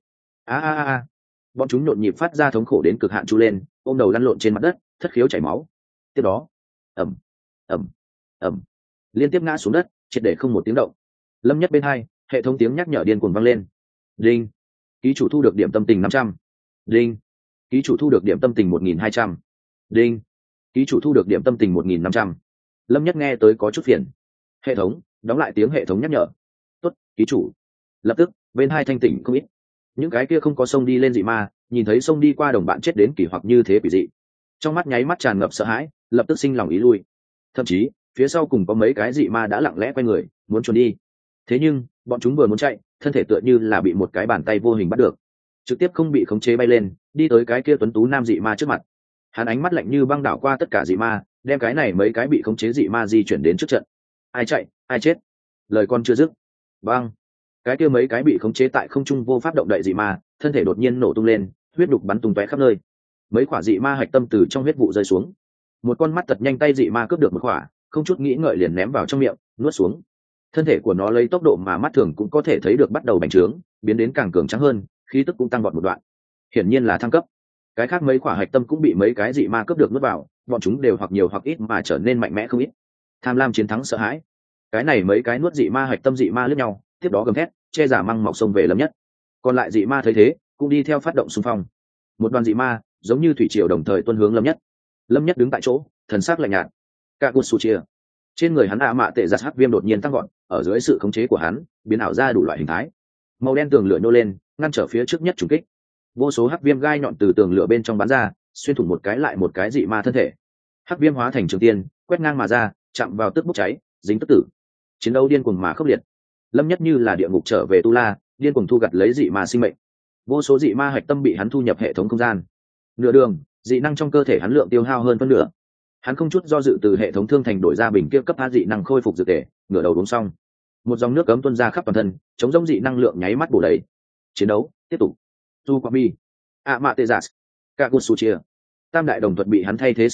A. Bọn chúng nhộn nhịp phát ra thống khổ đến cực hạn chu lên, ôm đầu lăn lộn trên mặt đất, thất khiếu chảy máu. Tiếp đó, ầm, ầm, ầm, liên tiếp ngã xuống đất, triệt để không một tiếng động. Lâm Nhất bên hai, hệ thống tiếng nhắc nhở điên cuồng vang lên. Đinh. Ký chủ thu được điểm tâm tình 500. Đinh. Ký chủ thu được điểm tâm tình 1200. Đinh. Ký chủ thu được điểm tâm tình 1500. Lâm Nhất nghe tới có chút phiền. Hệ thống, đóng lại tiếng hệ thống nhắc nhở. Tốt, ký chủ. Lập tức, bên hai thanh tỉnh không ít. Những cái kia không có sông đi lên dị ma, nhìn thấy sông đi qua đồng bạn chết đến kỳ hoặc như thế quỷ dị, trong mắt nháy mắt tràn ngập sợ hãi, lập tức sinh lòng ý lui. Thậm chí, phía sau cùng có mấy cái dị ma đã lặng lẽ quay người, muốn trốn đi. Thế nhưng, bọn chúng vừa muốn chạy, thân thể tựa như là bị một cái bàn tay vô hình bắt được, trực tiếp không bị khống chế bay lên, đi tới cái kia tuấn tú nam dị ma trước mặt. Hắn ánh mắt lạnh như băng đảo qua tất cả dị ma, đem cái này mấy cái bị khống chế dị ma di chuyển đến trước trận. Ai chạy, ai chết. Lời con chưa dứt. Băng. Cái kia mấy cái bị khống chế tại không trung vô pháp động đậy dị ma, thân thể đột nhiên nổ tung lên, huyết đục bắn tung tóe khắp nơi. Mấy quả dị ma hạch tâm từ trong huyết vụ rơi xuống. Một con mắt thật nhanh tay dị ma cướp được một quả, không chút nghĩ ngợi liền ném vào trong miệng, nuốt xuống. Thân thể của nó lấy tốc độ mà mắt thường cũng có thể thấy được bắt đầu bành trướng, biến đến càng cường tráng hơn, khí tức cũng tăng vọt một đoạn. Hiển nhiên là thăng cấp. Cái khác mấy quả hạch tâm cũng bị mấy cái dị ma cướp được nuốt vào, bọn chúng đều hoặc nhiều hoặc ít mà trở nên mạnh mẽ không ít. Tham lam chiến thắng sợ hãi. Cái này mấy cái nuốt dị ma hạch tâm dị ma lướt nhau, tiếp đó gầm thét, che giả măng mọc sông về Lâm Nhất. Còn lại dị ma thấy thế, cũng đi theo phát động xung phong. Một đoàn dị ma giống như thủy triều đồng thời tuôn hướng Lâm Nhất. Lâm Nhất đứng tại chỗ, thần sắc lạnh nhạt. Kagusuchia. Trên người hắn mạ tệ giặt hắc viêm đột nhiên tăng gọn, ở dưới sự khống chế của hắn, biến ảo ra đủ loại hình thái. Màu đen tường lửa nhô lên, ngăn trở phía trước nhất trùng kích. Vô số hắc viêm gai nhọn từ tường lửa bên trong bắn ra, xuyên thủng một cái lại một cái dị ma thân thể. Hắc viêm hóa thành trường tiên, quét ngang mà ra, chạm vào tức bốc cháy, dính tức tử. Chiến đấu điên cuồng mà khốc liệt. Lâm Nhất như là địa ngục trở về tu la, điên cuồng thu gặt lấy dị ma sinh mệnh. Vô số dị ma hạch tâm bị hắn thu nhập hệ thống không gian. Nửa đường, dị năng trong cơ thể hắn lượng tiêu hao hơn phân nửa. Hắn không chút do dự từ hệ thống thương thành đổi ra bình kia cấp hạ dị năng khôi phục dược thể, ngửa đầu uống xong. Một dòng nước cấm tuôn ra khắp toàn thân, chống giống dị năng lượng nháy mắt bổ đầy. Chiến đấu tiếp tục. Tu Quami, Amaterasu, Kagusuchia. Tam đại đồng thuật bị hắn thay thế sử dụng,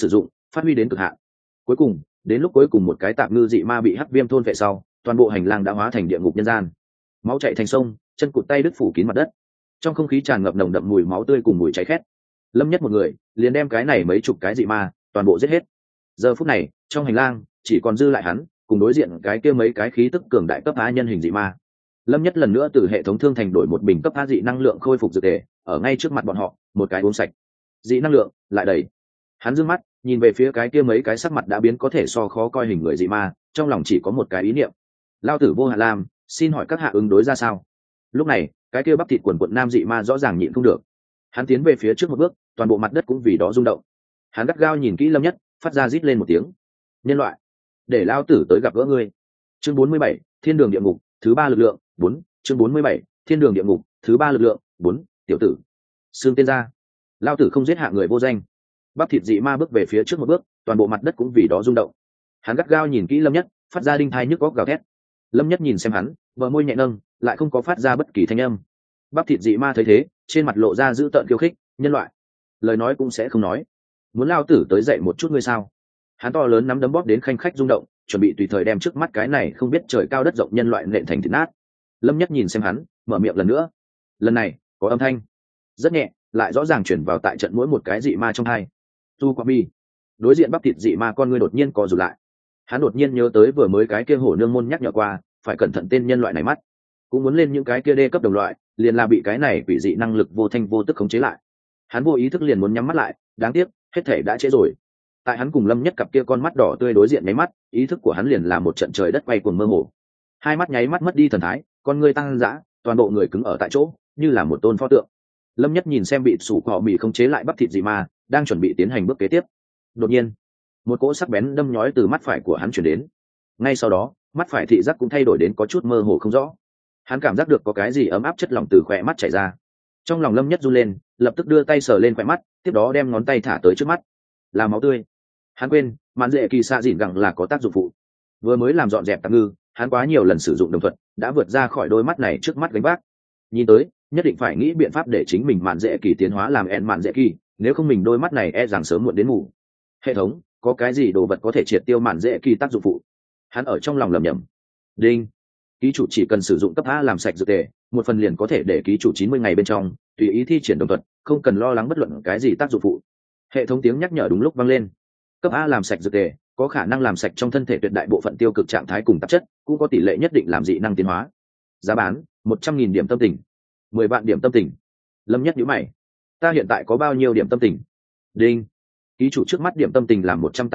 phát huy đến cực hạn. Cuối cùng, đến lúc cuối cùng một cái tạp ngư dị ma bị hắc viêm thôn vệ sau, toàn bộ hành lang đã hóa thành địa ngục nhân gian. Máu chảy thành sông, chân cụt tay đứt phủ kín mặt đất. Trong không khí tràn ngập nồng đậm mùi máu tươi cùng mùi cháy khét. Lâm Nhất một người liền đem cái này mấy chục cái dị ma toàn bộ giết hết. Giờ phút này, trong hành lang chỉ còn dư lại hắn cùng đối diện cái kia mấy cái khí tức cường đại cấp á nhân hình dị ma. Lâm Nhất lần nữa từ hệ thống thương thành đổi một bình cấp á dị năng lượng khôi phục dược tề, ở ngay trước mặt bọn họ, một cái uống sạch. Dị năng lượng lại đầy. Hắn dương mắt nhìn về phía cái kia mấy cái sắc mặt đã biến có thể so khó coi hình người dị ma, trong lòng chỉ có một cái ý niệm: lao tử Vô Hạn Lam, xin hỏi các hạ ứng đối ra sao? Lúc này, cái kia bắp thịt quần quận nam dị ma rõ ràng nhịn không được. Hắn tiến về phía trước một bước, toàn bộ mặt đất cũng vì đó rung động. Hắn gắt gao nhìn kỹ Lâm Nhất, phát ra rít lên một tiếng: nhân loại, để lao tử tới gặp gỡ ngươi. Chương 47, Thiên đường địa ngục, thứ 3 lực lượng, 4. Chương 47, Thiên đường địa ngục, thứ 3 lực lượng, 4. Tiểu tử, xương tên ra, lao tử không giết hạ người vô danh. Bắp thịt dị ma bước về phía trước một bước, toàn bộ mặt đất cũng vì đó rung động. Hắn gắt gao nhìn kỹ Lâm Nhất, phát ra đinh thai nhức góc gào thét. Lâm Nhất nhìn xem hắn, bờ môi nhẹ nâng, lại không có phát ra bất kỳ thanh âm. Bắp thịt dị ma thấy thế, trên mặt lộ ra dữ tợn khiêu khích: nhân loại, lời nói cũng sẽ không nói, muốn lao tử tới dậy một chút ngươi sao? Hắn to lớn nắm đấm bóp đến khanh khách rung động, chuẩn bị tùy thời đem trước mắt cái này không biết trời cao đất rộng nhân loại nện thành thịt nát. Lâm Nhất nhìn xem hắn, mở miệng lần nữa. Lần này có âm thanh rất nhẹ, lại rõ ràng chuyển vào tại trận mỗi một cái dị ma trong hai. Tu Qua Mi. Đối diện bắp thịt dị ma con ngươi đột nhiên co rụt lại. Hắn đột nhiên nhớ tới vừa mới cái kia hổ nương môn nhắc nhở qua, phải cẩn thận tên nhân loại này mắt. Cũng muốn lên những cái kia đê cấp đồng loại, liền là bị cái này quỷ dị năng lực vô thanh vô tức khống chế lại. Hắn vô ý thức liền muốn nhắm mắt lại, đáng tiếc, hết thể đã trễ rồi. Tại hắn cùng Lâm Nhất cặp kia con mắt đỏ tươi đối diện nháy mắt, ý thức của hắn liền là một trận trời đất quay cuồng mơ hồ. Hai mắt nháy mắt mất đi thần thái, con ngươi tăng dã, toàn bộ người cứng ở tại chỗ, như là một tôn pho tượng. Lâm Nhất nhìn xem bị sủ cọ mì khống chế lại bắp thịt dị ma, đang chuẩn bị tiến hành bước kế tiếp. Đột nhiên, một cỗ sắc bén đâm nhói từ mắt phải của hắn chuyển đến. Ngay sau đó, mắt phải thị giác cũng thay đổi đến có chút mơ hồ không rõ. Hắn cảm giác được có cái gì ấm áp chất lỏng từ khỏe mắt chảy ra. Trong lòng Lâm Nhất run lên, lập tức đưa tay sờ lên khỏe mắt, tiếp đó đem ngón tay thả tới trước mắt. Là máu tươi. Hắn quên, mạn dễ kỳ xạ dỉn gẳng là có tác dụng phụ. Vừa mới làm dọn dẹp tạp ngư, hắn quá nhiều lần sử dụng đồng thuật, đã vượt ra khỏi đôi mắt này trước mắt gánh vác. Nhìn tới, nhất định phải nghĩ biện pháp để chính mình mạn dễ kỳ tiến hóa làm en mạn dễ kỳ, nếu không mình đôi mắt này e rằng sớm muộn đến mù. Hệ thống, có cái gì đồ vật có thể triệt tiêu mạn dễ kỳ tác dụng phụ? Hắn ở trong lòng lẩm nhẩm. Đinh. Ký chủ chỉ cần sử dụng cấp A làm sạch dược tề, một phần liền có thể để ký chủ 90 ngày bên trong tùy ý thi triển đồng thuật, không cần lo lắng bất luận cái gì tác dụng phụ. Hệ thống tiếng nhắc nhở đúng lúc vang lên. Cấp A làm sạch dược tề có khả năng làm sạch trong thân thể tuyệt đại bộ phận tiêu cực trạng thái cùng tạp chất, cũng có tỷ lệ nhất định làm dị năng tiến hóa. Giá bán 100.000 điểm tâm tình, 10 vạn điểm tâm tình. Lâm Nhất nhíu mày, ta hiện tại có bao nhiêu điểm tâm tình? Đinh. Ký chủ trước mắt điểm tâm tình là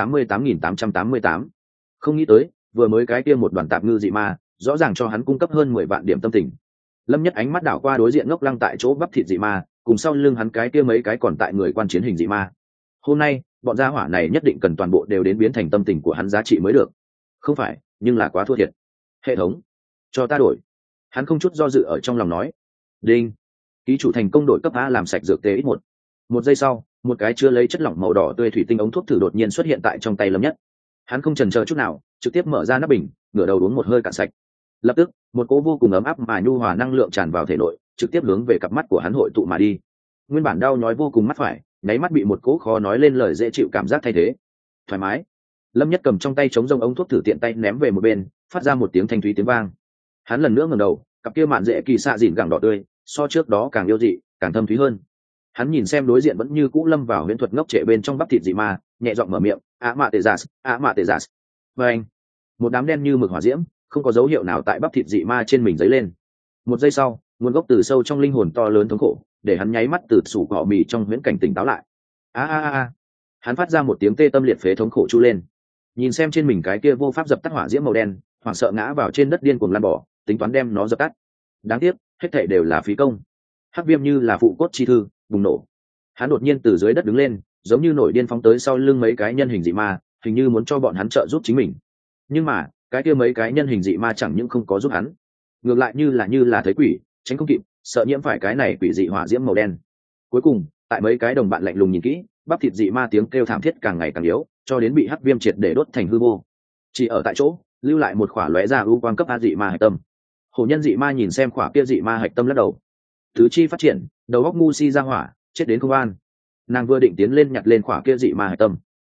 188.888. Không nghĩ tới, vừa mới cái kia một đoàn tạp ngư dị ma, rõ ràng cho hắn cung cấp hơn 10 vạn điểm tâm tình. Lâm Nhất ánh mắt đảo qua đối diện ngốc lăng tại chỗ bắp thịt dị ma, cùng sau lưng hắn cái kia mấy cái còn tại người quan chiến hình dị ma. Hôm nay, bọn gia hỏa này nhất định cần toàn bộ đều đến biến thành tâm tình của hắn giá trị mới được. Không phải, nhưng là quá thua thiệt. Hệ thống, cho ta đổi. Hắn không chút do dự ở trong lòng nói. Đinh. Ký chủ thành công đổi cấp A làm sạch dược tê ít một. Một giây sau, một cái chứa lấy chất lỏng màu đỏ tươi thủy tinh ống thuốc thử đột nhiên xuất hiện tại trong tay Lâm Nhất. Hắn không chần chờ chút nào, trực tiếp mở ra nắp bình, ngửa đầu uống một hơi cạn sạch. Lập tức, một cỗ vô cùng ấm áp mà nhu hòa năng lượng tràn vào thể nội, trực tiếp hướng về cặp mắt của hắn hội tụ mà đi. Nguyên bản đau nhói vô cùng mắt phải, nháy mắt bị một cỗ khó nói lên lời dễ chịu cảm giác thay thế. Thoải mái. Lâm Nhất cầm trong tay chống rông ống thuốc thử tiện tay ném về một bên, phát ra một tiếng thanh thúy tiếng vang. Hắn lần nữa ngẩng đầu, cặp kia mạn dễ kỳ xạ dịn gẳng đỏ tươi, so trước đó càng yêu dị, càng thâm thúy hơn. Hắn nhìn xem đối diện vẫn như cũ lâm vào huyễn thuật ngốc trệ bên trong bắp thịt dị ma, nhẹ giọng mở miệng, "Á mạ tệ giả, á mạ tệ giả." Và anh, một đám đen như mực hỏa diễm, không có dấu hiệu nào tại bắp thịt dị ma trên mình dấy lên. Một giây sau, nguồn gốc từ sâu trong linh hồn to lớn thống khổ, để hắn nháy mắt từ sủ cỏ mì trong huyễn cảnh tỉnh táo lại. A. Hắn phát ra một tiếng tê tâm liệt phế thống khổ chu lên. Nhìn xem trên mình cái kia vô pháp dập tắt hỏa diễm màu đen, hoảng sợ ngã vào trên đất điên cuồng lăn bỏ, tính toán đem nó dập tắt. Đáng tiếc, hết thảy đều là phí công. Hắc viêm như là phụ cốt chi thư, bùng nổ. Hắn đột nhiên từ dưới đất đứng lên, giống như nổi điên phóng tới sau lưng mấy cái nhân hình dị ma, hình như muốn cho bọn hắn trợ giúp chính mình. Nhưng mà, cái kia mấy cái nhân hình dị ma chẳng những không có giúp hắn, ngược lại như là thấy quỷ, tránh không kịp, sợ nhiễm phải cái này quỷ dị hỏa diễm màu đen. Cuối cùng, tại mấy cái đồng bạn lạnh lùng nhìn kỹ, bắp thịt dị ma tiếng kêu thảm thiết càng ngày càng yếu, cho đến bị hắc viêm triệt để đốt thành hư vô. Chỉ ở tại chỗ, lưu lại một khỏa lóe ra ưu quang cấp A dị ma hạch tâm. Hổ nhân dị ma nhìn xem khỏa kia dị ma hạch tâm lắc đầu. Thứ chi phát triển, đầu óc ngu si ra hỏa, chết đến không an. Nàng vừa định tiến lên nhặt lên khỏa kia dị ma hạch tâm,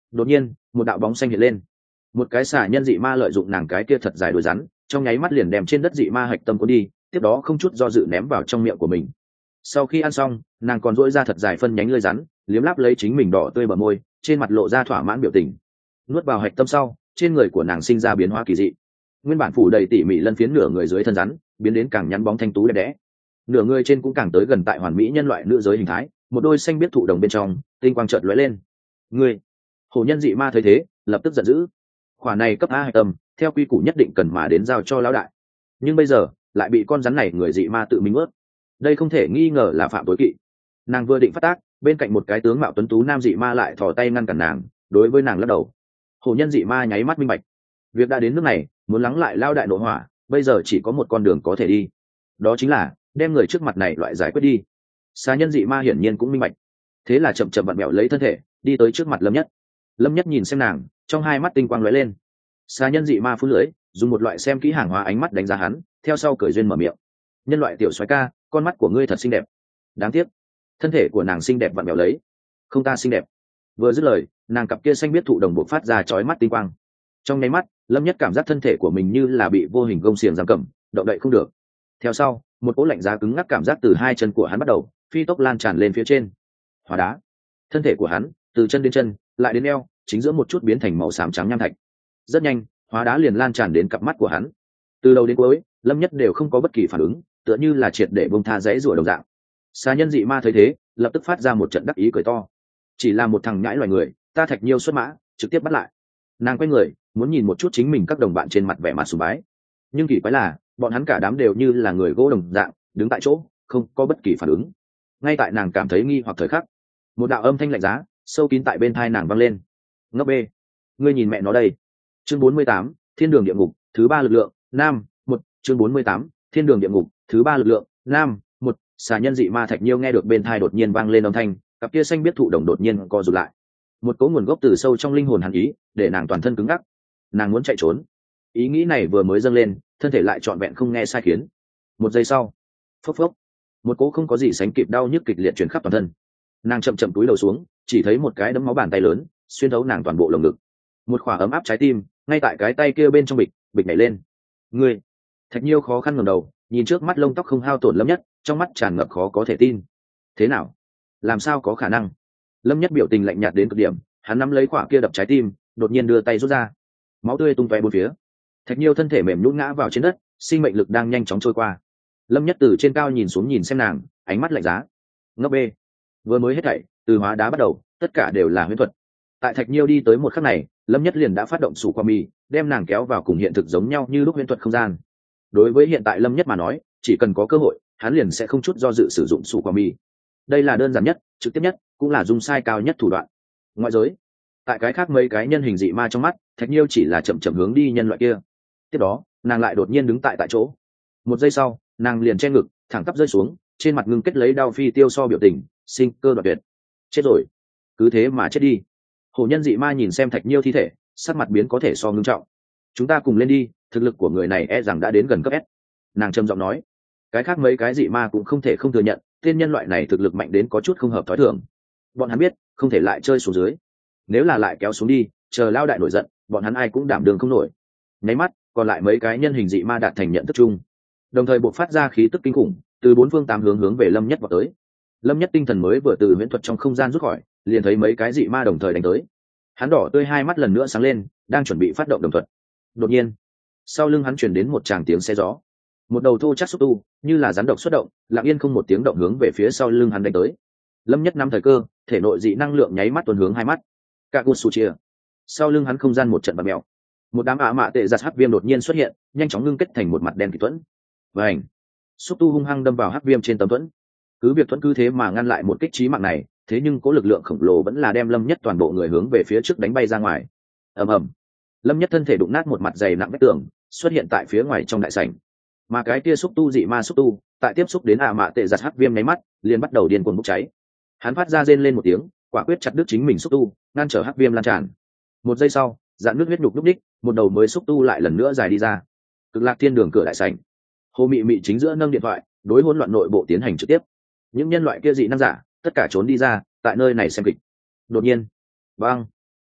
Đột nhiên một đạo bóng xanh hiện lên, một cái xà nhân dị ma lợi dụng nàng cái kia thật dài đuôi rắn, trong nháy mắt liền đem trên đất dị ma hạch tâm cuốn đi, tiếp đó không chút do dự ném vào trong miệng của mình. Sau khi ăn xong, nàng còn duỗi ra thật dài phân nhánh lưỡi rắn, liếm láp lấy chính mình đỏ tươi bờ môi, trên mặt lộ ra thỏa mãn biểu tình. Nuốt vào hạch tâm sau, trên người của nàng sinh ra biến hóa kỳ dị. Nguyên bản phủ đầy tỉ mỉ lân phiến nửa người dưới thân rắn, biến đến càng nhắn bóng thanh tú đẹp đẽ. Nửa người trên cũng càng tới gần tại hoàn mỹ nhân loại nữ giới hình thái, một đôi xanh biết thụ đồng bên trong, tinh quang chợt lóe lên. Ngươi, hổ nhân dị ma thấy thế, lập tức giận dữ. Khỏa này cấp A hạch tâm, theo quy củ nhất định cần mà đến giao cho lão đại. Nhưng bây giờ, lại bị con rắn này người dị ma tự mình ướt. Đây không thể nghi ngờ là phạm tối kỵ. Nàng vừa định phát tác, bên cạnh một cái tướng mạo tuấn tú nam dị ma lại thò tay ngăn cản nàng, đối với nàng lắc đầu. Hổ nhân dị ma nháy mắt minh bạch, việc đã đến nước này, muốn lắng lại lao đại nội hỏa, bây giờ chỉ có một con đường có thể đi, đó chính là đem người trước mặt này loại giải quyết đi. Xà nhân dị ma hiển nhiên cũng minh bạch, thế là chậm chậm vặn mẹo lấy thân thể, đi tới trước mặt Lâm Nhất. Lâm Nhất nhìn xem nàng, trong hai mắt tinh quang lóe lên. Xà nhân dị ma phun lưỡi, dùng một loại xem kỹ hàng hóa ánh mắt đánh giá hắn, theo sau cười duyên mở miệng. Nhân loại tiểu soái ca, con mắt của ngươi thật xinh đẹp. Đáng tiếc, thân thể của nàng xinh đẹp vặn mẹo lấy, không ta xinh đẹp. Vừa dứt lời, nàng cặp kia xanh biết thụ đồng bộ phát ra chói mắt tinh quang. Trong nháy mắt, Lâm Nhất cảm giác thân thể của mình như là bị vô hình gông xiềng giam cầm, động đậy không được. Theo sau, một cỗ lạnh giá cứng ngắc cảm giác từ hai chân của hắn bắt đầu phi tốc lan tràn lên phía trên. Hóa đá. Thân thể của hắn từ chân đến chân, lại đến eo, chính giữa một chút biến thành màu xám trắng nham thạch. Rất nhanh, hóa đá liền lan tràn đến cặp mắt của hắn. Từ đầu đến cuối, Lâm Nhất đều không có bất kỳ phản ứng, tựa như là triệt để bông tha dãy rủa đồng dạng. Xà nhân dị ma thấy thế, lập tức phát ra một trận đắc ý cười to. Chỉ là một thằng nhãi loài người, ta Thạch Nhiêu xuất mã, trực tiếp bắt lại. Nàng quay người, muốn nhìn một chút chính mình các đồng bạn trên mặt vẻ mặt sùng bái. Nhưng kỳ quái là, bọn hắn cả đám đều như là người gỗ đồng dạng, đứng tại chỗ, không có bất kỳ phản ứng. Ngay tại nàng cảm thấy nghi hoặc thời khắc, một đạo âm thanh lạnh giá, sâu kín tại bên tai nàng vang lên. Ngốc bê, ngươi nhìn mẹ nó đây. Chương 48, Thiên đường địa ngục, thứ ba lực lượng, nam, một. Chương 48, Thiên đường địa ngục, thứ ba lực lượng, nam, một. Xà nhân dị ma Thạch Nhiêu nghe được bên tai đột nhiên vang lên âm thanh, cặp kia xanh biết thụ đồng đột nhiên co rụt lại. Một cỗ nguồn gốc từ sâu trong linh hồn hàn ý, để nàng toàn thân cứng ngắc. Nàng muốn chạy trốn, ý nghĩ này vừa mới dâng lên, thân thể lại trọn vẹn không nghe sai khiến. Một giây sau, phốc phốc, một cỗ không có gì sánh kịp đau nhức kịch liệt truyền khắp toàn thân. Nàng chậm chậm cúi đầu xuống, chỉ thấy một cái đấm máu bàn tay lớn xuyên thấu nàng toàn bộ lồng ngực. Một khỏa ấm áp trái tim ngay tại cái tay kia bên trong bịch bịch nhảy lên. Ngươi. Thạch Nhiêu khó khăn ngẩng đầu, nhìn trước mắt lông tóc không hao tổn Lâm Nhất, trong mắt tràn ngập khó có thể tin. Thế nào? Làm sao có khả năng? Lâm Nhất biểu tình lạnh nhạt đến cực điểm, hắn nắm lấy khỏa kia đập trái tim, đột nhiên đưa tay rút ra. Máu tươi tung tóe bốn phía. Thạch Nhiêu thân thể mềm nhũn ngã vào trên đất, sinh mệnh lực đang nhanh chóng trôi qua. Lâm Nhất từ trên cao nhìn xuống nhìn xem nàng, ánh mắt lạnh giá. Ngốc bê. Vừa mới hết thảy, từ hóa đá bắt đầu, tất cả đều là huyễn thuật. Tại Thạch Nhiêu đi tới một khắc này, Lâm Nhất liền đã phát động sủ qua mi, đem nàng kéo vào cùng hiện thực giống nhau như lúc huyễn thuật không gian. Đối với hiện tại Lâm Nhất mà nói, chỉ cần có cơ hội, hắn liền sẽ không chút do dự sử dụng sủ qua mi. Đây là đơn giản nhất, trực tiếp nhất, cũng là dung sai cao nhất thủ đoạn. Ngoại giới, tại cái khác mấy cái nhân hình dị ma trong mắt, Thạch Nhiêu chỉ là chậm chậm hướng đi nhân loại kia. Tiếp đó, nàng lại đột nhiên đứng tại chỗ. Một giây sau, nàng liền che ngực, thẳng tắp rơi xuống, trên mặt ngưng kết lấy đau phi tiêu so biểu tình, sinh cơ đoạt tuyệt. Chết rồi, cứ thế mà chết đi. Hổ nhân dị ma nhìn xem Thạch Nhiêu thi thể, sắc mặt biến có thể so ngưng trọng. Chúng ta cùng lên đi, thực lực của người này e rằng đã đến gần cấp S. Nàng trầm giọng nói. Cái khác mấy cái dị ma cũng không thể không thừa nhận, tên nhân loại này thực lực mạnh đến có chút không hợp thói thường. Bọn hắn biết, không thể lại chơi xuống dưới. Nếu là lại kéo xuống đi, chờ lao đại nổi giận, bọn hắn ai cũng đảm đường không nổi. Nháy mắt, còn lại mấy cái nhân hình dị ma đạt thành nhận thức chung, đồng thời buộc phát ra khí tức kinh khủng, từ bốn phương tám hướng về Lâm Nhất vào tới. Lâm Nhất tinh thần mới vừa từ huyễn thuật trong không gian rút khỏi, liền thấy mấy cái dị ma đồng thời đánh tới. Hắn đỏ tươi hai mắt lần nữa sáng lên, đang chuẩn bị phát động đồng thuận. Đột nhiên, sau lưng hắn truyền đến một tràng tiếng xe gió. Một đầu thô chắc xúc tu, như là rắn độc xuất động, lặng yên không một tiếng động hướng về phía sau lưng hắn đánh tới. Lâm Nhất nắm thời cơ, thể nội dị năng lượng nháy mắt tuôn hướng hai mắt. Kagusuchia. Sau lưng hắn không gian một trận bạt mèo. Một đám ả mạ tệ giặt hắc viêm đột nhiên xuất hiện, nhanh chóng ngưng kết thành một mặt đen kịt thuẫn. Vành. Xúc tu hung hăng đâm vào hắc viêm trên tấm thuẫn. Cứ việc thuẫn cứ thế mà ngăn lại một kích chí mạng này, thế nhưng có lực lượng khổng lồ vẫn là đem Lâm Nhất toàn bộ người hướng về phía trước đánh bay ra ngoài. Ầm ầm. Lâm Nhất thân thể đụng nát một mặt dày nặng vách tường, xuất hiện tại phía ngoài trong đại sảnh. Mà cái kia xúc tu dị ma xúc tu, tại tiếp xúc đến ả mạ tệ giặt hắc viêm nháy mắt, liền bắt đầu điên cuồng bốc cháy. Hắn phát ra rên lên một tiếng, quả quyết chặt đứt chính mình xúc tu, ngăn trở hắc viêm lan tràn. Một giây sau, dạn nước huyết nhục lúc đích, một đầu mới xúc tu lại lần nữa dài đi ra. Cực lạc thiên đường cửa đại sảnh. Hồ Mị Mị chính giữa nâng điện thoại, đối hỗn loạn nội bộ tiến hành trực tiếp. Những nhân loại kia dị năng giả, tất cả trốn đi ra, tại nơi này xem kịch. Đột nhiên, bang,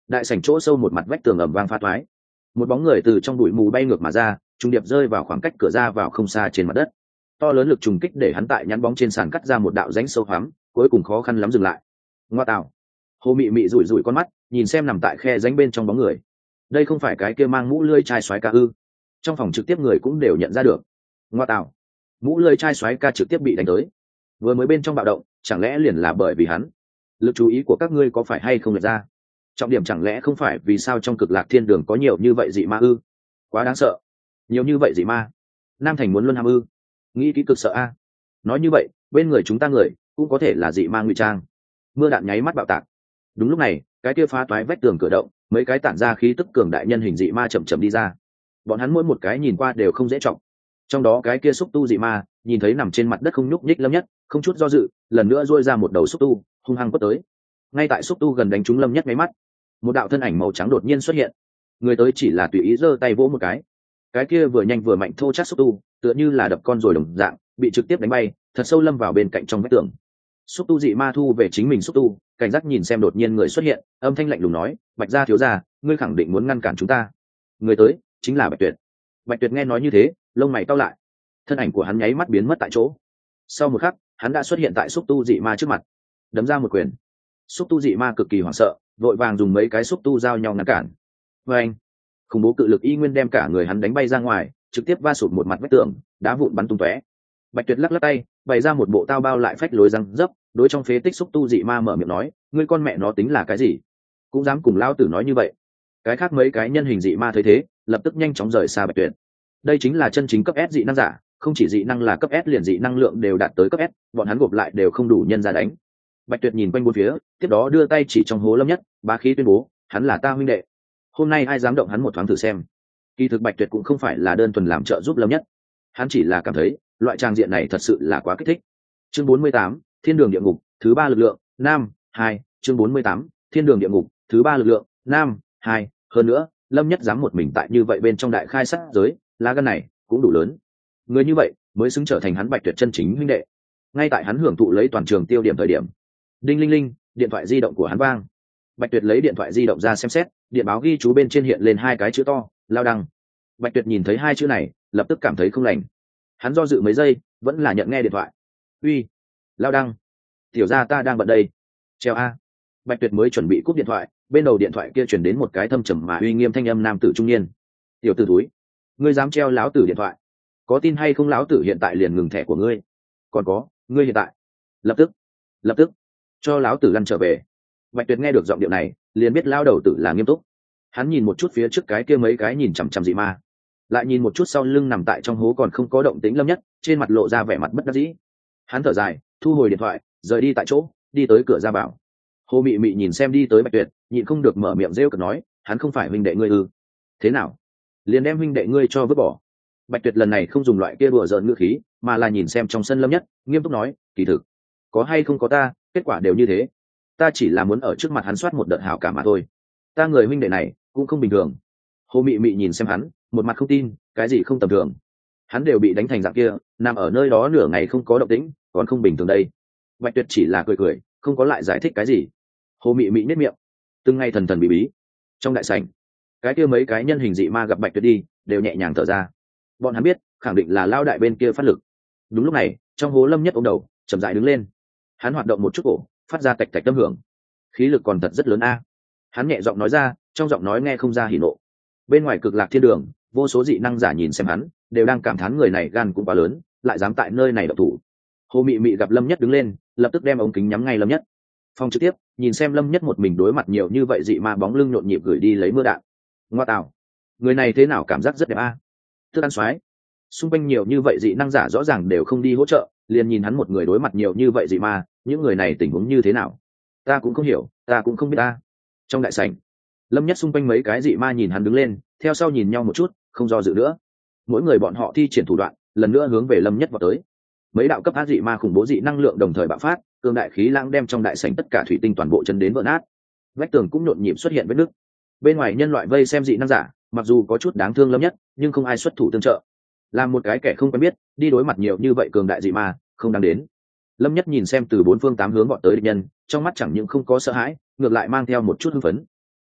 đại sảnh chỗ sâu một mặt vách tường ầm vang phá toái, một bóng người từ trong bụi mù bay ngược mà ra, trùng điệp rơi vào khoảng cách cửa ra vào không xa trên mặt đất. To lớn lực trùng kích để hắn tại nhắn bóng trên sàn cắt ra một đạo rãnh sâu hoắm, cuối cùng khó khăn lắm dừng lại. Ngoa tạo! Hồ Mị Mị rủi rủi con mắt, nhìn xem nằm tại khe rãnh bên trong bóng người. Đây không phải cái kia mang mũ lưỡi chai xoáy ca ư? Trong phòng trực tiếp người cũng đều nhận ra được. Ngoa tạo! Mũ lưỡi chai xoáy ca trực tiếp bị đánh tới. Vừa mới bên trong bạo động, chẳng lẽ liền là bởi vì hắn? Lực chú ý của các ngươi có phải hay không lệch ra? Trọng điểm chẳng lẽ không phải vì sao trong Cực Lạc Thiên Đường có nhiều như vậy dị ma ư? Quá đáng sợ! Nhiều như vậy dị ma. Nam Thành muốn luân ham ư? Nghĩ kỹ cực sợ a. Nói như vậy, bên người chúng ta người cũng có thể là dị ma ngụy trang. Mưa đạn nháy mắt bạo tạc. Đúng lúc này, cái kia phá toái vách tường cửa động, mấy cái tản ra khí tức cường đại nhân hình dị ma chậm chậm đi ra. Bọn hắn mỗi một cái nhìn qua đều không dễ trọng. Trong đó cái kia xúc tu dị ma, nhìn thấy nằm trên mặt đất không nhúc nhích Lâm Nhất, không chút do dự, lần nữa duỗi ra một đầu xúc tu, hung hăng quất tới. Ngay tại xúc tu gần đánh trúng Lâm Nhất mấy mắt, một đạo thân ảnh màu trắng đột nhiên xuất hiện. Người tới chỉ là tùy ý giơ tay vỗ một cái kia vừa nhanh vừa mạnh thô chắc xúc tu, tựa như là đập con rồi đồng dạng, bị trực tiếp đánh bay, thật sâu lâm vào bên cạnh trong vách tường. Xúc tu dị ma thu về chính mình xúc tu, cảnh giác nhìn xem đột nhiên người xuất hiện, âm thanh lạnh lùng nói: Bạch gia thiếu gia, ngươi khẳng định muốn ngăn cản chúng ta. Người tới chính là Bạch Tuyệt. Bạch Tuyệt nghe nói như thế, lông mày cau lại, thân ảnh của hắn nháy mắt biến mất tại chỗ. Sau một khắc, hắn đã xuất hiện tại xúc tu dị ma trước mặt, đấm ra một quyền. Xúc tu dị ma cực kỳ hoảng sợ, vội vàng dùng mấy cái xúc tu giao nhau ngăn cản. Và anh, khủng bố cự lực y nguyên đem cả người hắn đánh bay ra ngoài, trực tiếp va sụt một mặt vách tường, đá vụn bắn tung tóe. Bạch Tuyệt lắc lắc tay, bày ra một bộ tao bao lại phách lối răng dấp, đối trong phế tích xúc tu dị ma mở miệng nói: ngươi con mẹ nó tính là cái gì, cũng dám cùng lao tử nói như vậy? Cái khác mấy cái nhân hình dị ma thấy thế, lập tức nhanh chóng rời xa Bạch Tuyệt. Đây chính là chân chính cấp S dị năng giả, không chỉ dị năng là cấp S, liền dị năng lượng đều đạt tới cấp S, bọn hắn gộp lại đều không đủ nhân ra đánh. Bạch Tuyệt nhìn quanh bốn phía, tiếp đó đưa tay chỉ trong hố Lâm Nhất, bá khí tuyên bố: hắn là ta huynh đệ, hôm nay ai dám động hắn một thoáng thử xem. Kỳ thực Bạch Tuyệt cũng không phải là đơn thuần làm trợ giúp Lâm Nhất, hắn chỉ là cảm thấy loại trang diện này thật sự là quá kích thích. Chương 48, Thiên đường địa ngục, thứ ba lực lượng, nam 2, chương 48, Thiên đường địa ngục, thứ ba lực lượng, nam 2. Hơn nữa, Lâm Nhất dám một mình tại như vậy bên trong đại khai sát giới, lá gan này cũng đủ lớn. Người như vậy mới xứng trở thành hắn Bạch Tuyệt chân chính huynh đệ. Ngay tại hắn hưởng thụ lấy toàn trường tiêu điểm thời điểm, đinh linh linh, điện thoại di động của hắn vang. Bạch Tuyệt lấy điện thoại di động ra xem xét, điện báo ghi chú bên trên hiện lên hai cái chữ to: Lao Đăng. Bạch Tuyệt nhìn thấy hai chữ này, lập tức cảm thấy không lành. Hắn do dự mấy giây, vẫn là nhận nghe điện thoại. Uy, Lao Đăng, tiểu gia ta đang bận đây. Treo a. Bạch Tuyệt mới chuẩn bị cúp điện thoại, bên đầu điện thoại kia chuyển đến một cái thâm trầm mà uy nghiêm thanh âm nam tử trung niên: tiểu tử túi, ngươi dám treo láo tử điện thoại, có tin hay không láo tử hiện tại liền ngừng thẻ của ngươi. Còn có, ngươi hiện tại lập tức cho láo tử lăn trở về. Bạch Tuyệt nghe được giọng điệu này, liền biết lao đầu tử là nghiêm túc. Hắn nhìn một chút phía trước cái kia mấy cái nhìn chằm chằm dị ma, lại nhìn một chút sau lưng nằm tại trong hố còn không có động tĩnh Lâm Nhất, trên mặt lộ ra vẻ mặt bất đắc dĩ. Hắn thở dài, thu hồi điện thoại, rời đi tại chỗ, đi tới cửa ra vào. Hồ Mị Mị nhìn xem đi tới Bạch Tuyệt, nhịn không được mở miệng rêu cợt nói: hắn không phải huynh đệ ngươi ư? Thế nào, liền đem huynh đệ ngươi cho vứt bỏ? Bạch Tuyệt lần này không dùng loại kia đùa giỡn ngữ khí, mà là nhìn xem trong sân Lâm Nhất, nghiêm túc nói: kỳ thực, có hay không có ta, kết quả đều như thế. Ta chỉ là muốn ở trước mặt hắn soát một đợt hảo cảm mà thôi. Ta người huynh đệ này cũng không bình thường. Hồ Mị Mị nhìn xem hắn, một mặt không tin, cái gì không tầm thường? Hắn đều bị đánh thành dạng kia, nằm ở nơi đó nửa ngày không có động tĩnh, còn không bình thường đây. Bạch Tuyệt chỉ là cười cười, không có lại giải thích cái gì. Hồ Mị Mị nhếch miệng, từng ngày thần thần bí bí. Trong đại sảnh, cái kia mấy cái nhân hình dị ma gặp Bạch Tuyệt đi, đều nhẹ nhàng thở ra. Bọn hắn biết, khẳng định là lao đại bên kia phát lực. Đúng lúc này, trong hố Lâm Nhất ôm đầu, chậm rãi đứng lên. Hắn hoạt động một chút cổ, phát ra tạch tạch âm hưởng. Khí lực còn thật rất lớn a. Hắn nhẹ giọng nói ra, trong giọng nói nghe không ra hỉ nộ. Bên ngoài Cực Lạc Thiên Đường, vô số dị năng giả nhìn xem hắn, đều đang cảm thán người này gan cũng quá lớn, lại dám tại nơi này độc thủ. Hồ Mị Mị gặp Lâm Nhất đứng lên, lập tức đem ống kính nhắm ngay Lâm Nhất. Phong trực tiếp nhìn xem Lâm Nhất một mình đối mặt nhiều như vậy dị ma bóng lưng nhộn nhịp gửi đi lấy mưa đạn. Ngoa tạo, người này thế nào cảm giác rất đẹp a. Thức ăn xoái. Xung quanh nhiều như vậy dị năng giả rõ ràng đều không đi hỗ trợ, liền nhìn hắn một người đối mặt nhiều như vậy dị ma, những người này tình huống như thế nào? Ta cũng không hiểu, ta cũng không biết ta. Trong đại sảnh, Lâm Nhất xung quanh mấy cái dị ma nhìn hắn đứng lên, theo sau nhìn nhau một chút, không do dự nữa. Mỗi người bọn họ thi triển thủ đoạn, lần nữa hướng về Lâm Nhất vào tới. Mấy đạo cấp áp dị ma khủng bố dị năng lượng đồng thời bạo phát, cường đại khí lãng đem trong đại sảnh tất cả thủy tinh toàn bộ chân đến vỡ nát. Vách tường cũng nhộn nhịp xuất hiện vết nứt. Bên ngoài nhân loại vây xem dị năng giả, mặc dù có chút đáng thương Lâm Nhất, nhưng không ai xuất thủ tương trợ. Làm một cái kẻ không quen biết, đi đối mặt nhiều như vậy cường đại dị ma, không đáng đến. Lâm Nhất nhìn xem từ bốn phương tám hướng vọt tới địch nhân, trong mắt chẳng những không có sợ hãi, ngược lại mang theo một chút hưng phấn.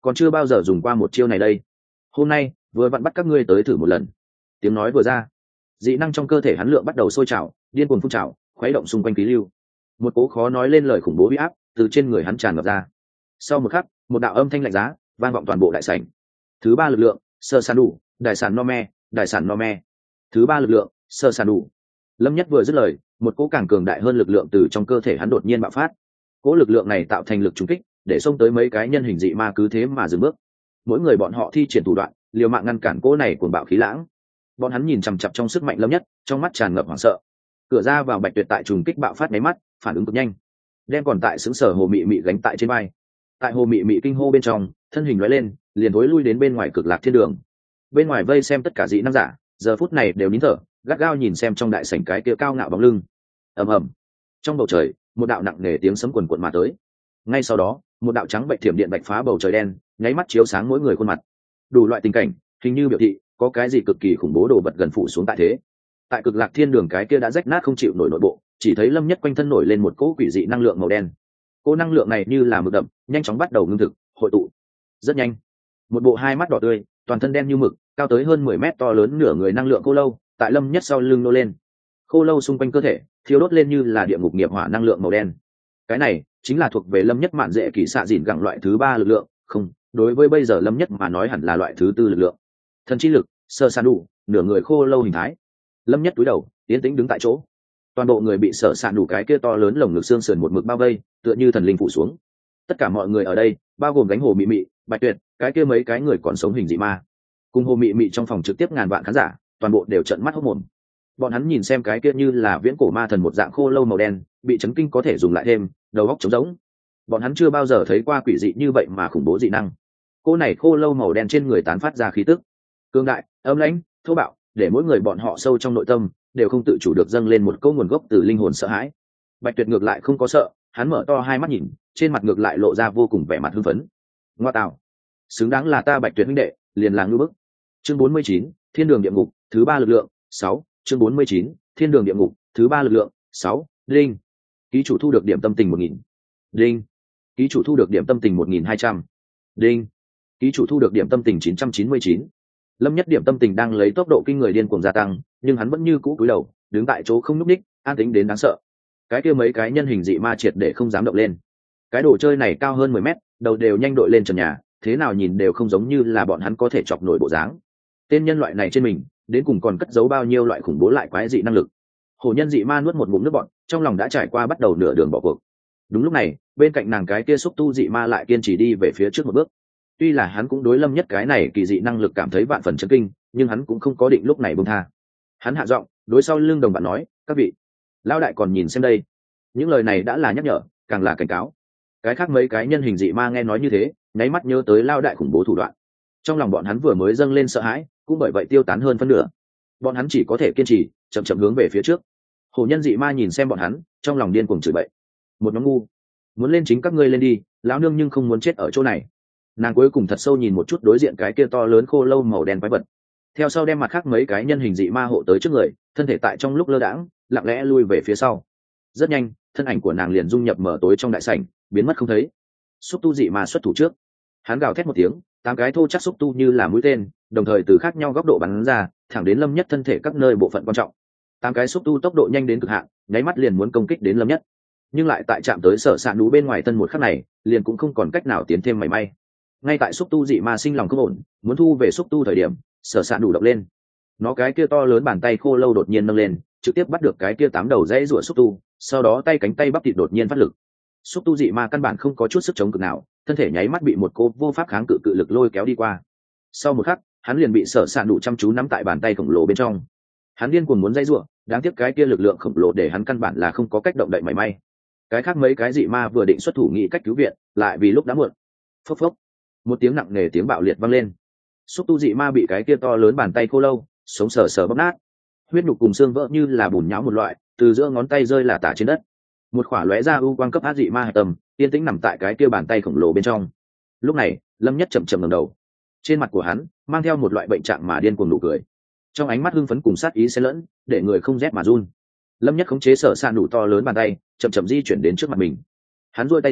còn chưa bao giờ dùng qua một chiêu này đây. Hôm nay vừa vặn bắt các ngươi tới thử một lần. Tiếng nói vừa ra, dị năng trong cơ thể hắn lượng bắt đầu sôi trào, điên cuồng phun trào, khuấy động xung quanh khí lưu. Một cố khó nói lên lời khủng bố uy áp từ trên người hắn tràn ngập ra. Sau một khắc, một đạo âm thanh lạnh giá vang vọng toàn bộ đại sảnh. Thứ ba lực lượng, sơ san đủ, đại sản no me, đại sản no me. Thứ ba lực lượng, sơ san đủ. Lâm Nhất vừa dứt lời, một cỗ càng cường đại hơn lực lượng từ trong cơ thể hắn đột nhiên bạo phát. Cỗ lực lượng này tạo thành lực trùng kích, để xông tới mấy cái nhân hình dị ma cứ thế mà dừng bước. Mỗi người bọn họ thi triển thủ đoạn, liều mạng ngăn cản cỗ này cuồng bạo khí lãng. Bọn hắn nhìn chằm chằm trong sức mạnh Lâm Nhất, trong mắt tràn ngập hoảng sợ. Cửa ra vào Bạch Tuyệt tại trùng kích bạo phát mấy mắt, phản ứng cực nhanh, đem còn tại xứng sở Hồ Mị Mị gánh tại trên vai. Tại Hồ Mị Mị kinh hô bên trong, thân hình lóe lên, liền thối lui đến bên ngoài Cực Lạc Thiên Đường. Bên ngoài vây xem tất cả dị năng giả, giờ phút này đều nín thở, gắt gao nhìn xem trong đại sảnh cái kia cao ngạo bóng lưng. Ầm ầm. Trong bầu trời, một đạo nặng nề tiếng sấm quần quật mà tới. Ngay sau đó, một đạo trắng bệnh thiểm điện bạch phá bầu trời đen, nháy mắt chiếu sáng mỗi người khuôn mặt. Đủ loại tình cảnh, hình như biểu thị có cái gì cực kỳ khủng bố đổ bật gần phủ xuống tại thế. Tại Cực Lạc Thiên Đường cái kia đã rách nát không chịu nổi nội bộ, chỉ thấy Lâm Nhất quanh thân nổi lên một cỗ quỷ dị năng lượng màu đen. Cỗ năng lượng này như là mực đậm, nhanh chóng bắt đầu ngưng thực, hội tụ. Rất nhanh, một bộ hai mắt đỏ tươi, toàn thân đen như mực, cao tới hơn 10 mét to lớn nửa người năng lượng khô lâu, tại Lâm Nhất sau lưng nô lên. Khô lâu xung quanh cơ thể thiêu đốt lên như là địa ngục nghiệp hỏa năng lượng màu đen. Cái này chính là thuộc về Lâm Nhất mạn dễ kỳ xạ dịn gẳng loại thứ ba lực lượng, không, đối với bây giờ Lâm Nhất mà nói hẳn là loại thứ tư lực lượng. Thần chi lực, sơ san đủ, nửa người khô lâu hình thái. Lâm Nhất cúi đầu, tiến tĩnh đứng tại chỗ. Toàn bộ người bị sở sạn đủ cái kia to lớn lồng ngực xương sườn một mực bao vây, tựa như thần linh phủ xuống. Tất cả mọi người ở đây, bao gồm gánh Hồ Mị Mị, Bạch Tuyệt, cái kia mấy cái người còn sống hình dị ma, cùng Hồ Mị Mị trong phòng trực tiếp ngàn vạn khán giả, toàn bộ đều trợn mắt hốt mồm. Bọn hắn nhìn xem cái kia như là viễn cổ ma thần một dạng khô lâu màu đen, bị chấn kinh có thể dùng lại thêm, đầu óc trống rỗng. Bọn hắn chưa bao giờ thấy qua quỷ dị như vậy mà khủng bố dị năng. Cô này khô lâu màu đen trên người tán phát ra khí tức cương đại, âm lãnh, thô bạo, để mỗi người bọn họ sâu trong nội tâm đều không tự chủ được dâng lên một câu nguồn gốc từ linh hồn sợ hãi. Bạch Tuyệt ngược lại không có sợ, hắn mở to hai mắt nhìn, trên mặt ngược lại lộ ra vô cùng vẻ mặt hưng phấn. Ngoa tạo, xứng đáng là ta Bạch Tuyệt huynh đệ, liền là ngưu bức. Chương 49, Thiên đường địa ngục, thứ ba lực lượng, 6, chương 49, Thiên đường địa ngục, thứ ba lực lượng, 6, linh. Ký chủ thu được điểm tâm tình 1000. Linh. Ký chủ thu được điểm tâm tình 1200. Linh. Ký chủ thu được điểm tâm tình 999. Lâm Nhất điểm tâm tình đang lấy tốc độ kinh người điên cuồng gia tăng, nhưng hắn vẫn như cũ cúi đầu, đứng tại chỗ không nhúc nhích, an tĩnh đến đáng sợ. Cái kia mấy cái nhân hình dị ma triệt để không dám động lên. Cái đồ chơi này cao hơn 10 mét, đầu đều nhanh đội lên trần nhà, thế nào nhìn đều không giống như là bọn hắn có thể chọc nổi bộ dáng. Tên nhân loại này trên mình, đến cùng còn cất giấu bao nhiêu loại khủng bố lại quái dị năng lực. Hổ nhân dị ma nuốt một ngụm nước bọt, trong lòng đã trải qua bắt đầu nửa đường bỏ cuộc. Đúng lúc này, bên cạnh nàng cái kia xúc tu dị ma lại kiên trì đi về phía trước một bước. Tuy là hắn cũng đối Lâm Nhất cái này kỳ dị năng lực cảm thấy vạn phần chấn kinh, nhưng hắn cũng không có định lúc này buông tha. Hắn hạ giọng, đối sau lưng đồng bạn nói, các vị, lão đại còn nhìn xem đây. Những lời này đã là nhắc nhở, càng là cảnh cáo. Cái khác mấy cái nhân hình dị ma nghe nói như thế, nháy mắt nhớ tới lão đại khủng bố thủ đoạn. Trong lòng bọn hắn vừa mới dâng lên sợ hãi, cũng bởi vậy tiêu tán hơn phân nửa. Bọn hắn chỉ có thể kiên trì, chậm chậm hướng về phía trước. Hổ nhân dị ma nhìn xem bọn hắn, trong lòng điên cuồng chửi bậy. Một nhóm ngu, muốn lên chính các ngươi lên đi, lão nương nhưng không muốn chết ở chỗ này. Nàng cuối cùng thật sâu nhìn một chút đối diện cái kia to lớn khô lâu màu đen quái vật, theo sau đem mặt khác mấy cái nhân hình dị ma hộ tới trước người, thân thể tại trong lúc lơ đãng lặng lẽ lui về phía sau. Rất nhanh, thân ảnh của nàng liền dung nhập mở tối trong đại sảnh, biến mất không thấy. Xúc tu dị ma xuất thủ trước, hắn gào thét một tiếng, 8 cái thô chắc xúc tu như là mũi tên, đồng thời từ khác nhau góc độ bắn ra, thẳng đến Lâm Nhất thân thể các nơi bộ phận quan trọng. 8 cái xúc tu tốc độ nhanh đến cực hạn, nháy mắt liền muốn công kích đến Lâm Nhất, nhưng lại tại chạm tới sở sạn núi bên ngoài thân một khắc này, liền cũng không còn cách nào tiến thêm mảy may. Ngay tại xúc tu dị ma sinh lòng không ổn, muốn thu về xúc tu thời điểm, sở sạn đủ động lên. Nó cái kia to lớn bàn tay khô lâu đột nhiên nâng lên, trực tiếp bắt được cái kia 8 đầu rẽ rủa xúc tu, sau đó tay cánh tay bắp thịt đột nhiên phát lực. Xúc tu dị ma căn bản không có chút sức chống cự nào, thân thể nháy mắt bị một cô vô pháp kháng cự cự lực lôi kéo đi qua. Sau một khắc, hắn liền bị sở sạn đủ chăm chú nắm tại bàn tay khổng lồ bên trong. Hắn điên cuồng muốn dây rủa, đáng tiếc cái kia lực lượng khổng lồ để hắn căn bản là không có cách động đậy mảy may. Cái khác mấy cái dị ma vừa định xuất thủ nghĩ cách cứu viện, lại vì lúc đã muộn. Phốc phốc, một tiếng nặng nề tiếng bạo liệt vang lên. Xúc tu dị ma bị cái kia to lớn bàn tay khô lâu sống sờ sờ bóp nát, huyết nhục cùng xương vỡ như là bùn nhão một loại từ giữa ngón tay rơi là tả trên đất. Một khỏa lóe ra u quang cấp át dị ma hạch tâm yên tĩnh nằm tại cái kia bàn tay khổng lồ bên trong. Lúc này Lâm Nhất chậm chậm ngẩng đầu, trên mặt của hắn mang theo một loại bệnh trạng mà điên cuồng nụ cười, trong ánh mắt hưng phấn cùng sát ý xen lẫn, để người không rét mà run. Lâm Nhất khống chế sở sạn đủ to lớn bàn tay chậm chậm di chuyển đến trước mặt mình. Hắn duỗi tay ra,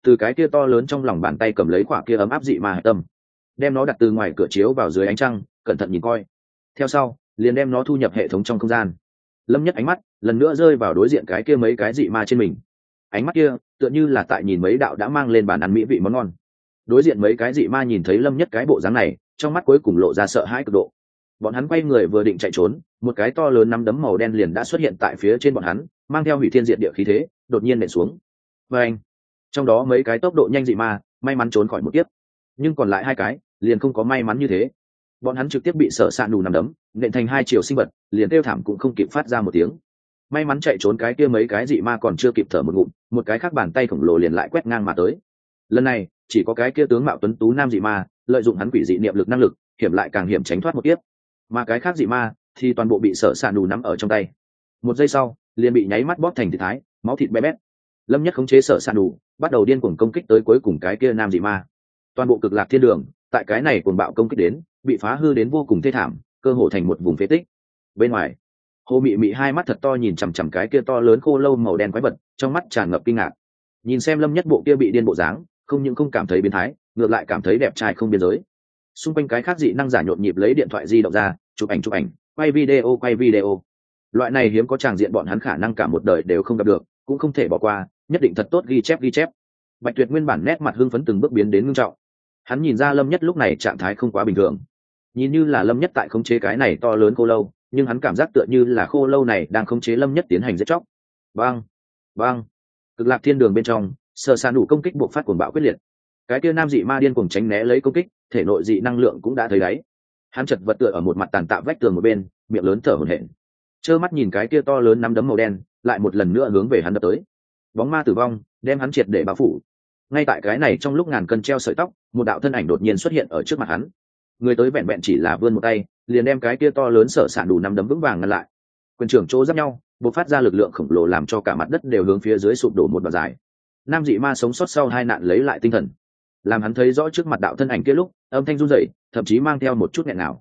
từ cái kia to lớn trong lòng bàn tay cầm lấy quả kia ấm áp dị ma hạch tâm, đem nó đặt từ ngoài cửa chiếu vào dưới ánh trăng, cẩn thận nhìn coi. Theo sau liền đem nó thu nhập hệ thống trong không gian. Lâm Nhất ánh mắt lần nữa rơi vào đối diện cái kia mấy cái dị ma trên mình, ánh mắt kia tựa như là tại nhìn mấy đạo đã mang lên bàn ăn mỹ vị món ngon. Đối diện mấy cái dị ma nhìn thấy Lâm Nhất cái bộ dáng này, trong mắt cuối cùng lộ ra sợ hãi cực độ. Bọn hắn quay người vừa định chạy trốn, một cái to lớn nắm đấm màu đen liền đã xuất hiện tại phía trên bọn hắn, mang theo hủy thiên diệt địa khí thế, đột nhiên nện xuống. Và anh, trong đó mấy cái tốc độ nhanh dị ma may mắn trốn khỏi một kiếp, nhưng còn lại hai cái liền không có may mắn như thế. Bọn hắn trực tiếp bị Sở Sạn Đủ nắm đấm nện thành hai chiều sinh vật, liền kêu thảm cũng không kịp phát ra một tiếng. May mắn chạy trốn cái kia mấy cái dị ma còn chưa kịp thở một ngụm, một cái khác bàn tay khổng lồ liền lại quét ngang mà tới. Lần này chỉ có cái kia tướng mạo tuấn tú nam dị ma lợi dụng hắn quỷ dị niệm lực năng lực, hiểm lại càng hiểm tránh thoát một kiếp, mà cái khác dị ma thì toàn bộ bị Sở Sạn Đủ nắm ở trong tay. Một giây sau liền bị nháy mắt bóp thành thịt thái, máu thịt bé bét. Lâm Nhất khống chế Sở Sạn Đủ bắt đầu điên cuồng công kích tới cuối cùng cái kia nam dị ma. Toàn bộ Cực Lạc Thiên Đường tại cái này cuồng bạo công kích đến, bị phá hư đến vô cùng thê thảm, cơ hồ thành một vùng phế tích. Bên ngoài, Hồ Mị Mị hai mắt thật to nhìn chằm chằm cái kia to lớn khô lâu màu đen quái vật, trong mắt tràn ngập kinh ngạc. Nhìn xem Lâm Nhất bộ kia bị điên bộ dáng, không những không cảm thấy biến thái, ngược lại cảm thấy đẹp trai không biên giới. Xung quanh cái khác dị năng giả nhộn nhịp lấy điện thoại di động ra, chụp ảnh, quay video. Loại này hiếm có tràng diện bọn hắn khả năng cả một đời đều không gặp được, cũng không thể bỏ qua, nhất định thật tốt ghi chép. Bạch Tuyệt nguyên bản nét mặt hưng phấn từng bước biến đến ngưng trọng. Hắn nhìn ra Lâm Nhất lúc này trạng thái không quá bình thường, nhìn như là Lâm Nhất tại khống chế cái này to lớn khô lâu, nhưng hắn cảm giác tựa như là khô lâu này đang khống chế Lâm Nhất tiến hành giết chóc. Bang! Cực Lạc Thiên Đường bên trong, Sở Sạn Đủ công kích buộc phát cuồng bạo quyết liệt. Cái kia nam dị ma điên cuồng tránh né lấy công kích, thể nội dị năng lượng cũng đã thấy đáy. Hắn chật vật tựa ở một mặt tàn tạ vách tường một bên, miệng lớn thở hổn hển. Trơ mắt nhìn cái kia to lớn nắm đấm màu đen, lại một lần nữa hướng về hắn đập tới. Bóng ma tử vong đem hắn triệt để bao phủ. Ngay tại cái này trong lúc ngàn cân treo sợi tóc, một đạo thân ảnh đột nhiên xuất hiện ở trước mặt hắn. Người tới vẹn vẹn chỉ là vươn một tay, liền đem cái kia to lớn Sở Sạn Đủ nắm đấm vững vàng ngăn lại. Quyền trưởng chỗ giáp nhau, bộc phát ra lực lượng khổng lồ làm cho cả mặt đất đều hướng phía dưới sụp đổ một đoạn dài. Nam dị ma sống sót sau hai nạn lấy lại tinh thần, làm hắn thấy rõ trước mặt đạo thân ảnh kia lúc, âm thanh run rẩy, thậm chí mang theo một chút nghẹn ngào.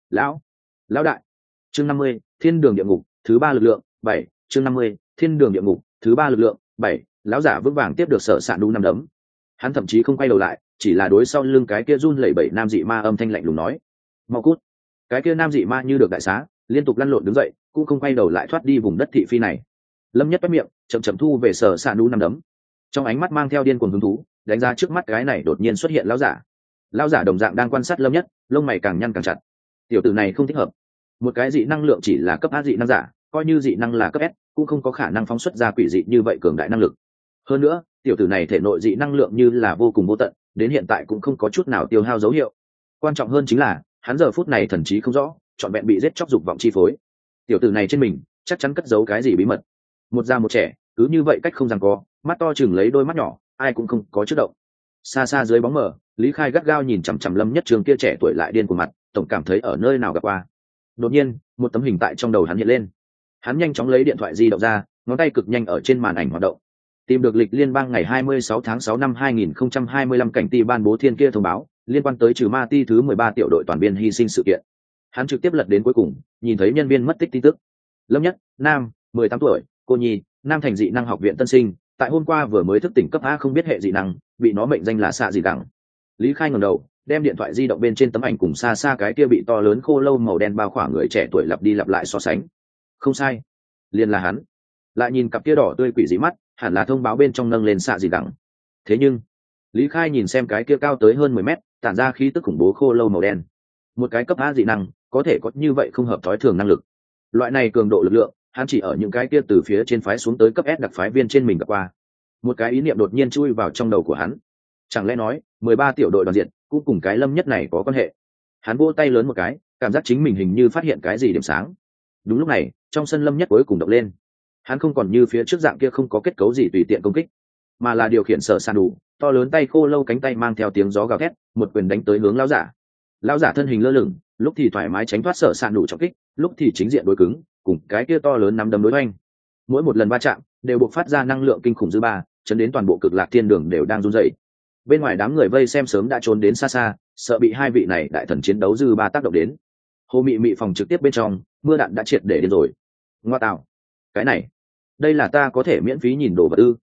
Lão đại. Chương 50, Thiên Đường Địa Ngục, thứ ba lực lượng, 7, chương 50, Thiên Đường Địa Ngục, thứ ba lực lượng, 7, lão giả vững vàng tiếp được Sở Sạn Đủ nắm đấm. Hắn thậm chí không quay đầu lại, chỉ là đối sau lưng cái kia run lẩy bẩy nam dị ma âm thanh lạnh lùng nói: "Mau cút." Cái kia nam dị ma như được đại xá, liên tục lăn lộn đứng dậy, cũng không quay đầu lại thoát đi vùng đất thị phi này. Lâm Nhất bắt miệng, chậm thu về Sở Sạn Đủ nắm đấm, trong ánh mắt mang theo điên cuồng hứng thú, đánh ra trước mắt cái này đột nhiên xuất hiện lão giả. Lão giả đồng dạng đang quan sát Lâm Nhất, lông mày càng nhăn càng chặt. Tiểu tử này không thích hợp. Một cái dị năng lượng chỉ là cấp A dị năng giả, coi như dị năng là cấp S, cũng không có khả năng phóng xuất ra quỷ dị như vậy cường đại năng lực. Hơn nữa, tiểu tử này thể nội dị năng lượng như là vô cùng vô tận, đến hiện tại cũng không có chút nào tiêu hao dấu hiệu. Quan trọng hơn chính là, hắn giờ phút này thần trí không rõ, trọn vẹn bị giết chóc dục vọng chi phối. Tiểu tử này trên mình chắc chắn cất giấu cái gì bí mật. Một già một trẻ, cứ như vậy cách không giằng co, mắt to chừng lấy đôi mắt nhỏ, ai cũng không có chút động. Xa xa dưới bóng mờ, Lý Khai gắt gao nhìn chằm chằm Lâm Nhất Trường kia trẻ tuổi lại điên của mặt, tổng cảm thấy ở nơi nào gặp qua. Đột nhiên, một tấm hình tại trong đầu hắn hiện lên. Hắn nhanh chóng lấy điện thoại di động ra, ngón tay cực nhanh ở trên màn ảnh hoạt động. Tìm được lịch liên bang ngày 26 tháng 6 năm 2025 cảnh ti ban bố thiên kia thông báo, liên quan tới trừ ma ti thứ 13 tiểu đội toàn viên hy sinh sự kiện. Hắn trực tiếp lật đến cuối cùng, nhìn thấy nhân viên mất tích tin tức. Lâm Nhất, nam, 18 tuổi, cô nhi, nam thành dị năng học viện tân sinh, tại hôm qua vừa mới thức tỉnh cấp A không biết hệ dị năng, bị nó mệnh danh là xạ dị gẳng. Lý Khai ngẩng đầu, đem điện thoại di động bên trên tấm ảnh cùng xa xa cái kia bị to lớn khô lâu màu đen bao khỏa người trẻ tuổi lặp đi lặp lại so sánh. Không sai, liền là hắn. Lại nhìn cặp kia đỏ tươi quỷ dị mắt, hẳn là thông báo bên trong nâng lên xạ dị gẳng. Thế nhưng, Lý Khai nhìn xem cái kia cao tới hơn 10 mét, tản ra khí tức khủng bố khô lâu màu đen. Một cái cấp A dị năng, có thể có như vậy không hợp thói thường năng lực. Loại này cường độ lực lượng, hắn chỉ ở những cái kia từ phía trên phái xuống tới cấp S đặc phái viên trên mình gặp qua. Một cái ý niệm đột nhiên chui vào trong đầu của hắn. Chẳng lẽ nói, 13 tiểu đội đoàn diện cũng cùng cái Lâm Nhất này có quan hệ? Hắn vỗ tay lớn một cái, cảm giác chính mình hình như phát hiện cái gì điểm sáng. Đúng lúc này, trong sân Lâm Nhất cuối cùng động lên. Hắn không còn như phía trước dạng kia không có kết cấu gì tùy tiện công kích, mà là điều khiển Sở Sạn Đủ, to lớn tay khô lâu cánh tay mang theo tiếng gió gào thét, một quyền đánh tới hướng lão giả. Lão giả thân hình lơ lửng, lúc thì thoải mái tránh thoát Sở Sạn Đủ trọng kích, lúc thì chính diện đối cứng, cùng cái kia to lớn nắm đấm đối oanh. Mỗi một lần va chạm đều bộc phát ra năng lượng kinh khủng dư ba, chấn đến toàn bộ Cực Lạc Thiên Đường đều đang run rẩy. Bên ngoài đám người vây xem sớm đã trốn đến xa xa, sợ bị hai vị này đại thần chiến đấu dư ba tác động đến. Hồ Mị Mị phòng trực tiếp bên trong, mưa đạn đã triệt để điên rồi. Ngoa tạo, cái này, đây là ta có thể miễn phí nhìn đồ vật ư?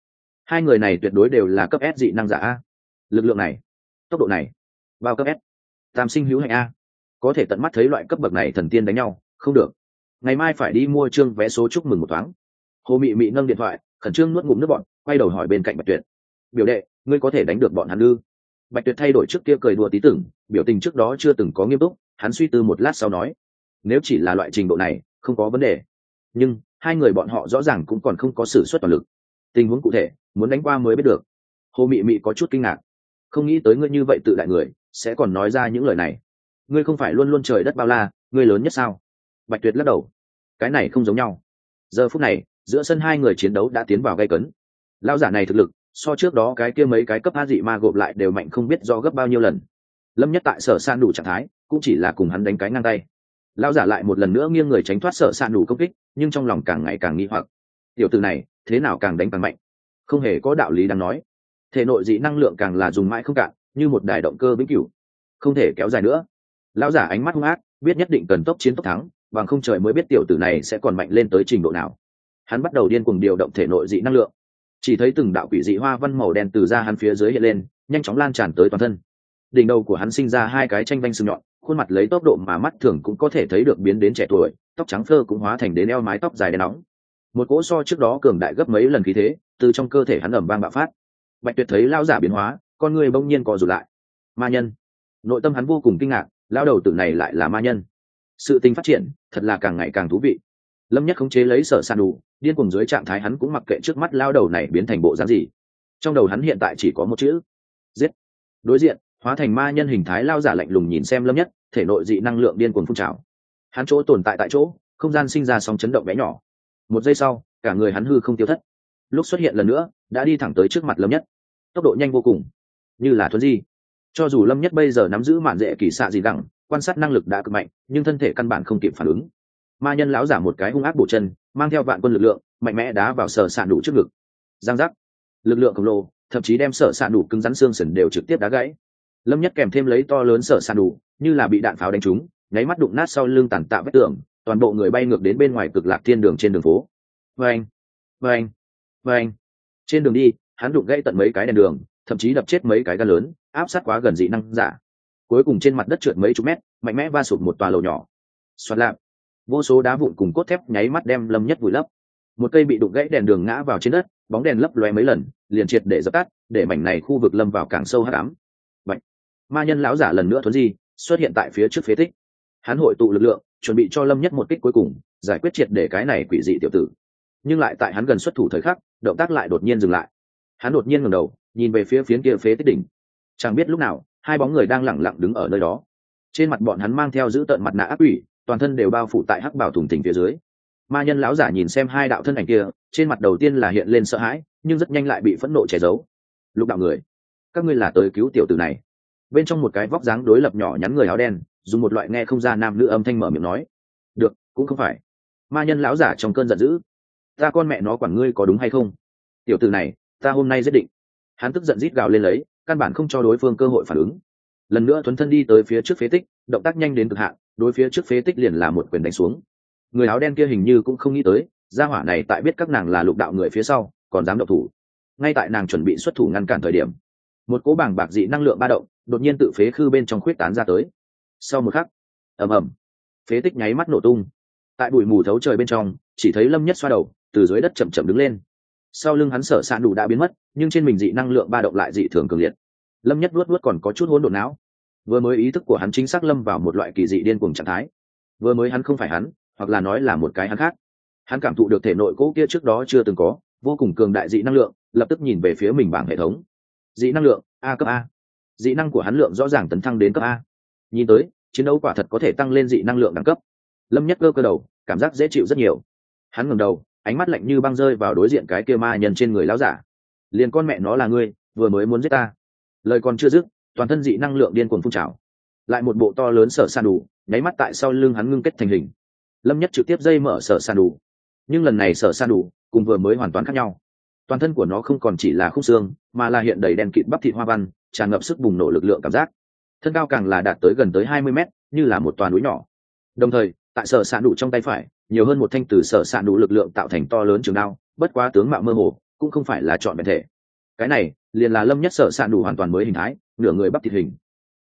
Hai người này tuyệt đối đều là cấp S dị năng giả a. Lực lượng này, tốc độ này, bao cấp S. Tam sinh hữu hạnh a. Có thể tận mắt thấy loại cấp bậc này thần tiên đánh nhau, không được. Ngày mai phải đi mua trương vé số chúc mừng một thoáng. Hồ Mị Mị nâng điện thoại, khẩn trương nuốt ngụm nước bọt, quay đầu hỏi bên cạnh Bạch Tuyệt: "Biểu đệ, ngươi có thể đánh được bọn hắn ư?" Bạch Tuyệt thay đổi trước kia cười đùa tí tưởng, biểu tình trước đó chưa từng có nghiêm túc, hắn suy tư một lát sau nói: "Nếu chỉ là loại trình độ này, không có vấn đề. Nhưng hai người bọn họ rõ ràng cũng còn không có sử xuất toàn lực. Tình huống cụ thể, muốn đánh qua mới biết được." Hồ Mị Mị có chút kinh ngạc, không nghĩ tới ngươi như vậy tự đại người, sẽ còn nói ra những lời này. Ngươi không phải luôn luôn trời đất bao la, ngươi lớn nhất sao? Bạch Tuyệt lắc đầu, cái này không giống nhau. Giờ phút này, giữa sân hai người chiến đấu đã tiến vào gay cấn. Lão giả này thực lực so trước đó cái kia mấy cái cấp a dị ma gộp lại đều mạnh không biết do gấp bao nhiêu lần. Lâm Nhất tại Sở San đủ trạng thái, cũng chỉ là cùng hắn đánh cái ngang tay. Lão giả lại một lần nữa nghiêng người tránh thoát Sở San đủ công kích, nhưng trong lòng càng ngày càng nghi hoặc. Tiểu tử này, thế nào càng đánh càng mạnh? Không hề có đạo lý đang nói. Thể nội dị năng lượng càng là dùng mãi không cạn, như một đài động cơ vĩnh cửu, không thể kéo dài nữa. Lão giả ánh mắt hung ác, biết nhất định cần tốc chiến tốc thắng, bằng không trời mới biết tiểu tử này sẽ còn mạnh lên tới trình độ nào. Hắn bắt đầu điên cuồng điều động thể nội dị năng lượng, chỉ thấy từng đạo quỷ dị hoa văn màu đen từ ra hắn phía dưới hiện lên, nhanh chóng lan tràn tới toàn thân. Đỉnh đầu của hắn sinh ra hai cái tranh vanh sừng nhọn, khuôn mặt lấy tốc độ mà mắt thường cũng có thể thấy được biến đến trẻ tuổi, tóc trắng phơ cũng hóa thành đến eo mái tóc dài đen nóng. Một cỗ so trước đó cường đại gấp mấy lần khí thế từ trong cơ thể hắn ầm vang bạo phát. Bạch Tuyệt thấy lão giả biến hóa, con người bỗng nhiên co rụt lại. Ma nhân. Nội tâm hắn vô cùng kinh ngạc, lão đầu tử này lại là ma nhân. Sự tình phát triển thật là càng ngày càng thú vị. Lâm Nhất khống chế lấy Sở San đủ, điên cuồng dưới trạng thái hắn cũng mặc kệ trước mắt lão đầu này biến thành bộ dáng gì. Trong đầu hắn hiện tại chỉ có một chữ: giết. Đối diện, hóa thành ma nhân hình thái lão giả lạnh lùng nhìn xem Lâm Nhất, thể nội dị năng lượng điên cuồng phun trào. Hắn chỗ tồn tại tại chỗ, không gian sinh ra sóng chấn động bé nhỏ. Một giây sau, cả người hắn hư không tiêu thất. Lúc xuất hiện lần nữa, đã đi thẳng tới trước mặt Lâm Nhất. Tốc độ nhanh vô cùng, như là thuấn di. Cho dù Lâm Nhất bây giờ nắm giữ mạn dễ kỳ xạ gì đẳng, quan sát năng lực đã cực mạnh, nhưng thân thể căn bản không kịp phản ứng. Ma nhân lão giả một cái hung ác bổ chân, mang theo vạn quân lực lượng, mạnh mẽ đá vào Sở Sạn đủ trước ngực. Giang giác, lực lượng khổng lồ, thậm chí đem Sở Sạn đủ cứng rắn xương sườn đều trực tiếp đá gãy. Lâm Nhất kèm thêm lấy to lớn Sở Sạn đủ, như là bị đạn pháo đánh trúng, nháy mắt đụng nát sau lưng tàn tạ vết tường, toàn bộ người bay ngược đến bên ngoài Cực Lạc Thiên đường trên đường phố. Vâng, vâng, vâng. Trên đường đi, hắn đụng gãy tận mấy cái đèn đường, thậm chí đập chết mấy cái ga lớn, áp sát quá gần dị năng giả. Cuối cùng trên mặt đất trượt mấy chục mét, mạnh mẽ va sụp một tòa lầu nhỏ. Xoạt lạp, vô số đá vụn cùng cốt thép nháy mắt đem Lâm Nhất vùi lấp. Một cây bị đụng gãy đèn đường ngã vào trên đất, bóng đèn lấp lóe mấy lần, liền triệt để dập tắt, để mảnh này khu vực lâm vào càng sâu hắc ám. Bạch, ma nhân lão giả lần nữa thuấn di, xuất hiện tại phía trước phế tích. Hắn hội tụ lực lượng, chuẩn bị cho Lâm Nhất một kích cuối cùng, giải quyết triệt để cái này quỷ dị tiểu tử. Nhưng lại tại hắn gần xuất thủ thời khắc, động tác lại đột nhiên dừng lại. Hắn đột nhiên ngẩng đầu, nhìn về phía phiến kia phế tích đỉnh. Chẳng biết lúc nào, hai bóng người đang lẳng lặng đứng ở nơi đó. Trên mặt bọn hắn mang theo giữ tợn mặt nạ ác quỷ, toàn thân đều bao phủ tại hắc bảo thủng thình phía dưới. Ma nhân lão giả nhìn xem hai đạo thân ảnh kia, trên mặt đầu tiên là hiện lên sợ hãi, nhưng rất nhanh lại bị phẫn nộ che giấu. Lục đạo người, các ngươi là tới cứu tiểu tử này. Bên trong một cái vóc dáng đối lập nhỏ nhắn người áo đen, dùng một loại nghe không ra nam nữ âm thanh mở miệng nói. Được, cũng không phải. Ma nhân lão giả trong cơn giận dữ. Ta con mẹ nó quản ngươi có đúng hay không? Tiểu tử này, ta hôm nay giết định. Hắn tức giận rít gào lên lấy, căn bản không cho đối phương cơ hội phản ứng. Lần nữa thuấn thân đi tới phía trước phế tích, động tác nhanh đến cực hạn, đối phía trước phế tích liền là một quyền đánh xuống. Người áo đen kia hình như cũng không nghĩ tới, gia hỏa này tại biết các nàng là lục đạo người phía sau, còn dám động thủ. Ngay tại nàng chuẩn bị xuất thủ ngăn cản thời điểm, một cỗ bảng bạc dị năng lượng ba động, đột nhiên tự phế khư bên trong khuyết tán ra tới. Sau một khắc, ầm ầm, phế tích nháy mắt nổ tung. Tại bụi mù thấu trời bên trong, chỉ thấy Lâm Nhất xoa đầu, từ dưới đất chậm chậm đứng lên. Sau lưng hắn Sở Sạn đủ đã biến mất, nhưng trên mình dị năng lượng ba động lại dị thường cường liệt. Lâm Nhất luốt còn có chút hỗn độn não. Vừa mới ý thức của hắn chính xác lâm vào một loại kỳ dị điên cuồng trạng thái. Vừa mới hắn không phải hắn, hoặc là nói là một cái hắn khác. Hắn cảm thụ được thể nội cỗ kia trước đó chưa từng có, vô cùng cường đại dị năng lượng, lập tức nhìn về phía mình bảng hệ thống. Dị năng lượng A cấp A. Dị năng của hắn lượng rõ ràng tấn thăng đến cấp A. Nhìn tới, chiến đấu quả thật có thể tăng lên dị năng lượng đẳng cấp. Lâm Nhất cơ đầu, cảm giác dễ chịu rất nhiều. Hắn ngẩng đầu, ánh mắt lạnh như băng rơi vào đối diện cái kia ma nhân trên người lão giả. Liền con mẹ nó là ngươi, vừa mới muốn giết ta. Lời còn chưa dứt, toàn thân dị năng lượng điên cuồng phun trào. Lại một bộ to lớn Sở San đủ, nháy mắt tại sau lưng hắn ngưng kết thành hình. Lâm Nhất trực tiếp dây mở Sở San đủ. Nhưng lần này Sở San đủ cùng vừa mới hoàn toàn khác nhau. Toàn thân của nó không còn chỉ là khung xương, mà là hiện đầy đen kịt bắp thịt hoa văn, tràn ngập sức bùng nổ lực lượng cảm giác. Thân cao càng là đạt tới gần tới 20 mét, như là một toàn núi nhỏ. Đồng thời, tại Sở San đủ trong tay phải, nhiều hơn một thanh từ Sở San đủ lực lượng tạo thành to lớn trường đao, bất quá tướng mạo mơ hồ, cũng không phải là trọn vẹn thể, cái này liền là lâm nhất sở sạn đủ hoàn toàn mới hình thái, nửa người bắp thịt hình,